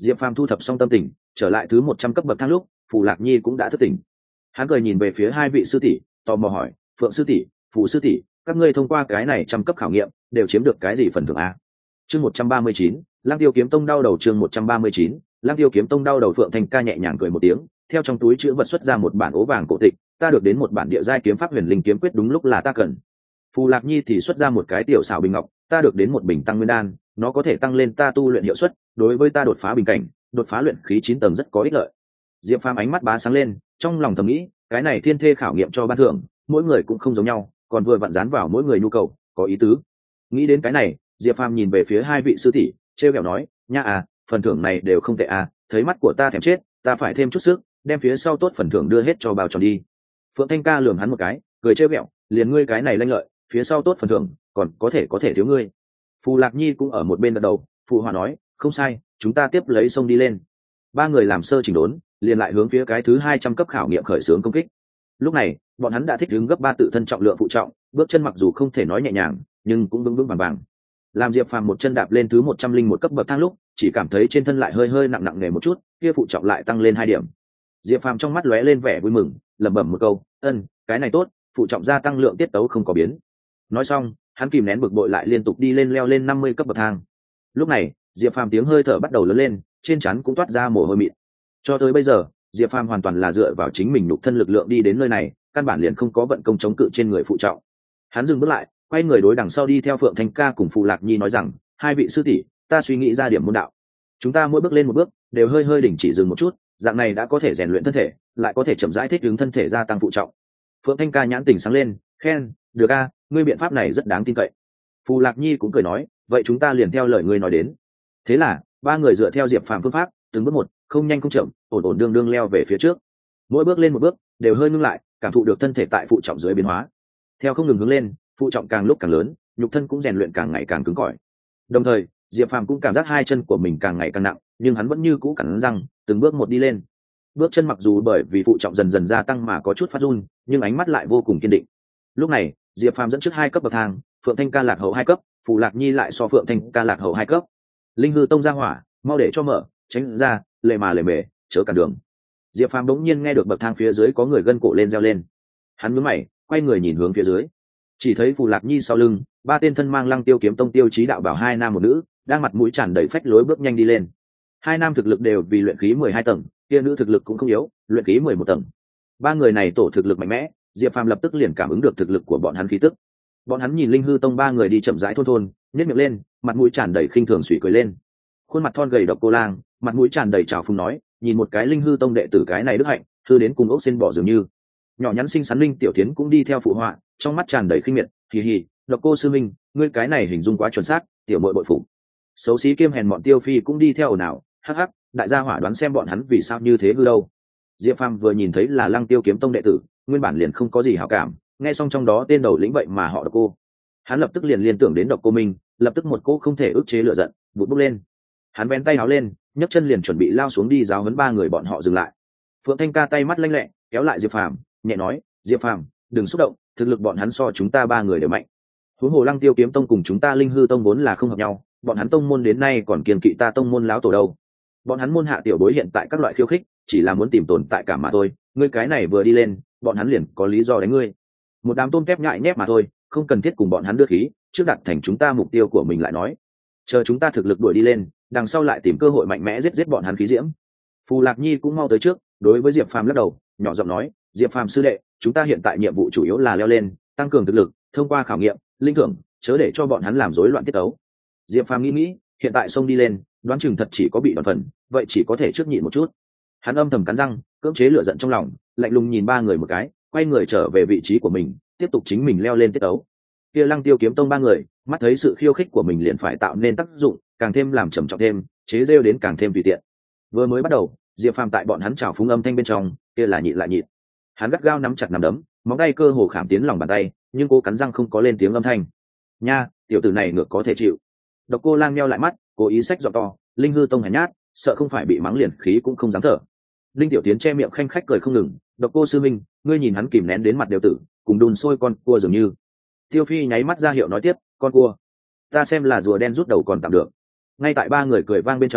Diệp Phàm thu thập xong tâm tình, trở lại thứ một trăm cấp bậc thang lúc, Phù Lạc Nhi cũng đã thức tỉnh. Hắn cười nhìn về phía hai vị sư tỷ, tò mò hỏi, Phượng sư tỷ, Phù sư tỷ, các ngươi thông qua cái này trăm cấp khảo nghiệm, đều chiếm được cái gì phần thưởng a? Chương một trăm ba mươi chín, Lăng Tiêu Kiếm Tông đau đầu. Chương một trăm ba mươi chín, Lăng Tiêu Kiếm Tông đau đầu. Phượng Thanh Ca nhẹ nhàng cười một tiếng, theo trong túi chữ vật xuất ra một bản ố vàng cổ tịch, ta được đến một bản địa giai kiếm pháp huyền linh kiếm quyết, đúng lúc là ta cần. Phù Lạc Nhi thì xuất ra một cái tiểu xảo bình ngọc, ta được đến một bình tăng nguyên đan, nó có thể tăng lên ta tu luyện hiệu suất, đối với ta đột phá bình cảnh, đột phá luyện khí chín tầng rất có ích lợi. Diệp Phàm ánh mắt bá sáng lên, trong lòng thầm nghĩ, cái này thiên thê khảo nghiệm cho ban thưởng, mỗi người cũng không giống nhau, còn vừa vặn dán vào mỗi người nhu cầu, có ý tứ. Nghĩ đến cái này, Diệp Phàm nhìn về phía hai vị sư tỷ, trêu ghẹo nói, nha à, phần thưởng này đều không tệ à, thấy mắt của ta thèm chết, ta phải thêm chút sức, đem phía sau tốt phần thưởng đưa hết cho bao tròn đi. Phượng Thanh Ca lườm hắn một cái, cười trêu ghẹo, liền ngươi cái này lanh lợi, phía sau tốt phần thưởng, còn có thể có thể thiếu ngươi. Phù Lạc Nhi cũng ở một bên gật đầu, phụ hòa nói, không sai, chúng ta tiếp lấy sông đi lên. Ba người làm sơ chỉnh đốn, liền lại hướng phía cái thứ hai trăm cấp khảo nghiệm khởi xướng công kích. Lúc này, bọn hắn đã thích ứng gấp ba tự thân trọng lượng phụ trọng, bước chân mặc dù không thể nói nhẹ nhàng, nhưng cũng vững vững vàng vàng. Làm Diệp Phàm một chân đạp lên thứ một trăm linh một cấp bậc thang lúc, chỉ cảm thấy trên thân lại hơi hơi nặng nặng nề một chút, kia phụ trọng lại tăng lên hai điểm. Diệp Phàm trong mắt lóe lên vẻ vui mừng, lẩm bẩm một câu, "Ân, cái này tốt, phụ trọng gia tăng lượng tiết tấu không có biến." Nói xong, hắn kìm nén bực bội lại liên tục đi lên leo lên năm mươi cấp bậc thang. Lúc này, Diệp Phàm tiếng hơi thở bắt đầu lớn lên, trên trán cũng toát ra mồ hôi mịn. Cho tới bây giờ, Diệp Phàm hoàn toàn là dựa vào chính mình nhục thân lực lượng đi đến nơi này, căn bản liền không có vận công chống cự trên người phụ trọng. Hắn dừng bước lại, quay người đối đằng sau đi theo Phượng Thanh Ca cùng Phù Lạc Nhi nói rằng, hai vị sư tỷ, ta suy nghĩ ra điểm môn đạo. Chúng ta mỗi bước lên một bước, đều hơi hơi đình chỉ dừng một chút, dạng này đã có thể rèn luyện thân thể, lại có thể chậm rãi thích ứng thân thể gia tăng phụ trọng. Phượng Thanh Ca nhãn tình sáng lên, khen, được a, ngươi biện pháp này rất đáng tin cậy. Phù Lạc Nhi cũng cười nói, vậy chúng ta liền theo lời ngươi nói đến. Thế là, ba người dựa theo Diệp Phàm phương pháp, từng bước một, không nhanh không chậm, ổn ổn đương đương leo về phía trước. Mỗi bước lên một bước, đều hơi ngưng lại, cảm thụ được thân thể tại phụ trọng dưới biến hóa. Theo không ngừng hướng lên, phụ trọng càng lúc càng lớn, nhục thân cũng rèn luyện càng ngày càng cứng cỏi. Đồng thời, Diệp Phàm cũng cảm giác hai chân của mình càng ngày càng nặng, nhưng hắn vẫn như cũ cắn răng, từng bước một đi lên. Bước chân mặc dù bởi vì phụ trọng dần dần gia tăng mà có chút phát run, nhưng ánh mắt lại vô cùng kiên định. Lúc này, Diệp Phàm dẫn trước hai cấp bậc thang, Phượng Thanh Ca lạc hậu hai cấp, Phù Lạc Nhi lại so Phượng Thanh Ca lạc hậu hai cấp. Linh hư tông ra hỏa, mau để cho mở, tránh ra, lề mà lề mề, chớ cản đường. Diệp Phàm đống nhiên nghe được bậc thang phía dưới có người gân cổ lên reo lên. Hắn nhướng mày, quay người nhìn hướng phía dưới, chỉ thấy Phù Lạc Nhi sau lưng, ba tên thân mang Lăng Tiêu Kiếm Tông tiêu chí đạo bảo hai nam một nữ, đang mặt mũi tràn đầy phách lối bước nhanh đi lên. Hai nam thực lực đều vì luyện khí mười hai tầng, kia nữ thực lực cũng không yếu, luyện khí mười một tầng. Ba người này tổ thực lực mạnh mẽ, Diệp Phàm lập tức liền cảm ứng được thực lực của bọn hắn khí tức. Bọn hắn nhìn Linh hư tông ba người đi chậm rãi thôn thôn, nhếch miệng lên, mặt mũi tràn đầy khinh thường suy cười lên. Khuôn mặt thon gầy Độc Cô Lang, mặt mũi tràn đầy trào phúng nói, nhìn một cái Linh hư tông đệ tử cái này đức hạnh, thư đến cùng ốc xin bỏ dường như. Nhỏ nhắn xinh xắn Linh tiểu tiến cũng đi theo phụ họa, trong mắt tràn đầy khinh miệt, hì hì, Độc Cô sư minh, ngươi cái này hình dung quá chuẩn xác, tiểu muội bội phụ. Xấu xí kiêm hèn bọn Tiêu Phi cũng đi theo ồn ào, hắc hắc, đại gia hỏa đoán xem bọn hắn vì sao như thế hư đâu. Diệp Phàm vừa nhìn thấy là Lăng Tiêu Kiếm Tông đệ tử, nguyên bản liền không có gì hảo cảm, nghe xong trong đó tên đầu lĩnh vậy mà họ Độc Cô, hắn lập tức liền liên tưởng đến Độc Cô Minh, lập tức một cô không thể ức chế lửa giận, vụt bốc lên. Hắn vén tay áo lên, nhấc chân liền chuẩn bị lao xuống đi giáo huấn ba người bọn họ dừng lại. Phượng Thanh Ca tay mắt lanh lẹ, kéo lại Diệp Phàm, nhẹ nói, Diệp Phàm, đừng xúc động, thực lực bọn hắn so chúng ta ba người đều mạnh. Huống hồ Lăng Tiêu Kiếm Tông cùng chúng ta Linh hư tông vốn là không hợp nhau, bọn hắn tông môn đến nay còn kiêng kỵ ta tông môn láo tổ đâu. Bọn hắn môn hạ tiểu bối hiện tại các loại khiêu khích, chỉ là muốn tìm tồn tại cảm mà thôi, ngươi cái này vừa đi lên, bọn hắn liền có lý do đánh ngươi. Một đám tôm tép nhại nhép mà thôi, không cần thiết cùng bọn hắn đưa khí, trước đặt thành chúng ta mục tiêu của mình lại nói. Chờ chúng ta thực lực đuổi đi lên, đằng sau lại tìm cơ hội mạnh mẽ giết giết bọn hắn khí diễm. Phù Lạc Nhi cũng mau tới trước, đối với Diệp Phàm lắc đầu, nhỏ giọng nói, Diệp Phàm sư đệ, chúng ta hiện tại nhiệm vụ chủ yếu là leo lên, tăng cường thực lực, thông qua khảo nghiệm, linh thưởng, chớ để cho bọn hắn làm rối loạn tiết tấu. Diệp Phàm nghĩ nghĩ, hiện tại xông đi lên, đoán chừng thật chỉ có bị đòn phần, vậy chỉ có thể trước nhịn một chút. Hắn âm thầm cắn răng, cưỡng chế lửa giận trong lòng, lạnh lùng nhìn ba người một cái, quay người trở về vị trí của mình, tiếp tục chính mình leo lên tiết tấu. Kia Lăng Tiêu Kiếm Tông ba người, mắt thấy sự khiêu khích của mình liền phải tạo nên tác dụng, càng thêm làm trầm trọng thêm, chế rêu đến càng thêm tùy tiện. Vừa mới bắt đầu, Diệp Phàm tại bọn hắn chào phúng âm thanh bên trong, kia là nhịn lại nhịn. Hắn gắt gao nắm chặt nắm đấm, móng tay cơ hồ khảm tiến lòng bàn tay, nhưng cố cắn răng không có lên tiếng âm thanh. Nha, tiểu tử này ngược có thể chịu. Độc Cô Lang nheo lại mắt, cố ý xách giọng to, Linh hư tông hèn nhát, sợ không phải bị mắng liền khí cũng không dám thở. Linh tiểu tiến che miệng khanh khách cười không ngừng, Độc Cô sư minh, ngươi nhìn hắn kìm nén đến mặt đều tử, cùng đun sôi con cua dường như. Tiêu Phi nháy mắt ra hiệu nói tiếp, con cua, ta xem là rùa đen rút đầu còn tạm được. Ngay tại ba người cười vang bên trong,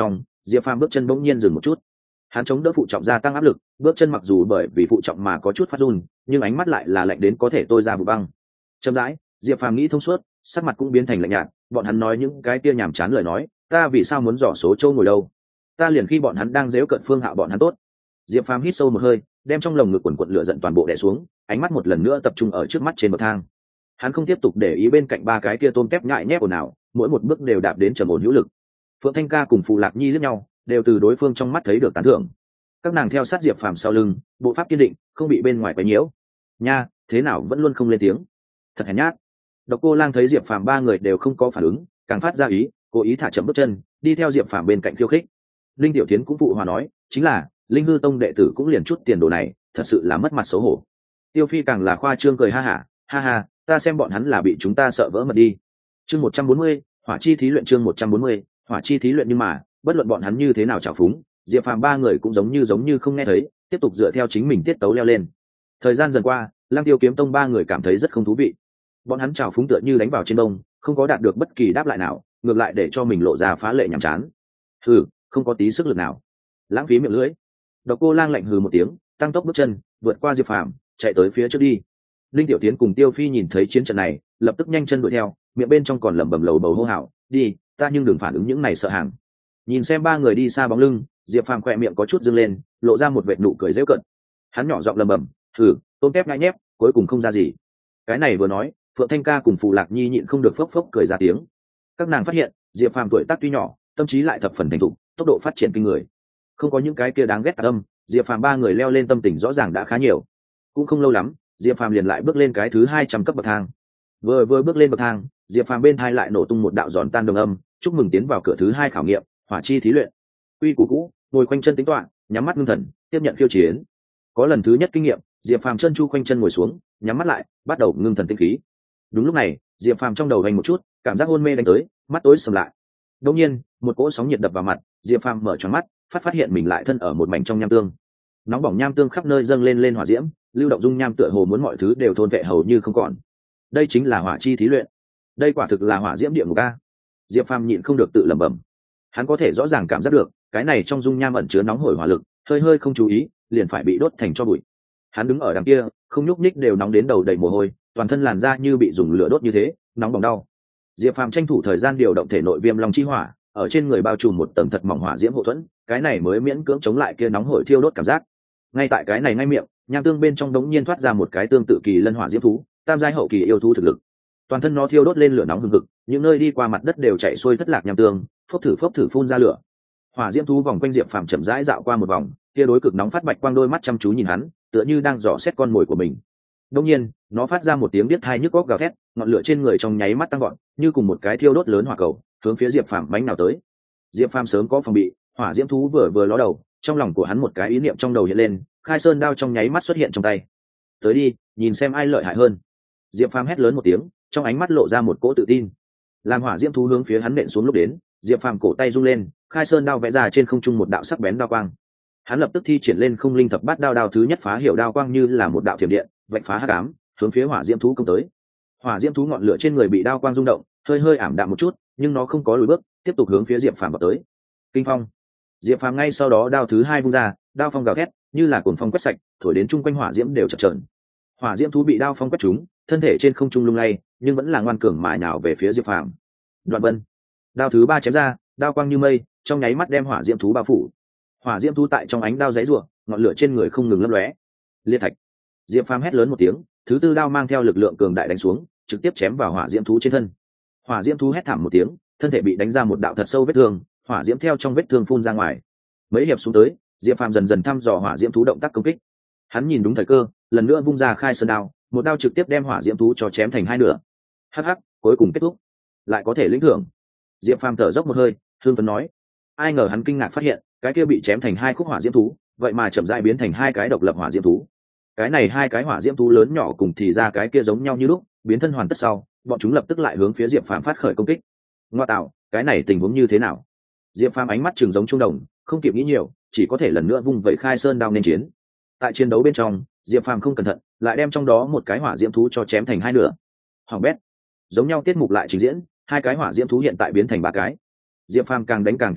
Diệp Phàm bước chân bỗng nhiên dừng một chút. Hắn chống đỡ phụ trọng gia tăng áp lực, bước chân mặc dù bởi vì phụ trọng mà có chút phát run, nhưng ánh mắt lại là lạnh đến có thể tôi ra vụ băng. Chậm rãi, Diệp Phàm nghĩ thông suốt, sắc mặt cũng biến thành lạnh nhạt. Bọn hắn nói những cái kia nhàm chán lời nói, ta vì sao muốn dò số châu ngồi đâu? Ta liền khi bọn hắn đang giễu cận Phương Hạo bọn hắn tốt. Diệp Phàm hít sâu một hơi, đem trong lồng ngực quần quật lửa giận toàn bộ đè xuống, ánh mắt một lần nữa tập trung ở trước mắt trên bậc thang. Hắn không tiếp tục để ý bên cạnh ba cái kia tôm tép nhại nhép ồn ào, mỗi một bước đều đạp đến trầm ổn hữu lực. Phượng Thanh Ca cùng Phù Lạc Nhi liếc nhau, đều từ đối phương trong mắt thấy được tán thưởng. Các nàng theo sát Diệp Phàm sau lưng, bộ pháp kiên định, không bị bên ngoài quấy nhiễu. Nha, thế nào vẫn luôn không lên tiếng? Thật hèn nhát. Độc Cô Lang thấy Diệp Phàm ba người đều không có phản ứng, càng phát ra ý, cố ý thả chậm bước chân, đi theo Diệp Phàm bên cạnh khiêu khích. Linh Tiểu Thiến cũng phụ hòa nói, chính là Linh Hư Tông đệ tử cũng liền chút tiền đồ này, thật sự là mất mặt xấu hổ. Tiêu Phi càng là khoa trương cười ha hả, ha ha, ta xem bọn hắn là bị chúng ta sợ vỡ mật đi. Chương một trăm bốn mươi, Hỏa chi thí luyện chương một trăm bốn mươi, Hỏa chi thí luyện nhưng mà, bất luận bọn hắn như thế nào trào phúng, Diệp Phàm ba người cũng giống như giống như không nghe thấy, tiếp tục dựa theo chính mình tiết tấu leo lên. Thời gian dần qua, Lăng Tiêu Kiếm Tông ba người cảm thấy rất không thú vị. Bọn hắn trào phúng tựa như đánh vào trên đông, không có đạt được bất kỳ đáp lại nào, ngược lại để cho mình lộ ra phá lệ nhàm chán. Hừ, không có tí sức lực nào, lãng phí miệng lưỡi. Độc Cô Lang lạnh hừ một tiếng, tăng tốc bước chân, vượt qua Diệp Phàm, chạy tới phía trước đi. Linh Tiểu Tiến cùng Tiêu Phi nhìn thấy chiến trận này, lập tức nhanh chân đuổi theo, miệng bên trong còn lẩm bẩm lầu bầu hô hào, đi, ta nhưng đừng phản ứng những này sợ hàng. Nhìn xem ba người đi xa bóng lưng, Diệp Phàm khỏe miệng có chút dâng lên, lộ ra một vệt nụ cười giễu cợt. Hắn nhỏ giọng lẩm bẩm, thử, tôm tép nhai nhép, cuối cùng không ra gì. Cái này vừa nói, Phượng Thanh Ca cùng Phù Lạc Nhi nhịn không được phốc phốc cười ra tiếng. Các nàng phát hiện, Diệp Phàm tuổi tác tuy nhỏ, tâm trí lại thập phần thành thục, tốc độ phát triển kinh người. Không có những cái kia đáng ghét tà tâm, Diệp Phàm ba người leo lên tâm tình rõ ràng đã khá nhiều. Cũng không lâu lắm, Diệp Phàm liền lại bước lên cái thứ hai trăm cấp bậc thang. Vừa vừa bước lên bậc thang, Diệp Phàm bên thai lại nổ tung một đạo giòn tan đồng âm, chúc mừng tiến vào cửa thứ hai khảo nghiệm, Hỏa chi thí luyện. Quy củ cũ, ngồi quanh chân tính toán, nhắm mắt ngưng thần, tiếp nhận khiêu chiến. Có lần thứ nhất kinh nghiệm, Diệp Phàm chân chu quanh chân ngồi xuống, nhắm mắt lại, bắt đầu ngưng thần tinh khí. Đúng lúc này, Diệp Phàm trong đầu hành một chút, cảm giác hôn mê đánh tới, mắt tối sầm lại. Đột nhiên, một cỗ sóng nhiệt đập vào mặt, Diệp Phàm mở tròn mắt, phát phát hiện mình lại thân ở một mảnh trong nham tương. Nóng bỏng nham tương khắp nơi dâng lên lên hỏa diễm, lưu động dung nham tựa hồ muốn mọi thứ đều thôn vệ hầu như không còn. Đây chính là hỏa chi thí luyện. Đây quả thực là hỏa diễm địa ngục a. Diệp Phàm nhịn không được tự lẩm bẩm. Hắn có thể rõ ràng cảm giác được, cái này trong dung nham ẩn chứa nóng hổi hỏa lực, hơi hơi không chú ý, liền phải bị đốt thành tro bụi. Hắn đứng ở đằng kia, không nhúc nhích đều nóng đến đầu đầy mồ hôi, toàn thân làn da như bị dùng lửa đốt như thế, nóng bỏng đau. Diệp Phàm tranh thủ thời gian điều động thể nội viêm long chi hỏa, ở trên người bao trùm một tầng thật mỏng hỏa diễm hộ thuẫn, cái này mới miễn cưỡng chống lại kia nóng hổi thiêu đốt cảm giác. Ngay tại cái này ngay miệng, nham tương bên trong đống nhiên thoát ra một cái tương tự kỳ lân hỏa diễm thú, tam giai hậu kỳ yêu thú thực lực. Toàn thân nó thiêu đốt lên lửa nóng hừng hực, những nơi đi qua mặt đất đều chảy xuôi thất lạc nham tương, phốc thử phốc thử phun ra lửa. Hỏa diễm thú vòng quanh Diệp Phàm chậm rãi dạo qua một vòng, kia đối cực nóng phát bạch quang đôi mắt chăm chú nhìn hắn, tựa như đang dò xét con mồi của mình. Đương nhiên, nó phát ra một tiếng biết tai nhức óc gào thét, ngọn lửa trên người trong nháy mắt tăng vọt, như cùng một cái thiêu đốt lớn hỏa cầu, hướng phía Diệp Phàm bánh nào tới. Diệp Phàm sớm có phòng bị, hỏa diễm thú vừa vừa ló đầu, trong lòng của hắn một cái ý niệm trong đầu hiện lên, khai sơn đao trong nháy mắt xuất hiện trong tay. Tới đi, nhìn xem ai lợi hại hơn. Diệp Phàm hét lớn một tiếng, trong ánh mắt lộ ra một cỗ tự tin. Làm hỏa diễm thú hướng phía hắn nện xuống lúc đến, Diệp Phàm cổ tay rung lên, khai sơn đao vẽ ra trên không trung một đạo sắc bén đao quang. Hắn lập tức thi triển lên không linh thập bát đao, đao thứ nhất phá hiểu đao quang như là một đạo thiểm điện, vạch phá hắc ám, hướng phía hỏa diễm thú công tới. Hỏa diễm thú ngọn lửa trên người bị đao quang rung động, hơi hơi ảm đạm một chút, nhưng nó không có lùi bước, tiếp tục hướng phía Diệp Phàm vào tới. Kinh phong. Diệp Phàm ngay sau đó đao thứ hai vung ra, đao phong gào thét, như là cuồng phong quét sạch, thổi đến chung quanh hỏa diễm đều chập chờn. Hỏa diễm thú bị đao phong quét trúng, thân thể trên không trung lung lay, nhưng vẫn là ngoan cường mài nhào về phía Diệp Phàm. Đoạn Vân. Đao thứ ba chém ra, đao quang như mây, trong nháy mắt đem hỏa diễm thú bao phủ. Hỏa diễm thú tại trong ánh đao giấy rủa, ngọn lửa trên người không ngừng lấp lóe. Liệt thạch. Diệp Phàm hét lớn một tiếng, thứ tư đao mang theo lực lượng cường đại đánh xuống, trực tiếp chém vào hỏa diễm thú trên thân. Hỏa diễm thú hét thảm một tiếng, thân thể bị đánh ra một đạo thật sâu vết thương, hỏa diễm theo trong vết thương phun ra ngoài. Mấy hiệp xuống tới, Diệp Phàm dần dần thăm dò hỏa diễm thú động tác công kích. Hắn nhìn đúng thời cơ, lần nữa vung ra khai sơn đao, một đao trực tiếp đem hỏa diễm thú cho chém thành hai nửa. Hắc hắc, cuối cùng kết thúc, lại có thể lĩnh thưởng. Diệp Phàm thở dốc một hơi, hương phấn nói. Ai ngờ hắn kinh ngạc phát hiện, cái kia bị chém thành hai khúc hỏa diễm thú, vậy mà chậm rãi biến thành hai cái độc lập hỏa diễm thú. Cái này hai cái hỏa diễm thú lớn nhỏ cùng thì ra cái kia giống nhau như lúc, biến thân hoàn tất sau, bọn chúng lập tức lại hướng phía Diệp Phàm phát khởi công kích. Ngoa tạo, cái này tình huống như thế nào? Diệp Phàm ánh mắt trừng giống trung đồng, không kịp nghĩ nhiều, chỉ có thể lần nữa vung vẩy khai sơn đao nên chiến. Tại chiến đấu bên trong, Diệp Phàm không cẩn thận, lại đem trong đó một cái hỏa diễm thú cho chém thành hai nửa. Hoàng bét, giống nhau tiết mục lại trình diễn, hai cái hỏa diễm thú hiện tại biến thành ba cái. Diệp Phàm càng đánh càng tuyệt vọng,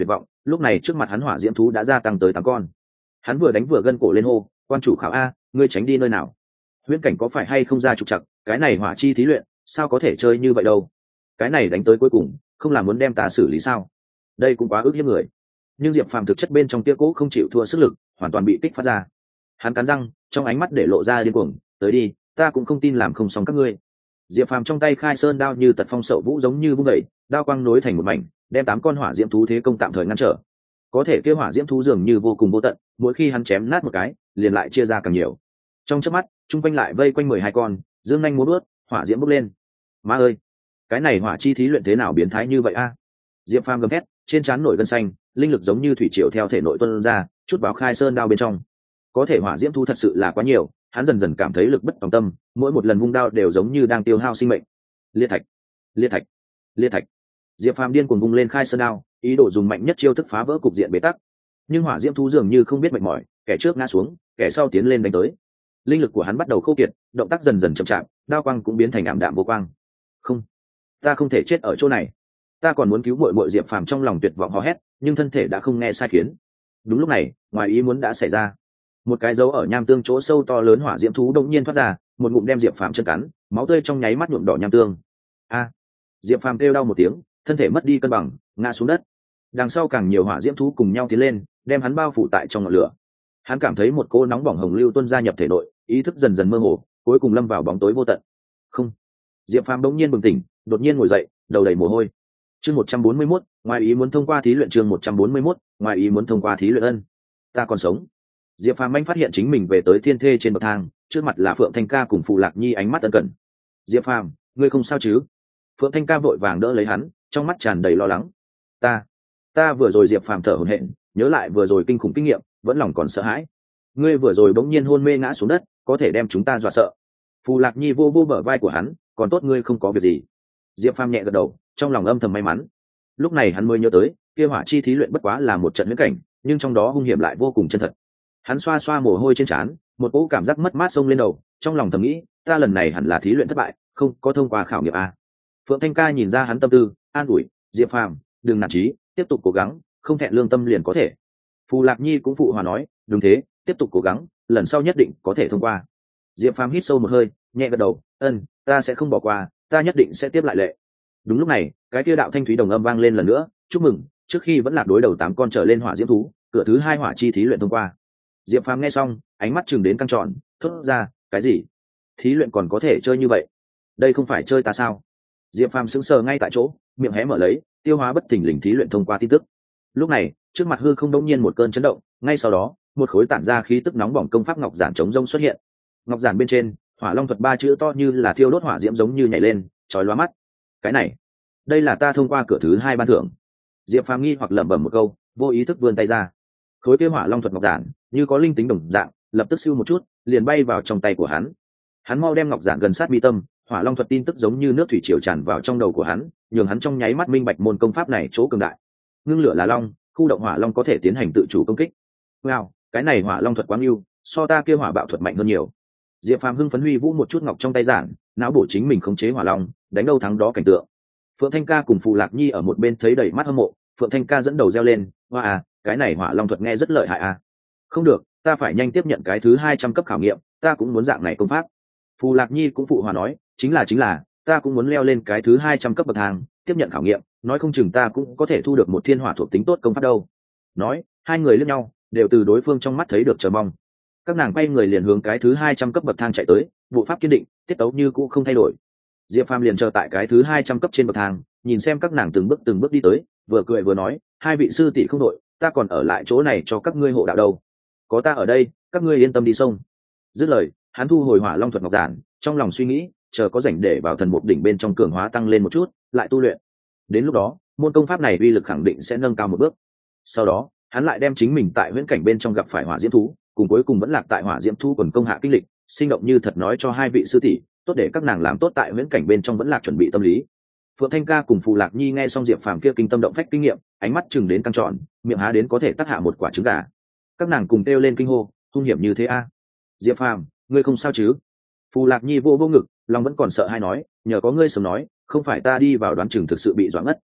lúc này trước mặt hắn hỏa diễm thú đã gia tăng tới tám con. Hắn vừa đánh vừa gân cổ lên hô, quan chủ khảo a, ngươi tránh đi nơi nào? Huyễn cảnh có phải hay không ra trục trặc, cái này hỏa chi thí luyện sao có thể chơi như vậy đâu? Cái này đánh tới cuối cùng không là muốn đem ta xử lý sao? Đây cũng quá ức hiếp người. Nhưng Diệp Phàm thực chất bên trong tia cố không chịu thua sức lực, hoàn toàn bị kích phát ra. Hắn cắn răng, trong ánh mắt để lộ ra điên cuồng, tới đi, ta cũng không tin làm không xong các ngươi. Diệp Phàm trong tay khai sơn đao như tật phong sậu vũ giống như vung đẩy, đao quang nối thành một mảnh, đem tám con hỏa diễm thú thế công tạm thời ngăn trở. Có thể kêu hỏa diễm thú dường như vô cùng vô tận, mỗi khi hắn chém nát một cái, liền lại chia ra càng nhiều. Trong chớp mắt, trung quanh lại vây quanh mười hai con, dương nhanh múa bước, hỏa diễm bốc lên. Má ơi, cái này hỏa chi thí luyện thế nào biến thái như vậy a? Diệp Phàm gầm thét, trên trán nổi gân xanh, linh lực giống như thủy triều theo thể nội tuôn ra, chút vào khai sơn đao bên trong. Có thể hỏa diễm thú thật sự là quá nhiều, hắn dần dần cảm thấy lực bất tòng tâm, mỗi một lần vung đao đều giống như đang tiêu hao sinh mệnh. Liệt thạch, liệt thạch, liệt thạch. Diệp Phàm điên cuồng vung lên khai sơn đao, ý đồ dùng mạnh nhất chiêu thức phá vỡ cục diện bế tắc. Nhưng hỏa diễm thú dường như không biết mệt mỏi, kẻ trước ngã xuống, kẻ sau tiến lên đánh tới. Linh lực của hắn bắt đầu khô kiệt, động tác dần dần chậm chạp, đao quang cũng biến thành ảm đạm vô quang. Không, ta không thể chết ở chỗ này, ta còn muốn cứu muội muội. Diệp Phàm trong lòng tuyệt vọng hò hét, nhưng thân thể đã không nghe sai khiến. Đúng lúc này, ngoài ý muốn đã xảy ra. Một cái dấu ở nham tương chỗ sâu to lớn hỏa diễm thú đột nhiên thoát ra, một ngụm đem Diệp Phàm chân cắn, máu tươi trong nháy mắt nhuộm đỏ nham tương. A! Diệp Phàm kêu đau một tiếng, thân thể mất đi cân bằng, ngã xuống đất. Đằng sau càng nhiều hỏa diễm thú cùng nhau tiến lên, đem hắn bao phủ tại trong ngọn lửa. Hắn cảm thấy một cỗ nóng bỏng hồng lưu tuôn ra nhập thể nội, ý thức dần dần mơ hồ, cuối cùng lâm vào bóng tối vô tận. Không! Diệp Phàm bỗng nhiên bừng tỉnh, đột nhiên ngồi dậy, đầu đầy mồ hôi. Chương một trăm bốn mươi mốt, ngoài ý muốn thông qua thí luyện. Chương một trăm bốn mươi mốt, ngoài ý muốn thông qua thí luyện. Ân, ta còn sống. Diệp Phàm anh phát hiện chính mình về tới thiên thê trên bậc thang, trước mặt là Phượng Thanh Ca cùng Phù Lạc Nhi ánh mắt ân cần. Diệp Phàm, ngươi không sao chứ? Phượng Thanh Ca vội vàng đỡ lấy hắn, trong mắt tràn đầy lo lắng. Ta, ta vừa rồi. Diệp Phàm thở hổn hển, nhớ lại vừa rồi kinh khủng kinh nghiệm, vẫn lòng còn sợ hãi. Ngươi vừa rồi bỗng nhiên hôn mê ngã xuống đất, có thể đem chúng ta dọa sợ. Phù Lạc Nhi vô vô bờ vai của hắn, còn tốt ngươi không có việc gì. Diệp Phàm nhẹ gật đầu, trong lòng âm thầm may mắn. Lúc này hắn mới nhớ tới, kia hỏa chi thí luyện bất quá là một trận huyễn cảnh, nhưng trong đó hung hiểm lại vô cùng chân thật. Hắn xoa xoa mồ hôi trên trán, một cỗ cảm giác mất mát xông lên đầu, trong lòng thầm nghĩ, ta lần này hẳn là thí luyện thất bại, không có thông qua khảo nghiệm a. Phượng Thanh Ca nhìn ra hắn tâm tư, an ủi, Diệp Phàm, đừng nản chí, tiếp tục cố gắng, không thẹn lương tâm liền có thể. Phù Lạc Nhi cũng phụ hòa nói, đúng thế, tiếp tục cố gắng, lần sau nhất định có thể thông qua. Diệp Phàm hít sâu một hơi, nhẹ gật đầu, ân, ta sẽ không bỏ qua, ta nhất định sẽ tiếp lại lệ. Đúng lúc này, cái kia đạo thanh thúy đồng âm vang lên lần nữa, chúc mừng, trước khi vẫn lạc đối đầu tám con trở lên hỏa diễm thú, cửa thứ hai hỏa chi thí luyện thông qua. Diệp Phàm nghe xong, ánh mắt chừng đến căng tròn, thốt ra, cái gì? Thí luyện còn có thể chơi như vậy? Đây không phải chơi ta sao? Diệp Phàm sững sờ ngay tại chỗ, miệng hé mở lấy, tiêu hóa bất thình lình thí luyện thông qua tin tức. Lúc này, trước mặt hư không đống nhiên một cơn chấn động, ngay sau đó, một khối tản ra khí tức nóng bỏng công pháp ngọc giản chống rông xuất hiện. Ngọc giản bên trên, Hỏa Long thuật ba chữ to như là thiêu đốt hỏa diễm giống như nhảy lên, chói lóa mắt. Cái này, đây là ta thông qua cửa thứ hai ban thưởng. Diệp Phàm nghi hoặc lẩm bẩm một câu, vô ý thức vươn tay ra. Khối kia Hỏa Long thuật ngọc giản như có linh tính đồng dạng, lập tức siêu một chút, liền bay vào trong tay của hắn. Hắn mau đem ngọc giản gần sát mi tâm, Hỏa Long thuật tin tức giống như nước thủy triều tràn vào trong đầu của hắn, nhường hắn trong nháy mắt minh bạch môn công pháp này chỗ cường đại. Ngưng lửa là long, khu động hỏa long có thể tiến hành tự chủ công kích. Wow, cái này Hỏa Long thuật quá ưu, so ta kia hỏa bạo thuật mạnh hơn nhiều. Diệp Phàm hưng phấn huy vũ một chút ngọc trong tay giản, não bổ chính mình khống chế hỏa long, đánh đâu thắng đó cảnh tượng. Phượng Thanh Ca cùng Phù Lạc Nhi ở một bên thấy đầy mắt hâm mộ, Phượng Thanh Ca dẫn đầu reo lên, hoa à, cái này Hỏa Long thuật nghe rất lợi hại à. Không được, ta phải nhanh tiếp nhận cái thứ hai trăm cấp khảo nghiệm, ta cũng muốn dạng này công pháp. Phù Lạc Nhi cũng phụ hòa nói, chính là chính là, ta cũng muốn leo lên cái thứ hai trăm cấp bậc thang, tiếp nhận khảo nghiệm, nói không chừng ta cũng có thể thu được một thiên hỏa thuộc tính tốt công pháp đâu. Nói, hai người liếc nhau, đều từ đối phương trong mắt thấy được chờ mong. Các nàng quay người liền hướng cái thứ hai trăm cấp bậc thang chạy tới, bộ pháp kiên định, tiết tấu như cũ không thay đổi. Diệp Phàm liền chờ tại cái thứ hai trăm cấp trên bậc thang, nhìn xem các nàng từng bước từng bước đi tới, vừa cười vừa nói, hai vị sư tỷ không đội, ta còn ở lại chỗ này cho các ngươi hộ đạo đâu. Có ta ở đây, các ngươi yên tâm đi sông. Dứt lời, hắn thu hồi Hỏa Long thuật ngọc giản, trong lòng suy nghĩ, chờ có rảnh để vào thần mục đỉnh bên trong cường hóa tăng lên một chút, lại tu luyện. Đến lúc đó, môn công pháp này uy lực khẳng định sẽ nâng cao một bước. Sau đó, hắn lại đem chính mình tại huyễn cảnh bên trong gặp phải hỏa diễm thú, cùng cuối cùng vẫn lạc tại hỏa diễm thú quần công hạ kinh lịch, sinh động như thật nói cho hai vị sư tỷ, tốt để các nàng làm tốt tại huyễn cảnh bên trong vẫn lạc chuẩn bị tâm lý. Phượng Thanh Ca cùng Phù Lạc Nhi nghe xong Diệp Phàm kia kinh tâm động phách kinh nghiệm, ánh mắt chừng đến căng tròn, miệng há đến có thể tác hạ một quả trứng gà. Các nàng cùng kêu lên kinh hô, hung hiểm như thế a. À? Diệp Phàm, ngươi không sao chứ? Phù Lạc Nhi vô vô ngực, lòng vẫn còn sợ hay nói, nhờ có ngươi sớm nói, không phải ta đi vào đoán chừng thực sự bị doãn ngất.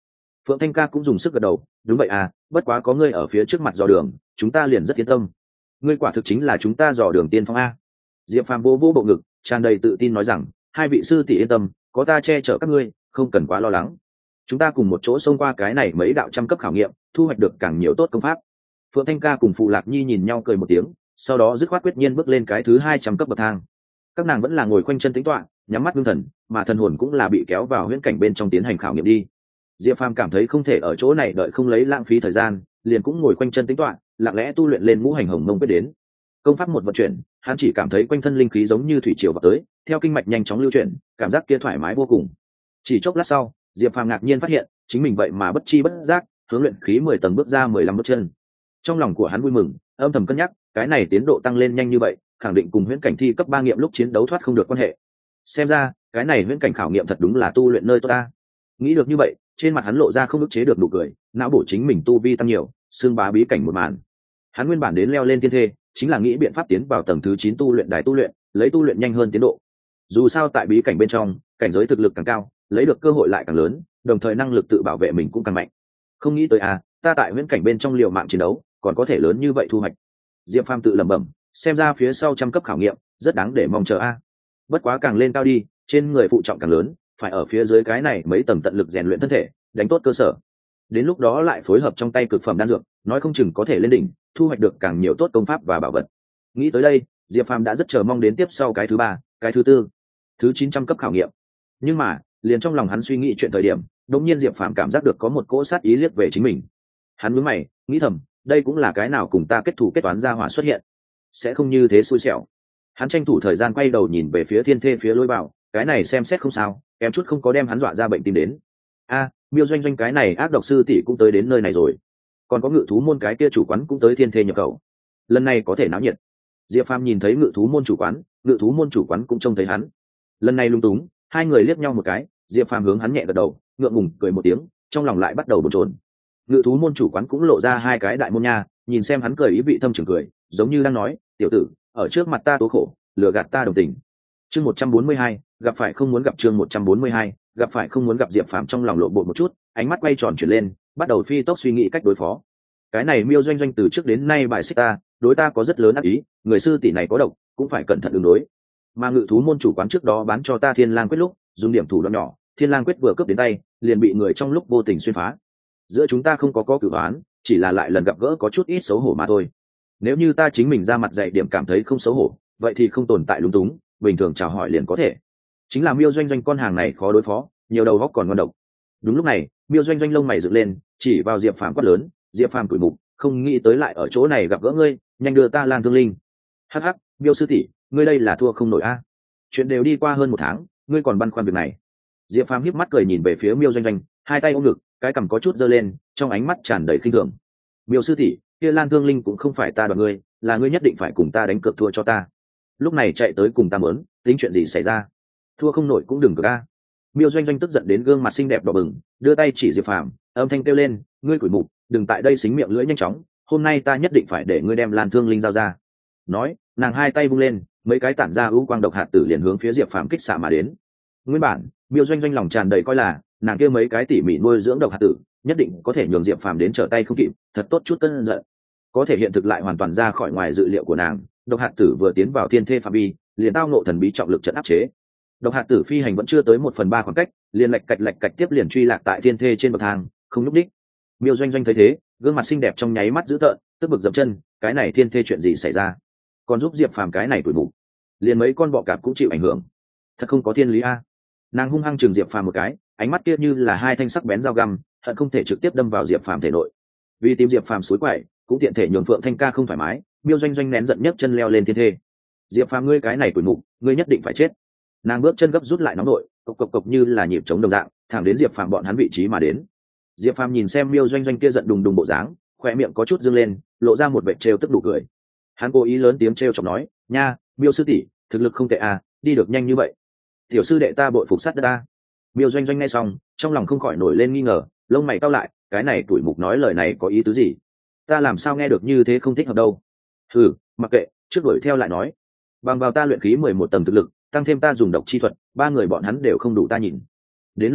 Phượng Thanh ca cũng dùng sức gật đầu, đúng vậy à, bất quá có ngươi ở phía trước mặt dò đường, chúng ta liền rất yên tâm. Ngươi quả thực chính là chúng ta dò đường tiên phong a. Diệp Phàm vô vô bộ ngực, tràn đầy tự tin nói rằng, hai vị sư tỷ yên tâm, có ta che chở các ngươi, không cần quá lo lắng. Chúng ta cùng một chỗ xông qua cái này mấy đạo trăm cấp khảo nghiệm, thu hoạch được càng nhiều tốt công pháp. Phượng Thanh ca cùng Phụ Lạc Nhi nhìn nhau cười một tiếng, sau đó dứt khoát quyết nhiên bước lên cái thứ hai trăm cấp bậc thang. Các nàng vẫn là ngồi khoanh chân tĩnh tọa, nhắm mắt ngưng thần, mà thần hồn cũng là bị kéo vào huyễn cảnh bên trong tiến hành khảo nghiệm đi. Diệp Phàm cảm thấy không thể ở chỗ này đợi không lấy lãng phí thời gian, liền cũng ngồi quanh chân tĩnh tọa, lặng lẽ tu luyện lên ngũ hành hồng mông quyết đến. Công pháp một vận chuyển, hắn chỉ cảm thấy quanh thân linh khí giống như thủy triều vào tới, theo kinh mạch nhanh chóng lưu chuyển, cảm giác kia thoải mái vô cùng. Chỉ chốc lát sau, Diệp Phàm ngạc nhiên phát hiện, chính mình vậy mà bất chi bất giác, hướng luyện khí mười tầng bước ra mười lăm bước chân. Trong lòng của hắn vui mừng, âm thầm cân nhắc, cái này tiến độ tăng lên nhanh như vậy, khẳng định cùng huyễn cảnh thi cấp ba nghiệm lúc chiến đấu thoát không được quan hệ. Xem ra, cái này huyễn cảnh khảo nghiệm thật đúng là tu luyện nơi tốt ta. Nghĩ được như vậy, trên mặt hắn lộ ra không ức chế được nụ cười, não bổ chính mình tu vi tăng nhiều, xương bá bí cảnh một màn. Hắn nguyên bản đến leo lên thiên thê, chính là nghĩ biện pháp tiến vào tầng thứ chín tu luyện đài tu luyện, lấy tu luyện nhanh hơn tiến độ. Dù sao tại bí cảnh bên trong, cảnh giới thực lực càng cao, lấy được cơ hội lại càng lớn, đồng thời năng lực tự bảo vệ mình cũng càng mạnh. Không nghĩ tới à, ta tại huyễn cảnh bên trong liều mạng chiến đấu, còn có thể lớn như vậy thu hoạch. Diệp Phàm tự lẩm bẩm, xem ra phía sau trăm cấp khảo nghiệm, rất đáng để mong chờ a. Bất quá càng lên cao đi, trên người phụ trọng càng lớn, phải ở phía dưới cái này mấy tầng tận lực rèn luyện thân thể, đánh tốt cơ sở. Đến lúc đó lại phối hợp trong tay cực phẩm đan dược, nói không chừng có thể lên đỉnh, thu hoạch được càng nhiều tốt công pháp và bảo vật. Nghĩ tới đây, Diệp Phàm đã rất chờ mong đến tiếp sau cái thứ ba, cái thứ tư, thứ chín trăm cấp khảo nghiệm. Nhưng mà, liền trong lòng hắn suy nghĩ chuyện thời điểm, đột nhiên Diệp Phàm cảm giác được có một cỗ sát ý liếc về chính mình. Hắn nhướng mày, nghĩ thầm, đây cũng là cái nào cùng ta kết thù kết toán ra hỏa xuất hiện, sẽ không như thế xui xẻo. Hắn tranh thủ thời gian quay đầu nhìn về phía thiên thê phía lối vào, cái này xem xét không sao, kém chút không có đem hắn dọa ra bệnh tim đến. A, Miêu Doanh Doanh cái này ác độc sư tỷ cũng tới đến nơi này rồi, còn có ngự thú môn cái kia chủ quán cũng tới thiên thê nhập khẩu, lần này có thể náo nhiệt. Diệp Phàm nhìn thấy ngự thú môn chủ quán, ngự thú môn chủ quán cũng trông thấy hắn, lần này lung túng, hai người liếc nhau một cái, Diệp Phàm hướng hắn nhẹ gật đầu, ngượng ngùng cười một tiếng, trong lòng lại bắt đầu bồn chồn. Ngự thú môn chủ quán cũng lộ ra hai cái đại môn nha, nhìn xem hắn cười ý vị thâm trường cười, giống như đang nói, tiểu tử, ở trước mặt ta tố khổ, lừa gạt ta đồng tình. Chương một trăm bốn mươi hai, gặp phải không muốn gặp. Chương một trăm bốn mươi hai, gặp phải không muốn gặp. Diệp Phàm trong lòng lộn bột một chút, ánh mắt quay tròn chuyển lên, bắt đầu phi tốc suy nghĩ cách đối phó. Cái này Miêu Doanh Doanh từ trước đến nay bài xích ta, đối ta có rất lớn ác ý, người sư tỷ này có độc, cũng phải cẩn thận ứng đối. Mà ngự thú môn chủ quán trước đó bán cho ta Thiên Lang quyết lúc, dùng điểm thủ đoạn nhỏ, Thiên Lang quyết vừa cướp đến tay, liền bị người trong lúc vô tình xuyên phá. Giữa chúng ta không có có cửu oán, chỉ là lại lần gặp gỡ có chút ít xấu hổ mà thôi. Nếu như ta chính mình ra mặt dạy điểm cảm thấy không xấu hổ, vậy thì không tồn tại lúng túng, bình thường chào hỏi liền có thể. Chính là Miêu Doanh Doanh con hàng này khó đối phó, nhiều đầu góc còn ngon độc. Đúng lúc này, Miêu Doanh Doanh lông mày dựng lên, chỉ vào Diệp Phàm quát lớn, Diệp Phàm tủi mục, không nghĩ tới lại ở chỗ này gặp gỡ ngươi, nhanh đưa ta Lan Thương Linh. Hắc hắc, Miêu sư tỷ, ngươi đây là thua không nổi a. Chuyện đều đi qua hơn một tháng, ngươi còn băn khoăn việc này. Diệp Phàm híp mắt cười nhìn về phía Miêu Doanh Doanh, hai tay ôm ngực, cái cằm có chút giơ lên, trong ánh mắt tràn đầy khinh thường. Miêu sư tỷ, kia Lan Thương Linh cũng không phải ta đoạt ngươi, là ngươi nhất định phải cùng ta đánh cược thua cho ta. Lúc này chạy tới cùng ta muốn, tính chuyện gì xảy ra? Thua không nổi cũng đừng cược a. Miêu Doanh Doanh tức giận đến gương mặt xinh đẹp đỏ bừng, đưa tay chỉ Diệp Phàm, âm thanh kêu lên, ngươi quỷ mục, đừng tại đây xính miệng lưỡi nhanh chóng, hôm nay ta nhất định phải để ngươi đem Lan Thương Linh giao ra. Nói, nàng hai tay vung lên, mấy cái tản ra ưu quang độc hạt tử liền hướng phía Diệp Phàm kích xạ mà đến. Nguyên bản, Miêu Doanh Doanh lòng tràn đầy coi là, nàng kia mấy cái tỉ mỉ nuôi dưỡng độc hạt tử, nhất định có thể nhường Diệp Phàm đến trở tay không kịp, thật tốt chút cơn giận. Có thể hiện thực lại hoàn toàn ra khỏi ngoài dự liệu của nàng, độc hạt tử vừa tiến vào thiên thê phạm vi, liền tao nộ thần bí trọng lực trận áp chế. Độc hạt tử phi hành vẫn chưa tới một phần ba khoảng cách, liền lạch cạch lạch cạch tiếp liền truy lạc tại thiên thê trên bậc thang, không nhúc đích. Miêu Doanh Doanh thấy thế, gương mặt xinh đẹp trong nháy mắt dữ tợn, tức bực dậm chân, cái này thiên thê chuyện gì xảy ra? Còn giúp Diệp Phàm cái này tuổi mù, liền mấy con bọ cạp cũng chịu ảnh hưởng, thật không có thiên lý a. Nàng hung hăng chừng Diệp Phàm một cái, ánh mắt kia như là hai thanh sắc bén dao găm, hận không thể trực tiếp đâm vào Diệp Phàm thể nội. Vì tìm Diệp Phàm suối quậy, cũng tiện thể nhường Phượng Thanh ca không thoải mái, Miêu Doanh Doanh nén giận nhấc chân leo lên thiên thê. Diệp Phàm, ngươi cái này tuổi mù, ngươi nhất định phải chết. Nàng bước chân gấp rút lại nóng nội, cộc cộc cộc như là nhịp trống đồng dạng, thẳng đến Diệp Phàm bọn hắn vị trí mà đến. Diệp Phàm nhìn xem Miêu Doanh Doanh kia giận đùng đùng bộ dáng, khóe miệng có chút dương lên, lộ ra một vẻ trêu tức đủ cười. Hắn cố ý lớn tiếng trêu chọc nói, nha, Miêu sư tỷ, thực lực không tệ à, đi được nhanh như vậy. Tiểu sư đệ ta bội phục sắt đất ta. Miêu Doanh Doanh nghe xong, trong lòng không khỏi nổi lên nghi ngờ, lông mày cau lại, cái này tuổi mục nói lời này có ý tứ gì? Ta làm sao nghe được như thế không thích hợp đâu? Hừ, mặc kệ, trước đuổi theo lại nói. Bằng vào ta luyện khí mười một tầng thực lực, tăng thêm ta dùng độc chi thuật, ba người bọn hắn đều không đủ ta nhìn. Đến lúc đó,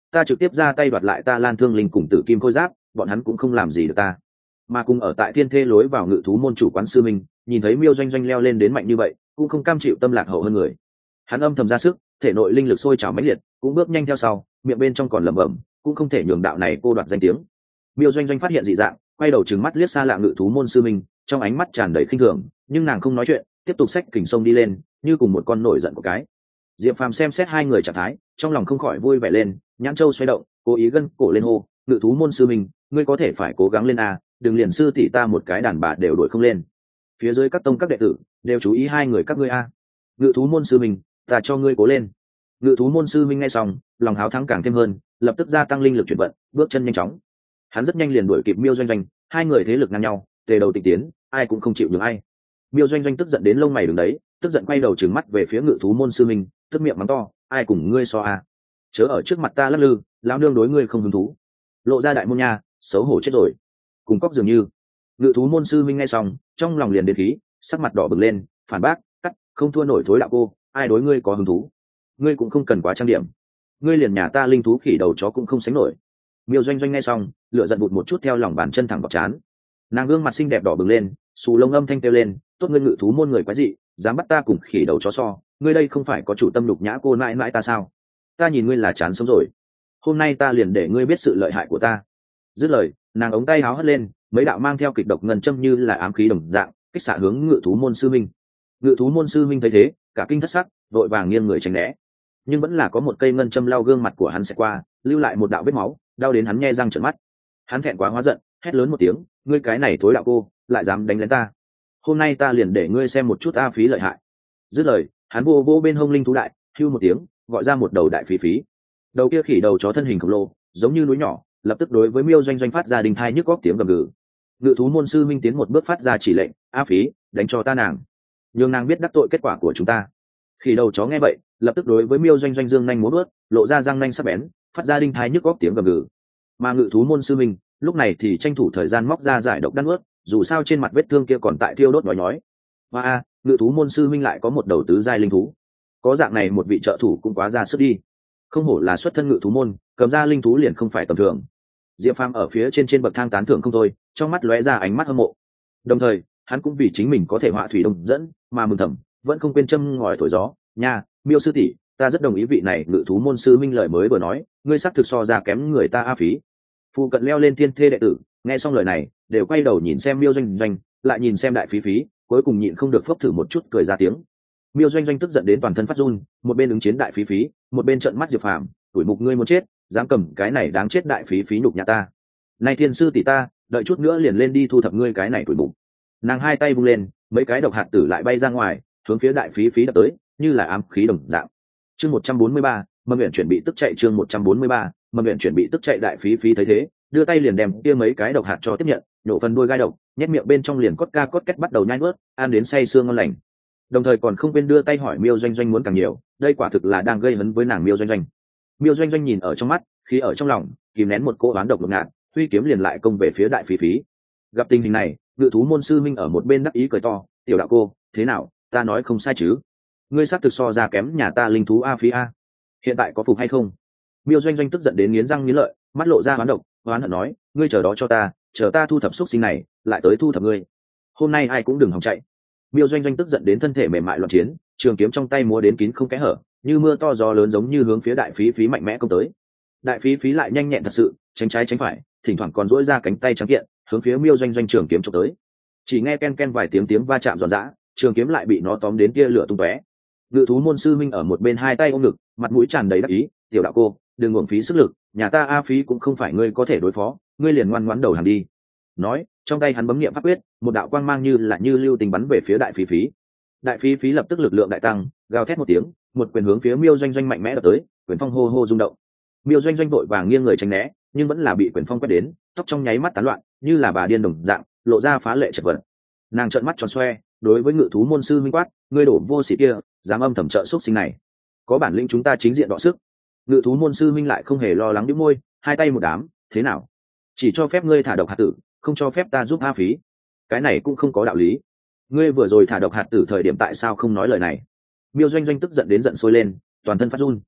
ta trực tiếp ra tay đoạt lại ta Lan Thương Linh cùng Tử Kim Khôi Giáp, bọn hắn cũng không làm gì được ta. Mà cùng ở tại thiên thê lối vào ngự thú môn chủ quán sư minh nhìn thấy Miêu Doanh Doanh leo lên đến mạnh như vậy, cũng không cam chịu tâm lạc hậu hơn người. Hắn âm thầm ra sức, thể nội linh lực sôi trào mãnh liệt, cũng bước nhanh theo sau, miệng bên trong còn lẩm bẩm, cũng không thể nhường đạo này cô đoạt danh tiếng. Miêu Doanh Doanh phát hiện dị dạng, quay đầu trừng mắt liếc xa lạ ngự thú môn sư minh, trong ánh mắt tràn đầy khinh thường, nhưng nàng không nói chuyện, tiếp tục xách kình sông đi lên, như cùng một con nổi giận của cái. Diệp Phàm xem xét hai người trạng thái, trong lòng không khỏi vui vẻ lên, nhãn châu xoay động, cố ý gân cổ lên hô, ngự thú môn sư minh, ngươi có thể phải cố gắng lên a, đừng liền sư tỷ ta một cái đàn bà đều đuổi không lên. Phía dưới các tông các đệ tử đều chú ý hai người các ngươi a. Ngự thú môn sư minh, ta cho ngươi cố lên. Ngự thú môn sư minh nghe xong, lòng háo thắng càng thêm hơn, lập tức gia tăng linh lực chuyển vận, bước chân nhanh chóng. Hắn rất nhanh liền đuổi kịp Miêu Doanh Doanh, hai người thế lực ngang nhau, tề đầu tịch tiến, ai cũng không chịu nhường ai. Miêu Doanh Doanh tức giận đến lông mày đứng đấy, tức giận quay đầu trừng mắt về phía ngự thú môn sư minh, tức miệng mắng to, ai cùng ngươi so a? Chớ ở trước mặt ta lắc lư, lão nương đối ngươi không hứng thú. Lộ ra đại môn nha, xấu hổ chết rồi. Cùng cóc dường như. Ngự thú môn sư minh nghe xong, trong lòng liền đến khí, sắc mặt đỏ bừng lên, phản bác, cắt, không thua nổi thối đạo cô, ai đối ngươi có hứng thú? Ngươi cũng không cần quá trang điểm, ngươi liền nhà ta linh thú khỉ đầu chó cũng không sánh nổi. Miêu Doanh Doanh nghe xong, lửa giận bụt một chút theo lòng bàn chân thẳng vào chán. Nàng gương mặt xinh đẹp đỏ bừng lên, xù lông âm thanh kêu lên, tốt ngươi ngự thú môn người quái dị, dám bắt ta cùng khỉ đầu chó so, ngươi đây không phải có chủ tâm nhục nhã cô mãi mãi ta sao? Ta nhìn ngươi là chán sống rồi, hôm nay ta liền để ngươi biết sự lợi hại của ta. Dứt lời, nàng ống tay háo hất lên, mấy đạo mang theo kịch độc ngân châm như là ám khí đồng dạng, kích xạ hướng ngự thú môn sư minh. Ngự thú môn sư minh thấy thế, cả kinh thất sắc, vội vàng nghiêng người tránh né, nhưng vẫn là có một cây ngân châm lao gương mặt của hắn sẽ qua, lưu lại một đạo vết máu, đau đến hắn nhe răng trợn mắt. Hắn thẹn quá hóa giận, hét lớn một tiếng, ngươi cái này thối đạo cô, lại dám đánh lén ta, hôm nay ta liền để ngươi xem một chút a phí lợi hại. Dứt lời, hắn vô vô bên hông linh thú đại, hưu một tiếng, gọi ra một đầu đại phí phí. Đầu kia khỉ đầu chó thân hình khổng lồ, giống như núi nhỏ, lập tức đối với Miêu Doanh Doanh phát ra đình thai nhức góc tiếng gầm gừ. Ngự thú môn sư minh tiến một bước phát ra chỉ lệnh, a phí, đánh cho ta nàng, nhưng nàng biết đắc tội kết quả của chúng ta. Khỉ đầu chó nghe vậy, lập tức đối với Miêu Doanh Doanh dương nhanh múa bước, lộ ra răng nanh sắc bén, phát ra đinh thái nhức góc tiếng gầm gừ. Mà ngự thú môn sư minh lúc này thì tranh thủ thời gian móc ra giải độc đan ướt, dù sao trên mặt vết thương kia còn tại thiêu đốt nhói nhói. Và a, ngự thú môn sư minh lại có một đầu tứ giai linh thú, có dạng này một vị trợ thủ cũng quá ra sức đi. Không hổ là xuất thân ngự thú môn, cầm ra linh thú liền không phải tầm thường. Diệp Phàm ở phía trên trên bậc thang tán thưởng không thôi, trong mắt lóe ra ánh mắt hâm mộ. Đồng thời, hắn cũng vì chính mình có thể họa thủy đồng dẫn mà mừng thầm, vẫn không quên châm ngòi thổi gió. Nha, Miêu sư tỷ, ta rất đồng ý vị này ngự thú môn sư minh lời mới vừa nói, ngươi xác thực so ra kém người ta a phí. Phu cận leo lên thiên thê đệ tử, nghe xong lời này, đều quay đầu nhìn xem Miêu Doanh Doanh, lại nhìn xem đại phí phí, cuối cùng nhịn không được phốc thử một chút cười ra tiếng. Miêu Doanh Doanh tức giận đến toàn thân phát run, một bên ứng chiến đại phí phí, một bên trợn mắt Diệp Phàm, tuổi mục ngươi muốn chết, dám cầm cái này đáng chết đại phí phí nhục nhã ta. Này thiên sư tỷ ta, đợi chút nữa liền lên đi thu thập ngươi cái này tuổi mục. Nàng hai tay vung lên, mấy cái độc hạt tử lại bay ra ngoài, hướng phía đại phí phí đập tới, như là ám khí đồng dạng. Chương một trăm bốn mươi ba, Mầm Uyển chuẩn bị tức chạy chương một trăm bốn mươi ba, Mầm Uyển chuẩn bị tức chạy đại phí phí thấy thế, đưa tay liền đem kia mấy cái độc hạt cho tiếp nhận, nhổ phần đuôi gai độc, nhét miệng bên trong liền cốt ca cốt két bắt đầu nhai nuốt, ăn đến say sương ngon lành. Đồng thời còn không quên đưa tay hỏi Miêu Doanh Doanh muốn càng nhiều, đây quả thực là đang gây hấn với nàng Miêu Doanh Doanh. Miêu Doanh Doanh nhìn ở trong mắt, khí ở trong lòng, kìm nén một cỗ oán độc ngột ngạt, huy kiếm liền lại công về phía đại phí phí. Gặp tình hình này, ngự thú môn sư minh ở một bên đắc ý cười to, tiểu đạo cô, thế nào, ta nói không sai chứ? Ngươi xác thực so ra kém nhà ta linh thú a phí a, hiện tại có phục hay không? Miêu Doanh Doanh tức giận đến nghiến răng nghiến lợi, mắt lộ ra oán độc, oán hận nói, ngươi chờ đó cho ta, chờ ta thu thập xúc sinh này, lại tới thu thập ngươi. Hôm nay ai cũng đừng hòng chạy. Miêu Doanh Doanh tức giận đến thân thể mềm mại loạn chiến, trường kiếm trong tay múa đến kín không kẽ hở, như mưa to gió lớn giống như hướng phía đại phí phí mạnh mẽ công tới. Đại phí phí lại nhanh nhẹn thật sự, tránh trái tránh phải, thỉnh thoảng còn duỗi ra cánh tay trắng kiện, hướng phía Miêu Doanh Doanh trường kiếm chụp tới. Chỉ nghe ken ken vài tiếng tiếng va chạm giòn giã, trường kiếm lại bị nó tóm đến kia lửa tung tóe. Ngự thú môn sư minh ở một bên hai tay ôm ngực, mặt mũi tràn đầy đắc ý, tiểu đạo cô, đừng uổng phí sức lực, nhà ta a phí cũng không phải ngươi có thể đối phó, ngươi liền ngoan ngoãn đầu hàng đi. Nói, trong tay hắn bấm niệm pháp quyết, một đạo quang mang như là như lưu tình bắn về phía đại phí phí. Đại phí phí lập tức lực lượng đại tăng, gào thét một tiếng, một quyền hướng phía Miêu Doanh Doanh mạnh mẽ đập tới, quyền phong hô hô rung động. Miêu Doanh Doanh vội vàng nghiêng người tránh né, nhưng vẫn là bị quyền phong quét đến, tóc trong nháy mắt tán loạn, như là bà điên đồng dạng, lộ ra phá lệ chật vật. Nàng trợn mắt tròn xoe, đối với ngự thú môn sư minh quát, ngươi đổ vô sĩ kia, dám âm thầm trợ xúc sinh này, có bản lĩnh chúng ta chính diện đọ sức. Ngự thú môn sư minh lại không hề lo lắng nhíu môi, hai tay một đám, thế nào? Chỉ cho phép ngươi thả độc hạt tử, không cho phép ta giúp a phí. Cái này cũng không có đạo lý. Ngươi vừa rồi thả độc hạt tử thời điểm tại sao không nói lời này? Miêu Doanh Doanh tức giận đến giận sôi lên, toàn thân phát run.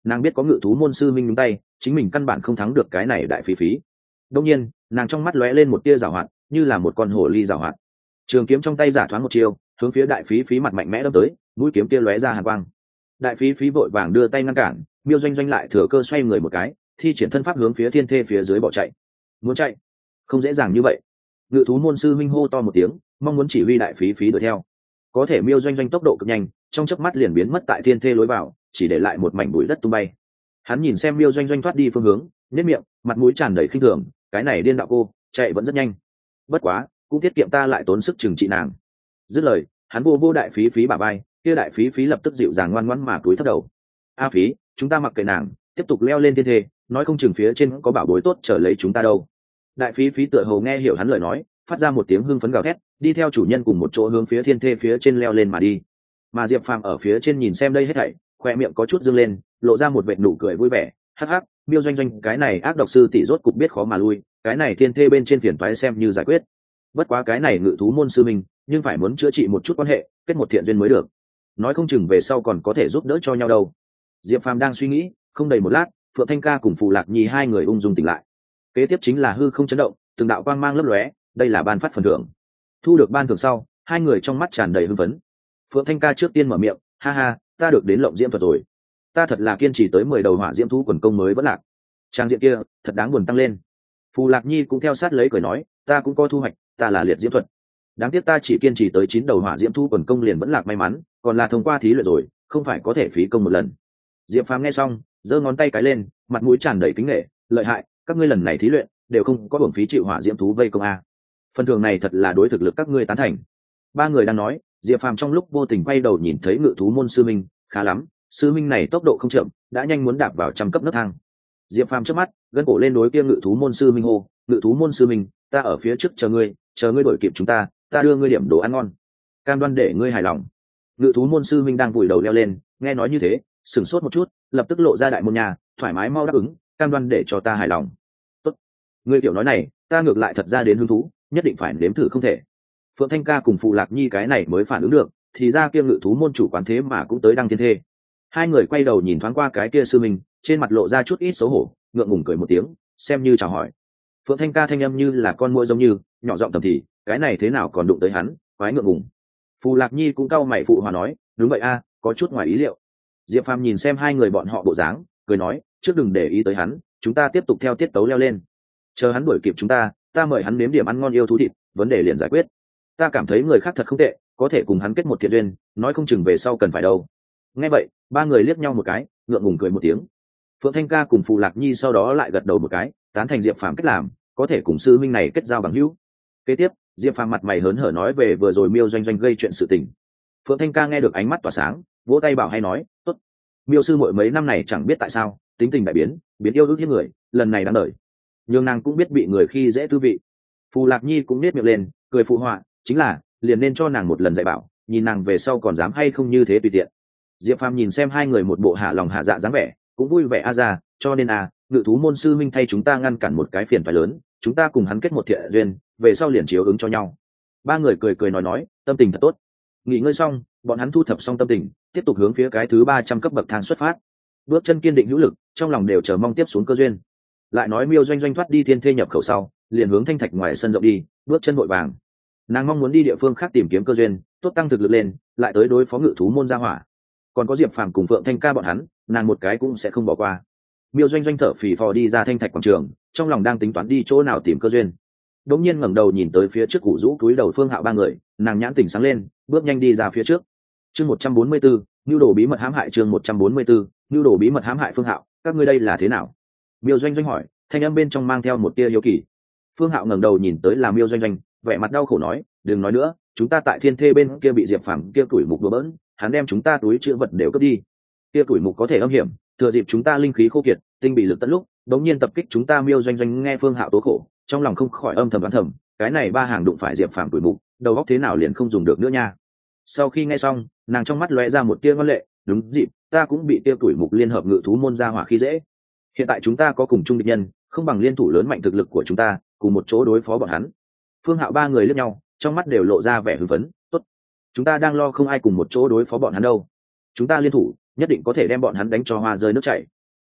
nàng biết có ngự thú môn sư minh nhúng tay, chính mình căn bản không thắng được cái này đại phí phí. Đông nhiên nàng trong mắt lóe lên một tia giảo hoạt, như là một con hổ ly giảo hoạt. Trường kiếm trong tay giả thoáng một chiêu, hướng phía đại phí phí mặt mạnh mẽ đâm tới, mũi kiếm kia lóe ra hàn quang. Đại phí phí vội vàng đưa tay ngăn cản, Miêu Doanh Doanh lại thừa cơ xoay người một cái, thi triển thân pháp hướng phía thiên thê phía dưới bỏ chạy. Muốn chạy không dễ dàng như vậy. Ngự thú môn sư minh hô to một tiếng, mong muốn chỉ huy đại phí phí đuổi theo. Có thể Miêu Doanh Doanh tốc độ cực nhanh, trong chớp mắt liền biến mất tại thiên thê lối vào, chỉ để lại một mảnh bụi đất tung bay. Hắn nhìn xem Miêu Doanh Doanh thoát đi phương hướng, nhếch miệng, mặt mũi tràn đầy khinh thường, cái này điên đạo cô, chạy vẫn rất nhanh. Bất quá, cũng tiết kiệm ta lại tốn sức trừng trị nàng. Dứt lời, hắn vô vô đại phí phí bả vai, kia đại phí phí lập tức dịu dàng ngoan ngoãn mà cúi thấp đầu. A phí, chúng ta mặc kệ nàng, tiếp tục leo lên thiên thê, nói không chừng phía trên có bảo bối tốt chờ lấy chúng ta đâu. Đại phí phí tựa hồ nghe hiểu hắn lời nói, phát ra một tiếng hưng phấn gào thét, đi theo chủ nhân cùng một chỗ hướng phía thiên thê phía trên leo lên mà đi. Mà Diệp Phàm ở phía trên nhìn xem đây hết thảy, khoe miệng có chút dương lên, lộ ra một vệt nụ cười vui vẻ. Hắc hắc, Miêu Doanh Doanh cái này ác độc sư tỷ rốt cục biết khó mà lui, cái này thiên thê bên trên phiền toái xem như giải quyết. Bất quá cái này ngự thú môn sư mình, nhưng phải muốn chữa trị một chút quan hệ, kết một thiện duyên mới được. Nói không chừng về sau còn có thể giúp đỡ cho nhau đâu. Diệp Phàm đang suy nghĩ, không đầy một lát, Phượng Thanh Ca cùng Phù Lạc Nhi hai người ung dung tỉnh lại. Kế tiếp chính là hư không chấn động, từng đạo quang mang lấp lóe, đây là ban phát phần thưởng. Thu được ban thưởng sau, hai người trong mắt tràn đầy hưng phấn. Phượng Thanh Ca trước tiên mở miệng, ha ha, ta được đến lộng diễm thuật rồi. Ta thật là kiên trì tới mười đầu hỏa diễm thú quần công mới vẫn lạc. Trang diện kia, thật đáng buồn tăng lên. Phù Lạc Nhi cũng theo sát lấy cười nói, ta cũng có thu hoạch, ta là liệt diễm thuật. Đáng tiếc ta chỉ kiên trì tới chín đầu hỏa diễm thú quần công liền vẫn lạc may mắn, còn là thông qua thí luyện rồi, không phải có thể phí công một lần. Diệp Phàm nghe xong, giơ ngón tay cái lên, mặt mũi tràn đầy kính nể, lợi hại, các ngươi lần này thí luyện đều không có hưởng phí chịu hỏa diễm thú vây công a. Phần thưởng này thật là đối thực lực các ngươi tán thành. Ba người đang nói, Diệp Phàm trong lúc vô tình quay đầu nhìn thấy ngự thú môn sư minh, khá lắm, sư minh này tốc độ không chậm, đã nhanh muốn đạp vào trăm cấp nấc thang. Diệp Phàm trước mắt gân cổ lên đối kia ngự thú môn sư minh hô, ngự thú môn sư minh, ta ở phía trước chờ ngươi, chờ ngươi đuổi kịp chúng ta, ta đưa ngươi điểm đồ ăn ngon, cam đoan để ngươi hài lòng. Ngự thú môn sư minh đang vùi đầu leo lên, nghe nói như thế, sửng sốt một chút, lập tức lộ ra đại môn nhà, thoải mái mau đáp ứng, cam đoan để cho ta hài lòng. Tốt, ngươi kiểu nói này, ta ngược lại thật ra đến hứng thú, nhất định phải nếm thử không thể. Phượng Thanh Ca cùng Phù Lạc Nhi cái này mới phản ứng được, thì ra kia ngự thú môn chủ quán thế mà cũng tới đăng thiên thê. Hai người quay đầu nhìn thoáng qua cái kia sư minh, trên mặt lộ ra chút ít xấu hổ, ngượng ngùng cười một tiếng, xem như chào hỏi. Phượng Thanh Ca thanh âm như là con muỗi giống như, nhỏ giọng thầm thì, cái này thế nào còn đụng tới hắn, quái ngượng ngùng. Phù Lạc Nhi cũng cau mày phụ hòa nói, đúng vậy a, có chút ngoài ý liệu. Diệp Phàm nhìn xem hai người bọn họ bộ dáng, cười nói, trước đừng để ý tới hắn, chúng ta tiếp tục theo tiết tấu leo lên. Chờ hắn đuổi kịp chúng ta, ta mời hắn nếm điểm ăn ngon yêu thú thịt, vấn đề liền giải quyết. Ta cảm thấy người khác thật không tệ, có thể cùng hắn kết một thiện duyên, nói không chừng về sau cần phải đâu. Nghe vậy, ba người liếc nhau một cái, ngượng ngùng cười một tiếng. Phượng Thanh Ca cùng Phù Lạc Nhi sau đó lại gật đầu một cái, tán thành Diệp Phàm cách làm, có thể cùng sư minh này kết giao bằng hữu. Kế tiếp, Diệp Phàm mặt mày hớn hở nói về vừa rồi Miêu Doanh Doanh gây chuyện sự tình. Phượng Thanh Ca nghe được ánh mắt tỏa sáng, vỗ tay bảo hay nói, tốt. Miêu sư muội mấy năm này chẳng biết tại sao, tính tình đại biến, biến yêu ước hiếp người, lần này đáng đời. Nhưng nàng cũng biết bị người khi dễ tư vị. Phù Lạc Nhi cũng nết miệng lên, cười phụ họa, chính là, liền nên cho nàng một lần dạy bảo, nhìn nàng về sau còn dám hay không như thế tùy tiện. Diệp Phàm nhìn xem hai người một bộ hạ lòng hạ dạ dáng vẻ, cũng vui vẻ a ra, cho nên a, ngự thú môn sư minh thay chúng ta ngăn cản một cái phiền phải lớn, chúng ta cùng hắn kết một thiện duyên, về sau liền chiếu ứng cho nhau. Ba người cười cười nói nói, tâm tình thật tốt. Nghỉ ngơi xong, bọn hắn thu thập xong tâm tình, tiếp tục hướng phía cái thứ ba trăm cấp bậc thang xuất phát. Bước chân kiên định hữu lực, trong lòng đều chờ mong tiếp xuống cơ duyên. Lại nói Miêu Doanh Doanh thoát đi thiên thê nhập khẩu sau, liền hướng thanh thạch ngoài sân rộng đi, bước chân vội vàng. Nàng mong muốn đi địa phương khác tìm kiếm cơ duyên, tốt tăng thực lực lên, lại tới đối phó ngự thú môn gia hỏa. Còn có Diệp Phàm cùng Phượng Thanh Ca bọn hắn, nàng một cái cũng sẽ không bỏ qua. Miêu Doanh Doanh thở phì phò đi ra thanh thạch quảng trường, trong lòng đang tính toán đi chỗ nào tìm cơ duyên. Đột nhiên ngẩng đầu nhìn tới phía trước củ rũ túi đầu Phương Hạo ba người, nàng nhãn tỉnh sáng lên, bước nhanh đi ra phía trước. Chương một trăm bốn mươi bốn, nưu đồ bí mật hãm hại chương một trăm bốn mươi bốn, nưu đồ bí mật hãm hại Phương Hạo, các ngươi đây là thế nào? Miêu Doanh Doanh hỏi, thanh âm bên trong mang theo một tia hiếu kỳ. Phương Hạo ngẩng đầu nhìn tới là Miêu Doanh Doanh, vẻ mặt đau khổ nói, đừng nói nữa, chúng ta tại thiên thê bên kia bị Diệp Phàm kia tuổi mục đùa bỡn, hắn đem chúng ta túi chứa vật đều cướp đi. Kia tuổi mục có thể âm hiểm, thừa dịp chúng ta linh khí khô kiệt, tinh bị lực tận lúc, đống nhiên tập kích chúng ta. Miêu Doanh Doanh nghe Phương Hạo tố khổ, trong lòng không khỏi âm thầm đoán thầm, cái này ba hàng đụng phải Diệp Phàm tuổi mục, đầu óc thế nào liền không dùng được nữa nha. Sau khi nghe xong, nàng trong mắt lóe ra một tia ngoan lệ, đúng dịp, ta cũng bị tia tuổi mục liên hợp ngự thú môn ra hỏa khi dễ. Hiện tại chúng ta có cùng chung địch nhân, không bằng liên thủ lớn mạnh thực lực của chúng ta, cùng một chỗ đối phó bọn hắn. Phương Hạo ba người liếc nhau, trong mắt đều lộ ra vẻ hưng phấn, tốt, chúng ta đang lo không ai cùng một chỗ đối phó bọn hắn đâu, chúng ta liên thủ nhất định có thể đem bọn hắn đánh cho hoa rơi nước chảy.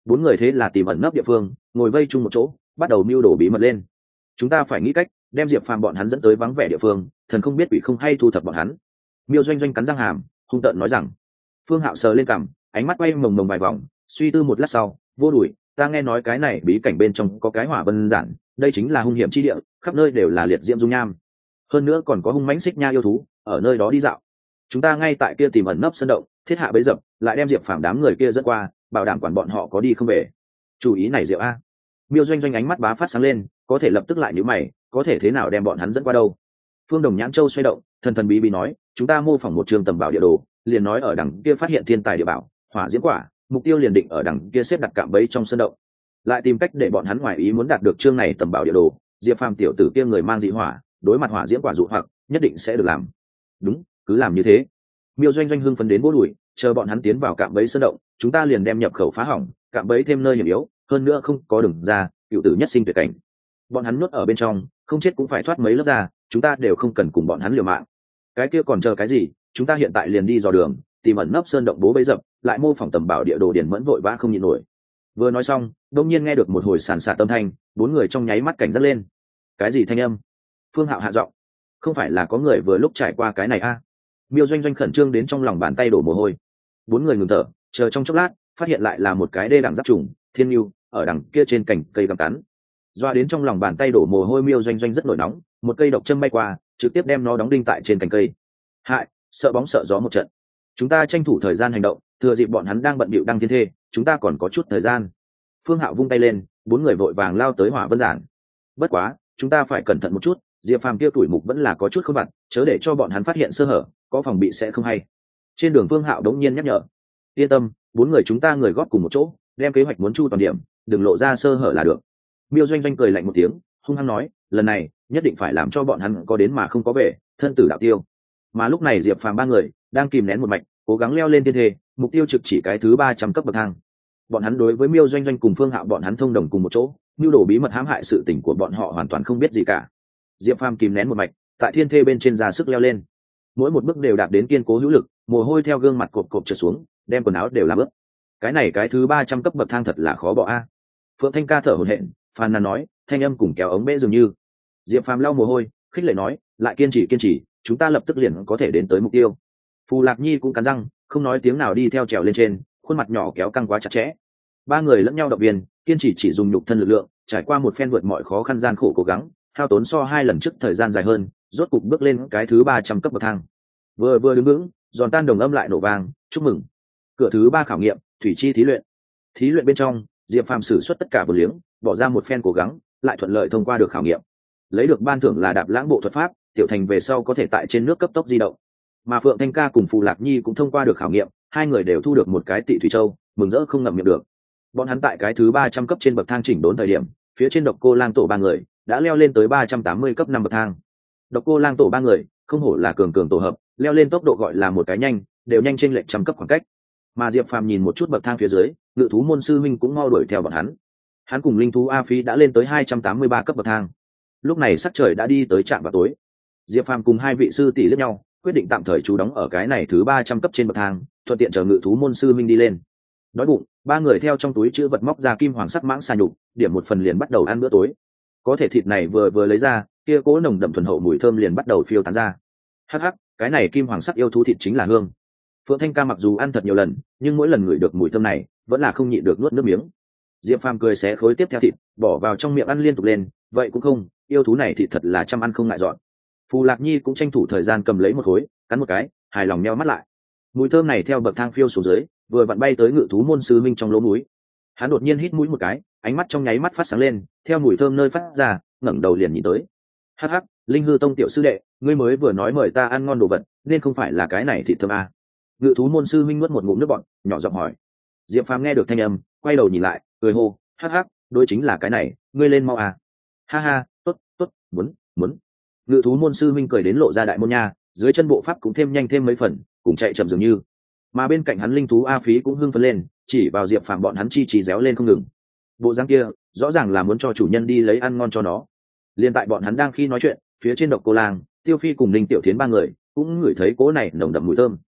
bốn người thế là tìm ẩn nấp địa phương ngồi vây chung một chỗ, bắt đầu mưu đồ bí mật lên. Chúng ta phải nghĩ cách đem Diệp Phàm bọn hắn dẫn tới vắng vẻ địa phương, thần không biết quỷ không hay thu thập bọn hắn. Miêu Doanh Doanh cắn răng hàm, hung tợn nói rằng. Phương Hạo sờ lên cằm, ánh mắt quay mồng mồng vài vòng, suy tư một lát sau, vô đuổi, ta nghe nói cái này bí cảnh bên trong có cái hỏa vân giản, đây chính là hung hiểm chi địa, khắp nơi đều là liệt diễm dung nham, hơn nữa còn có hung mãnh xích nha yêu thú ở nơi đó đi dạo. Chúng ta ngay tại kia tìm ẩn nấp sân động, thiết hạ bẫy dập, lại đem Diệp Phàm đám người kia dẫn qua, bảo đảm quản bọn họ có đi không về. Chủ ý này diệu a. Miêu Doanh Doanh ánh mắt bá phát sáng lên, có thể lập tức lại nhíu mày, có thể thế nào đem bọn hắn dẫn qua đâu? Phương Đồng Nhãn Châu xoay động, thần thần bí bí nói, chúng ta mô phỏng một trường tầm bảo địa đồ, liền nói ở đằng kia phát hiện thiên tài địa bảo, hỏa diễm quả, mục tiêu liền định ở đằng kia xếp đặt cạm bẫy trong sân động, lại tìm cách để bọn hắn ngoài ý muốn đạt được chương này tầm bảo địa đồ. Diệp Phàm tiểu tử kia người mang dị hỏa, đối mặt hỏa diễm quả dụ hoặc nhất định sẽ được làm. Đúng, cứ làm như thế. Miêu Doanh Doanh hưng phấn đến bố đùi, chờ bọn hắn tiến vào cạm bẫy sân động, chúng ta liền đem nhập khẩu phá hỏng, cạm bẫy thêm nơi hiểm yếu, hơn nữa không có đường ra, cựu tử nhất sinh tuyệt cảnh. Bọn hắn nuốt ở bên trong, không chết cũng phải thoát mấy lớp ra, chúng ta đều không cần cùng bọn hắn liều mạng. Cái kia còn chờ cái gì, chúng ta hiện tại liền đi dò đường, tìm ẩn nấp sơn động bố bấy dập, lại mô phỏng tầm bảo địa đồ điển mẫn vội vã không nhịn nổi. Vừa nói xong, đông nhiên nghe được một hồi sàn sạt âm thanh, bốn người trong nháy mắt cảnh giác lên. Cái gì thanh âm? Phương Hạo hạ giọng. Không phải là có người vừa lúc trải qua cái này a? À? Miêu Doanh Doanh khẩn trương đến trong lòng bàn tay đổ mồ hôi. Bốn người ngừng thở, chờ trong chốc lát, phát hiện lại là một cái đê đẳng giáp trùng, thiên nhu, ở đằng kia trên cành cây gặm cắn. Doa đến trong lòng bàn tay đổ mồ hôi, Miêu Doanh Doanh rất nổi nóng, một cây độc châm bay qua, trực tiếp đem nó đóng đinh tại trên cành cây. Hại, sợ bóng sợ gió một trận. Chúng ta tranh thủ thời gian hành động, thừa dịp bọn hắn đang bận bịu đăng thiên thê, chúng ta còn có chút thời gian. Phương Hạo vung tay lên, bốn người vội vàng lao tới hỏa vân giản. Bất quá, chúng ta phải cẩn thận một chút, Diệp Phàm kia tuổi mục vẫn là có chút không vặt, chớ để cho bọn hắn phát hiện sơ hở, có phòng bị sẽ không hay. Trên đường Phương Hạo đống nhiên nhắc nhở. Yên tâm, bốn người chúng ta người góp cùng một chỗ, đem kế hoạch muốn chu toàn điểm, đừng lộ ra sơ hở là được. Miêu Doanh Doanh cười lạnh một tiếng, hung hăng nói, lần này nhất định phải làm cho bọn hắn có đến mà không có về, thân tử đạo tiêu. Mà lúc này Diệp Phàm ba người đang kìm nén một mạch, cố gắng leo lên thiên thê, mục tiêu trực chỉ cái thứ ba trăm cấp bậc thang. Bọn hắn đối với Miêu Doanh Doanh cùng Phương Hạo bọn hắn thông đồng cùng một chỗ, nhu đồ bí mật hãm hại sự tình của bọn họ hoàn toàn không biết gì cả. Diệp Phàm kìm nén một mạch, tại thiên thê bên trên ra sức leo lên, mỗi một bước đều đạp đến kiên cố hữu lực, mồ hôi theo gương mặt cộp cộp trượt xuống, đem quần áo đều làm ướt. Cái này cái thứ ba trăm cấp bậc thang thật là khó bỏ a. Phượng Thanh Ca thở hổn hển, phàn nàn nói, thanh âm cùng kéo ống bể dường như. Diệp Phàm lau mồ hôi, khích lệ nói, lại kiên trì kiên trì, chúng ta lập tức liền có thể đến tới mục tiêu. Phù Lạc Nhi cũng cắn răng, không nói tiếng nào đi theo trèo lên trên, khuôn mặt nhỏ kéo căng quá chặt chẽ. Ba người lẫn nhau động viên, kiên trì chỉ dùng nhục thân lực lượng, trải qua một phen vượt mọi khó khăn gian khổ cố gắng, hao tốn so hai lần trước thời gian dài hơn, rốt cục bước lên cái thứ ba trăm cấp bậc thang. Vừa vừa đứng vững, giòn tan đồng âm lại nổ vang, chúc mừng. Cửa thứ ba khảo nghiệm, thủy chi thí luyện. Thí luyện bên trong, Diệp Phàm sử xuất tất cả vô liếng, bỏ ra một phen cố gắng, lại thuận lợi thông qua được khảo nghiệm. Lấy được ban thưởng là đạp lãng bộ thuật pháp, tiểu thành về sau có thể tại trên nước cấp tốc di động. Mà Phượng Thanh Ca cùng Phù Lạc Nhi cũng thông qua được khảo nghiệm, hai người đều thu được một cái Tị Thủy Châu, mừng rỡ không ngậm miệng được. Bọn hắn tại cái thứ ba trăm cấp trên bậc thang chỉnh đốn thời điểm, phía trên Độc Cô Lang tổ ba người đã leo lên tới ba trăm tám mươi cấp năm bậc thang. Độc Cô Lang tổ ba người, không hổ là cường cường tổ hợp, leo lên tốc độ gọi là một cái nhanh, đều nhanh trên lệch trăm cấp khoảng cách. Mà Diệp Phàm nhìn một chút bậc thang phía dưới, Ngự thú môn sư minh cũng mau đuổi theo bọn hắn. Hắn cùng linh thú A Phí đã lên tới hai trăm tám mươi ba cấp bậc thang. Lúc này sắc trời đã đi tới trạm vào tối. Diệp Phàm cùng hai vị sư tỷ liếc nhau, quyết định tạm thời trú đóng ở cái này thứ ba trăm cấp trên bậc thang, thuận tiện chờ Ngự thú môn sư minh đi lên. Đói bụng, ba người theo trong túi chữ vật móc ra kim hoàng sắc mãng xà nhục, điểm một phần liền bắt đầu ăn bữa tối. Có thể thịt này vừa vừa lấy ra, kia cố nồng đậm thuần hậu mùi thơm liền bắt đầu phiêu tán ra. Hắc hắc, cái này kim hoàng sắc yêu thú thịt chính là hương. Phượng Thanh Ca mặc dù ăn thật nhiều lần, nhưng mỗi lần ngửi được mùi thơm này, vẫn là không nhịn được nuốt nước miếng. Diệp Phàm cười xé khối tiếp theo thịt, bỏ vào trong miệng ăn liên tục lên, vậy cũng không, yêu thú này thịt thật là chăm ăn không ngại dọn. Phù Lạc Nhi cũng tranh thủ thời gian cầm lấy một khối, cắn một cái, hài lòng nheo mắt lại. Mùi thơm này theo bậc thang phiêu xuống dưới, vừa vặn bay tới Ngự thú môn sư minh trong lỗ mũi. Hắn đột nhiên hít mũi một cái, ánh mắt trong nháy mắt phát sáng lên, theo mùi thơm nơi phát ra, ngẩng đầu liền nhìn tới. Hắc hắc, Linh Hư Tông tiểu sư đệ, ngươi mới vừa nói mời ta ăn ngon đồ vật, nên không phải là cái này thịt thơm à? Ngự thú môn sư minh nuốt một ngụm nước bọt, nhỏ giọng hỏi. Diệp Phàm nghe được thanh âm, quay đầu nhìn lại, cười hô, hắc hắc, đối chính là cái này, ngươi lên mau à? Ha ha, tốt, tốt, muốn, muốn. Ngự thú môn sư minh cười đến lộ ra đại môn nha, dưới chân bộ pháp cũng thêm nhanh thêm mấy phần, cùng chạy chậm dường như. Mà bên cạnh hắn linh thú A Phí cũng hưng phấn lên, chỉ vào Diệp Phàm bọn hắn chi trì réo lên không ngừng. Bộ dáng kia, rõ ràng là muốn cho chủ nhân đi lấy ăn ngon cho nó. Liên tại bọn hắn đang khi nói chuyện, phía trên Độc Cô Lang, Tiêu Phi cùng Linh Tiểu Thiến ba người cũng ngửi thấy cỗ này nồng đậm mùi thơm.